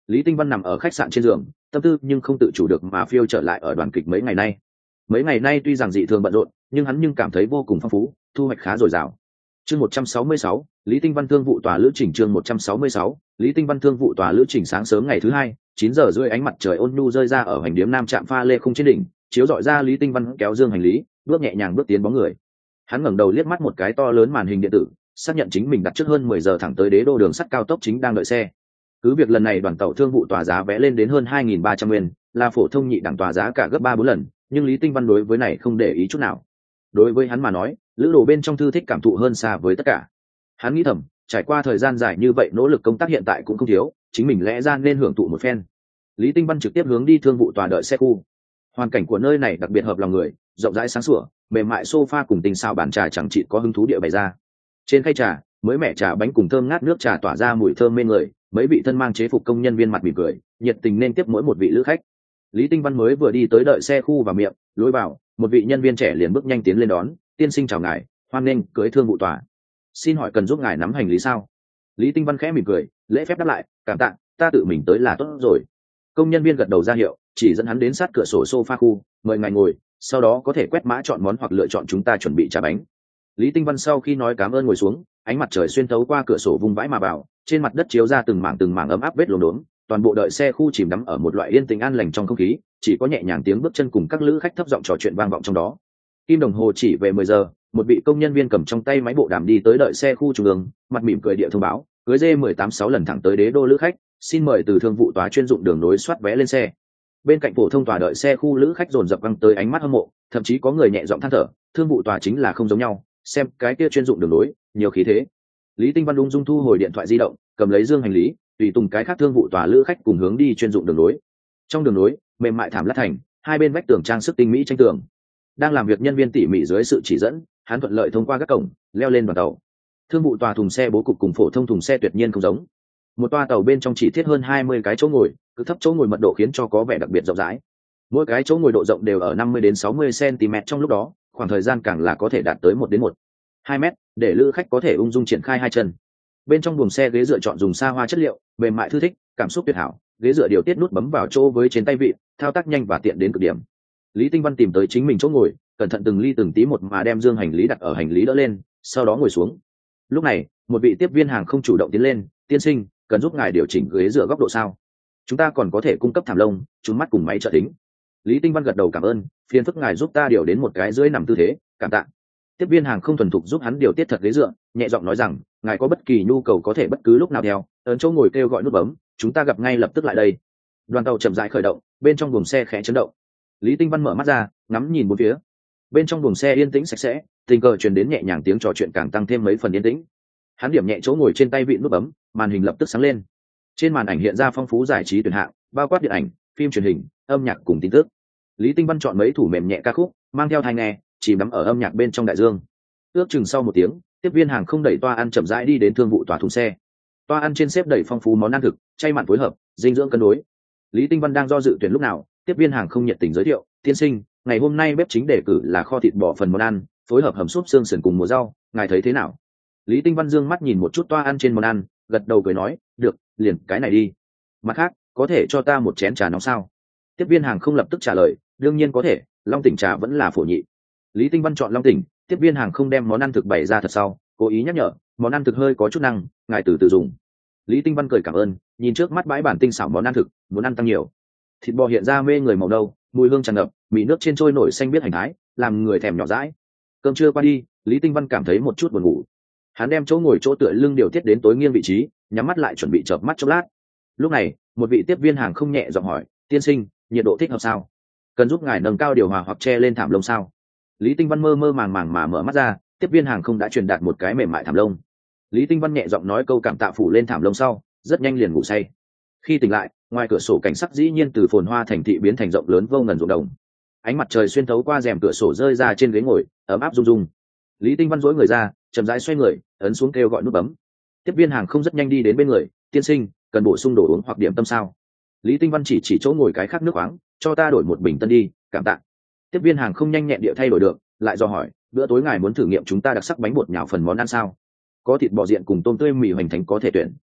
Lý Tinh Văn nằm ở khách sạn trên giường, tâm tư nhưng không tự chủ được mà phiêu trở lại ở đoàn kịch mấy ngày nay. Mấy ngày nay tuy rằng dị thường bận rộn, nhưng hắn nhưng cảm thấy vô cùng phong phú, thu hoạch khá dồi dào. Chương một trăm sáu mươi sáu, Lý Tinh Văn thương vụ tòa lữ trình chương một trăm sáu mươi sáu, Lý Tinh Văn thương vụ tòa lữ trình sáng sớm ngày thứ hai, chín giờ rưỡi ánh mặt trời ôn nhu rơi ra ở hành điếm Nam Trạm pha lê khung trên đỉnh, chiếu rọi ra Lý Tinh Văn kéo dương hành lý, bước nhẹ nhàng bước tiến bóng người. Hắn ngẩng đầu liếc mắt một cái to lớn màn hình điện tử, xác nhận chính mình đặt trước hơn mười giờ thẳng tới đế đô đường sắt cao tốc chính đang đợi xe. Cứ việc lần này đoàn tàu thương vụ tòa giá vé lên đến hơn hai nghìn ba trăm nguyên, là phổ thông nhị đẳng tòa giá cả gấp ba bốn lần, nhưng Lý Tinh Văn đối với này không để ý chút nào. Đối với hắn mà nói, lữ đồ bên trong thư thích cảm thụ hơn xa với tất cả. Hắn nghĩ thầm, trải qua thời gian dài như vậy nỗ lực công tác hiện tại cũng không thiếu, chính mình lẽ ra nên hưởng thụ một phen. Lý Tinh Văn trực tiếp hướng đi thương vụ tòa đợi xe khu. Hoàn cảnh của nơi này đặc biệt hợp lòng người, rộng rãi sáng sủa, mềm mại sofa cùng tinh xào bàn trà chẳng chỉ có hứng thú địa bày ra. Trên khay trà, mới mẻ trà bánh cùng thơm ngát nước trà tỏa ra mùi thơm mê người, mấy vị thân mang chế phục công nhân viên mặt mỉm cười, nhiệt tình nên tiếp mỗi một vị lữ khách. Lý Tinh Văn mới vừa đi tới đợi xe khu vào miệng, lối vào, một vị nhân viên trẻ liền bước nhanh tiến lên đón, tiên sinh chào ngài, hoan nghênh cưới thương vụ tòa. Xin hỏi cần giúp ngài nắm hành lý sao? Lý Tinh Văn khẽ mỉm cười, lễ phép đáp lại, cảm tạ, ta tự mình tới là tốt rồi. Công nhân viên gật đầu ra hiệu, chỉ dẫn hắn đến sát cửa sổ sofa khu, mời ngài ngồi, sau đó có thể quét mã chọn món hoặc lựa chọn chúng ta chuẩn bị trà bánh. Lý Tinh Văn sau khi nói cảm ơn ngồi xuống, ánh mặt trời xuyên thấu qua cửa sổ vung vãi mà vào, trên mặt đất chiếu ra từng mảng từng mảng ấm áp vết lốm đốm, toàn bộ đợi xe khu chìm đắm ở một loại yên tĩnh an lành trong không khí, chỉ có nhẹ nhàng tiếng bước chân cùng các lữ khách thấp giọng trò chuyện vang vọng trong đó. Kim đồng hồ chỉ về mười giờ, một vị công nhân viên cầm trong tay máy bộ đàm đi tới đợi xe khu trung ương, mặt mỉm cười địa thông báo, cưới D mười tám sáu lần thẳng tới đế đô lữ khách, xin mời từ thương vụ tòa chuyên dụng đường nối soát vé lên xe. Bên cạnh phổ thông tòa đợi xe khu lữ khách dồn dập căng tới ánh mắt hâm mộ, thậm chí có người nhẹ giọng than thở, thương vụ tòa chính là không giống nhau, xem cái kia chuyên dụng đường nối, nhiều khí thế. Lý Tinh Văn ung dung thu hồi điện thoại di động, cầm lấy dương hành lý, tùy tùng cái khác thương vụ tòa lữ khách cùng hướng đi chuyên dụng đường nối. Trong đường nối, mềm mại thảm lát thành, hai bên vách tường trang sức tinh mỹ tranh tường. Đang làm việc nhân viên tỉ mỉ dưới sự chỉ dẫn, hắn thuận lợi thông qua các cổng, leo lên đoàn tàu. Thương vụ tòa thùng xe bố cục cùng phổ thông thùng xe tuyệt nhiên không giống. Một toa tàu bên trong chỉ thiết hơn hai mươi cái chỗ ngồi, cực thấp chỗ ngồi mật độ khiến cho có vẻ đặc biệt rộng rãi. Mỗi cái chỗ ngồi độ rộng đều ở năm mươi đến sáu mươi xăng-ti-mét trong lúc đó, khoảng thời gian càng là có thể đạt tới một đến một hai mét, để lữ khách có thể ung dung triển khai hai chân. Bên trong buồng xe ghế dựa chọn dùng sa hoa chất liệu, mềm mại thư thích, cảm xúc tuyệt hảo, ghế dựa điều tiết nút bấm vào chỗ với trên tay vịn, thao tác nhanh và tiện đến cực điểm. Lý Tinh Văn tìm tới chính mình chỗ ngồi, cẩn thận từng ly từng tí một mà đem dương hành lý đặt ở hành lý đỡ lên, sau đó ngồi xuống. Lúc này, một vị tiếp viên hàng không chủ động tiến lên, tiên sinh, cần giúp ngài điều chỉnh ghế dựa góc độ sao? Chúng ta còn có thể cung cấp thảm lông, trúng mắt cùng máy trợ thính. Lý Tinh Văn gật đầu cảm ơn, phiền phức ngài giúp ta điều đến một cái dưới nằm tư thế, cảm tạ. Tiếp viên hàng không thuần thục giúp hắn điều tiết thật ghế dựa, nhẹ giọng nói rằng, ngài có bất kỳ nhu cầu có thể bất cứ lúc nào theo, ấn chỗ ngồi kêu gọi nút bấm, chúng ta gặp ngay lập tức lại đây. Đoàn tàu chậm rãi khởi động, bên trong buồng xe khẽ chấn động. Lý Tinh Văn mở mắt ra, ngắm nhìn bốn phía. Bên trong buồng xe yên tĩnh sạch sẽ, tình cờ truyền đến nhẹ nhàng tiếng trò chuyện càng tăng thêm mấy phần yên tĩnh. Hắn điểm nhẹ chỗ ngồi trên tay vịn nút bấm, màn hình lập tức sáng lên. Trên màn ảnh hiện ra phong phú giải trí tuyển hạng, bao quát điện ảnh, phim truyền hình, âm nhạc cùng tin tức. Lý Tinh Văn chọn mấy thủ mềm nhẹ ca khúc, mang theo tai nghe, chìm đắm ở âm nhạc bên trong đại dương. Ước chừng sau một tiếng, tiếp viên hàng không đẩy toa ăn chậm rãi đi đến thương vụ tòa thùng xe. Toa ăn trên xếp đầy phong phú món ăn thực, chay mặn phối hợp, dinh dưỡng cân đối. Lý Tinh Văn đang do dự tuyển lúc nào, tiếp viên hàng không nhiệt tình giới thiệu, tiên sinh, ngày hôm nay bếp chính đề cử là kho thịt bò phần món ăn, phối hợp hầm súp xương sườn cùng mùa rau, ngài thấy thế nào? Lý Tinh Văn dương mắt nhìn một chút toa ăn trên món ăn, gật đầu cười nói, được, liền cái này đi. Mặt khác, có thể cho ta một chén trà nóng sao? Tiếp viên hàng không lập tức trả lời, đương nhiên có thể, Long Tỉnh trà vẫn là phổ nhị. Lý Tinh Văn chọn Long Tỉnh, tiếp viên hàng không đem món ăn thực bày ra thật sau, cố ý nhắc nhở, món ăn thực hơi có chút năng, ngài từ từ dùng. Lý Tinh Văn cười cảm ơn, nhìn trước mắt bãi bản tinh xảo món ăn thực, muốn ăn tăng nhiều. Thịt bò hiện ra mê người màu nâu, mùi hương tràn ngập, mì nước trên trôi nổi xanh biết hành thái, làm người thèm nhỏ dãi. Cơm trưa qua đi, Lý Tinh Văn cảm thấy một chút buồn ngủ. Hắn đem chỗ ngồi chỗ tựa lưng điều tiết đến tối nghiêng vị trí, nhắm mắt lại chuẩn bị chợp mắt chốc lát. Lúc này, một vị tiếp viên hàng không nhẹ giọng hỏi, tiên sinh, nhiệt độ thích hợp sao? Cần giúp ngài nâng cao điều hòa hoặc che lên thảm lông sao? Lý Tinh Văn mơ mơ màng màng mà mở mắt ra, tiếp viên hàng không đã truyền đạt một cái mềm mại thảm lông. Lý Tinh Văn nhẹ giọng nói câu cảm tạ phủ lên thảm lông sau, rất nhanh liền ngủ say. Khi tỉnh lại, ngoài cửa sổ cảnh sắc dĩ nhiên từ phồn hoa thành thị biến thành rộng lớn vô ngần ruộng đồng. Ánh mặt trời xuyên thấu qua rèm cửa sổ rơi ra trên ghế ngồi, ấm áp rung rung. Lý Tinh Văn duỗi người ra, chậm rãi xoay người, ấn xuống kêu gọi nút bấm. Tiếp viên hàng không rất nhanh đi đến bên người, tiên sinh, cần bổ sung đồ uống hoặc điểm tâm sao? Lý Tinh Văn chỉ chỉ chỗ ngồi cái khác nước khoáng, cho ta đổi một bình tân đi, cảm tạ. Tiếp viên hàng không nhanh nhẹn địa thay đổi được, lại do hỏi, bữa tối ngài muốn thử nghiệm chúng ta đặc sắc bánh bột nhào phần món ăn sao? Có thịt bò diện cùng tôm tươi mì hoành thánh có thể tuyển.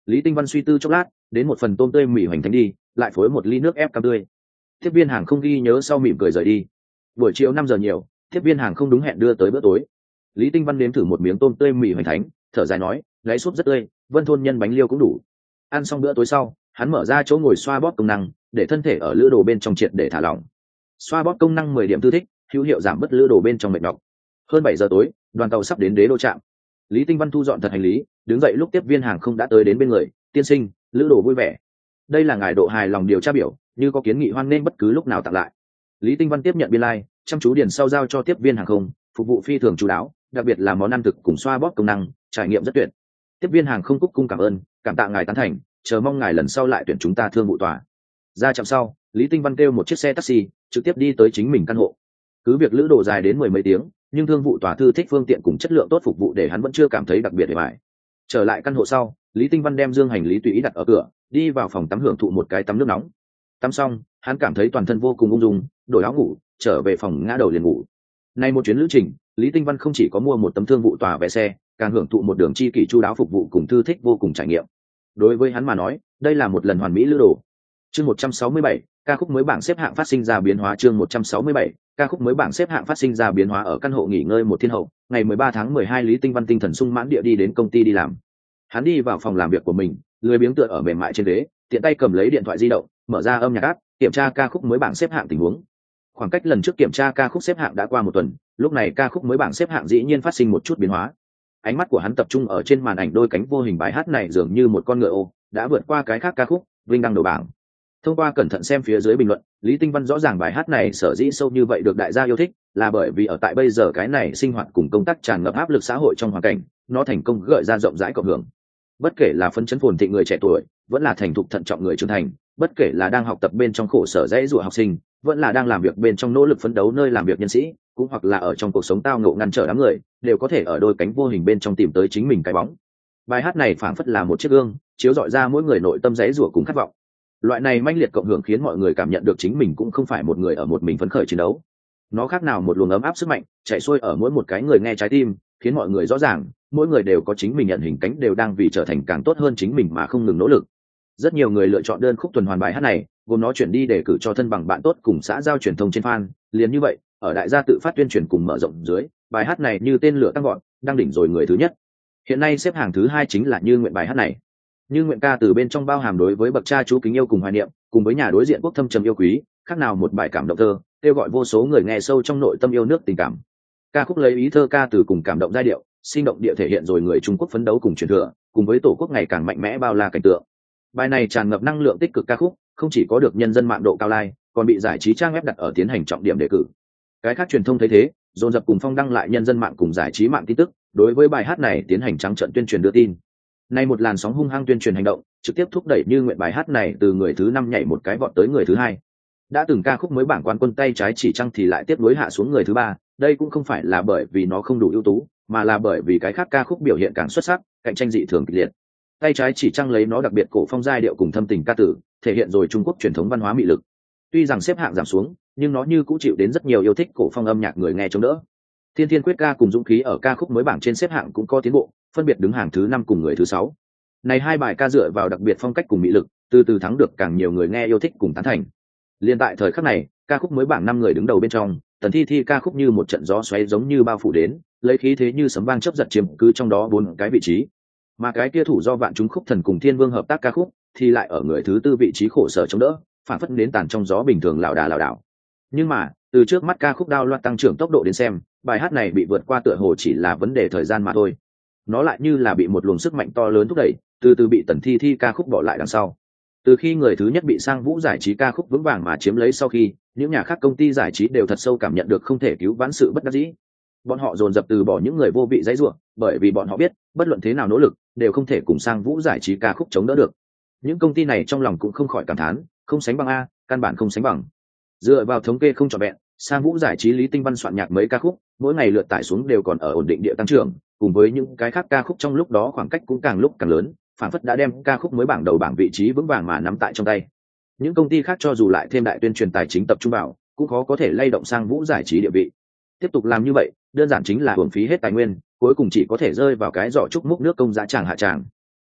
Lý Tinh Văn suy tư chốc lát, đến một phần tôm tươi mì hoành thánh đi, lại phối một ly nước ép cam tươi. Tiếp viên hàng không ghi nhớ sau mỉm cười rời đi. Buổi chiều năm giờ nhiều, tiếp viên hàng không đúng hẹn đưa tới bữa tối. Lý Tinh Văn nếm thử một miếng tôm tươi mì hoành thánh, thở dài nói, gáy súp rất tươi, Vân thôn nhân bánh liêu cũng đủ. Ăn xong bữa tối sau, hắn mở ra chỗ ngồi xoa bóp công năng, để thân thể ở lữ đồ bên trong triệt để thả lỏng. Xoa bóp công năng mười điểm tư thích, hữu hiệu giảm bớt lữ đồ bên trong mệt nhọc. Hơn bảy giờ tối, đoàn tàu sắp đến đế đô trạm. Lý Tinh Văn thu dọn thật hành lý, đứng dậy lúc tiếp viên hàng không đã tới đến bên người, tiên sinh, lữ đồ vui vẻ. Đây là ngài độ hài lòng điều tra biểu, như có kiến nghị hoan nên bất cứ lúc nào tặng lại. Lý Tinh Văn tiếp nhận biên lai, chăm chú điền sau giao cho tiếp viên hàng không, phục vụ phi thường chú đáo, đặc biệt là món ăn thực cùng xoa bóp công năng, trải nghiệm rất tuyệt. Tiếp viên hàng không cúc cung cảm ơn, cảm tạ ngài tán thành, chờ mong ngài lần sau lại tuyển chúng ta thương vụ tòa. Ra trạm sau, Lý Tinh Văn kêu một chiếc xe taxi, trực tiếp đi tới chính mình căn hộ. Cứ việc lữ đồ dài đến mười mấy tiếng, nhưng thương vụ tòa thư thích phương tiện cùng chất lượng tốt phục vụ để hắn vẫn chưa cảm thấy đặc biệt để bài. Trở lại căn hộ sau, Lý Tinh Văn đem dương hành lý tùy ý đặt ở cửa, đi vào phòng tắm hưởng thụ một cái tắm nước nóng. Tắm xong, hắn cảm thấy toàn thân vô cùng ung dung, đổi áo ngủ, trở về phòng ngã đầu liền ngủ. Nay một chuyến lữ trình, Lý Tinh Văn không chỉ có mua một tấm thương vụ tòa vé xe, càng hưởng thụ một đường chi kỷ chu đáo phục vụ cùng thư thích vô cùng trải nghiệm. Đối với hắn mà nói, đây là một lần hoàn mỹ lữ đồ. Chương một trăm sáu mươi bảy, ca khúc mới bảng xếp hạng phát sinh ra biến hóa. Chương một trăm sáu mươi bảy, ca khúc mới bảng xếp hạng phát sinh ra biến hóa. Ở căn hộ nghỉ ngơi một thiên hậu, ngày mười ba tháng mười hai, Lý Tinh Văn tinh thần sung mãn địa đi đến công ty đi làm. Hắn đi vào phòng làm việc của mình, lười biếng tựa ở mềm mại trên ghế, tiện tay cầm lấy điện thoại di động, mở ra âm nhạc app, kiểm tra ca khúc mới bảng xếp hạng tình huống. Khoảng cách lần trước kiểm tra ca khúc xếp hạng đã qua một tuần, lúc này ca khúc mới bảng xếp hạng dĩ nhiên phát sinh một chút biến hóa. Ánh mắt của hắn tập trung ở trên màn ảnh đôi cánh vô hình bài hát này dường như một con ngựa ô, đã vượt qua cái khác ca khúc, vinh đăng đầu bảng. Thông qua cẩn thận xem phía dưới bình luận, Lý Tinh Văn rõ ràng bài hát này sở dĩ sâu như vậy được đại gia yêu thích, là bởi vì ở tại bây giờ cái này sinh hoạt cùng công tác tràn ngập áp lực xã hội trong hoàn cảnh, nó thành công gợi ra rộng rãi cộng hưởng. Bất kể là phấn chấn phồn thịnh người trẻ tuổi, vẫn là thành thục thận trọng người trưởng thành, bất kể là đang học tập bên trong khổ sở dãy dụa học sinh, vẫn là đang làm việc bên trong nỗ lực phấn đấu nơi làm việc nhân sĩ, cũng hoặc là ở trong cuộc sống tao ngộ ngăn trở đám người, đều có thể ở đôi cánh vô hình bên trong tìm tới chính mình cái bóng. Bài hát này phảng phất là một chiếc gương, chiếu rọi ra mỗi người nội tâm dãy dụa cùng khát vọng. Loại này manh liệt cộng hưởng khiến mọi người cảm nhận được chính mình cũng không phải một người ở một mình phấn khởi chiến đấu. Nó khác nào một luồng ấm áp sức mạnh, chạy xuôi ở mỗi một cái người nghe trái tim, khiến mọi người rõ ràng, mỗi người đều có chính mình nhận hình cánh đều đang vì trở thành càng tốt hơn chính mình mà không ngừng nỗ lực. Rất nhiều người lựa chọn đơn khúc tuần hoàn bài hát này, gồm nó chuyển đi để cử cho thân bằng bạn tốt cùng xã giao truyền thông trên fan, liền như vậy, ở đại gia tự phát tuyên truyền cùng mở rộng dưới, bài hát này như tên lửa tăng gọn, đang đỉnh rồi người thứ nhất. Hiện nay xếp hàng thứ hai chính là Như Nguyện bài hát này. Như Nguyện ca từ bên trong bao hàm đối với bậc cha chú kính yêu cùng hoài niệm, cùng với nhà đối diện quốc thâm trầm yêu quý, khác nào một bài cảm động thơ, kêu gọi vô số người nghe sâu trong nội tâm yêu nước tình cảm. Ca khúc lấy ý thơ ca từ cùng cảm động giai điệu, sinh động địa thể hiện rồi người Trung Quốc phấn đấu cùng truyền thừa, cùng với tổ quốc ngày càng mạnh mẽ bao la cảnh tượng. Bài này tràn ngập năng lượng tích cực ca khúc, không chỉ có được nhân dân mạng độ cao like, còn bị giải trí trang web đặt ở tiến hành trọng điểm đề cử. Cái khác truyền thông thấy thế, dồn dập cùng phong đăng lại nhân dân mạng cùng giải trí mạng tin tức, đối với bài hát này tiến hành trắng trợn tuyên truyền đưa tin. Nay một làn sóng hung hăng tuyên truyền hành động, trực tiếp thúc đẩy Như Nguyện bài hát này từ người thứ năm nhảy một cái vọt tới người thứ hai. Đã từng ca khúc mới bảng quán quân tay trái chỉ trăng thì lại tiếp nối hạ xuống người thứ ba, đây cũng không phải là bởi vì nó không đủ ưu tú, mà là bởi vì cái khác ca khúc biểu hiện càng xuất sắc, cạnh tranh dị thường kịch liệt. Tay trái chỉ trăng lấy nó đặc biệt cổ phong giai điệu cùng thâm tình ca tử, thể hiện rồi Trung Quốc truyền thống văn hóa mị lực. Tuy rằng xếp hạng giảm xuống, nhưng nó như cũ chịu đến rất nhiều yêu thích cổ phong âm nhạc người nghe chống đỡ. Thiên Thiên Quyết ca cùng Dũng Khí ở ca khúc mới bảng trên xếp hạng cũng có tiến bộ, phân biệt đứng hàng thứ năm cùng người thứ sáu. Này hai bài ca dựa vào đặc biệt phong cách cùng mị lực, từ từ thắng được càng nhiều người nghe yêu thích cùng tán thành. Liên tại thời khắc này, ca khúc mới bảng năm người đứng đầu bên trong, Tần Thi Thi ca khúc như một trận gió xoáy giống như bao phủ đến, lấy khí thế như sấm vang chớp giật chiếm cứ trong đó bốn cái vị trí. Mà cái kia thủ do Vạn Chúng Khúc Thần cùng Thiên Vương hợp tác ca khúc, thì lại ở người thứ tư vị trí khổ sở chống đỡ, phản phất đến tàn trong gió bình thường lảo đà lảo đảo. Nhưng mà, từ trước mắt ca khúc đao loạt tăng trưởng tốc độ đến xem, bài hát này bị vượt qua tựa hồ chỉ là vấn đề thời gian mà thôi. Nó lại như là bị một luồng sức mạnh to lớn thúc đẩy, từ từ bị Tần Thi Thi ca khúc bỏ lại đằng sau. Từ khi người thứ nhất bị Sang Vũ giải trí ca khúc vững vàng mà chiếm lấy sau khi, những nhà khác công ty giải trí đều thật sâu cảm nhận được không thể cứu vãn sự bất đắc dĩ. Bọn họ dồn dập từ bỏ những người vô vị dãy rủa, bởi vì bọn họ biết, bất luận thế nào nỗ lực, đều không thể cùng Sang Vũ giải trí ca khúc chống đỡ được. Những công ty này trong lòng cũng không khỏi cảm thán, không sánh bằng a, căn bản không sánh bằng. Dựa vào thống kê không trọn vẹn, Sang Vũ giải trí Lý Tinh Văn soạn nhạc mấy ca khúc, mỗi ngày lượt tải xuống đều còn ở ổn định địa tăng trưởng, cùng với những cái khác ca khúc trong lúc đó khoảng cách cũng càng lúc càng lớn, phản phất đã đem ca khúc mới bảng đầu bảng vị trí vững vàng mà nắm tại trong tay. Những công ty khác cho dù lại thêm đại tuyên truyền tài chính tập trung vào, cũng khó có thể lay động Sang Vũ giải trí địa vị. Tiếp tục làm như vậy, đơn giản chính là uổng phí hết tài nguyên, cuối cùng chỉ có thể rơi vào cái giỏ trúc múc nước công giá tràng hạ tràng.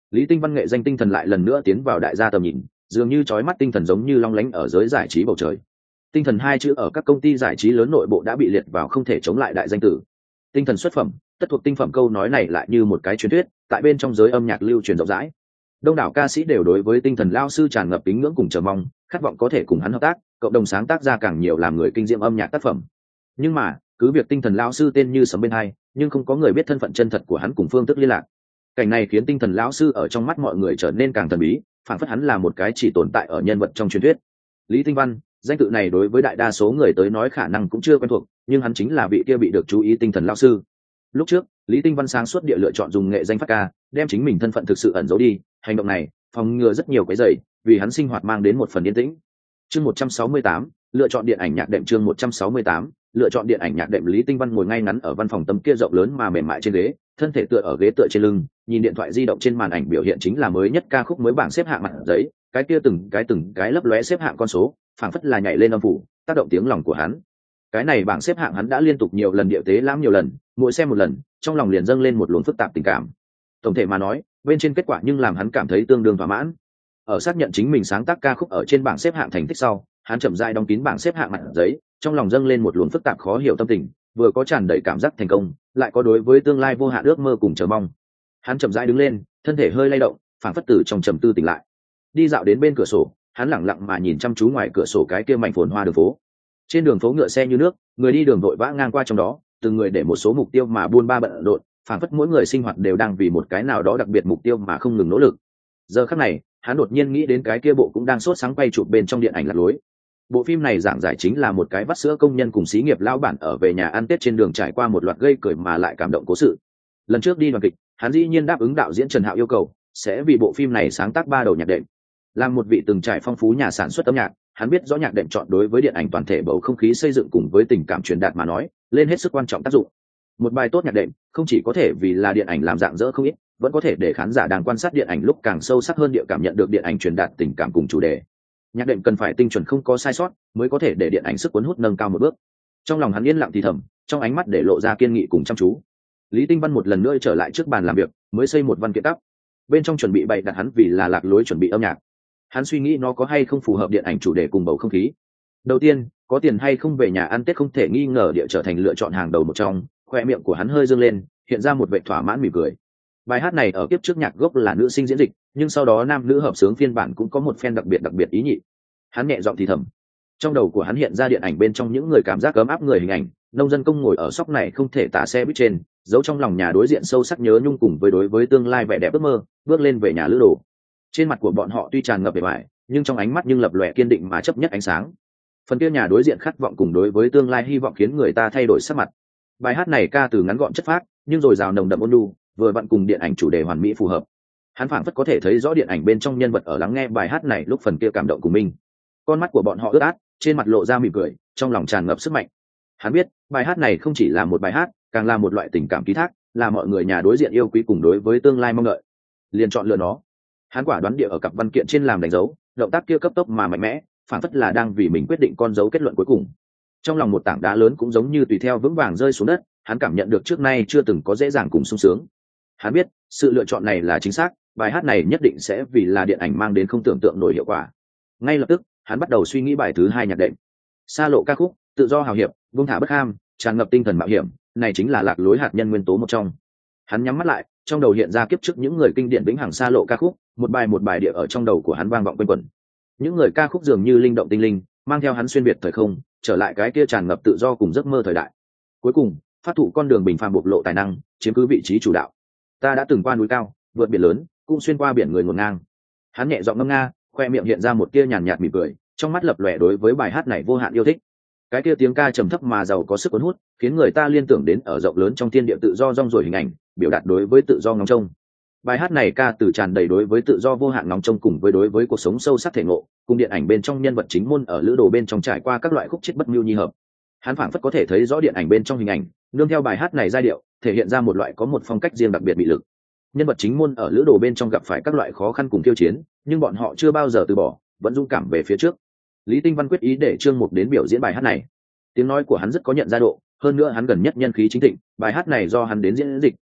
Lý Tinh Văn nghệ danh tinh thần lại lần nữa tiến vào đại gia tầm nhìn, dường như chói mắt tinh thần giống như long lánh ở giới giải trí bầu trời. Tinh thần hai chữ ở các công ty giải trí lớn nội bộ đã bị liệt vào không thể chống lại đại danh tử. Tinh thần xuất phẩm, tất thuộc tinh phẩm, câu nói này lại như một cái truyền thuyết, tại bên trong giới âm nhạc lưu truyền rộng rãi. Đông đảo ca sĩ đều đối với tinh thần lao sư tràn ngập kính ngưỡng cùng chờ mong, khát vọng có thể cùng hắn hợp tác, cộng đồng sáng tác ra càng nhiều làm người kinh diễm âm nhạc tác phẩm. Nhưng mà, cứ việc tinh thần lao sư tên như sấm bên hai, nhưng không có người biết thân phận chân thật của hắn cùng phương thức liên lạc. Cảnh này khiến tinh thần lão sư ở trong mắt mọi người trở nên càng thần bí, phản phất hắn là một cái chỉ tồn tại ở nhân vật trong truyền thuyết. Lý Tinh Văn, danh tự này đối với đại đa số người tới nói khả năng cũng chưa quen thuộc, nhưng hắn chính là vị kia bị được chú ý tinh thần lão sư. Lúc trước, Lý Tinh Văn sáng suốt địa lựa chọn dùng nghệ danh phát ca, đem chính mình thân phận thực sự ẩn giấu đi, hành động này phòng ngừa rất nhiều cái rầy, vì hắn sinh hoạt mang đến một phần yên tĩnh. Chương một trăm sáu mươi tám, lựa chọn điện ảnh nhạc đệm. Chương một trăm sáu mươi tám, lựa chọn điện ảnh nhạc đệm. Lý Tinh Văn ngồi ngay ngắn ở văn phòng tấm kia rộng lớn mà mềm mại trên ghế, thân thể tựa ở ghế tựa trên lưng, nhìn điện thoại di động trên màn ảnh biểu hiện chính là mới nhất ca khúc mới bảng xếp hạng mặt giấy, cái kia từng cái từng cái lấp lóe xếp hạng con số, phảng phất là nhảy lên âm phủ, tác động tiếng lòng của hắn. Cái này bảng xếp hạng hắn đã liên tục nhiều lần điệu tế lãm nhiều lần, mỗi xem một lần, trong lòng liền dâng lên một luồng phức tạp tình cảm. Tổng thể mà nói, bên trên kết quả nhưng làm hắn cảm thấy tương đương thỏa mãn. Ở xác nhận chính mình sáng tác ca khúc ở trên bảng xếp hạng thành tích sau, hắn chậm rãi đóng kín bảng xếp hạng mặt giấy, trong lòng dâng lên một luồng phức tạp khó hiểu tâm tình, vừa có tràn đầy cảm giác thành công, lại có đối với tương lai vô hạn ước mơ cùng chờ mong. Hắn chậm rãi đứng lên, thân thể hơi lay động, phảng phất từ trong trầm tư tỉnh lại. Đi dạo đến bên cửa sổ, hắn lẳng lặng mà nhìn chăm chú ngoài cửa sổ cái kia mảnh phồn hoa đường phố. Trên đường phố ngựa xe như nước, người đi đường vội vã ngang qua trong đó, từng người để một số mục tiêu mà buôn ba bận rộn, phảng phất mỗi người sinh hoạt đều đang vì một cái nào đó đặc biệt mục tiêu mà không ngừng nỗ lực. Giờ khắc này, hắn đột nhiên nghĩ đến cái kia bộ cũng đang sốt sáng quay chụp bên trong điện ảnh Lạc Lối. Bộ phim này giảng giải chính là một cái vắt sữa công nhân cùng xí nghiệp lao bản ở về nhà ăn Tết trên đường trải qua một loạt gây cười mà lại cảm động cố sự. Lần trước đi đoàn kịch, hắn dĩ nhiên đáp ứng đạo diễn Trần Hạo yêu cầu, sẽ vì bộ phim này sáng tác ba đầu nhạc đệm. Làm một vị từng trải phong phú nhà sản xuất âm nhạc, hắn biết rõ nhạc đệm chọn đối với điện ảnh toàn thể bầu không khí xây dựng cùng với tình cảm truyền đạt mà nói, lên hết sức quan trọng tác dụng. Một bài tốt nhạc đệm, không chỉ có thể vì là điện ảnh làm dạng dỡ không ít, vẫn có thể để khán giả đang quan sát điện ảnh lúc càng sâu sắc hơn địa cảm nhận được điện ảnh truyền đạt tình cảm cùng chủ đề. Nhạc đệm cần phải tinh chuẩn không có sai sót, mới có thể để điện ảnh sức cuốn hút nâng cao một bước. Trong lòng hắn yên lặng thì thầm, trong ánh mắt để lộ ra kiên nghị cùng chăm chú. Lý Tinh Văn một lần nữa trở lại trước bàn làm việc, mới xây một văn kiện tắp. Bên trong chuẩn bị bày đặt hắn vì là Lạc Lối chuẩn bị âm nhạc. Hắn suy nghĩ nó có hay không phù hợp điện ảnh chủ đề cùng bầu không khí. Đầu tiên, có tiền hay không về nhà ăn Tết không thể nghi ngờ địa trở thành lựa chọn hàng đầu một trong. Khoe miệng của hắn hơi dương lên, hiện ra một vẻ thỏa mãn mỉm cười. Bài hát này ở kiếp trước nhạc gốc là nữ sinh diễn dịch, nhưng sau đó nam nữ hợp xướng phiên bản cũng có một phen đặc biệt đặc biệt ý nhị. Hắn nhẹ giọng thì thầm, trong đầu của hắn hiện ra điện ảnh bên trong những người cảm giác ấm áp người hình ảnh, nông dân công ngồi ở sóc này không thể tả xe buýt trên, giấu trong lòng nhà đối diện sâu sắc nhớ nhung cùng với đối với tương lai vẻ đẹp ước mơ, bước lên về nhà lữ đồ. Trên mặt của bọn họ tuy tràn ngập vẻ vải, nhưng trong ánh mắt nhưng lập lòe kiên định mà chấp nhất ánh sáng. Phần kia nhà đối diện khát vọng cùng đối với tương lai hy vọng khiến người ta thay đổi sắc mặt. Bài hát này ca từ ngắn gọn chất phác, nhưng rồi rào nồng đậm ôn nhu, vừa vặn cùng điện ảnh chủ đề hoàn mỹ phù hợp. Hắn phảng phất có thể thấy rõ điện ảnh bên trong nhân vật ở lắng nghe bài hát này lúc phần kia cảm động của mình. Con mắt của bọn họ ướt át, trên mặt lộ ra mỉm cười, trong lòng tràn ngập sức mạnh. Hắn biết, bài hát này không chỉ là một bài hát, càng là một loại tình cảm ký thác, là mọi người nhà đối diện yêu quý cùng đối với tương lai mong đợi. Liền chọn lựa nó. Hắn quả đoán địa ở cặp văn kiện trên làm đánh dấu, động tác kia cấp tốc mà mạnh mẽ, phảng phất là đang vì mình quyết định con dấu kết luận cuối cùng. Trong lòng một tảng đá lớn cũng giống như tùy theo vững vàng rơi xuống đất, hắn cảm nhận được trước nay chưa từng có dễ dàng cùng sung sướng. Hắn biết, sự lựa chọn này là chính xác, bài hát này nhất định sẽ vì là điện ảnh mang đến không tưởng tượng nổi hiệu quả. Ngay lập tức, hắn bắt đầu suy nghĩ bài thứ hai nhạc đệm. Xa lộ ca khúc, tự do hào hiệp, buông thả bất ham, tràn ngập tinh thần mạo hiểm, này chính là Lạc Lối hạt nhân nguyên tố một trong. Hắn nhắm mắt lại, trong đầu hiện ra kiếp trước những người kinh điển vĩnh hằng xa lộ ca khúc, một bài một bài địa ở trong đầu của hắn vang vọng quanh quẩn. Những người ca khúc dường như linh động tinh linh, mang theo hắn xuyên việt thời không, trở lại cái kia tràn ngập tự do cùng giấc mơ thời đại. Cuối cùng, phát thụ con đường bình phàm bộc lộ tài năng, chiếm cứ vị trí chủ đạo. Ta đã từng qua núi cao, vượt biển lớn, cũng xuyên qua biển người ngổn ngang. Hắn nhẹ giọng ngâm nga, khoe miệng hiện ra một tia nhàn nhạt mỉm cười, trong mắt lập lòe đối với bài hát này vô hạn yêu thích. Cái kia tiếng ca trầm thấp mà giàu có sức cuốn hút, khiến người ta liên tưởng đến ở rộng lớn trong thiên địa tự do rong ruổi hình ảnh, biểu đạt đối với tự do ngóng trông. Bài hát này ca từ tràn đầy đối với tự do vô hạn ngóng trông cùng với đối với cuộc sống sâu sắc thể ngộ, cùng điện ảnh bên trong nhân vật chính môn ở lữ đồ bên trong trải qua các loại khúc chết bất mưu nhi hợp. Hắn phảng phất có thể thấy rõ điện ảnh bên trong hình ảnh, nương theo bài hát này giai điệu, thể hiện ra một loại có một phong cách riêng đặc biệt bị lực. Nhân vật chính môn ở lữ đồ bên trong gặp phải các loại khó khăn cùng tiêu chiến, nhưng bọn họ chưa bao giờ từ bỏ, vẫn dũng cảm về phía trước. Lý Tinh Văn quyết ý để Trương Mục đến biểu diễn bài hát này. Tiếng nói của hắn rất có nhận ra độ, hơn nữa hắn gần nhất nhân khí chính thịnh, bài hát này do hắn đến diễn dịch,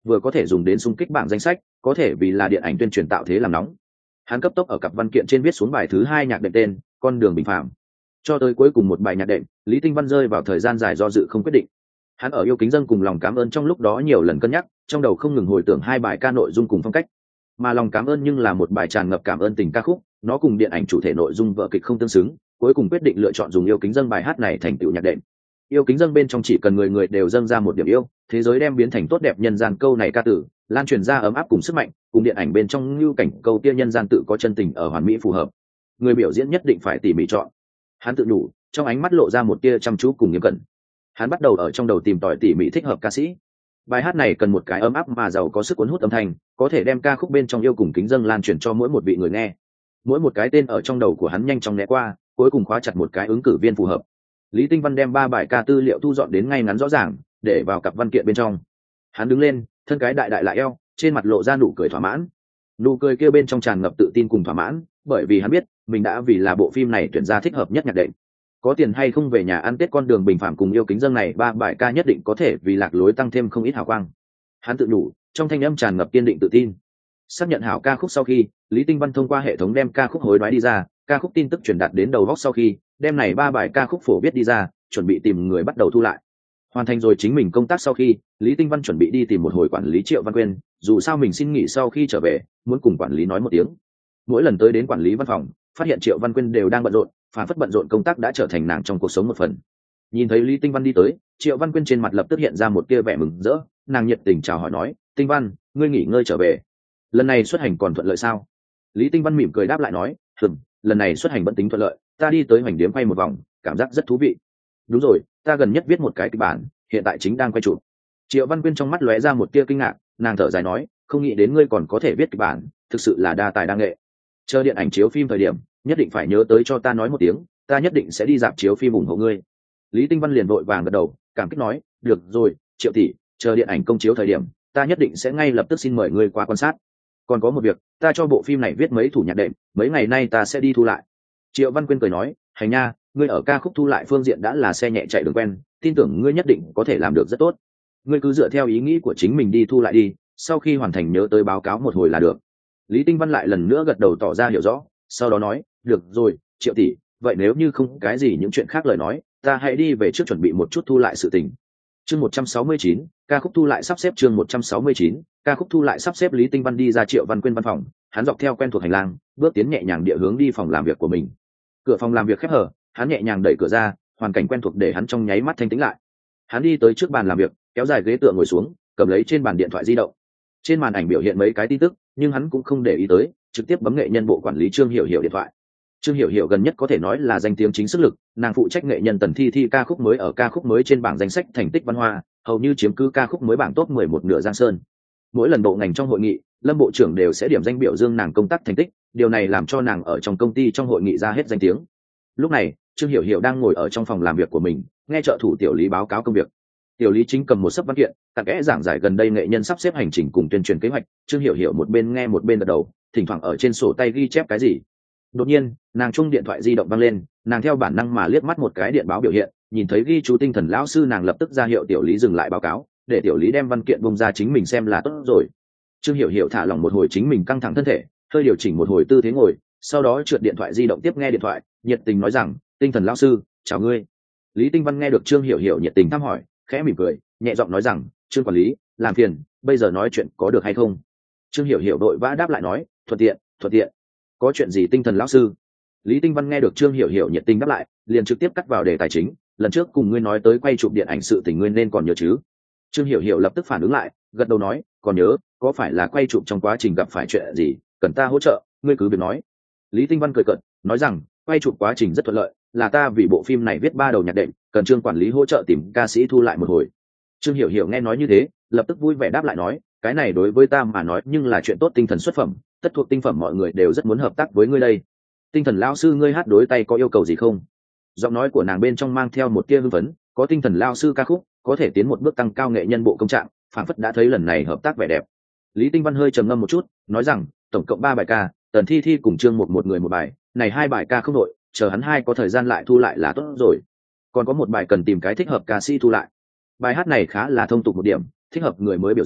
vừa có thể dùng đến xung kích bảng danh sách, có thể vì là điện ảnh tuyên truyền tạo thế làm nóng. Hắn cấp tốc ở cặp văn kiện trên viết xuống bài thứ hai nhạc đệm tên Con đường bình phàm. Cho tới cuối cùng một bài nhạc đệm, Lý Tinh Văn rơi vào thời gian dài do dự không quyết định. Hắn ở Yêu Kính Dâng cùng Lòng Cảm Ơn trong lúc đó nhiều lần cân nhắc, trong đầu không ngừng hồi tưởng hai bài ca nội dung cùng phong cách. Mà Lòng Cảm Ơn nhưng là một bài tràn ngập cảm ơn tình ca khúc, nó cùng điện ảnh chủ thể nội dung vở kịch không tương xứng, cuối cùng quyết định lựa chọn dùng Yêu Kính Dâng bài hát này thành tựu nhạc đệm. Yêu Kính Dâng bên trong chỉ cần người người đều dâng ra một điểm yêu, thế giới đem biến thành tốt đẹp nhân gian câu này ca tử, lan truyền ra ấm áp cùng sức mạnh, cùng điện ảnh bên trong lưu cảnh câu kia nhân gian tự có chân tình ở hoàn mỹ phù hợp. Người biểu diễn nhất định phải tỉ mỉ chọn. Hắn tự nhủ, trong ánh mắt lộ ra một tia chăm chú cùng nghiêm cẩn. Hắn bắt đầu ở trong đầu tìm tòi tỉ mỉ thích hợp ca sĩ. Bài hát này cần một cái ấm áp mà giàu có sức cuốn hút âm thanh, có thể đem ca khúc bên trong yêu cùng kính dâng lan truyền cho mỗi một vị người nghe. Mỗi một cái tên ở trong đầu của hắn nhanh chóng né qua, cuối cùng khóa chặt một cái ứng cử viên phù hợp. Lý Tinh Văn đem ba bài ca tư liệu thu dọn đến ngay ngắn rõ ràng, để vào cặp văn kiện bên trong. Hắn đứng lên, thân cái đại đại lại eo, trên mặt lộ ra nụ cười thỏa mãn. Nụ cười kia bên trong tràn ngập tự tin cùng thỏa mãn, bởi vì hắn biết mình đã vì là bộ phim này tuyển ra thích hợp nhất nhạc đệm. Có tiền hay không về nhà ăn Tết con đường bình phàm cùng Yêu Kính Dâng này ba bài ca nhất định có thể vì lạc lối tăng thêm không ít hào quang. Hắn tự nhủ, trong thanh âm tràn ngập kiên định tự tin. Xác nhận hảo ca khúc sau khi, Lý Tinh Văn thông qua hệ thống đem ca khúc hối đoái đi ra, ca khúc tin tức truyền đạt đến đầu góc sau khi, đem này ba bài ca khúc phổ viết đi ra, chuẩn bị tìm người bắt đầu thu lại. Hoàn thành rồi chính mình công tác sau khi, Lý Tinh Văn chuẩn bị đi tìm một hồi quản lý Triệu Văn Quyên, dù sao mình xin nghỉ sau khi trở về, muốn cùng quản lý nói một tiếng. Mỗi lần tới đến quản lý văn phòng, phát hiện Triệu Văn Quyên đều đang bận rộn, phản phất bận rộn công tác đã trở thành nàng trong cuộc sống một phần. Nhìn thấy Lý Tinh Văn đi tới, Triệu Văn Quyên trên mặt lập tức hiện ra một tia vẻ mừng rỡ, nàng nhiệt tình chào hỏi nói, "Tinh Văn, ngươi nghỉ ngơi trở về. Lần này xuất hành còn thuận lợi sao?" Lý Tinh Văn mỉm cười đáp lại nói, "Ừm, lần này xuất hành vẫn tính thuận lợi, ta đi tới hoành điếm quay một vòng, cảm giác rất thú vị." "Đúng rồi, ta gần nhất viết một cái kịch bản, hiện tại chính đang quay chụp." Triệu Văn Quyên trong mắt lóe ra một tia kinh ngạc, nàng thở dài nói, "Không nghĩ đến ngươi còn có thể viết kịch bản, thực sự là đa tài đa nghệ. Chờ điện ảnh chiếu phim thời điểm, nhất định phải nhớ tới cho ta nói một tiếng, ta nhất định sẽ đi dạp chiếu phim ủng hộ ngươi." Lý Tinh Văn liền vội vàng gật đầu, cảm kích nói, "Được rồi, Triệu tỷ, chờ điện ảnh công chiếu thời điểm, ta nhất định sẽ ngay lập tức xin mời ngươi qua quan sát. Còn có một việc, ta cho bộ phim này viết mấy thủ nhạc đệm, mấy ngày nay ta sẽ đi thu lại." Triệu Văn Quyên cười nói, "Hành nha, ngươi ở ca khúc thu lại phương diện đã là xe nhẹ chạy đường quen, tin tưởng ngươi nhất định có thể làm được rất tốt. Ngươi cứ dựa theo ý nghĩ của chính mình đi thu lại đi, sau khi hoàn thành nhớ tới báo cáo một hồi là được." Lý Tinh Văn lại lần nữa gật đầu tỏ ra hiểu rõ, sau đó nói, "Được rồi, Triệu tỷ, vậy nếu như không cái gì những chuyện khác lời nói, ta hãy đi về trước chuẩn bị một chút thu lại sự tình." Chương một trăm sáu mươi chín, ca khúc thu lại sắp xếp. Chương một trăm sáu mươi chín, ca khúc thu lại sắp xếp. Lý Tinh Văn đi ra Triệu Văn Quyên văn phòng, hắn dọc theo quen thuộc hành lang, bước tiến nhẹ nhàng địa hướng đi phòng làm việc của mình. Cửa phòng làm việc khép hở, hắn nhẹ nhàng đẩy cửa ra, hoàn cảnh quen thuộc để hắn trong nháy mắt thanh tĩnh lại. Hắn đi tới trước bàn làm việc, kéo dài ghế tựa ngồi xuống, cầm lấy trên bàn điện thoại di động. Trên màn ảnh biểu hiện mấy cái tin tức, nhưng hắn cũng không để ý tới, trực tiếp bấm nghệ nhân bộ quản lý Trương Hiểu Hiểu điện thoại. Trương Hiểu Hiểu gần nhất có thể nói là danh tiếng chính sức lực, nàng phụ trách nghệ nhân Tần Thi Thi ca khúc mới ở ca khúc mới trên bảng danh sách thành tích văn hoa, hầu như chiếm cứ ca khúc mới bảng top mười một nửa Giang Sơn. Mỗi lần bộ ngành trong hội nghị, Lâm bộ trưởng đều sẽ điểm danh biểu dương nàng công tác thành tích, điều này làm cho nàng ở trong công ty trong hội nghị ra hết danh tiếng. Lúc này, Trương Hiểu Hiểu đang ngồi ở trong phòng làm việc của mình, nghe trợ thủ Tiểu Lý báo cáo công việc. Tiểu Lý chính cầm một sấp văn kiện, cặn kẽ giảng giải gần đây nghệ nhân sắp xếp hành trình cùng tuyên truyền kế hoạch. Trương Hiểu Hiểu một bên nghe một bên gật đầu, thỉnh thoảng ở trên sổ tay ghi chép cái gì. Đột nhiên, nàng chung điện thoại di động vang lên, nàng theo bản năng mà liếc mắt một cái điện báo biểu hiện, nhìn thấy ghi chú Tinh Thần lão sư, nàng lập tức ra hiệu Tiểu Lý dừng lại báo cáo, để Tiểu Lý đem văn kiện bung ra chính mình xem là tốt rồi. Trương Hiểu Hiểu thả lỏng một hồi chính mình căng thẳng thân thể, hơi điều chỉnh một hồi tư thế ngồi, sau đó trượt điện thoại di động tiếp nghe điện thoại, nhiệt tình nói rằng, "Tinh Thần lão sư, chào ngươi." Lý Tinh Văn nghe được Trương Hiểu Hiểu nhiệt tình thăm hỏi, khẽ mỉm cười, nhẹ giọng nói rằng, "Trương quản lý, làm phiền, bây giờ nói chuyện có được hay không?" Trương Hiểu Hiểu đội vã đáp lại nói, "Thuận tiện, thuận tiện. Có chuyện gì Tinh Thần lão sư?" Lý Tinh Văn nghe được Trương Hiểu Hiểu nhiệt tình đáp lại, liền trực tiếp cắt vào đề tài chính, "Lần trước cùng ngươi nói tới quay chụp điện ảnh sự tình ngươi nên còn nhớ chứ?" Trương Hiểu Hiểu lập tức phản ứng lại, gật đầu nói, "Còn nhớ, có phải là quay chụp trong quá trình gặp phải chuyện gì, cần ta hỗ trợ, ngươi cứ việc nói." Lý Tinh Văn cười cợt, nói rằng, "Quay chụp quá trình rất thuận lợi, là ta vì bộ phim này viết ba đầu nhạc đệm, cần Trương quản lý hỗ trợ tìm ca sĩ thu lại một hồi." Trương Hiểu Hiểu nghe nói như thế, lập tức vui vẻ đáp lại nói, "Cái này đối với ta mà nói nhưng là chuyện tốt, tinh thần xuất phẩm, tất thuộc tinh phẩm mọi người đều rất muốn hợp tác với ngươi đây. Tinh Thần lão sư ngươi hát đối tay có yêu cầu gì không?" Giọng nói của nàng bên trong mang theo một tia hưng phấn, có Tinh Thần lão sư ca khúc, có thể tiến một bước tăng cao nghệ nhân bộ công trạng, phảng phất đã thấy lần này hợp tác vẻ đẹp. Lý Tinh Văn hơi trầm ngâm một chút, nói rằng, "Tổng cộng ba bài ca, Tần Thi Thi cùng Trương một một người một bài, này hai bài ca không đội, chờ hắn hai có thời gian lại thu lại là tốt rồi. Còn có một bài cần tìm cái thích hợp ca sĩ thu lại. Bài hát này khá là thông tục một điểm, thích hợp người mới biểu diễn,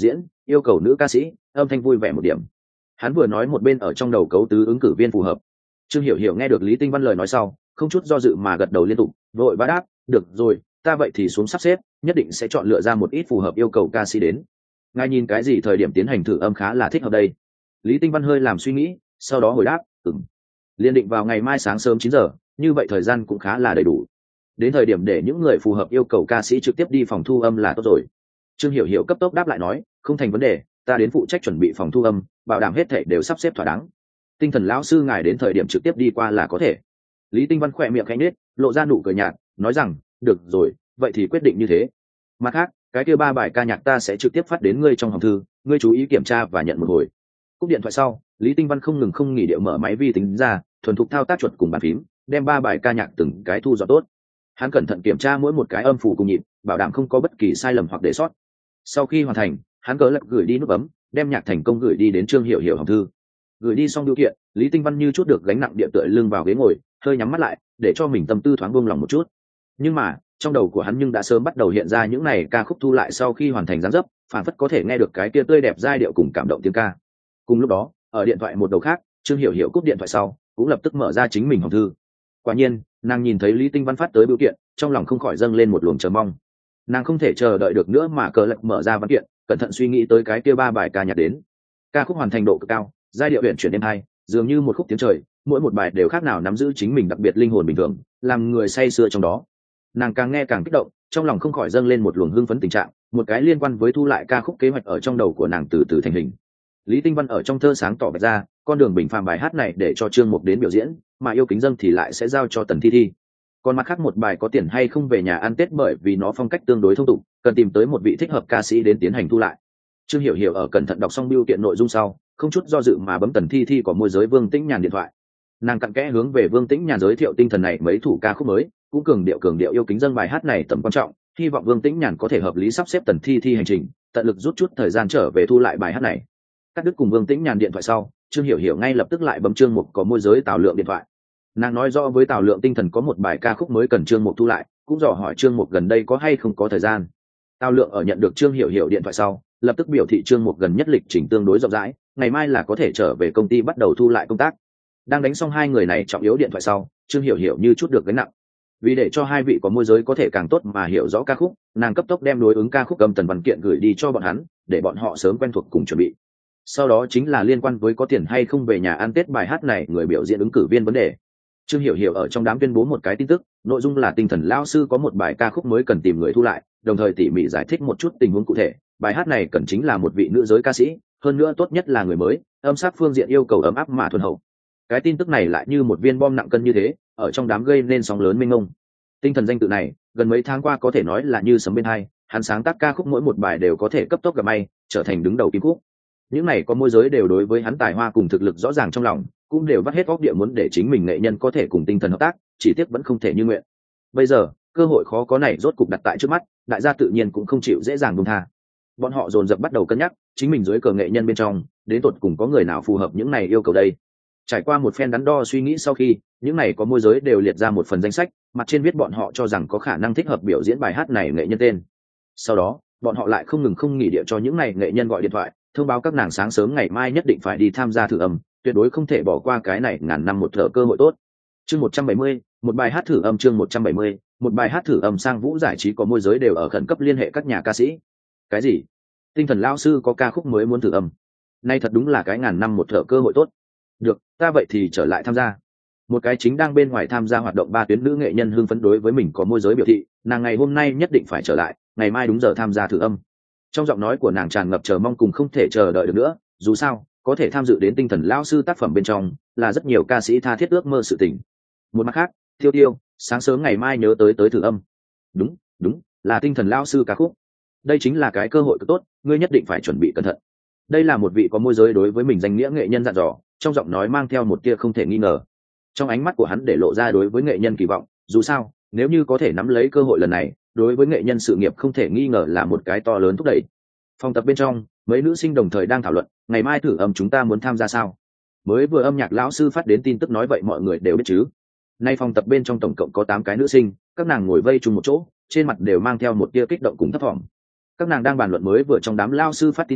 yêu cầu nữ ca sĩ âm thanh vui vẻ một điểm. Hắn vừa nói một bên ở trong đầu cấu tứ ứng cử viên phù hợp. Trương Hiểu Hiểu nghe được Lý Tinh Văn lời nói sau, không chút do dự mà gật đầu liên tục, vội vã đáp, được rồi, ta vậy thì xuống sắp xếp, nhất định sẽ chọn lựa ra một ít phù hợp yêu cầu ca sĩ đến. Ngài nhìn cái gì thời điểm tiến hành thử âm khá là thích hợp đây? Lý Tinh Văn hơi làm suy nghĩ, sau đó hồi đáp, ừm. Liên định vào ngày mai sáng sớm chín giờ, như vậy thời gian cũng khá là đầy đủ. Đến thời điểm để những người phù hợp yêu cầu ca sĩ trực tiếp đi phòng thu âm là tốt rồi. Trương Hiểu Hiểu cấp tốc đáp lại nói, không thành vấn đề, ta đến phụ trách chuẩn bị phòng thu âm, bảo đảm hết thảy đều sắp xếp thỏa đáng. Tinh thần lão sư ngài đến thời điểm trực tiếp đi qua là có thể. Lý Tinh Văn khỏe miệng khẽ nhếch, lộ ra nụ cười nhạt, nói rằng, được rồi, vậy thì quyết định như thế. Mặt khác, cái kia ba bài ca nhạc ta sẽ trực tiếp phát đến ngươi trong hòm thư, ngươi chú ý kiểm tra và nhận một hồi. Cúp điện thoại sau, Lý Tinh Văn không ngừng không nghỉ điệu mở máy vi tính ra, thuần thục thao tác chuột cùng bàn phím, đem ba bài ca nhạc từng cái thu dọn tốt. Hắn cẩn thận kiểm tra mỗi một cái âm phủ cùng nhịp, bảo đảm không có bất kỳ sai lầm hoặc để sót. Sau khi hoàn thành, hắn cớ lập gửi đi nút bấm, đem nhạc thành công gửi đi đến Trương Hiểu Hiểu hòm thư. Gửi đi xong điều kiện, Lý Tinh Văn như chút được gánh nặng địa tựa lưng vào ghế ngồi, hơi nhắm mắt lại, để cho mình tâm tư thoáng buông lòng một chút. Nhưng mà, trong đầu của hắn nhưng đã sớm bắt đầu hiện ra những này ca khúc thu lại sau khi hoàn thành dáng dấp, phản phất có thể nghe được cái kia tươi đẹp giai điệu cùng cảm động tiếng ca. Cùng lúc đó, ở điện thoại một đầu khác, Trương Hiểu Hiểu cúp điện thoại sau, cũng lập tức mở ra chính mình hòm thư. Quả nhiên, nàng nhìn thấy Lý Tinh Văn phát tới biểu kiện, trong lòng không khỏi dâng lên một luồng chờ mong. Nàng không thể chờ đợi được nữa mà cờ lật mở ra văn kiện, cẩn thận suy nghĩ tới cái kia ba bài ca nhạc đến. Ca khúc hoàn thành độ cực cao, giai điệu uyển chuyển êm hay, dường như một khúc tiếng trời, mỗi một bài đều khác nào nắm giữ chính mình đặc biệt linh hồn bình thường, làm người say sưa trong đó. Nàng càng nghe càng kích động, trong lòng không khỏi dâng lên một luồng hưng phấn tình trạng, một cái liên quan với thu lại ca khúc kế hoạch ở trong đầu của nàng từ từ thành hình. Lý Tinh Văn ở trong thơ sáng tỏ bạch ra, con đường bình phàm bài hát này để cho Trương Mục đến biểu diễn, mà yêu kính dâng thì lại sẽ giao cho Tần Thi Thi. Còn mặt khác một bài có tiền hay không về nhà ăn Tết bởi vì nó phong cách tương đối thông tục, cần tìm tới một vị thích hợp ca sĩ đến tiến hành thu lại. Trương Hiểu Hiểu ở cẩn thận đọc xong biểu kiện nội dung sau, không chút do dự mà bấm Tần Thi Thi có môi giới Vương Tĩnh Nhàn điện thoại. Nàng cặn kẽ hướng về Vương Tĩnh Nhàn giới thiệu tinh thần này mấy thủ ca khúc mới, cũng cường điệu cường điệu yêu kính dâng bài hát này tầm quan trọng, hy vọng Vương Tĩnh Nhàn có thể hợp lý sắp xếp Tần Thi Thi hành trình, tận lực rút chút thời gian trở về thu lại bài hát này. Cắt đứt cùng Vương Tĩnh Nhàn điện thoại sau, Trương Hiểu Hiểu ngay lập tức lại bấm Trương Mục có môi giới Tào Lượng điện thoại. Nàng nói rõ với Tào Lượng tinh thần có một bài ca khúc mới cần Trương Mục thu lại, cũng dò hỏi Trương Mục gần đây có hay không có thời gian. Tào Lượng ở nhận được Trương Hiểu Hiểu điện thoại sau, lập tức biểu thị Trương Mục gần nhất lịch trình tương đối rộng rãi, ngày mai là có thể trở về công ty bắt đầu thu lại công tác. Đang đánh xong hai người này trọng yếu điện thoại sau, Trương Hiểu Hiểu như chút được gánh nặng. Vì để cho hai vị có môi giới có thể càng tốt mà hiểu rõ ca khúc, nàng cấp tốc đem đối ứng ca khúc âm tần văn kiện gửi đi cho bọn hắn, để bọn họ sớm quen thuộc cùng chuẩn bị. Sau đó chính là liên quan với có tiền hay không về nhà ăn Tết bài hát này người biểu diễn ứng cử viên vấn đề. Trương Hiểu Hiểu ở trong đám tuyên bố một cái tin tức, nội dung là tinh thần lão sư có một bài ca khúc mới cần tìm người thu lại, đồng thời tỉ mỉ giải thích một chút tình huống cụ thể. Bài hát này cần chính là một vị nữ giới ca sĩ, hơn nữa tốt nhất là người mới, âm sắc phương diện yêu cầu ấm áp mà thuần hậu. Cái tin tức này lại như một viên bom nặng cân như thế, ở trong đám gây nên sóng lớn mênh mông. Tinh thần danh tự này, gần mấy tháng qua có thể nói là như sấm bên hai, hắn sáng tác ca khúc mỗi một bài đều có thể cấp tốc gặp may, trở thành đứng đầu kim khúc. Những này có môi giới đều đối với hắn tài hoa cùng thực lực rõ ràng trong lòng, cũng đều vắt hết óc địa muốn để chính mình nghệ nhân có thể cùng tinh thần hợp tác, chỉ tiếc vẫn không thể như nguyện. Bây giờ, cơ hội khó có này rốt cục đặt tại trước mắt, đại gia tự nhiên cũng không chịu dễ dàng buông tha. Bọn họ dồn dập bắt đầu cân nhắc, chính mình dưới cờ nghệ nhân bên trong, đến tột cùng có người nào phù hợp những này yêu cầu đây. Trải qua một phen đắn đo suy nghĩ sau khi, những này có môi giới đều liệt ra một phần danh sách, mặt trên viết bọn họ cho rằng có khả năng thích hợp biểu diễn bài hát này nghệ nhân tên. Sau đó, bọn họ lại không ngừng không nghỉ địa cho những này nghệ nhân gọi điện thoại, thông báo các nàng sáng sớm ngày mai nhất định phải đi tham gia thử âm, tuyệt đối không thể bỏ qua cái này ngàn năm một thở cơ hội tốt. Chương một trăm bảy mươi, một bài hát thử âm chương một trăm bảy mươi, một bài hát thử âm sang Vũ giải trí có môi giới đều ở khẩn cấp liên hệ các nhà ca sĩ. Cái gì? Tinh thần lão sư có ca khúc mới muốn thử âm. Nay thật đúng là cái ngàn năm một thở cơ hội tốt. Được, ta vậy thì trở lại tham gia. Một cái chính đang bên ngoài tham gia hoạt động ba tuyến nữ nghệ nhân hưng phấn đối với mình có môi giới biểu thị, nàng ngày hôm nay nhất định phải trở lại, ngày mai đúng giờ tham gia thử âm. Trong giọng nói của nàng tràn ngập chờ mong cùng không thể chờ đợi được nữa, dù sao, có thể tham dự đến tinh thần lão sư tác phẩm bên trong, là rất nhiều ca sĩ tha thiết ước mơ sự tình. Một mặt khác, Tiêu Tiêu, sáng sớm ngày mai nhớ tới tới thử âm. Đúng, đúng, là tinh thần lão sư ca khúc. Đây chính là cái cơ hội cực tốt, ngươi nhất định phải chuẩn bị cẩn thận. Đây là một vị có môi giới đối với mình danh nghĩa nghệ nhân dặn dò, trong giọng nói mang theo một tia không thể nghi ngờ. Trong ánh mắt của hắn để lộ ra đối với nghệ nhân kỳ vọng, dù sao, nếu như có thể nắm lấy cơ hội lần này, đối với nghệ nhân sự nghiệp không thể nghi ngờ là một cái to lớn thúc đẩy. Phòng tập bên trong, mấy nữ sinh đồng thời đang thảo luận, ngày mai thử âm chúng ta muốn tham gia sao? Mới vừa âm nhạc lão sư phát đến tin tức nói vậy mọi người đều biết chứ. Nay phòng tập bên trong tổng cộng có tám cái nữ sinh, các nàng ngồi vây chung một chỗ, trên mặt đều mang theo một tia kích động cùng thấp thỏm. Các nàng đang bàn luận mới vừa trong đám lão sư phát tin tức,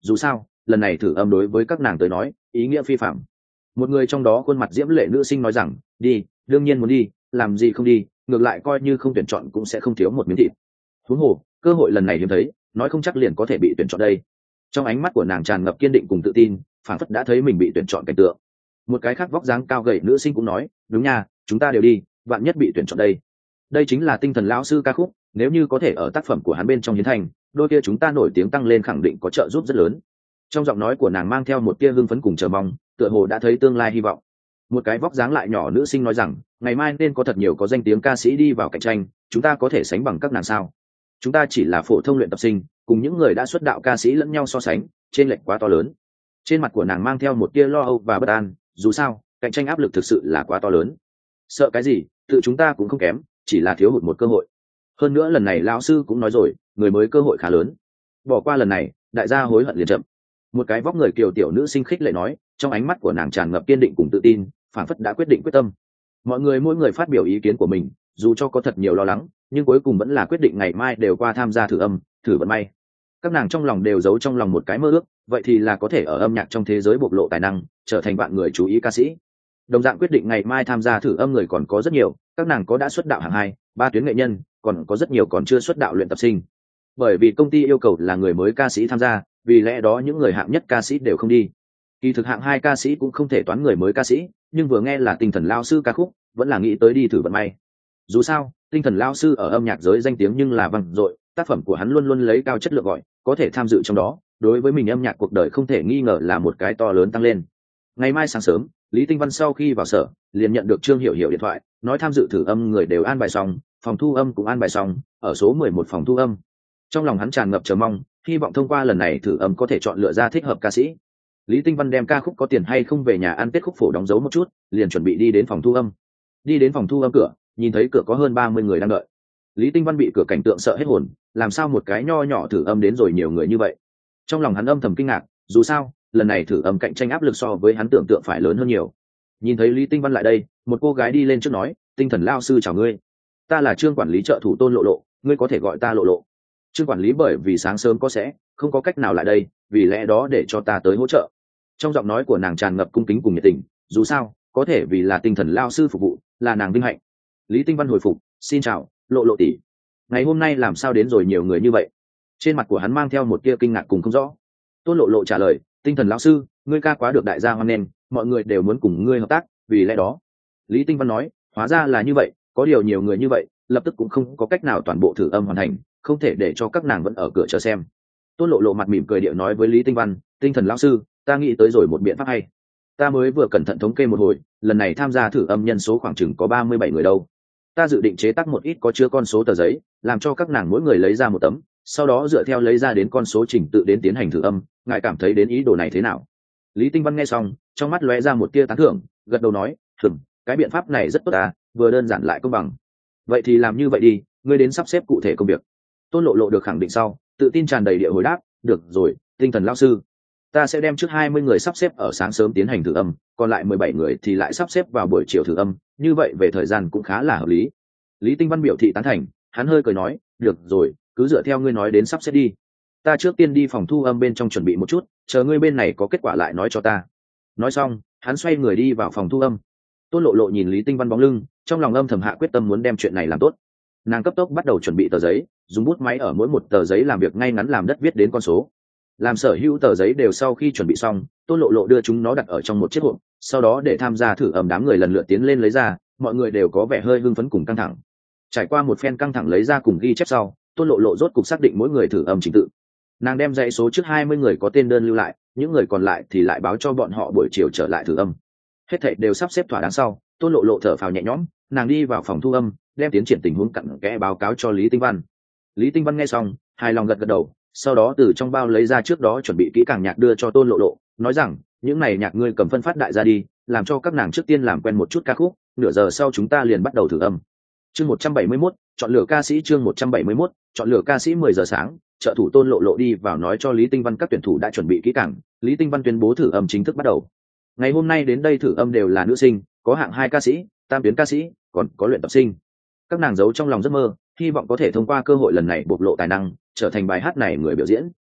dù sao lần này thử âm đối với các nàng tới nói ý nghĩa phi phạm. Một người trong đó khuôn mặt diễm lệ nữ sinh nói rằng đi, đương nhiên muốn đi, làm gì không đi, ngược lại coi như không tuyển chọn cũng sẽ không thiếu một miếng thịt. Huống hồ cơ hội lần này hiếm thấy, nói không chắc liền có thể bị tuyển chọn đây. Trong ánh mắt của nàng tràn ngập kiên định cùng tự tin, phảng phất đã thấy mình bị tuyển chọn cảnh tượng. Một cái khác vóc dáng cao gầy nữ sinh cũng nói đúng nha, chúng ta đều đi, vạn nhất bị tuyển chọn đây. Đây chính là tinh thần lão sư ca khúc, nếu như có thể ở tác phẩm của hắn bên trong hiến thành, đôi kia chúng ta nổi tiếng tăng lên khẳng định có trợ giúp rất lớn. Trong giọng nói của nàng mang theo một tia hưng phấn cùng chờ mong, tựa hồ đã thấy tương lai hy vọng. Một cái vóc dáng lại nhỏ nữ sinh nói rằng ngày mai nên có thật nhiều có danh tiếng ca sĩ đi vào cạnh tranh, chúng ta có thể sánh bằng các nàng sao? Chúng ta chỉ là phổ thông luyện tập sinh, cùng những người đã xuất đạo ca sĩ lẫn nhau so sánh, trên lệch quá to lớn. Trên mặt của nàng mang theo một tia lo âu và bất an, dù sao cạnh tranh áp lực thực sự là quá to lớn. Sợ cái gì, tự chúng ta cũng không kém, chỉ là thiếu hụt một cơ hội. Hơn nữa lần này lão sư cũng nói rồi, người mới cơ hội khá lớn, bỏ qua lần này đại gia hối hận liền chậm. Một cái vóc người kiều tiểu nữ sinh khích lệ nói, trong ánh mắt của nàng tràn ngập kiên định cùng tự tin, phảng phất đã quyết định quyết tâm. Mọi người mỗi người phát biểu ý kiến của mình, dù cho có thật nhiều lo lắng, nhưng cuối cùng vẫn là quyết định ngày mai đều qua tham gia thử âm, thử vận may. Các nàng trong lòng đều giấu trong lòng một cái mơ ước, vậy thì là có thể ở âm nhạc trong thế giới bộc lộ tài năng, trở thành bạn người chú ý ca sĩ. Đồng dạng quyết định ngày mai tham gia thử âm người còn có rất nhiều, các nàng có đã xuất đạo hạng hai, ba tuyến nghệ nhân, còn có rất nhiều còn chưa xuất đạo luyện tập sinh. Bởi vì công ty yêu cầu là người mới ca sĩ tham gia, vì lẽ đó những người hạng nhất ca sĩ đều không đi. Kỳ thực hạng hai ca sĩ cũng không thể toán người mới ca sĩ, nhưng vừa nghe là tinh thần lao sư ca khúc, vẫn là nghĩ tới đi thử vận may. Dù sao tinh thần lao sư ở âm nhạc giới danh tiếng nhưng là vang dội, tác phẩm của hắn luôn luôn lấy cao chất lượng gọi, có thể tham dự trong đó, đối với mình âm nhạc cuộc đời không thể nghi ngờ là một cái to lớn tăng lên. Ngày mai sáng sớm, Lý Tinh Văn sau khi vào sở liền nhận được Trương Hiểu Hiểu điện thoại, nói tham dự thử âm người đều an bài xong, phòng thu âm cũng an bài xong, ở số mười một phòng thu âm. Trong lòng hắn tràn ngập chờ mong, hy vọng thông qua lần này thử âm có thể chọn lựa ra thích hợp ca sĩ. Lý Tinh Văn đem ca khúc có tiền hay không về nhà ăn tết khúc phổ đóng dấu một chút, liền chuẩn bị đi đến phòng thu âm. Đi đến phòng thu âm cửa, nhìn thấy cửa có hơn ba mươi người đang đợi. Lý Tinh Văn bị cửa cảnh tượng sợ hết hồn, làm sao một cái nho nhỏ thử âm đến rồi nhiều người như vậy. Trong lòng hắn âm thầm kinh ngạc, dù sao lần này thử âm cạnh tranh áp lực so với hắn tưởng tượng phải lớn hơn nhiều. Nhìn thấy Lý Tinh Văn lại đây, một cô gái đi lên trước nói, tinh thần lao sư chào ngươi, ta là Trương quản lý trợ thủ Tôn Lộ Lộ, ngươi có thể gọi ta Lộ Lộ. Trương quản lý bởi vì sáng sớm có sẽ không có cách nào lại đây, vì lẽ đó để cho ta tới hỗ trợ. Trong giọng nói của nàng tràn ngập cung kính cùng nhiệt tình, dù sao có thể vì là tinh thần lao sư phục vụ là nàng vinh hạnh. Lý Tinh Văn hồi phục, xin chào Lộ Lộ tỷ, ngày hôm nay làm sao đến rồi nhiều người như vậy? Trên mặt của hắn mang theo một tia kinh ngạc cùng không rõ. Tôn Lộ Lộ trả lời, tinh thần lão sư, ngươi ca quá được đại gia hoan nghênh, mọi người đều muốn cùng ngươi hợp tác, vì lẽ đó. Lý Tinh Văn nói, hóa ra là như vậy, có điều nhiều người như vậy, lập tức cũng không có cách nào toàn bộ thử âm hoàn thành, không thể để cho các nàng vẫn ở cửa chờ xem. Tôn Lộ Lộ mặt mỉm cười điệu nói với Lý Tinh Văn, tinh thần lão sư, ta nghĩ tới rồi một biện pháp hay. Ta mới vừa cẩn thận thống kê một hồi, lần này tham gia thử âm nhân số khoảng chừng có ba mươi bảy người đâu. Ta dự định chế tác một ít có chứa con số tờ giấy, làm cho các nàng mỗi người lấy ra một tấm, sau đó dựa theo lấy ra đến con số trình tự đến tiến hành thử âm, ngài cảm thấy đến ý đồ này thế nào? Lý Tinh Văn nghe xong, trong mắt lóe ra một tia tán thưởng, gật đầu nói, "Ừm, cái biện pháp này rất tốt à, vừa đơn giản lại công bằng. Vậy thì làm như vậy đi, ngươi đến sắp xếp cụ thể công việc." Tôn Lộ Lộ được khẳng định sau, tự tin tràn đầy địa hồi đáp, "Được rồi, tinh thần lão sư, ta sẽ đem trước hai mươi người sắp xếp ở sáng sớm tiến hành thử âm, còn lại mười bảy người thì lại sắp xếp vào buổi chiều thử âm, như vậy về thời gian cũng khá là hợp lý." Lý Tinh Văn biểu thị tán thành, hắn hơi cười nói, "Được rồi, cứ dựa theo ngươi nói đến sắp xếp đi. Ta trước tiên đi phòng thu âm bên trong chuẩn bị một chút, chờ ngươi bên này có kết quả lại nói cho ta." Nói xong, hắn xoay người đi vào phòng thu âm. Tôn Lộ Lộ nhìn Lý Tinh Văn bóng lưng, trong lòng âm thầm hạ quyết tâm muốn đem chuyện này làm tốt. Nàng cấp tốc bắt đầu chuẩn bị tờ giấy, dùng bút máy ở mỗi một tờ giấy làm việc ngay ngắn làm đất viết đến con số. Làm sở hữu tờ giấy đều sau khi chuẩn bị xong, Tôn Lộ Lộ đưa chúng nó đặt ở trong một chiếc hộp, sau đó để tham gia thử âm đám người lần lượt tiến lên lấy ra, mọi người đều có vẻ hơi hưng phấn cùng căng thẳng. Trải qua một phen căng thẳng lấy ra cùng ghi chép sau, Tôn Lộ Lộ rốt cục xác định mỗi người thử âm trình tự. Nàng đem dãy số trước hai mươi người có tên đơn lưu lại, những người còn lại thì lại báo cho bọn họ buổi chiều trở lại thử âm. Hết thảy đều sắp xếp thỏa đáng sau, Tôn Lộ Lộ thở phào nhẹ nhõm, nàng đi vào phòng thu âm, đem tiến triển tình huống cặn kẽ báo cáo cho Lý Tinh Văn. Lý Tinh Văn nghe xong, hài lòng gật gật đầu, sau đó từ trong bao lấy ra trước đó chuẩn bị kỹ càng nhạc đưa cho Tôn Lộ Lộ, nói rằng, những này nhạc ngươi cầm phân phát đại ra đi, làm cho các nàng trước tiên làm quen một chút ca khúc, nửa giờ sau chúng ta liền bắt đầu thử âm. Chương một trăm bảy mươi mốt, chọn lựa ca sĩ chương một trăm bảy mươi mốt, chọn lựa ca sĩ mười giờ sáng, trợ thủ Tôn Lộ Lộ đi vào nói cho Lý Tinh Văn các tuyển thủ đã chuẩn bị kỹ càng, Lý Tinh Văn tuyên bố thử âm chính thức bắt đầu. Ngày hôm nay đến đây thử âm đều là nữ sinh, có hạng hai ca sĩ, tam tuyến ca sĩ, còn có luyện tập sinh. Các nàng giấu trong lòng giấc mơ, hy vọng có thể thông qua cơ hội lần này bộc lộ tài năng, trở thành bài hát này người biểu diễn.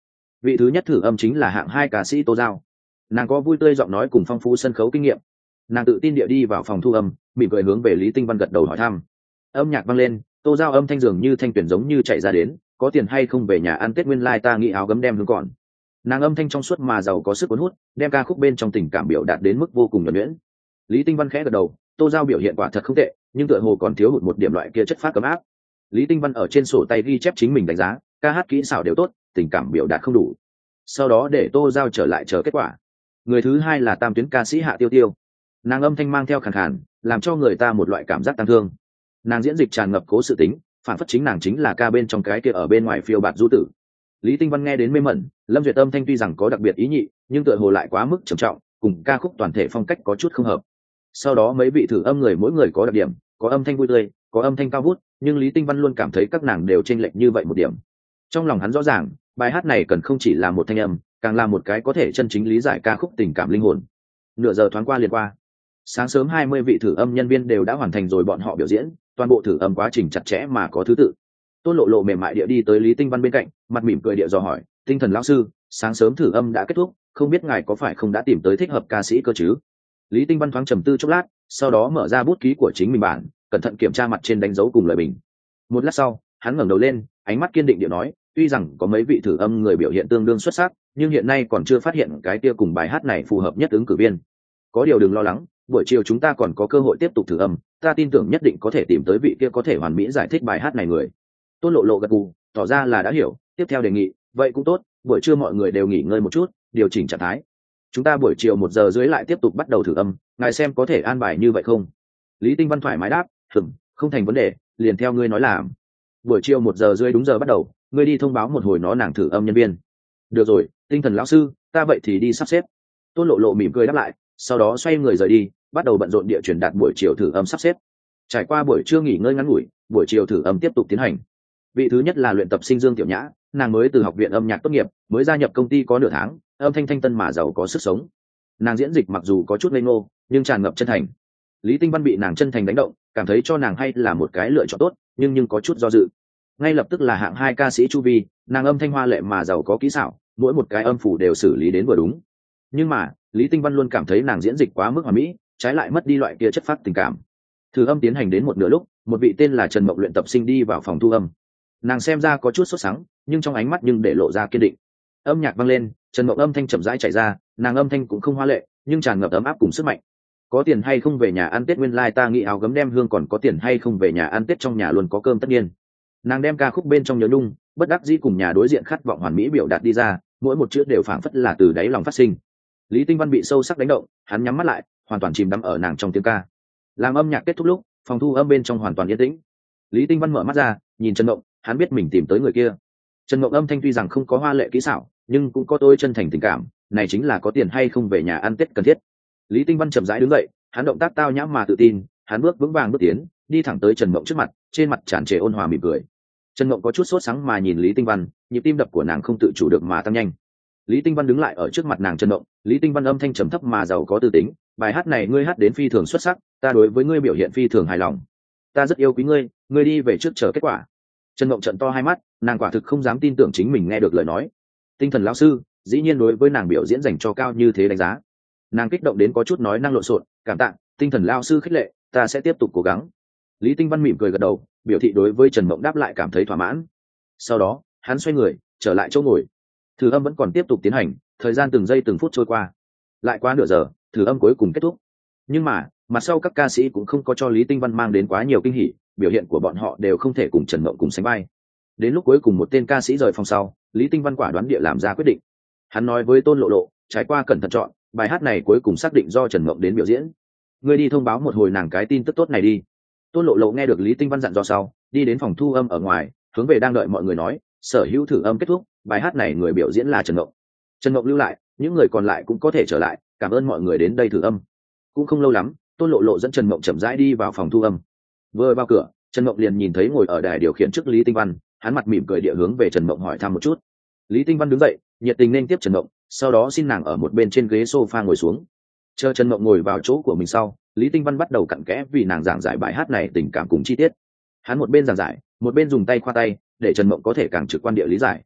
Vị thứ nhất thử âm chính là hạng hai ca sĩ Tô Giao. Nàng có vui tươi giọng nói cùng phong phú sân khấu kinh nghiệm. Nàng tự tin địa đi vào phòng thu âm, mỉm cười hướng về Lý Tinh Văn gật đầu hỏi thăm. Âm nhạc vang lên, Tô Giao âm thanh dường như thanh tuyển giống như chạy ra đến, có tiền hay không về nhà ăn Tết nguyên lai ta nghĩ áo gấm đem hương còn. Nàng âm thanh trong suốt mà giàu có sức cuốn hút, đem ca khúc bên trong tình cảm biểu đạt đến mức vô cùng nhuần nhuyễn. Lý Tinh Văn khẽ gật đầu, Tô Giao biểu hiện quả thật không tệ, nhưng tựa hồ còn thiếu hụt một điểm loại kia chất phát cấm áp. Lý Tinh Văn ở trên sổ tay ghi chép chính mình đánh giá, ca hát kỹ xảo đều tốt, tình cảm biểu đạt không đủ. Sau đó để Tô Giao trở lại chờ kết quả. Người thứ hai là tam tuyến ca sĩ Hạ Tiêu Tiêu. Nàng âm thanh mang theo khàn khàn, làm cho người ta một loại cảm giác tăng thương. Nàng diễn dịch tràn ngập cố sự tính, phản phất chính nàng chính là ca bên trong cái kia ở bên ngoài phiêu bạt du tử. Lý Tinh Văn nghe đến mê mẩn, Lâm Duyệt âm thanh tuy rằng có đặc biệt ý nhị, nhưng tựa hồ lại quá mức trầm trọng, cùng ca khúc toàn thể phong cách có chút không hợp. Sau đó mấy vị thử âm người mỗi người có đặc điểm, có âm thanh vui tươi, có âm thanh cao vút, nhưng Lý Tinh Văn luôn cảm thấy các nàng đều chênh lệch như vậy một điểm. Trong lòng hắn rõ ràng, bài hát này cần không chỉ là một thanh âm, càng là một cái có thể chân chính lý giải ca khúc tình cảm linh hồn. Nửa giờ thoáng qua liền qua. Sáng sớm hai mươi vị thử âm nhân viên đều đã hoàn thành rồi bọn họ biểu diễn, toàn bộ thử âm quá trình chặt chẽ mà có thứ tự. Tôn Lộ Lộ mềm mại địa đi tới Lý Tinh Văn bên cạnh, mặt mỉm cười địa dò hỏi, "Tinh thần lão sư, sáng sớm thử âm đã kết thúc, không biết ngài có phải không đã tìm tới thích hợp ca sĩ cơ chứ?" Lý Tinh Văn thoáng trầm tư chốc lát, sau đó mở ra bút ký của chính mình bản, cẩn thận kiểm tra mặt trên đánh dấu cùng lời bình. Một lát sau, hắn ngẩng đầu lên, ánh mắt kiên định địa nói, "Tuy rằng có mấy vị thử âm người biểu hiện tương đương xuất sắc, nhưng hiện nay còn chưa phát hiện cái kia cùng bài hát này phù hợp nhất ứng cử viên. Có điều đừng lo lắng, buổi chiều chúng ta còn có cơ hội tiếp tục thử âm, ta tin tưởng nhất định có thể tìm tới vị kia có thể hoàn mỹ giải thích bài hát này người." Tôn Lộ Lộ gật gù, tỏ ra là đã hiểu, tiếp theo đề nghị, "Vậy cũng tốt, buổi trưa mọi người đều nghỉ ngơi một chút, điều chỉnh trạng thái. Chúng ta buổi chiều một giờ rưỡi lại tiếp tục bắt đầu thử âm, ngài xem có thể an bài như vậy không?" Lý Tinh Văn thoải mái đáp, "Ừm, không thành vấn đề, liền theo ngươi nói làm. Buổi chiều một giờ rưỡi đúng giờ bắt đầu, ngươi đi thông báo một hồi nó nàng thử âm nhân viên." "Được rồi, Tinh thần lão sư, ta vậy thì đi sắp xếp." Tôn Lộ Lộ mỉm cười đáp lại, sau đó xoay người rời đi, bắt đầu bận rộn địa truyền đạt buổi chiều thử âm sắp xếp. Trải qua buổi trưa nghỉ ngơi ngắn ngủi, buổi chiều thử âm tiếp tục tiến hành. Vị thứ nhất là luyện tập sinh Dương Tiểu Nhã, nàng mới từ học viện âm nhạc tốt nghiệp, mới gia nhập công ty có nửa tháng, âm thanh thanh tân mà giàu có sức sống. Nàng diễn dịch mặc dù có chút ngây ngô, nhưng tràn ngập chân thành. Lý Tinh Văn bị nàng chân thành đánh động, cảm thấy cho nàng hay là một cái lựa chọn tốt, nhưng nhưng có chút do dự. Ngay lập tức là hạng hai ca sĩ Chu Vi, nàng âm thanh hoa lệ mà giàu có kỹ xảo, mỗi một cái âm phủ đều xử lý đến vừa đúng. Nhưng mà, Lý Tinh Văn luôn cảm thấy nàng diễn dịch quá mức hoàn mỹ, trái lại mất đi loại kia chất phát tình cảm. Thử âm tiến hành đến một nửa lúc, một vị tên là Trần Mộng luyện tập sinh đi vào phòng thu âm. Nàng xem ra có chút sốt sắng, nhưng trong ánh mắt nhưng để lộ ra kiên định. Âm nhạc vang lên, Trần Mộng âm thanh chậm rãi chạy ra, nàng âm thanh cũng không hoa lệ, nhưng tràn ngập ấm áp cùng sức mạnh. "Có tiền hay không về nhà ăn Tết nguyên lai ta nghĩ áo gấm đem hương còn có tiền hay không về nhà ăn Tết trong nhà luôn có cơm tất nhiên." Nàng đem ca khúc bên trong nhớ nhung, bất đắc dĩ cùng nhà đối diện khát vọng hoàn mỹ biểu đạt đi ra, mỗi một chữ đều phảng phất là từ đáy lòng phát sinh. Lý Tinh Văn bị sâu sắc đánh động, hắn nhắm mắt lại, hoàn toàn chìm đắm ở nàng trong tiếng ca. Làm âm nhạc kết thúc lúc, phòng thu âm bên trong hoàn toàn yên tĩnh. Lý Tinh Văn mở mắt ra, nhìn Trần Mộng, hắn biết mình tìm tới người kia. Trần Mộng âm thanh tuy rằng không có hoa lệ kỹ xảo, nhưng cũng có tôi chân thành tình cảm, này chính là có tiền hay không về nhà ăn Tết cần thiết. Lý Tinh Văn chậm rãi đứng dậy, hắn động tác tao nhã mà tự tin, hắn bước vững vàng bước tiến, đi thẳng tới Trần Mộng trước mặt, trên mặt tràn trề ôn hòa mỉm cười. Trần Mộng có chút sốt sắng mà nhìn Lý Tinh Văn, nhịp tim đập của nàng không tự chủ được mà tăng nhanh. Lý Tinh Văn đứng lại ở trước mặt nàng Trần Mộng, Lý Tinh Văn âm thanh trầm thấp mà giàu có tư tính, "Bài hát này ngươi hát đến phi thường xuất sắc, ta đối với ngươi biểu hiện phi thường hài lòng. Ta rất yêu quý ngươi, ngươi đi về trước chờ kết quả." Trần Mộng trợn to hai mắt, nàng quả thực không dám tin tưởng chính mình nghe được lời nói. Tinh thần lão sư, dĩ nhiên đối với nàng biểu diễn dành cho cao như thế đánh giá. Nàng kích động đến có chút nói năng lộn xộn, "Cảm tạ, Tinh thần lão sư khích lệ, ta sẽ tiếp tục cố gắng." Lý Tinh Văn mỉm cười gật đầu, biểu thị đối với Trần Mộng đáp lại cảm thấy thỏa mãn. Sau đó, hắn xoay người, trở lại chỗ ngồi. Thử âm vẫn còn tiếp tục tiến hành, thời gian từng giây từng phút trôi qua. Lại qua nửa giờ, thử âm cuối cùng kết thúc. Nhưng mà, mặt sau các ca sĩ cũng không có cho Lý Tinh Văn mang đến quá nhiều kinh hỉ, biểu hiện của bọn họ đều không thể cùng Trần Mộng cùng sánh vai. Đến lúc cuối cùng một tên ca sĩ rời phòng sau, Lý Tinh Văn quả đoán địa làm ra quyết định. Hắn nói với Tôn Lộ Lộ, trải qua cẩn thận chọn, bài hát này cuối cùng xác định do Trần Mộng đến biểu diễn. "Ngươi đi thông báo một hồi nàng cái tin tức tốt này đi." Tôn Lộ Lộ nghe được Lý Tinh Văn dặn dò sau, đi đến phòng thu âm ở ngoài, hướng về đang đợi mọi người nói, "Sở hữu thử âm kết thúc, bài hát này người biểu diễn là Trần Mộng." Trần Mộng lưu lại, những người còn lại cũng có thể trở lại, cảm ơn mọi người đến đây thử âm. Cũng không lâu lắm, Tôn Lộ Lộ dẫn Trần Mộng chậm rãi đi vào phòng thu âm. Vừa vào cửa, Trần Mộng liền nhìn thấy ngồi ở đài điều khiển trước Lý Tinh Văn, hắn mặt mỉm cười địa hướng về Trần Mộng hỏi thăm một chút. Lý Tinh Văn đứng dậy, nhiệt tình nên tiếp Trần Mộng, sau đó xin nàng ở một bên trên ghế sofa ngồi xuống. Chờ Trần Mộng ngồi vào chỗ của mình sau, Lý Tinh Văn bắt đầu cặn kẽ vì nàng giảng giải bài hát này tình cảm cùng chi tiết. Hắn một bên giảng giải, một bên dùng tay khoa tay, để Trần Mộng có thể càng trực quan địa lý giải.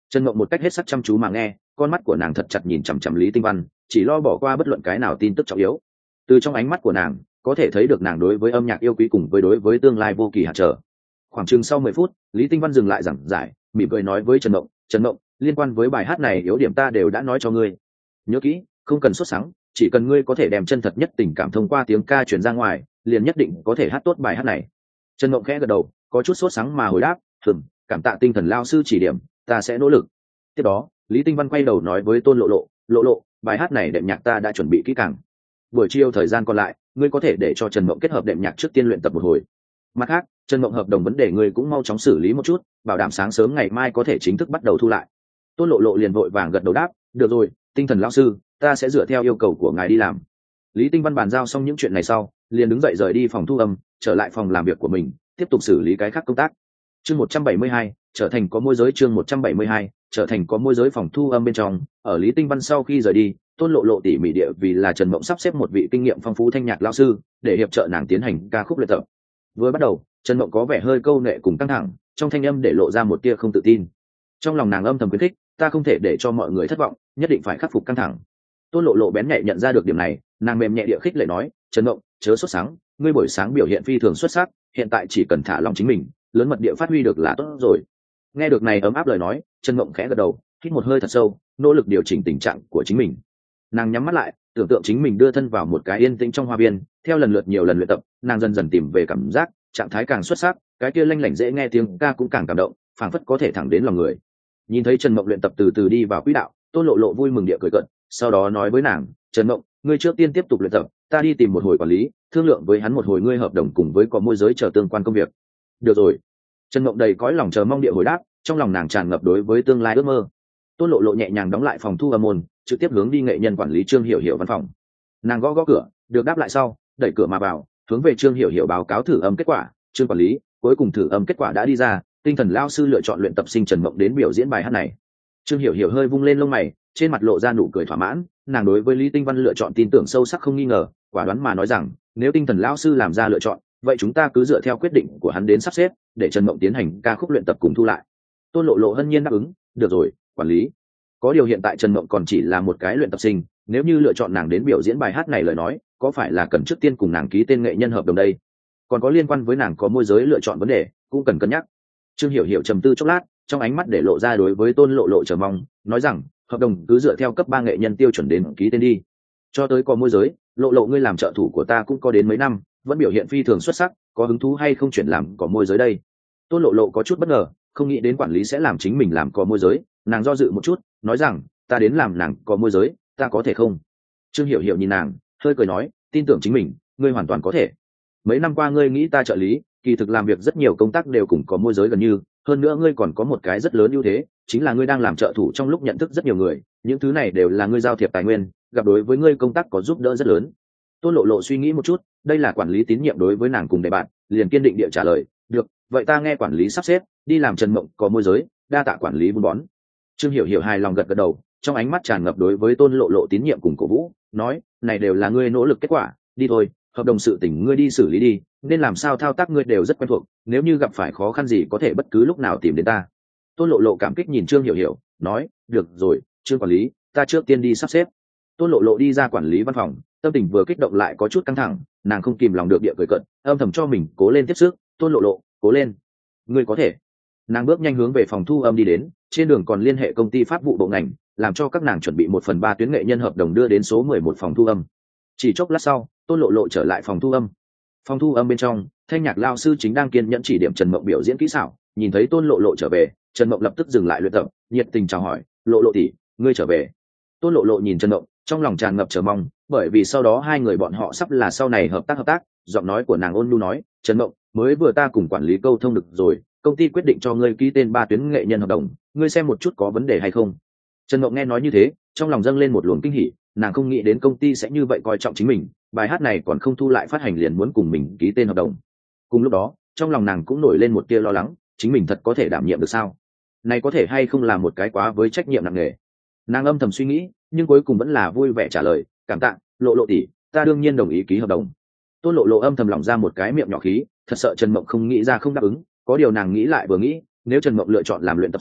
Trần Mộng một cách hết sức chăm chú mà nghe, con mắt của nàng thật chặt nhìn chằm chằm Lý Tinh Văn, chỉ lo bỏ qua bất luận cái nào tin tức trọng yếu. Từ trong ánh mắt của nàng có thể thấy được nàng đối với âm nhạc yêu quý cùng với đối với tương lai vô kỳ hạn trở. Khoảng chừng sau mười phút, Lý Tinh Văn dừng lại giảng giải, mỉm cười nói với Trần Mộng, "Trần Mộng, liên quan với bài hát này yếu điểm ta đều đã nói cho ngươi. Nhớ kỹ, không cần sốt sắng, chỉ cần ngươi có thể đem chân thật nhất tình cảm thông qua tiếng ca truyền ra ngoài, liền nhất định có thể hát tốt bài hát này." Trần Mộng khẽ gật đầu, có chút sốt sắng mà hồi đáp, "Ừm, cảm tạ tinh thần lao sư chỉ điểm, ta sẽ nỗ lực." Tiếp đó, Lý Tinh Văn quay đầu nói với Tôn Lộ Lộ, "Lộ Lộ, bài hát này đệm nhạc ta đã chuẩn bị kỹ càng. Buổi chiều thời gian còn lại, ngươi có thể để cho Trần Mộng kết hợp đệm nhạc trước tiên luyện tập một hồi. Mặt khác, Trần Mộng hợp đồng vấn đề ngươi cũng mau chóng xử lý một chút, bảo đảm sáng sớm ngày mai có thể chính thức bắt đầu thu lại." Tôn Lộ Lộ liền vội vàng gật đầu đáp, "Được rồi, tinh thần lão sư, ta sẽ dựa theo yêu cầu của ngài đi làm." Lý Tinh Văn bàn giao xong những chuyện này sau, liền đứng dậy rời đi phòng thu âm, trở lại phòng làm việc của mình, tiếp tục xử lý cái khác công tác. Chương một trăm bảy mươi hai, trở thành có môi giới. Chương một trăm bảy mươi hai, trở thành có môi giới. Phòng thu âm bên trong, ở Lý Tinh Văn sau khi rời đi, Tôn Lộ Lộ tỉ mỉ địa vì là Trần Mộng sắp xếp một vị kinh nghiệm phong phú thanh nhạc lão sư để hiệp trợ nàng tiến hành ca khúc luyện tập. Vừa bắt đầu, Trần Mộng có vẻ hơi câu nệ cùng căng thẳng, trong thanh âm để lộ ra một tia không tự tin. Trong lòng nàng âm thầm khuyến khích, "Ta không thể để cho mọi người thất vọng, nhất định phải khắc phục căng thẳng." Tôn Lộ Lộ bén nhạy nhận ra được điểm này, nàng mềm nhẹ địa khích lệ nói, "Trần Mộng, chớ sốt sáng, ngươi buổi sáng biểu hiện phi thường xuất sắc, hiện tại chỉ cần thả lòng chính mình, lớn mật địa phát huy được là tốt rồi." Nghe được này ấm áp lời nói, Trần Mộng khẽ gật đầu, hít một hơi thật sâu, nỗ lực điều chỉnh tình trạng của chính mình. Nàng nhắm mắt lại, tưởng tượng chính mình đưa thân vào một cái yên tĩnh trong hoa viên, theo lần lượt nhiều lần luyện tập, nàng dần dần tìm về cảm giác, trạng thái càng xuất sắc, cái kia lanh lảnh dễ nghe tiếng ca cũng càng cảm động, phảng phất có thể thẳng đến lòng người. Nhìn thấy Trần Mộng luyện tập từ từ đi vào quỹ đạo, Tôn Lộ Lộ vui mừng địa cười cợt, sau đó nói với nàng, "Trần Mộng, ngươi trước tiên tiếp tục luyện tập, ta đi tìm một hồi quản lý, thương lượng với hắn một hồi ngươi hợp đồng cùng với có môi giới chờ tương quan công việc." "Được rồi." Trần Mộng đầy cõi lòng chờ mong địa hồi đáp, trong lòng nàng tràn ngập đối với tương lai ước mơ. Tôn Lộ Lộ nhẹ nhàng đóng lại phòng thu âm môn, trực tiếp hướng đi nghệ nhân quản lý Trương Hiểu Hiểu văn phòng. Nàng gõ gõ cửa, được đáp lại sau, đẩy cửa mà vào, hướng về Trương Hiểu Hiểu báo cáo thử âm kết quả. "Trương quản lý, cuối cùng thử âm kết quả đã đi ra, tinh thần lao sư lựa chọn luyện tập sinh Trần Mộng đến biểu diễn bài hát này." Trương Hiểu Hiểu hơi vung lên lông mày, trên mặt lộ ra nụ cười thỏa mãn, nàng đối với Lý Tinh Văn lựa chọn tin tưởng sâu sắc không nghi ngờ, quả đoán mà nói rằng, nếu tinh thần lao sư làm ra lựa chọn, vậy chúng ta cứ dựa theo quyết định của hắn đến sắp xếp, để Trần Mộng tiến hành ca khúc luyện tập cùng thu lại. Tôn Lộ Lộ hân nhiên đáp ứng, "Được rồi, quản lý. Có điều hiện tại Trần Mộng còn chỉ là một cái luyện tập sinh, nếu như lựa chọn nàng đến biểu diễn bài hát này lời nói, có phải là cần trước tiên cùng nàng ký tên nghệ nhân hợp đồng đây? Còn có liên quan với nàng có môi giới lựa chọn vấn đề, cũng cần cân nhắc." Trương Hiểu Hiểu trầm tư chốc lát, trong ánh mắt để lộ ra đối với Tôn Lộ Lộ chờ mong, nói rằng, "Hợp đồng cứ dựa theo cấp ba nghệ nhân tiêu chuẩn đến ký tên đi. Cho tới có môi giới, Lộ Lộ ngươi làm trợ thủ của ta cũng có đến mấy năm, vẫn biểu hiện phi thường xuất sắc, có hứng thú hay không chuyển làm có môi giới đây?" Tôn Lộ Lộ có chút bất ngờ, không nghĩ đến quản lý sẽ làm chính mình làm có môi giới, nàng do dự một chút, nói rằng, "Ta đến làm nàng có môi giới, ta có thể không?" Trương Hiểu Hiểu nhìn nàng, hơi cười nói, "Tin tưởng chính mình, ngươi hoàn toàn có thể. Mấy năm qua ngươi nghĩ ta trợ lý, kỳ thực làm việc rất nhiều công tác đều cùng có môi giới gần như, hơn nữa ngươi còn có một cái rất lớn ưu thế, chính là ngươi đang làm trợ thủ trong lúc nhận thức rất nhiều người, những thứ này đều là ngươi giao thiệp tài nguyên, gặp đối với ngươi công tác có giúp đỡ rất lớn." Tôn Lộ Lộ suy nghĩ một chút, đây là quản lý tín nhiệm đối với nàng cùng đề bạn, liền kiên định địa trả lời, "Được, vậy ta nghe quản lý sắp xếp, đi làm Trần Mộng có môi giới, đa tạ quản lý vun bón." Trương Hiểu Hiểu hài lòng gật gật đầu, trong ánh mắt tràn ngập đối với Tôn Lộ Lộ tín nhiệm cùng cổ vũ, nói, "Này đều là ngươi nỗ lực kết quả, đi thôi, hợp đồng sự tình ngươi đi xử lý đi, nên làm sao thao tác ngươi đều rất quen thuộc, nếu như gặp phải khó khăn gì có thể bất cứ lúc nào tìm đến ta." Tôn Lộ Lộ cảm kích nhìn Trương Hiểu Hiểu, nói, "Được rồi, Trương quản lý, ta trước tiên đi sắp xếp." Tôn Lộ Lộ đi ra quản lý văn phòng, tâm tình vừa kích động lại có chút căng thẳng, nàng không kìm lòng được địa cười cợt, âm thầm cho mình cố lên tiếp sức, "Tôn Lộ Lộ, cố lên, ngươi có thể." Nàng bước nhanh hướng về phòng thu âm đi đến, trên đường còn liên hệ công ty pháp vụ bộ ngành, làm cho các nàng chuẩn bị một phần ba tuyến nghệ nhân hợp đồng đưa đến số mười một phòng thu âm. Chỉ chốc lát sau, Tôn Lộ Lộ trở lại phòng thu âm. Phòng thu âm bên trong, thanh nhạc lao sư chính đang kiên nhẫn chỉ điểm Trần Mộng biểu diễn kỹ xảo, nhìn thấy Tôn Lộ Lộ trở về, Trần Mộng lập tức dừng lại luyện tập, nhiệt tình chào hỏi, "Lộ Lộ tỷ, ngươi trở về." Tôn Lộ Lộ nhìn Trần Mộng, trong lòng tràn ngập chờ mong, bởi vì sau đó hai người bọn họ sắp là sau này hợp tác hợp tác, giọng nói của nàng ôn nhu nói, "Trần Mộng, mới vừa ta cùng quản lý câu thông được rồi, công ty quyết định cho ngươi ký tên ba tuyến nghệ nhân hợp đồng, ngươi xem một chút có vấn đề hay không?" Trần Mộng nghe nói như thế, trong lòng dâng lên một luồng kinh hỉ, nàng không nghĩ đến công ty sẽ như vậy coi trọng chính mình, bài hát này còn không thu lại phát hành liền muốn cùng mình ký tên hợp đồng. Cùng lúc đó, trong lòng nàng cũng nổi lên một tia lo lắng, chính mình thật có thể đảm nhiệm được sao? Này có thể hay không là một cái quá với trách nhiệm nặng nề? Nàng âm thầm suy nghĩ, nhưng cuối cùng vẫn là vui vẻ trả lời, "Cảm tạ, Lộ Lộ tỷ, ta đương nhiên đồng ý ký hợp đồng." Tôn Lộ Lộ âm thầm lỏng ra một cái miệng nhỏ khí, thật sợ Trần Mộng không nghĩ ra không đáp ứng, có điều nàng nghĩ lại vừa nghĩ, nếu Trần Mộng lựa chọn làm luyện tập sinh,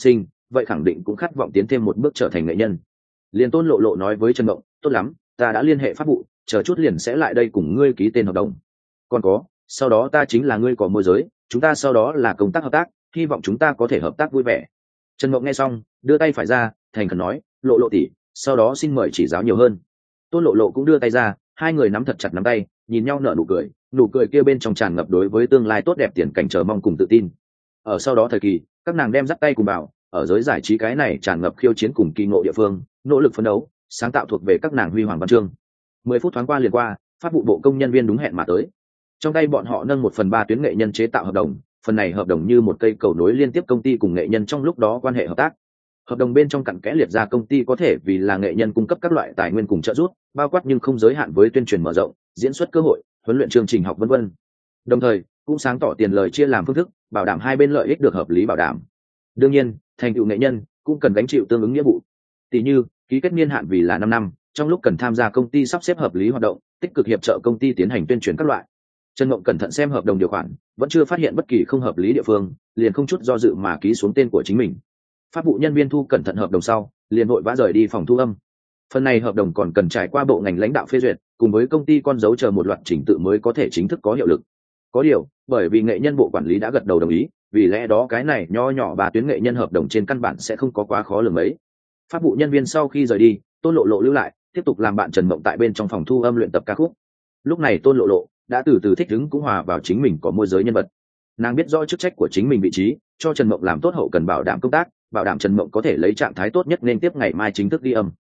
vậy khẳng định cũng khát vọng tiến thêm một bước trở thành nghệ nhân. Liền Tôn Lộ Lộ nói với Trần Mộng, tốt lắm, ta đã liên hệ pháp vụ, chờ chút liền sẽ lại đây cùng ngươi ký tên hợp đồng. Còn có, sau đó ta chính là ngươi có môi giới, chúng ta sau đó là công tác hợp tác, hy vọng chúng ta có thể hợp tác vui vẻ. Trần Mộng nghe xong, đưa tay phải ra, thành khẩn nói, Lộ Lộ tỷ, sau đó xin mời chỉ giáo nhiều hơn. Tôn Lộ Lộ cũng đưa tay ra, hai người nắm thật chặt nắm tay, nhìn nhau nở nụ cười, nụ cười kia bên trong tràn ngập đối với tương lai tốt đẹp tiền cảnh chờ mong cùng tự tin. Ở sau đó thời kỳ, các nàng đem dắt tay cùng bảo, ở giới giải trí cái này tràn ngập khiêu chiến cùng kỳ ngộ địa phương, nỗ lực phấn đấu, sáng tạo thuộc về các nàng huy hoàng văn chương. Mười phút thoáng qua liền qua, pháp vụ bộ công nhân viên đúng hẹn mà tới. Trong tay bọn họ nâng một phần ba tuyến nghệ nhân chế tạo hợp đồng, phần này hợp đồng như một cây cầu nối liên tiếp công ty cùng nghệ nhân trong lúc đó quan hệ hợp tác. Hợp đồng bên trong cặn kẽ liệt ra công ty có thể vì là nghệ nhân cung cấp các loại tài nguyên cùng trợ giúp, bao quát nhưng không giới hạn với tuyên truyền mở rộng, diễn xuất cơ hội, huấn luyện chương trình học vân vân. Đồng thời, cũng sáng tỏ tiền lời chia làm phương thức, bảo đảm hai bên lợi ích được hợp lý bảo đảm. Đương nhiên, thành tựu nghệ nhân cũng cần gánh chịu tương ứng nghĩa vụ. Tỷ như, ký kết niên hạn vì là năm năm, trong lúc cần tham gia công ty sắp xếp hợp lý hoạt động, tích cực hiệp trợ công ty tiến hành tuyên truyền các loại. Trần Mộng cẩn thận xem hợp đồng điều khoản, vẫn chưa phát hiện bất kỳ không hợp lý địa phương, liền không chút do dự mà ký xuống tên của chính mình. Pháp vụ nhân viên thu cẩn thận hợp đồng sau, liền vội vã rời đi phòng thu âm. Phần này hợp đồng còn cần trải qua bộ ngành lãnh đạo phê duyệt, cùng với công ty con dấu chờ một loạt trình tự mới có thể chính thức có hiệu lực. Có điều, bởi vì nghệ nhân bộ quản lý đã gật đầu đồng ý, vì lẽ đó cái này nho nhỏ ba tuyến nghệ nhân hợp đồng trên căn bản sẽ không có quá khó lường mấy. Pháp vụ nhân viên sau khi rời đi, Tôn Lộ Lộ lưu lại, tiếp tục làm bạn Trần Mộng tại bên trong phòng thu âm luyện tập ca khúc. Lúc này Tôn Lộ Lộ đã từ từ thích ứng cũng hòa vào chính mình có môi giới nhân vật. Nàng biết rõ chức trách của chính mình vị trí, cho Trần Mộng làm tốt hậu cần bảo đảm công tác, bảo đảm Trần Mộng có thể lấy trạng thái tốt nhất nên tiếp ngày mai chính thức ghi âm.